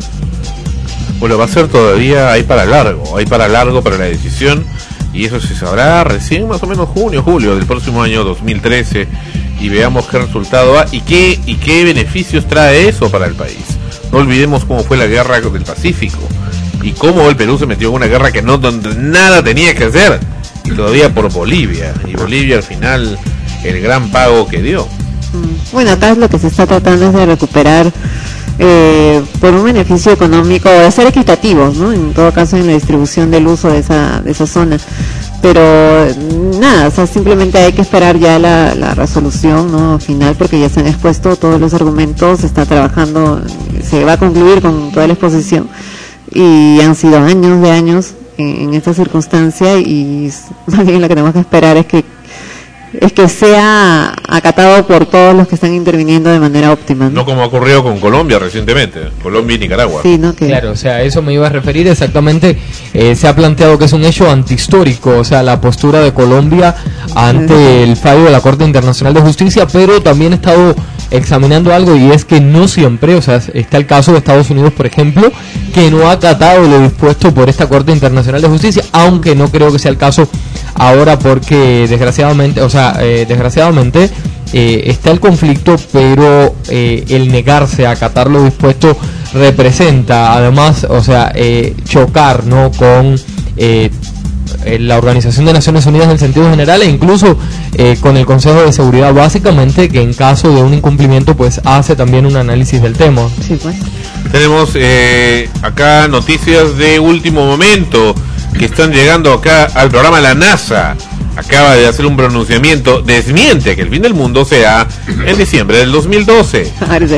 Bueno, va a ser todavía, hay para largo, hay para largo para la decisión, y eso se sabrá recién más o menos junio, julio del próximo año dos mil trece, y veamos qué resultado hay y qué, y qué beneficios trae eso para el país. No olvidemos cómo fue la guerra del Pacífico y cómo el Perú se metió en una guerra que no, donde nada tenía que hacer, y todavía por Bolivia, y Bolivia al final el gran pago que dio. Bueno, acá es lo que se está tratando es de recuperar eh, por un beneficio económico, de ser equitativos, ¿no? En todo caso en la distribución del uso de esa, de esa zona. Pero nada, o sea, simplemente hay que esperar ya la, la resolución, ¿no?, final, porque ya se han expuesto todos los argumentos, se está trabajando, se va a concluir con toda la exposición, y han sido años de años en, en esta circunstancia, y más bien lo que tenemos que esperar es que es que sea acatado por todos los que están interviniendo de manera óptima, ¿no? No como ocurrió con Colombia recientemente, Colombia y Nicaragua. Sí, ¿no? Que... Claro, o sea, eso me iba a referir exactamente. Eh, se ha planteado que es un hecho antihistórico, o sea, la postura de Colombia ante el fallo de la Corte Internacional de Justicia, pero también he estado examinando algo, y es que no siempre, o sea, está el caso de Estados Unidos, por ejemplo, que no ha acatado lo dispuesto por esta Corte Internacional de Justicia, aunque no creo que sea el caso ahora, porque desgraciadamente, o sea, eh, desgraciadamente eh, está el conflicto, pero eh, el negarse a acatar lo dispuesto representa además, o sea, eh, chocar, ¿no?, con eh, la Organización de Naciones Unidas en el sentido general, e incluso eh, con el Consejo de Seguridad, básicamente, que en caso de un incumplimiento pues hace también un análisis del tema. Sí, pues. Tenemos eh, acá noticias de último momento que están llegando acá al programa. La NASA acaba de hacer un pronunciamiento, desmiente que el fin del mundo sea en diciembre del dos mil doce.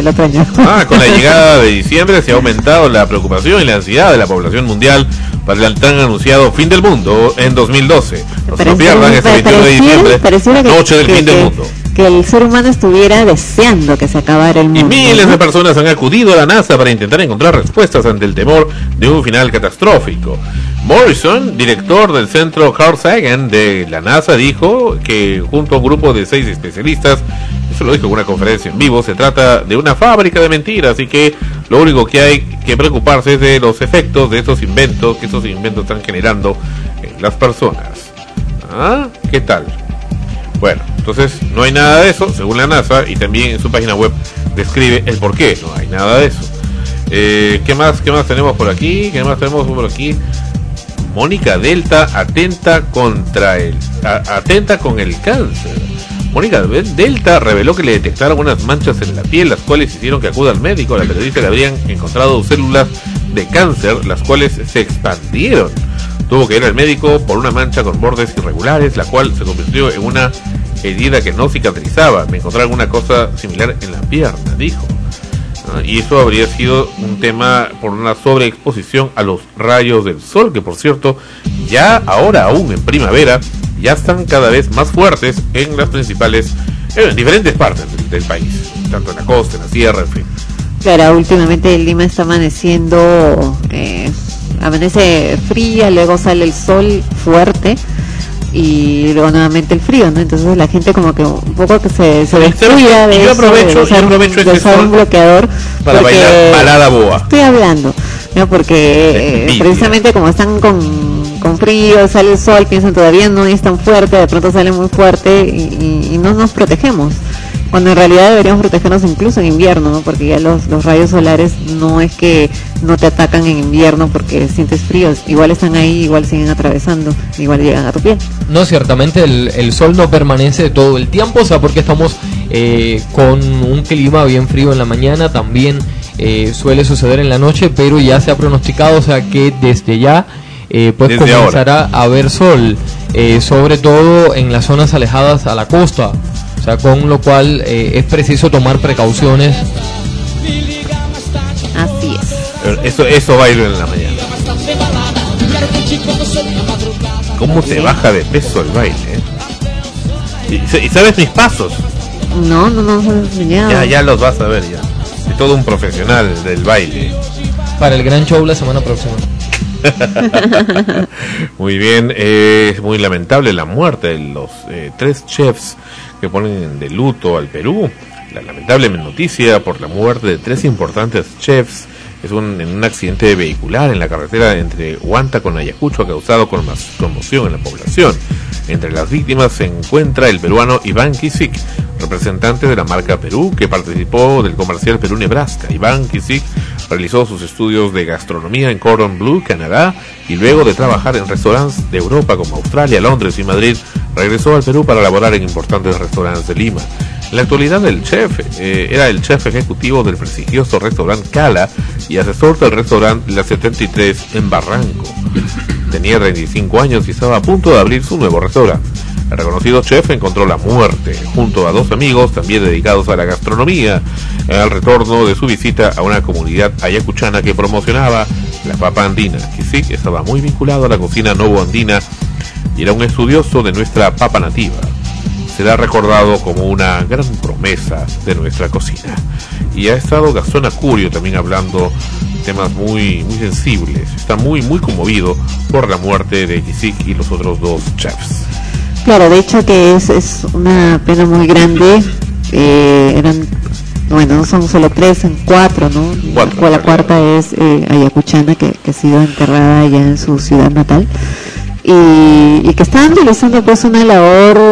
Ah, con la llegada de diciembre se ha aumentado la preocupación y la ansiedad de la población mundial para el tan anunciado fin del mundo en dos mil doce. No se lo pierdan, este veintiuno de diciembre, noche del que, fin que, del mundo. Que el ser humano estuviera deseando que se acabara el mundo. Y miles ¿no? de personas han acudido a la NASA para intentar encontrar respuestas ante el temor de un final catastrófico. Morrison, director del centro Carl Sagan de la NASA, dijo que junto a un grupo de seis especialistas, eso lo dijo en una conferencia en vivo, se trata de una fábrica de mentiras y que lo único que hay que preocuparse es de los efectos de estos inventos que estos inventos están generando en las personas. ¿Ah? ¿Qué tal? Bueno, entonces no hay nada de eso, según la NASA, y también en su página web describe el por qué no hay nada de eso. Eh, ¿Qué más? ¿Qué más tenemos por aquí? ¿Qué más tenemos por aquí? Mónica Delta atenta contra el a, atenta con el cáncer. Mónica Delta reveló que le detectaron unas manchas en la piel, las cuales hicieron que acuda al médico. A la periodista le habrían encontrado células de cáncer, las cuales se expandieron. Tuvo que ir al médico por una mancha con bordes irregulares, la cual se convirtió en una herida que no cicatrizaba. Me encontraron una cosa similar en la pierna, dijo. Y eso habría sido un tema por una sobreexposición a los rayos del sol, que por cierto, ya ahora aún en primavera, ya están cada vez más fuertes en las principales, en diferentes partes del, del país, tanto en la costa, en la sierra, en fin. Claro, últimamente el Lima está amaneciendo, eh, amanece fría, luego sale el sol fuerte y luego nuevamente el frío, ¿no? Entonces la gente como que un poco que se, se descuida de yo eso, aprovecho, de usar, yo aprovecho de este usar sol un bloqueador para porque bailar balada boa. Estoy hablando, ¿no? Porque eh, precisamente como están con, con frío, sale el sol, piensan todavía no es tan fuerte, de pronto sale muy fuerte y, y, y no nos protegemos. Cuando en realidad deberíamos protegernos incluso en invierno, ¿no? Porque ya los, los rayos solares no es que no te atacan en invierno porque sientes fríos, igual están ahí, igual siguen atravesando, igual llegan a tu piel. No, ciertamente el, el sol no permanece todo el tiempo, o sea, porque estamos eh, con un clima bien frío en la mañana, también eh, suele suceder en la noche, pero ya se ha pronosticado, o sea, que desde ya eh, pues desde comenzará ahora. a haber sol, eh, sobre todo en las zonas alejadas a la costa. O sea, con lo cual eh, es preciso tomar precauciones. Así es. Eso, eso bailo en la mañana. ¿Cómo te baja de peso el baile? ¿Eh? ¿Y, ¿Y sabes mis pasos? No, no, no, no ya, ya los vas a ver ya. Soy todo un profesional del baile. Para el gran show la semana próxima. Muy bien, eh, es muy lamentable la muerte de los eh, tres chefs que ponen de luto al Perú. La lamentable noticia por la muerte de tres importantes chefs es un, en un accidente vehicular en la carretera entre Huanta con Ayacucho, ha causado conmoción en la población. Entre las víctimas se encuentra el peruano Iván Kisik, representante de la marca Perú, que participó del comercial Perú-Nebraska. Iván Kisik realizó sus estudios de gastronomía en Cordon Bleu, Canadá, y luego de trabajar en restaurantes de Europa como Australia, Londres y Madrid, regresó al Perú para laborar en importantes restaurantes de Lima. En la actualidad el chef eh, era el chef ejecutivo del prestigioso restaurante Cala y asesor del restaurante La setenta y tres en Barranco. Tenía treinta y cinco años y estaba a punto de abrir su nuevo restaurante. El reconocido chef encontró la muerte junto a dos amigos también dedicados a la gastronomía al retorno de su visita a una comunidad ayacuchana que promocionaba la papa andina. Kisik estaba muy vinculado a la cocina novoandina y era un estudioso de nuestra papa nativa. Será recordado como una gran promesa de nuestra cocina. Y ha estado Gastón Acurio también hablando temas muy muy sensibles. Está muy muy conmovido por la muerte de Kisik y los otros dos chefs. Claro, de hecho que es, es una pena muy grande. Eh, eran, bueno, no son solo tres, son cuatro, ¿no? Cuatro, la, la cuarta es eh, ayacuchana, que, que ha sido enterrada allá en su ciudad natal. Y, y que estaban realizando pues una labor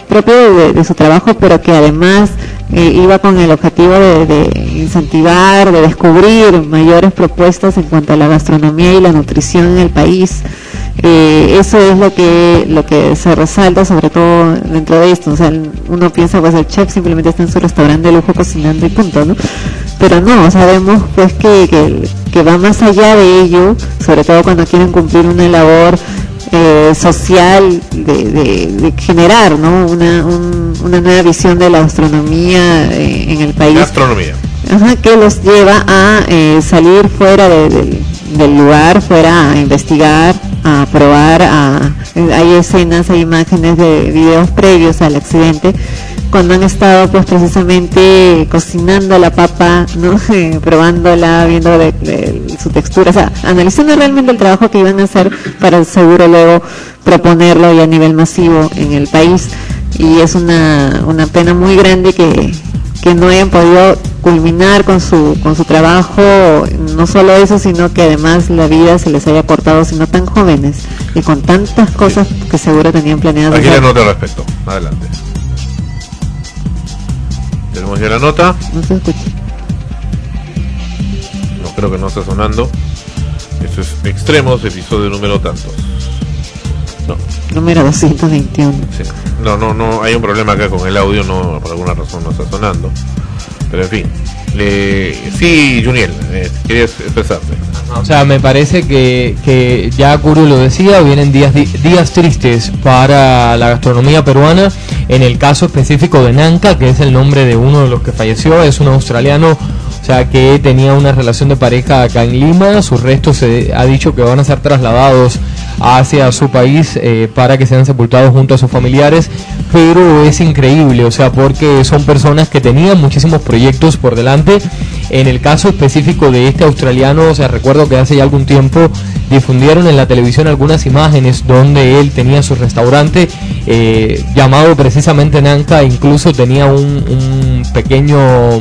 propio de, de su trabajo, pero que además eh, iba con el objetivo de, de incentivar, de descubrir mayores propuestas en cuanto a la gastronomía y la nutrición en el país. Eh, eso es lo que lo que se resalta sobre todo dentro de esto. O sea, uno piensa, pues el chef simplemente está en su restaurante de lujo cocinando y punto, ¿no? Pero no, sabemos pues que, que, que va más allá de ello, sobre todo cuando quieren cumplir una labor eh, social de, de, de generar, ¿no? Una, un, una nueva visión de la gastronomía eh, en el país. Gastronomía. Ajá, que los lleva a eh, salir fuera de, de, del lugar, fuera a investigar, a probar, a, hay escenas, hay imágenes de videos previos al accidente, cuando han estado pues precisamente cocinando la papa, ¿no? Probándola, viendo de, de, su textura, o sea, analizando realmente el trabajo que iban a hacer para seguro luego proponerlo ya a nivel masivo en el país. Y es una, una pena muy grande que que no hayan podido culminar con su con su trabajo, no solo eso, sino que además la vida se les haya cortado siendo tan jóvenes y con tantas cosas que seguro tenían planeadas. Aquí la nota al respecto, adelante. Tenemos ya la nota. No se escucha. No, creo que no está sonando. Esto es Extremos, episodio número tantos. No. Número doscientos veintiuno. Sí. No, no, no, hay un problema acá con el audio, no, por alguna razón no está sonando. Pero en fin. Le... Sí, Juniel, eh, querías expresarte. O sea, me parece que, que ya Curio lo decía, vienen días días tristes para la gastronomía peruana. En el caso específico de Nanka, que es el nombre de uno de los que falleció, es un australiano, o sea, que tenía una relación de pareja acá en Lima. Sus restos se ha dicho que van a ser trasladados hacia su país eh, para que sean sepultados junto a sus familiares, pero es increíble, o sea, porque son personas que tenían muchísimos proyectos por delante. En el caso específico de este australiano, o sea, recuerdo que hace ya algún tiempo difundieron en la televisión algunas imágenes donde él tenía su restaurante eh, llamado precisamente Nanka, incluso tenía un, un pequeño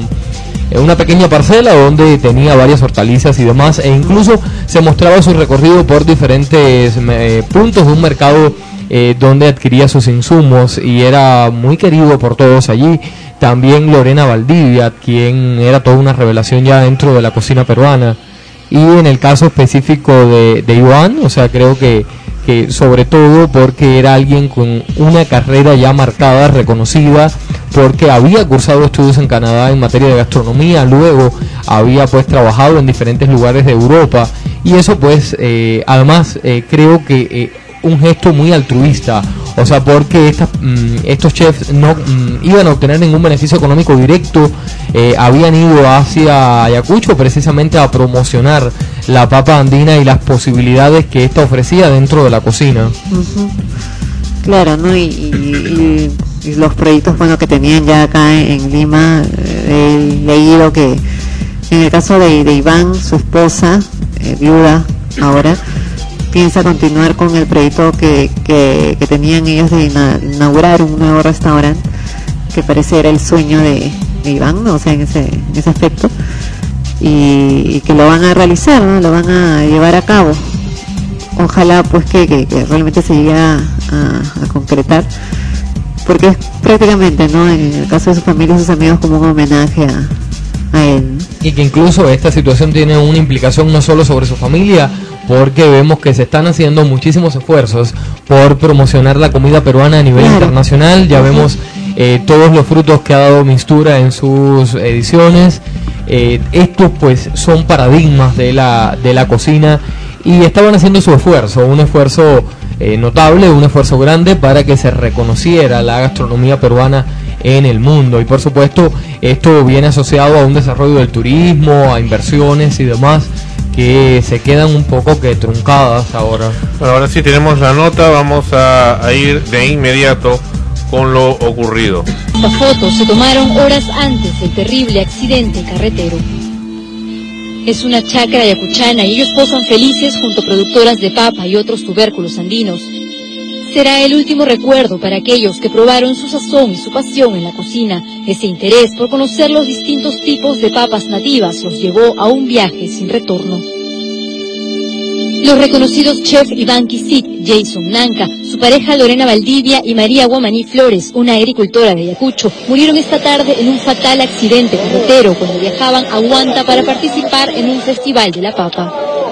una pequeña parcela donde tenía varias hortalizas y demás, e incluso se mostraba su recorrido por diferentes eh, puntos de un mercado eh, donde adquiría sus insumos, y era muy querido por todos allí. También Lorena Valdivia, quien era toda una revelación ya dentro de la cocina peruana. Y en el caso específico de, de Iván, o sea, creo que que sobre todo porque era alguien con una carrera ya marcada, reconocida, porque había cursado estudios en Canadá en materia de gastronomía, luego había pues trabajado en diferentes lugares de Europa, y eso pues eh, además eh, creo que eh, un gesto muy altruista, o sea, porque estas, mmm, estos chefs no mmm, iban a obtener ningún beneficio económico directo, eh, habían ido hacia Ayacucho precisamente a promocionar la papa andina y las posibilidades que esta ofrecía dentro de la cocina. Uh-huh. Claro, ¿no? Y, y, y, y los proyectos, bueno, que tenían ya acá en, en Lima, eh, he leído que en el caso de, de Iván, su esposa, eh, viuda ahora, piensa continuar con el proyecto que, que, que tenían ellos de ina- inaugurar un nuevo restaurante, que parece era el sueño de, de Iván, ¿no? O sea, en ese, en ese aspecto, y, y que lo van a realizar, ¿no? Lo van a llevar a cabo. Ojalá pues que, que, que realmente se llegue a, a, a concretar, porque es prácticamente, ¿no?, en el caso de su familia y sus amigos, como un homenaje a, a él. Y que incluso esta situación tiene una implicación no solo sobre su familia, porque vemos que se están haciendo muchísimos esfuerzos por promocionar la comida peruana a nivel claro. internacional. Ya vemos eh, todos los frutos que ha dado Mistura en sus ediciones. Eh, estos pues son paradigmas de la de la cocina, y estaban haciendo su esfuerzo, un esfuerzo eh, notable, un esfuerzo grande para que se reconociera la gastronomía peruana en el mundo. Y por supuesto esto viene asociado a un desarrollo del turismo, a inversiones y demás, que se quedan un poco que truncadas ahora. Bueno, ahora sí tenemos la nota, vamos a, a ir de inmediato con lo ocurrido. Estas fotos se tomaron horas antes del terrible accidente carretero. Es una chacra ayacuchana y ellos posan felices junto a productoras de papa y otros tubérculos andinos. Será el último recuerdo para aquellos que probaron su sazón y su pasión en la cocina. Ese interés por conocer los distintos tipos de papas nativas los llevó a un viaje sin retorno. Los reconocidos chef Iván Kisik, Jason Nanka, su pareja Lorena Valdivia y María Guamaní Flores, una agricultora de Ayacucho, murieron esta tarde en un fatal accidente carretero cuando viajaban a Huanta para participar en un festival de la papa.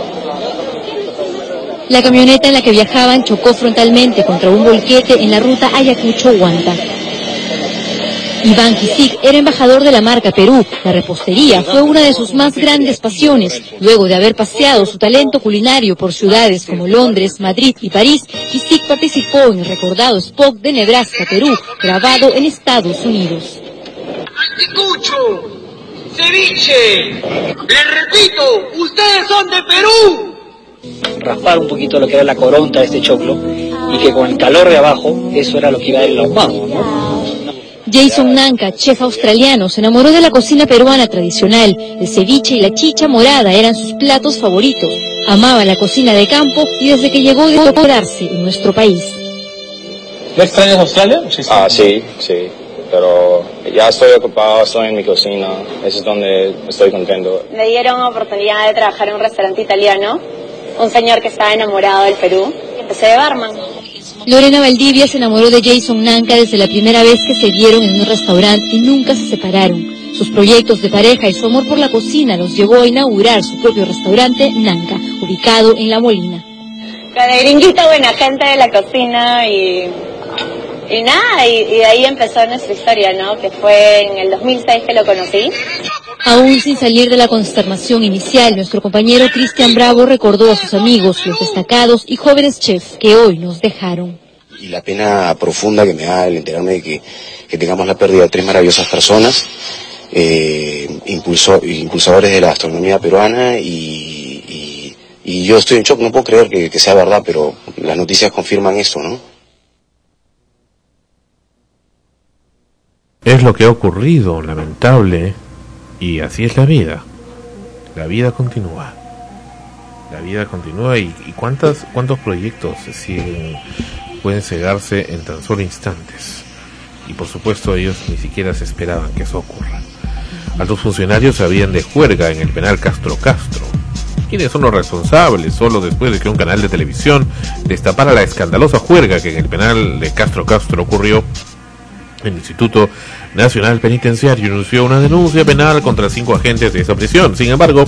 La camioneta en la que viajaban chocó frontalmente contra un volquete en la ruta Ayacucho-Huanta. Iván Kisik era embajador de la marca Perú. La repostería fue una de sus más grandes pasiones. Luego de haber paseado su talento culinario por ciudades como Londres, Madrid y París, Kisik participó en el recordado spot de Nebraska, Perú, grabado en Estados Unidos. ¡Anticucho! ¡Ceviche! ¡Les repito! ¡Ustedes son de Perú! Raspar un poquito lo que era la coronta de este choclo y que con el calor de abajo, eso era lo que iba a dar el ahumado, ¿no? Jason Nanka, chef australiano, se enamoró de la cocina peruana tradicional. El ceviche y la chicha morada eran sus platos favoritos. Amaba la cocina de campo y desde que llegó de quedarse en nuestro país. ¿No extrañas Australia? Sí, sí. Ah, sí, sí. Pero ya estoy ocupado, estoy en mi cocina. Eso es donde estoy contento. Me dieron oportunidad de trabajar en un restaurante italiano. Un señor que estaba enamorado del Perú. Empecé de barman. Lorena Valdivia se enamoró de Jason Nanka desde la primera vez que se vieron en un restaurante y nunca se separaron. Sus proyectos de pareja y su amor por la cocina los llevó a inaugurar su propio restaurante Nanka, ubicado en La Molina. Con el gringuito buena gente de la cocina y, y nada, y, y de ahí empezó nuestra historia, ¿no? Que fue en el dos mil seis que lo conocí. Aún sin salir de la consternación inicial, nuestro compañero Cristian Bravo recordó a sus amigos, los destacados y jóvenes chefs que hoy nos dejaron. Y la pena profunda que me da el enterarme de que, que tengamos la pérdida de tres maravillosas personas, eh, impulso, impulsadores de la gastronomía peruana y, y, y yo estoy en shock, no puedo creer que, que sea verdad, pero las noticias confirman eso, ¿no? Es lo que ha ocurrido, lamentable. Y así es la vida. La vida continúa. La vida continúa y, y cuántas, cuántos proyectos se siguen, pueden cegarse en tan solo instantes. Y por supuesto ellos ni siquiera se esperaban que eso ocurra. Altos funcionarios habían de juerga en el penal Castro Castro. ¿Quiénes son los responsables? Solo después de que un canal de televisión destapara la escandalosa juerga que en el penal de Castro Castro ocurrió, el Instituto Nacional Penitenciario anunció una denuncia penal contra cinco agentes de esa prisión. Sin embargo,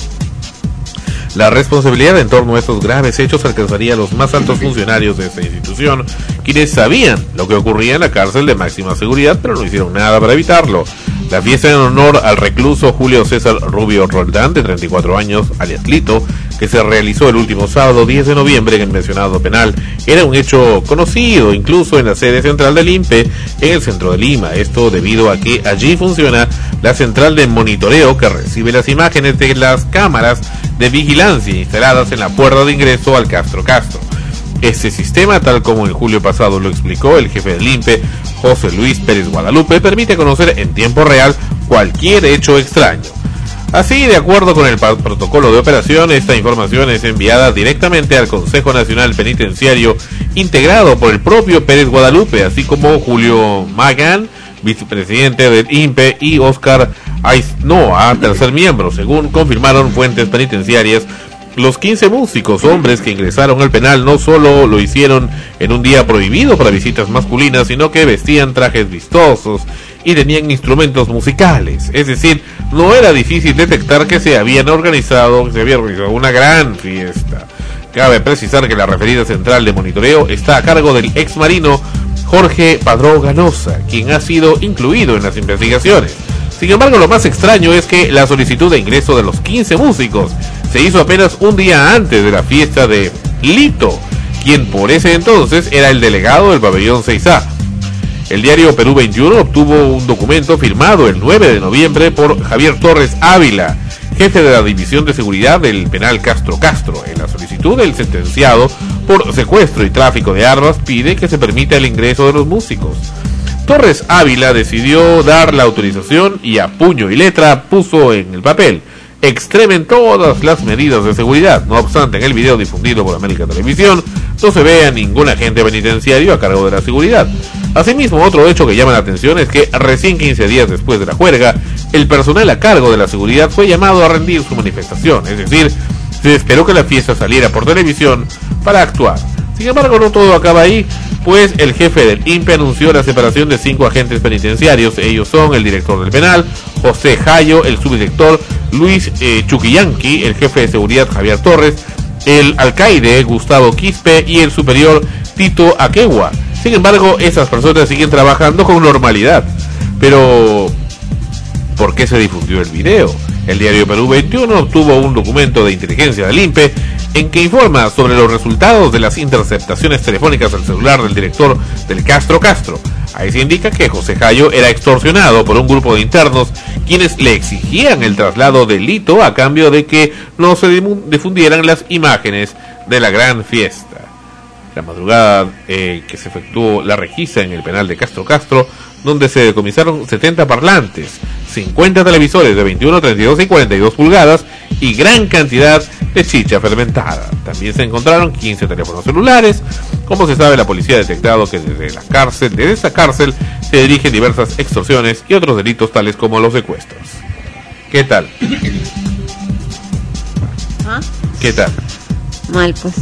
la responsabilidad en torno a estos graves hechos alcanzaría a los más altos funcionarios de esta institución, quienes sabían lo que ocurría en la cárcel de máxima seguridad, pero no hicieron nada para evitarlo. La fiesta en honor al recluso Julio César Rubio Roldán, de treinta y cuatro años, alias Lito, que se realizó el último sábado diez de noviembre en el mencionado penal, era un hecho conocido incluso en la sede central del I N P E en el centro de Lima. Esto debido a que allí funciona la central de monitoreo que recibe las imágenes de las cámaras de vigilancia instaladas en la puerta de ingreso al Castro Castro. Este sistema, tal como en julio pasado lo explicó el jefe del I N P E, José Luis Pérez Guadalupe, permite conocer en tiempo real cualquier hecho extraño. Así, de acuerdo con el protocolo de operación, esta información es enviada directamente al Consejo Nacional Penitenciario, integrado por el propio Pérez Guadalupe, así como Julio Magán, vicepresidente del I N P E, y Oscar Aiznoa, tercer miembro. Según confirmaron fuentes penitenciarias, los quince músicos hombres que ingresaron al penal no solo lo hicieron en un día prohibido para visitas masculinas, sino que vestían trajes vistosos y tenían instrumentos musicales. Es decir, no era difícil detectar que se habían organizado, que se había organizado una gran fiesta. Cabe precisar que la referida central de monitoreo está a cargo del ex marino Jorge Padró Ganosa, quien ha sido incluido en las investigaciones. Sin embargo, lo más extraño es que la solicitud de ingreso de los quince músicos se hizo apenas un día antes de la fiesta de Lito, quien por ese entonces era el delegado del pabellón seis A. El diario Perú veintiuno obtuvo un documento firmado el nueve de noviembre por Javier Torres Ávila, jefe de la División de Seguridad del penal Castro Castro. En la solicitud, el sentenciado por secuestro y tráfico de armas pide que se permita el ingreso de los músicos. Torres Ávila decidió dar la autorización y a puño y letra puso en el papel: extremen todas las medidas de seguridad. No obstante, en el video difundido por América Televisión no se ve a ningún agente penitenciario a cargo de la seguridad. Asimismo, otro hecho que llama la atención es que recién quince días después de la juerga, el personal a cargo de la seguridad fue llamado a rendir su manifestación, es decir, Se esperó que la fiesta saliera por televisión para actuar. Sin embargo, no todo acaba ahí, pues el jefe del I N P E anunció la separación de cinco agentes penitenciarios. Ellos son el director del penal, José Jayo, el subdirector Luis eh, Chuquillanqui, el jefe de seguridad Javier Torres, el alcaide Gustavo Quispe y el superior Tito Aquegua. Sin embargo, esas personas siguen trabajando con normalidad. Pero, ¿por qué se difundió el video? El diario Perú veintiuno obtuvo un documento de inteligencia del I N P E en que informa sobre los resultados de las interceptaciones telefónicas al celular del director del Castro Castro. Ahí se indica que José Jayo era extorsionado por un grupo de internos quienes le exigían el traslado de Lito a cambio de que no se difundieran las imágenes de la gran fiesta. La madrugada eh, que se efectuó la requisa en el penal de Castro Castro, donde se decomisaron setenta parlantes, cincuenta televisores de veintiuno, treinta y dos y cuarenta y dos pulgadas y gran cantidad de chicha fermentada. También se encontraron quince teléfonos celulares. Como se sabe, la policía ha detectado que desde la cárcel, desde esta cárcel se dirigen diversas extorsiones y otros delitos tales como los secuestros. ¿Qué tal? ¿Ah? ¿Qué tal? Mal, pues.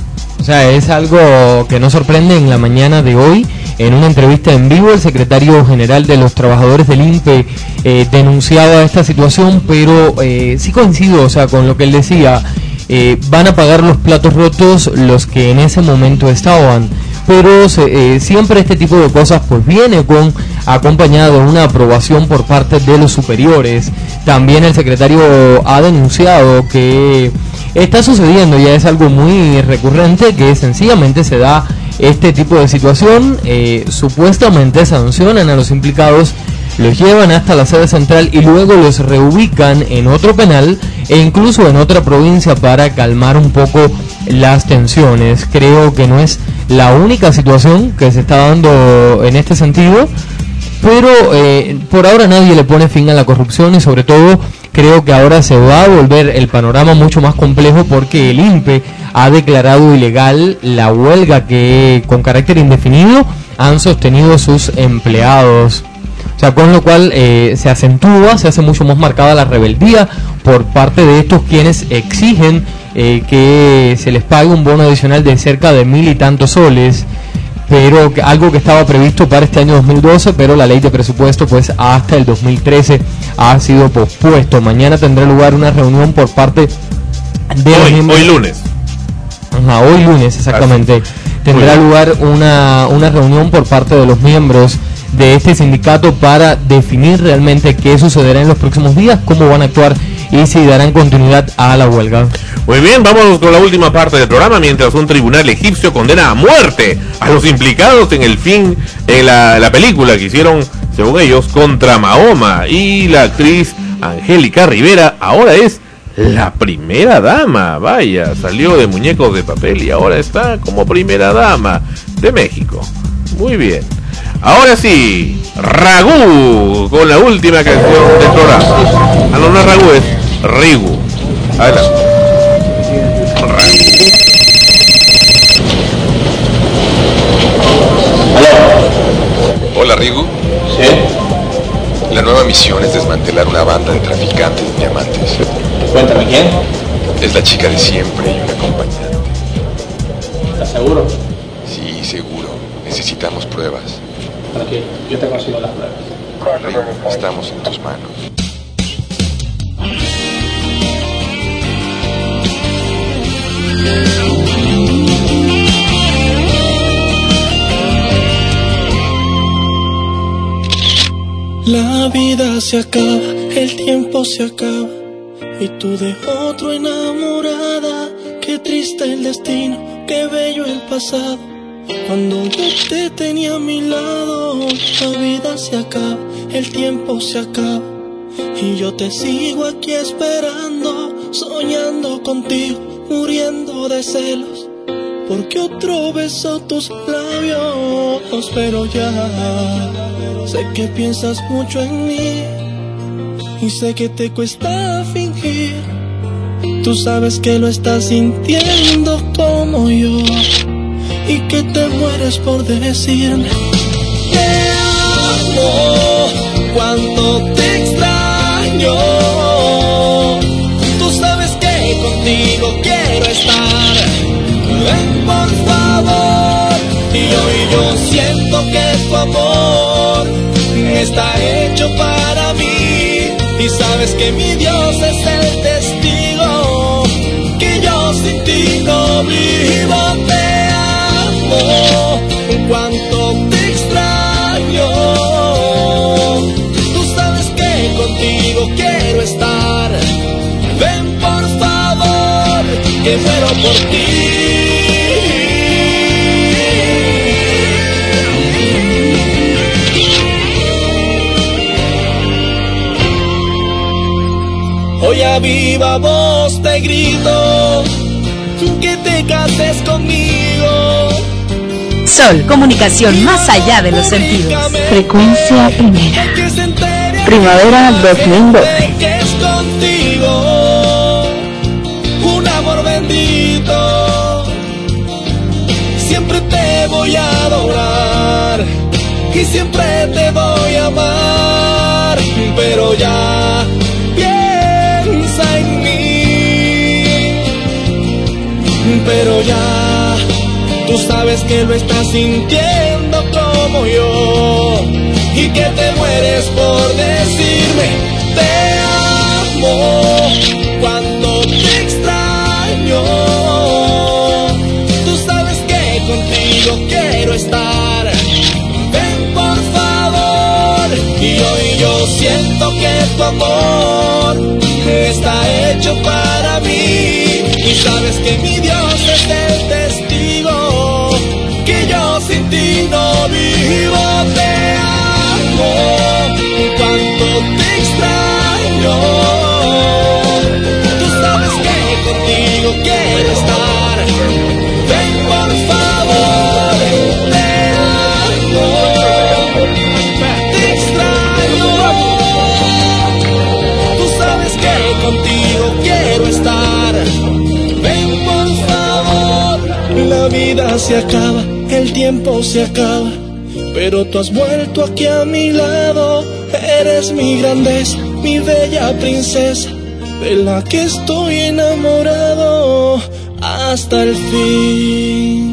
O sea, es algo que nos sorprende. En la mañana de hoy, en una entrevista en vivo, el secretario general de los trabajadores del I N P E eh, denunciaba esta situación, pero eh, sí coincido, o sea, con lo que él decía. Eh, van a pagar los platos rotos los que en ese momento estaban, pero se, eh, siempre este tipo de cosas pues viene con acompañado de una aprobación por parte de los superiores. También el secretario ha denunciado que está sucediendo, ya es algo muy recurrente, que sencillamente se da este tipo de situación, eh, supuestamente sancionan a los implicados, los llevan hasta la sede central y luego los reubican en otro penal e incluso en otra provincia para calmar un poco las tensiones. Creo que no es la única situación que se está dando en este sentido, pero eh, por ahora nadie le pone fin a la corrupción y sobre todo creo que ahora se va a volver el panorama mucho más complejo porque el I N P E ha declarado ilegal la huelga que con carácter indefinido han sostenido sus empleados. O sea, con lo cual eh, se acentúa, se hace mucho más marcada la rebeldía por parte de estos quienes exigen eh, que se les pague un bono adicional de cerca de mil y tantos soles, pero que, algo que estaba previsto para este año dos mil doce, pero la ley de presupuesto pues hasta el dos mil trece ha sido pospuesto. Mañana tendrá lugar una reunión por parte de hoy, los hoy lunes. Ajá, hoy lunes exactamente. Así. Tendrá lugar una, una reunión por parte de los miembros de este sindicato para definir realmente qué sucederá en los próximos días, cómo van a actuar y si darán continuidad a la huelga. Muy bien, vamos con la última parte del programa. Mientras un tribunal egipcio condena a muerte a los implicados en el fin, en la, la película que hicieron, según ellos, contra Mahoma, y la actriz Angélica Rivera ahora es la primera dama. Vaya, salió de Muñecos de Papel y ahora está como primera dama de México. Muy bien. Ahora sí, Ragú, con la última canción del programa. Ah, no, no es Ragú, es Rigu. Adelante. Hola, Rigu. Sí. La nueva misión es desmantelar una banda de traficantes de diamantes. Cuéntame, ¿quién? Es la chica de siempre y un acompañante. ¿Estás seguro? Sí, seguro. Necesitamos pruebas. Tranquilo, yo te consigo las pruebas. Rigu, estamos en tus manos. La vida se acaba, el tiempo se acaba y tú de otro enamorada. Qué triste el destino, qué bello el pasado. Cuando yo te tenía a mi lado, la vida se acaba, el tiempo se acaba y yo te sigo aquí esperando, soñando contigo, muriendo de celos, porque otro besó tus labios. Pero ya sé que piensas mucho en mí y sé que te cuesta fingir. Tú sabes que lo estás sintiendo como yo y que te mueres por decirme te amo cuando te extraño. Tú sabes que contigo está hecho para mí. Y sabes que mi Dios es el testigo, que yo sin ti no vivo. Te amo, cuánto te extraño. Tú sabes que contigo quiero estar. Ven por favor, que muero por ti. Hoy a viva voz te grito que te cases conmigo. Sol, comunicación más allá de los sentidos. Frecuencia primera. Primavera dos mil doce. Que es contigo un amor bendito. Siempre te voy a adorar y siempre te voy a amar. Pero ya piensa en mí. Pero ya tú sabes que lo estás sintiendo como yo y que te mueres por decirme te amo cuando te extraño. Tú sabes que contigo quiero estar. Ven por favor. Y hoy yo siento que tu amor está hecho para mí. Y sabes que mi Dios es el testigo, que yo sin ti no vivo. Te amo, cuánto te extraño. Tú sabes que contigo quiero estar. Ven por favor. Te amo, te extraño. Tú sabes que contigo quiero estar. Ven por favor. La vida se acaba, el tiempo se acaba, pero tú has vuelto aquí a mi lado. Eres mi grandeza, mi bella princesa, de la que estoy enamorado hasta el fin.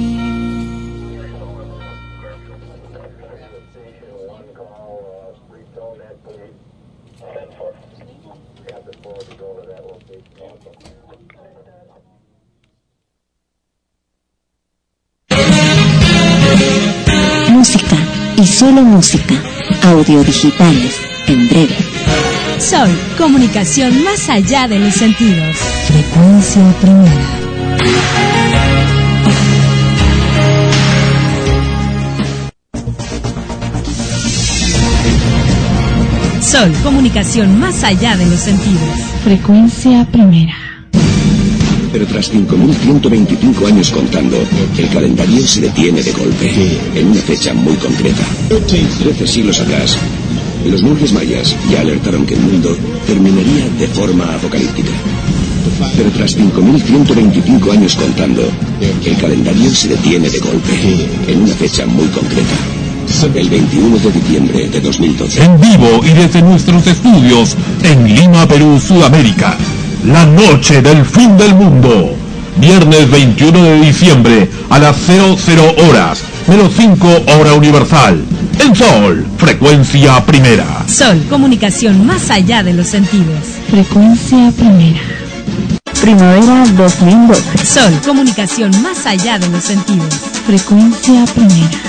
Música y solo música. Audio digitales en breve. Sol, comunicación más allá de los sentidos. Frecuencia primera. Sol, comunicación más allá de los sentidos. Frecuencia primera. Pero tras cinco mil ciento veinticinco años contando, el calendario se detiene de golpe, en una fecha muy concreta. Trece siglos atrás, los monjes mayas ya alertaron que el mundo terminaría de forma apocalíptica. Pero tras cinco mil ciento veinticinco años contando, el calendario se detiene de golpe, en una fecha muy concreta. El veintiuno de diciembre de dos mil doce. En vivo y desde nuestros estudios en Lima, Perú, Sudamérica. La noche del fin del mundo. Viernes veintiuno de diciembre a las cero cero horas, menos cinco hora universal. En Sol, frecuencia primera. Sol, comunicación más allá de los sentidos. Frecuencia primera. Primavera dos mil doce. Sol, comunicación más allá de los sentidos. Frecuencia primera.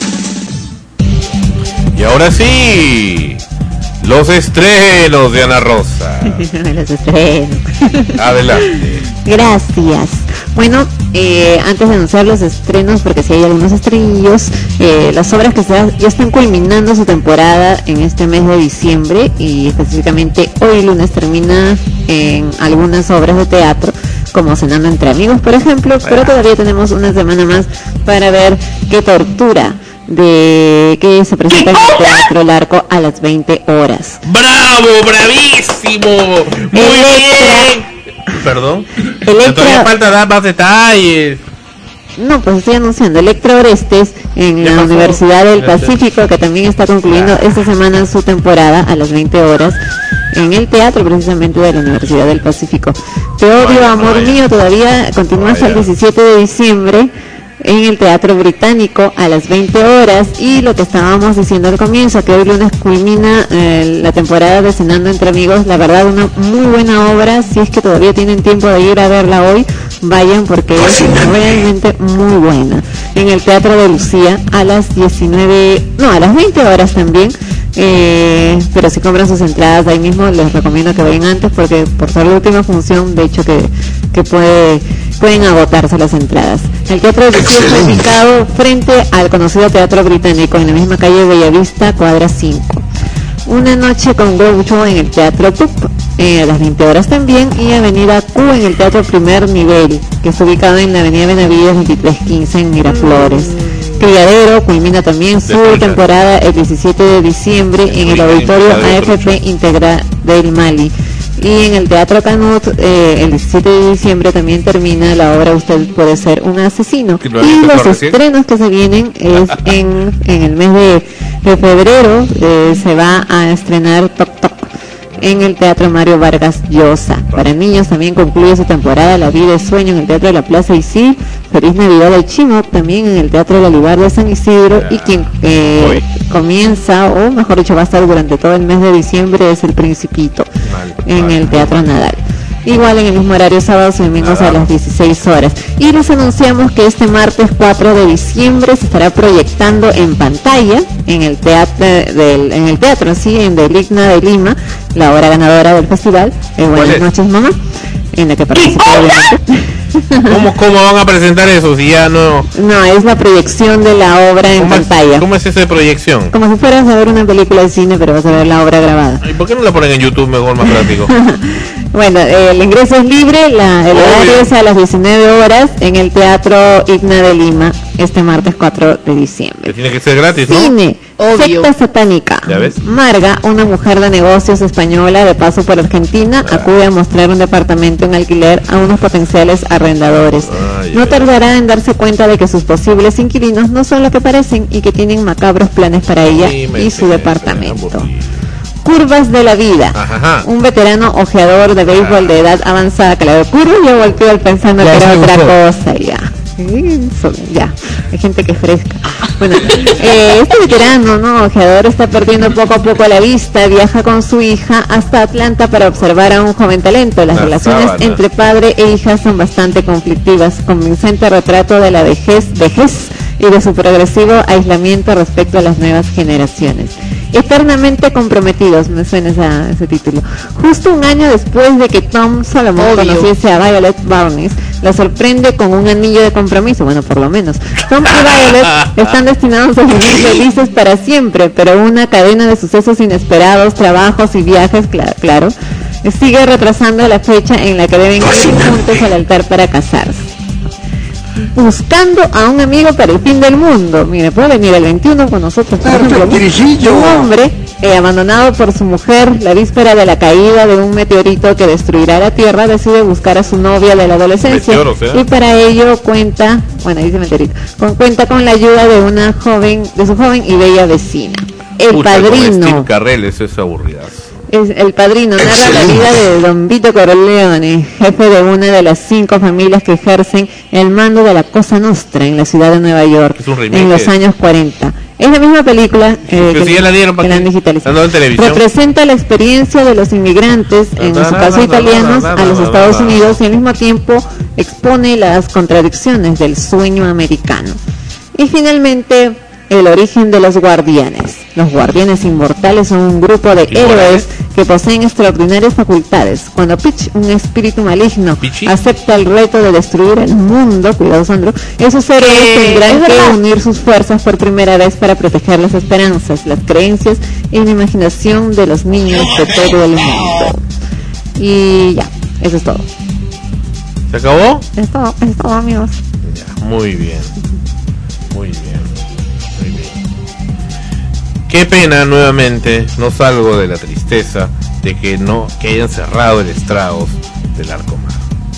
Y ahora sí, los estrenos de Ana Rosa. Los estrenos. Adelante. Gracias. Bueno, eh, antes de anunciar los estrenos, porque si hay algunos estrenillos, eh, las obras que se, ya están culminando su temporada en este mes de diciembre, y específicamente hoy lunes termina en algunas obras de teatro, como Cenando entre Amigos, por ejemplo, pero todavía tenemos una semana más para ver Qué Tortura, de que se presenta en el Teatro Larco a las veinte horas. ¡Bravo! ¡Bravísimo! ¡Muy bien! Perdón. Electra... Todavía falta dar más detalles. No, pues estoy anunciando Electra Orestes en la pasó? Universidad del Pacífico, que también está concluyendo claro. esta semana su temporada a las veinte horas en el teatro precisamente de la Universidad del Pacífico. Te odio, vaya, amor vaya. mío, todavía continúa hasta el diecisiete de diciembre. en el Teatro Británico a las veinte horas. Y lo que estábamos diciendo al comienzo, que hoy lunes culmina eh, la temporada de Cenando Entre Amigos. La verdad, una muy buena obra. Si es que todavía tienen tiempo de ir a verla hoy, vayan, porque es realmente muy buena. En el Teatro de Lucía a las diecinueve, no, a las veinte horas también. Eh, pero si compran sus entradas ahí mismo, les recomiendo que vayan antes, porque por ser la última función, de hecho que, que puede, pueden agotarse las entradas. El Teatro de Lucía está ubicado frente al conocido Teatro Británico, en la misma calle Bellavista, cuadra cinco. Una noche con Groucho en el Teatro P U P, eh, a las veinte horas también, y Avenida Q en el Teatro Primer Nivel, que está ubicado en la Avenida Benavides veintitrés quince en Miraflores. Criadero culmina también su temporada el diecisiete de diciembre en el Auditorio A F P Integral del Mali. Y en el Teatro Canut, eh, el diecisiete de diciembre también termina la obra Usted puede ser un asesino. Y los estrenos que se vienen es en, en el mes de, de febrero, eh, se va a estrenar Toc Toc en el Teatro Mario Vargas Llosa. Para niños también concluye su temporada La Vida es Sueño en el Teatro de la Plaza Isil. Feliz Navidad del Chimo también en el Teatro de la Libar de San Isidro. Y quien eh, comienza, o mejor dicho va a estar durante todo el mes de diciembre, es El Principito en el Teatro Nadal. Igual en el mismo horario, sábados y domingos a las dieciséis horas. Y les anunciamos que este martes cuatro de diciembre se estará proyectando en pantalla en el teatro del, en el teatro sí, en del Igna de Lima, la obra ganadora del festival, eh, Buenas noches mamá, en la que participó obviamente. ¿Cómo, ¿Cómo van a presentar eso si ya no...? No, es la proyección de la obra en ¿Cómo pantalla. Es, ¿Cómo es esa proyección? Como si fueras a ver una película de cine, pero vas a ver la obra grabada. ¿Y por qué no la ponen en YouTube mejor, más práctico? Bueno, eh, el ingreso es libre, la, el horario es a las diecinueve horas en el Teatro Igna de Lima, este martes cuatro de diciembre. Tiene que ser gratis, ¿no? Cine, Obvio. Secta satánica. ¿Ya ves? Marga, una mujer de negocios española de paso por Argentina, Ah. acude a mostrar un departamento en alquiler a unos potenciales arrendadores. Ay, No ay, tardará en darse cuenta de que sus posibles inquilinos no son lo que parecen y que tienen macabros planes para ella Sí, me y su sé, departamento. Curvas de la vida. Ajá. Un veterano ojeador de béisbol de edad avanzada, claro, curva, yo volteo pensando Ya, que era sí, otra gustó. cosa, ya. Eso, ya, hay gente que es fresca. Bueno, eh, este veterano, ¿no? Ojeador está perdiendo poco a poco la vista, viaja con su hija hasta Atlanta para observar a un joven talento. Las Las relaciones sábanas. entre padre e hija son bastante conflictivas, convincente retrato de la vejez, vejez y de su progresivo aislamiento respecto a las nuevas generaciones. Eternamente comprometidos, me suena esa, ese título. Justo un año después de que Tom Solomon Obvio. conociese a Violet Barnes, la sorprende con un anillo de compromiso, bueno, por lo menos. Tom y Violet están destinados a vivir felices para siempre, pero una cadena de sucesos inesperados, trabajos y viajes, cla- claro, sigue retrasando la fecha en la que deben ir juntos al altar para casarse. Buscando a un amigo para el fin del mundo. Mire, puede venir el veintiuno con nosotros, por ejemplo. Un hombre eh, abandonado por su mujer la víspera de la caída de un meteorito que destruirá la Tierra, decide buscar a su novia de la adolescencia. Meteoro, o sea. Y para ello cuenta, bueno, dice meteorito, con, cuenta con la ayuda de una joven, de su joven y bella vecina. El Pucha, con Padrino. Steve Carrell, eso es aburridazo. Es El Padrino narra la vida de Don Vito Corleone, jefe de una de las cinco familias que ejercen el mando de la Cosa Nostra en la ciudad de Nueva York Es un remake en los de- años cuarenta. Es la misma película eh, Pero si ya la dieron, que ¿para la han qué? digitalizado. La han dado en televisión. Representa la experiencia de los inmigrantes, en su caso italianos, a los Estados Unidos, y al mismo tiempo expone las contradicciones del sueño americano. Y finalmente, el origen de los guardianes. Los guardianes inmortales son un grupo de héroes que poseen extraordinarias facultades. Cuando Peach, un espíritu maligno, acepta el reto de destruir el mundo, cuidado Sandro, esos héroes ¿Qué? tendrán ¿Es que verdad? unir sus fuerzas por primera vez para proteger las esperanzas, las creencias y la imaginación de los niños de todo el mundo. Y ya, eso es todo. ¿Se acabó? Es todo, es todo, amigos. Ya, muy bien. Muy bien. Muy bien. Qué pena nuevamente, no salgo de la tristeza de que no que hayan cerrado el Estragos del Arcomar.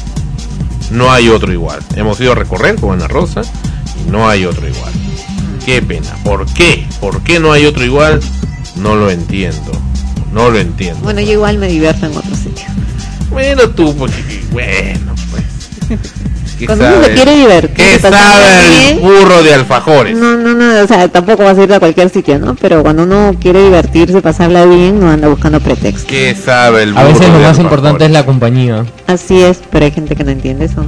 No hay otro igual. Hemos ido a recorrer con Ana Rosa y no hay otro igual. Qué pena. ¿Por qué? ¿Por qué no hay otro igual? No lo entiendo. No lo entiendo. Bueno, yo igual me divierto en otro sitio. Bueno, tú, porque bueno, pues. Cuando uno se quiere divertir, ¿qué pasarla sabe el bien, burro de alfajores? No, no, no, o sea, tampoco vas a ir a cualquier sitio, ¿no? Pero cuando uno quiere divertirse, pasarla bien, no anda buscando pretextos. ¿Qué sabe el burro A veces lo de más alfajores? importante es la compañía. Así es, pero hay gente que no entiende eso.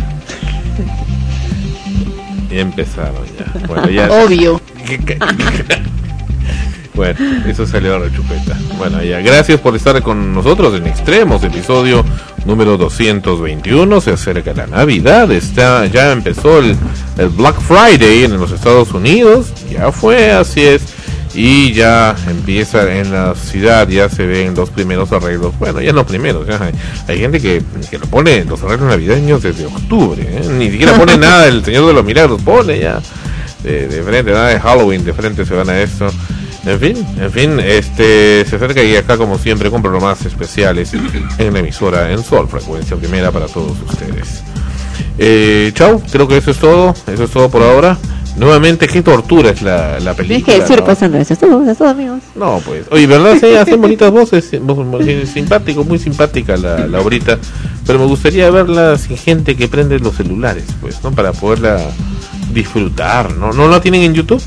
Ya empezaron ya. Bueno, ya. Obvio. Bueno, eso salió a la chupeta. Bueno, ya, gracias por estar con nosotros en Extremos, episodio número doscientos veintiuno. Se acerca la Navidad, está, ya empezó el, el Black Friday en los Estados Unidos, ya fue, así es, y ya empieza en la ciudad, ya se ven los primeros arreglos, bueno, ya los primeros, ya hay, hay gente que, que lo pone, los arreglos navideños desde octubre, ¿eh? Ni siquiera pone nada del Señor de los Milagros, pone ya de, de frente, nada de Halloween, de frente se van a esto. En fin, en fin, este se acerca y acá como siempre con programas especiales en la emisora en Sol, frecuencia primera para todos ustedes. Eh, chau, creo que eso es todo, eso es todo por ahora. Nuevamente, qué tortura es la, la película. Tienes que decir ¿no? pasando eso, es todo, es todo, amigos. No, pues, oye, ¿verdad? Sí, hacen bonitas voces, simpático, muy simpática la, la obrita, pero me gustaría verla sin gente que prende los celulares, pues, ¿no? Para poderla disfrutar, ¿no? ¿No la tienen en YouTube?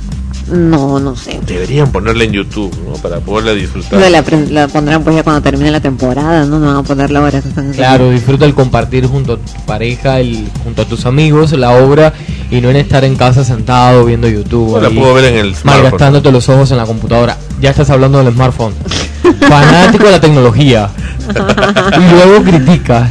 No, no sé. Deberían ponerla en YouTube, ¿no? Para poderla disfrutar. La, la, la pondrán pues ya cuando termine la temporada, ¿no? No van a ponerla ahora. Claro, disfruta el compartir junto a tu pareja, el, junto a tus amigos, la obra, y no en estar en casa sentado viendo YouTube. No, la puedo ver en el smartphone. Malgastándote los ojos en la computadora. Ya estás hablando del smartphone. Fanático de la tecnología. Y luego criticas.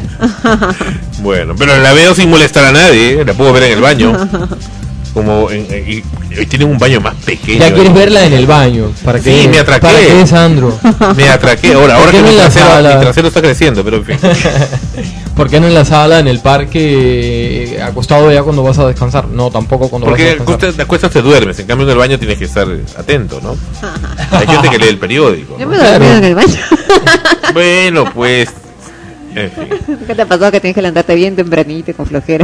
Bueno, pero la veo sin molestar a nadie, ¿eh? La puedo ver en el baño. Como en, en, y, y tienen un baño más pequeño. Ya quieres verla en el baño. ¿Para qué? Sí, me atraqué. ¿Para qué, Sandro? Me atraqué. Ahora, ahora que mi trasero, mi trasero está creciendo, pero en fin. ¿Por qué no en la sala, en el parque, eh, acostado ya cuando vas a descansar? No, tampoco cuando Porque vas a descansar. Porque te acuestas, te duermes. En cambio, en el baño tienes que estar atento, ¿no? Hay gente que lee el periódico, Yo ¿no? me dormí en el baño. Bueno, pues. En fin. ¿Qué te pasó? Que tienes que levantarte bien tempranito con flojera.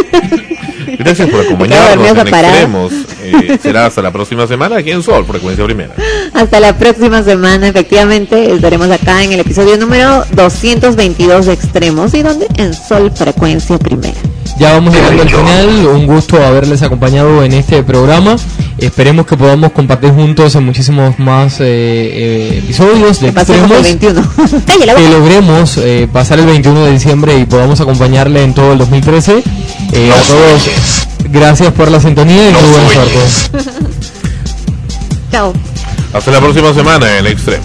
Gracias por acompañarnos en Extremos. Eh, será hasta la próxima semana aquí en Sol, frecuencia primera. Hasta la próxima semana, efectivamente, estaremos acá en el episodio número doscientos veintidós de Extremos. ¿Y dónde? En Sol, frecuencia primera. Ya vamos llegando al final, un gusto haberles acompañado en este programa. Esperemos que podamos compartir juntos en muchísimos más eh, eh, episodios de Extremos. El veintiuno. Que logremos eh, pasar el veintiuno de diciembre y podamos acompañarle en todo el dos mil trece. Eh, a todos, gracias por la sintonía y muy buena suerte. Chao. Hasta la próxima semana en Extremos.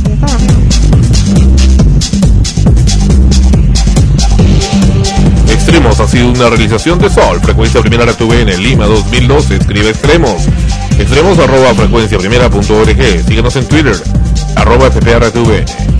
Extremos ha sido una realización de Sol, frecuencia primera R T V en Lima dos mil doce. Escribe Extremos. Extremos arroba frecuencia primera punto org. Síguenos en Twitter, arroba F P R T V.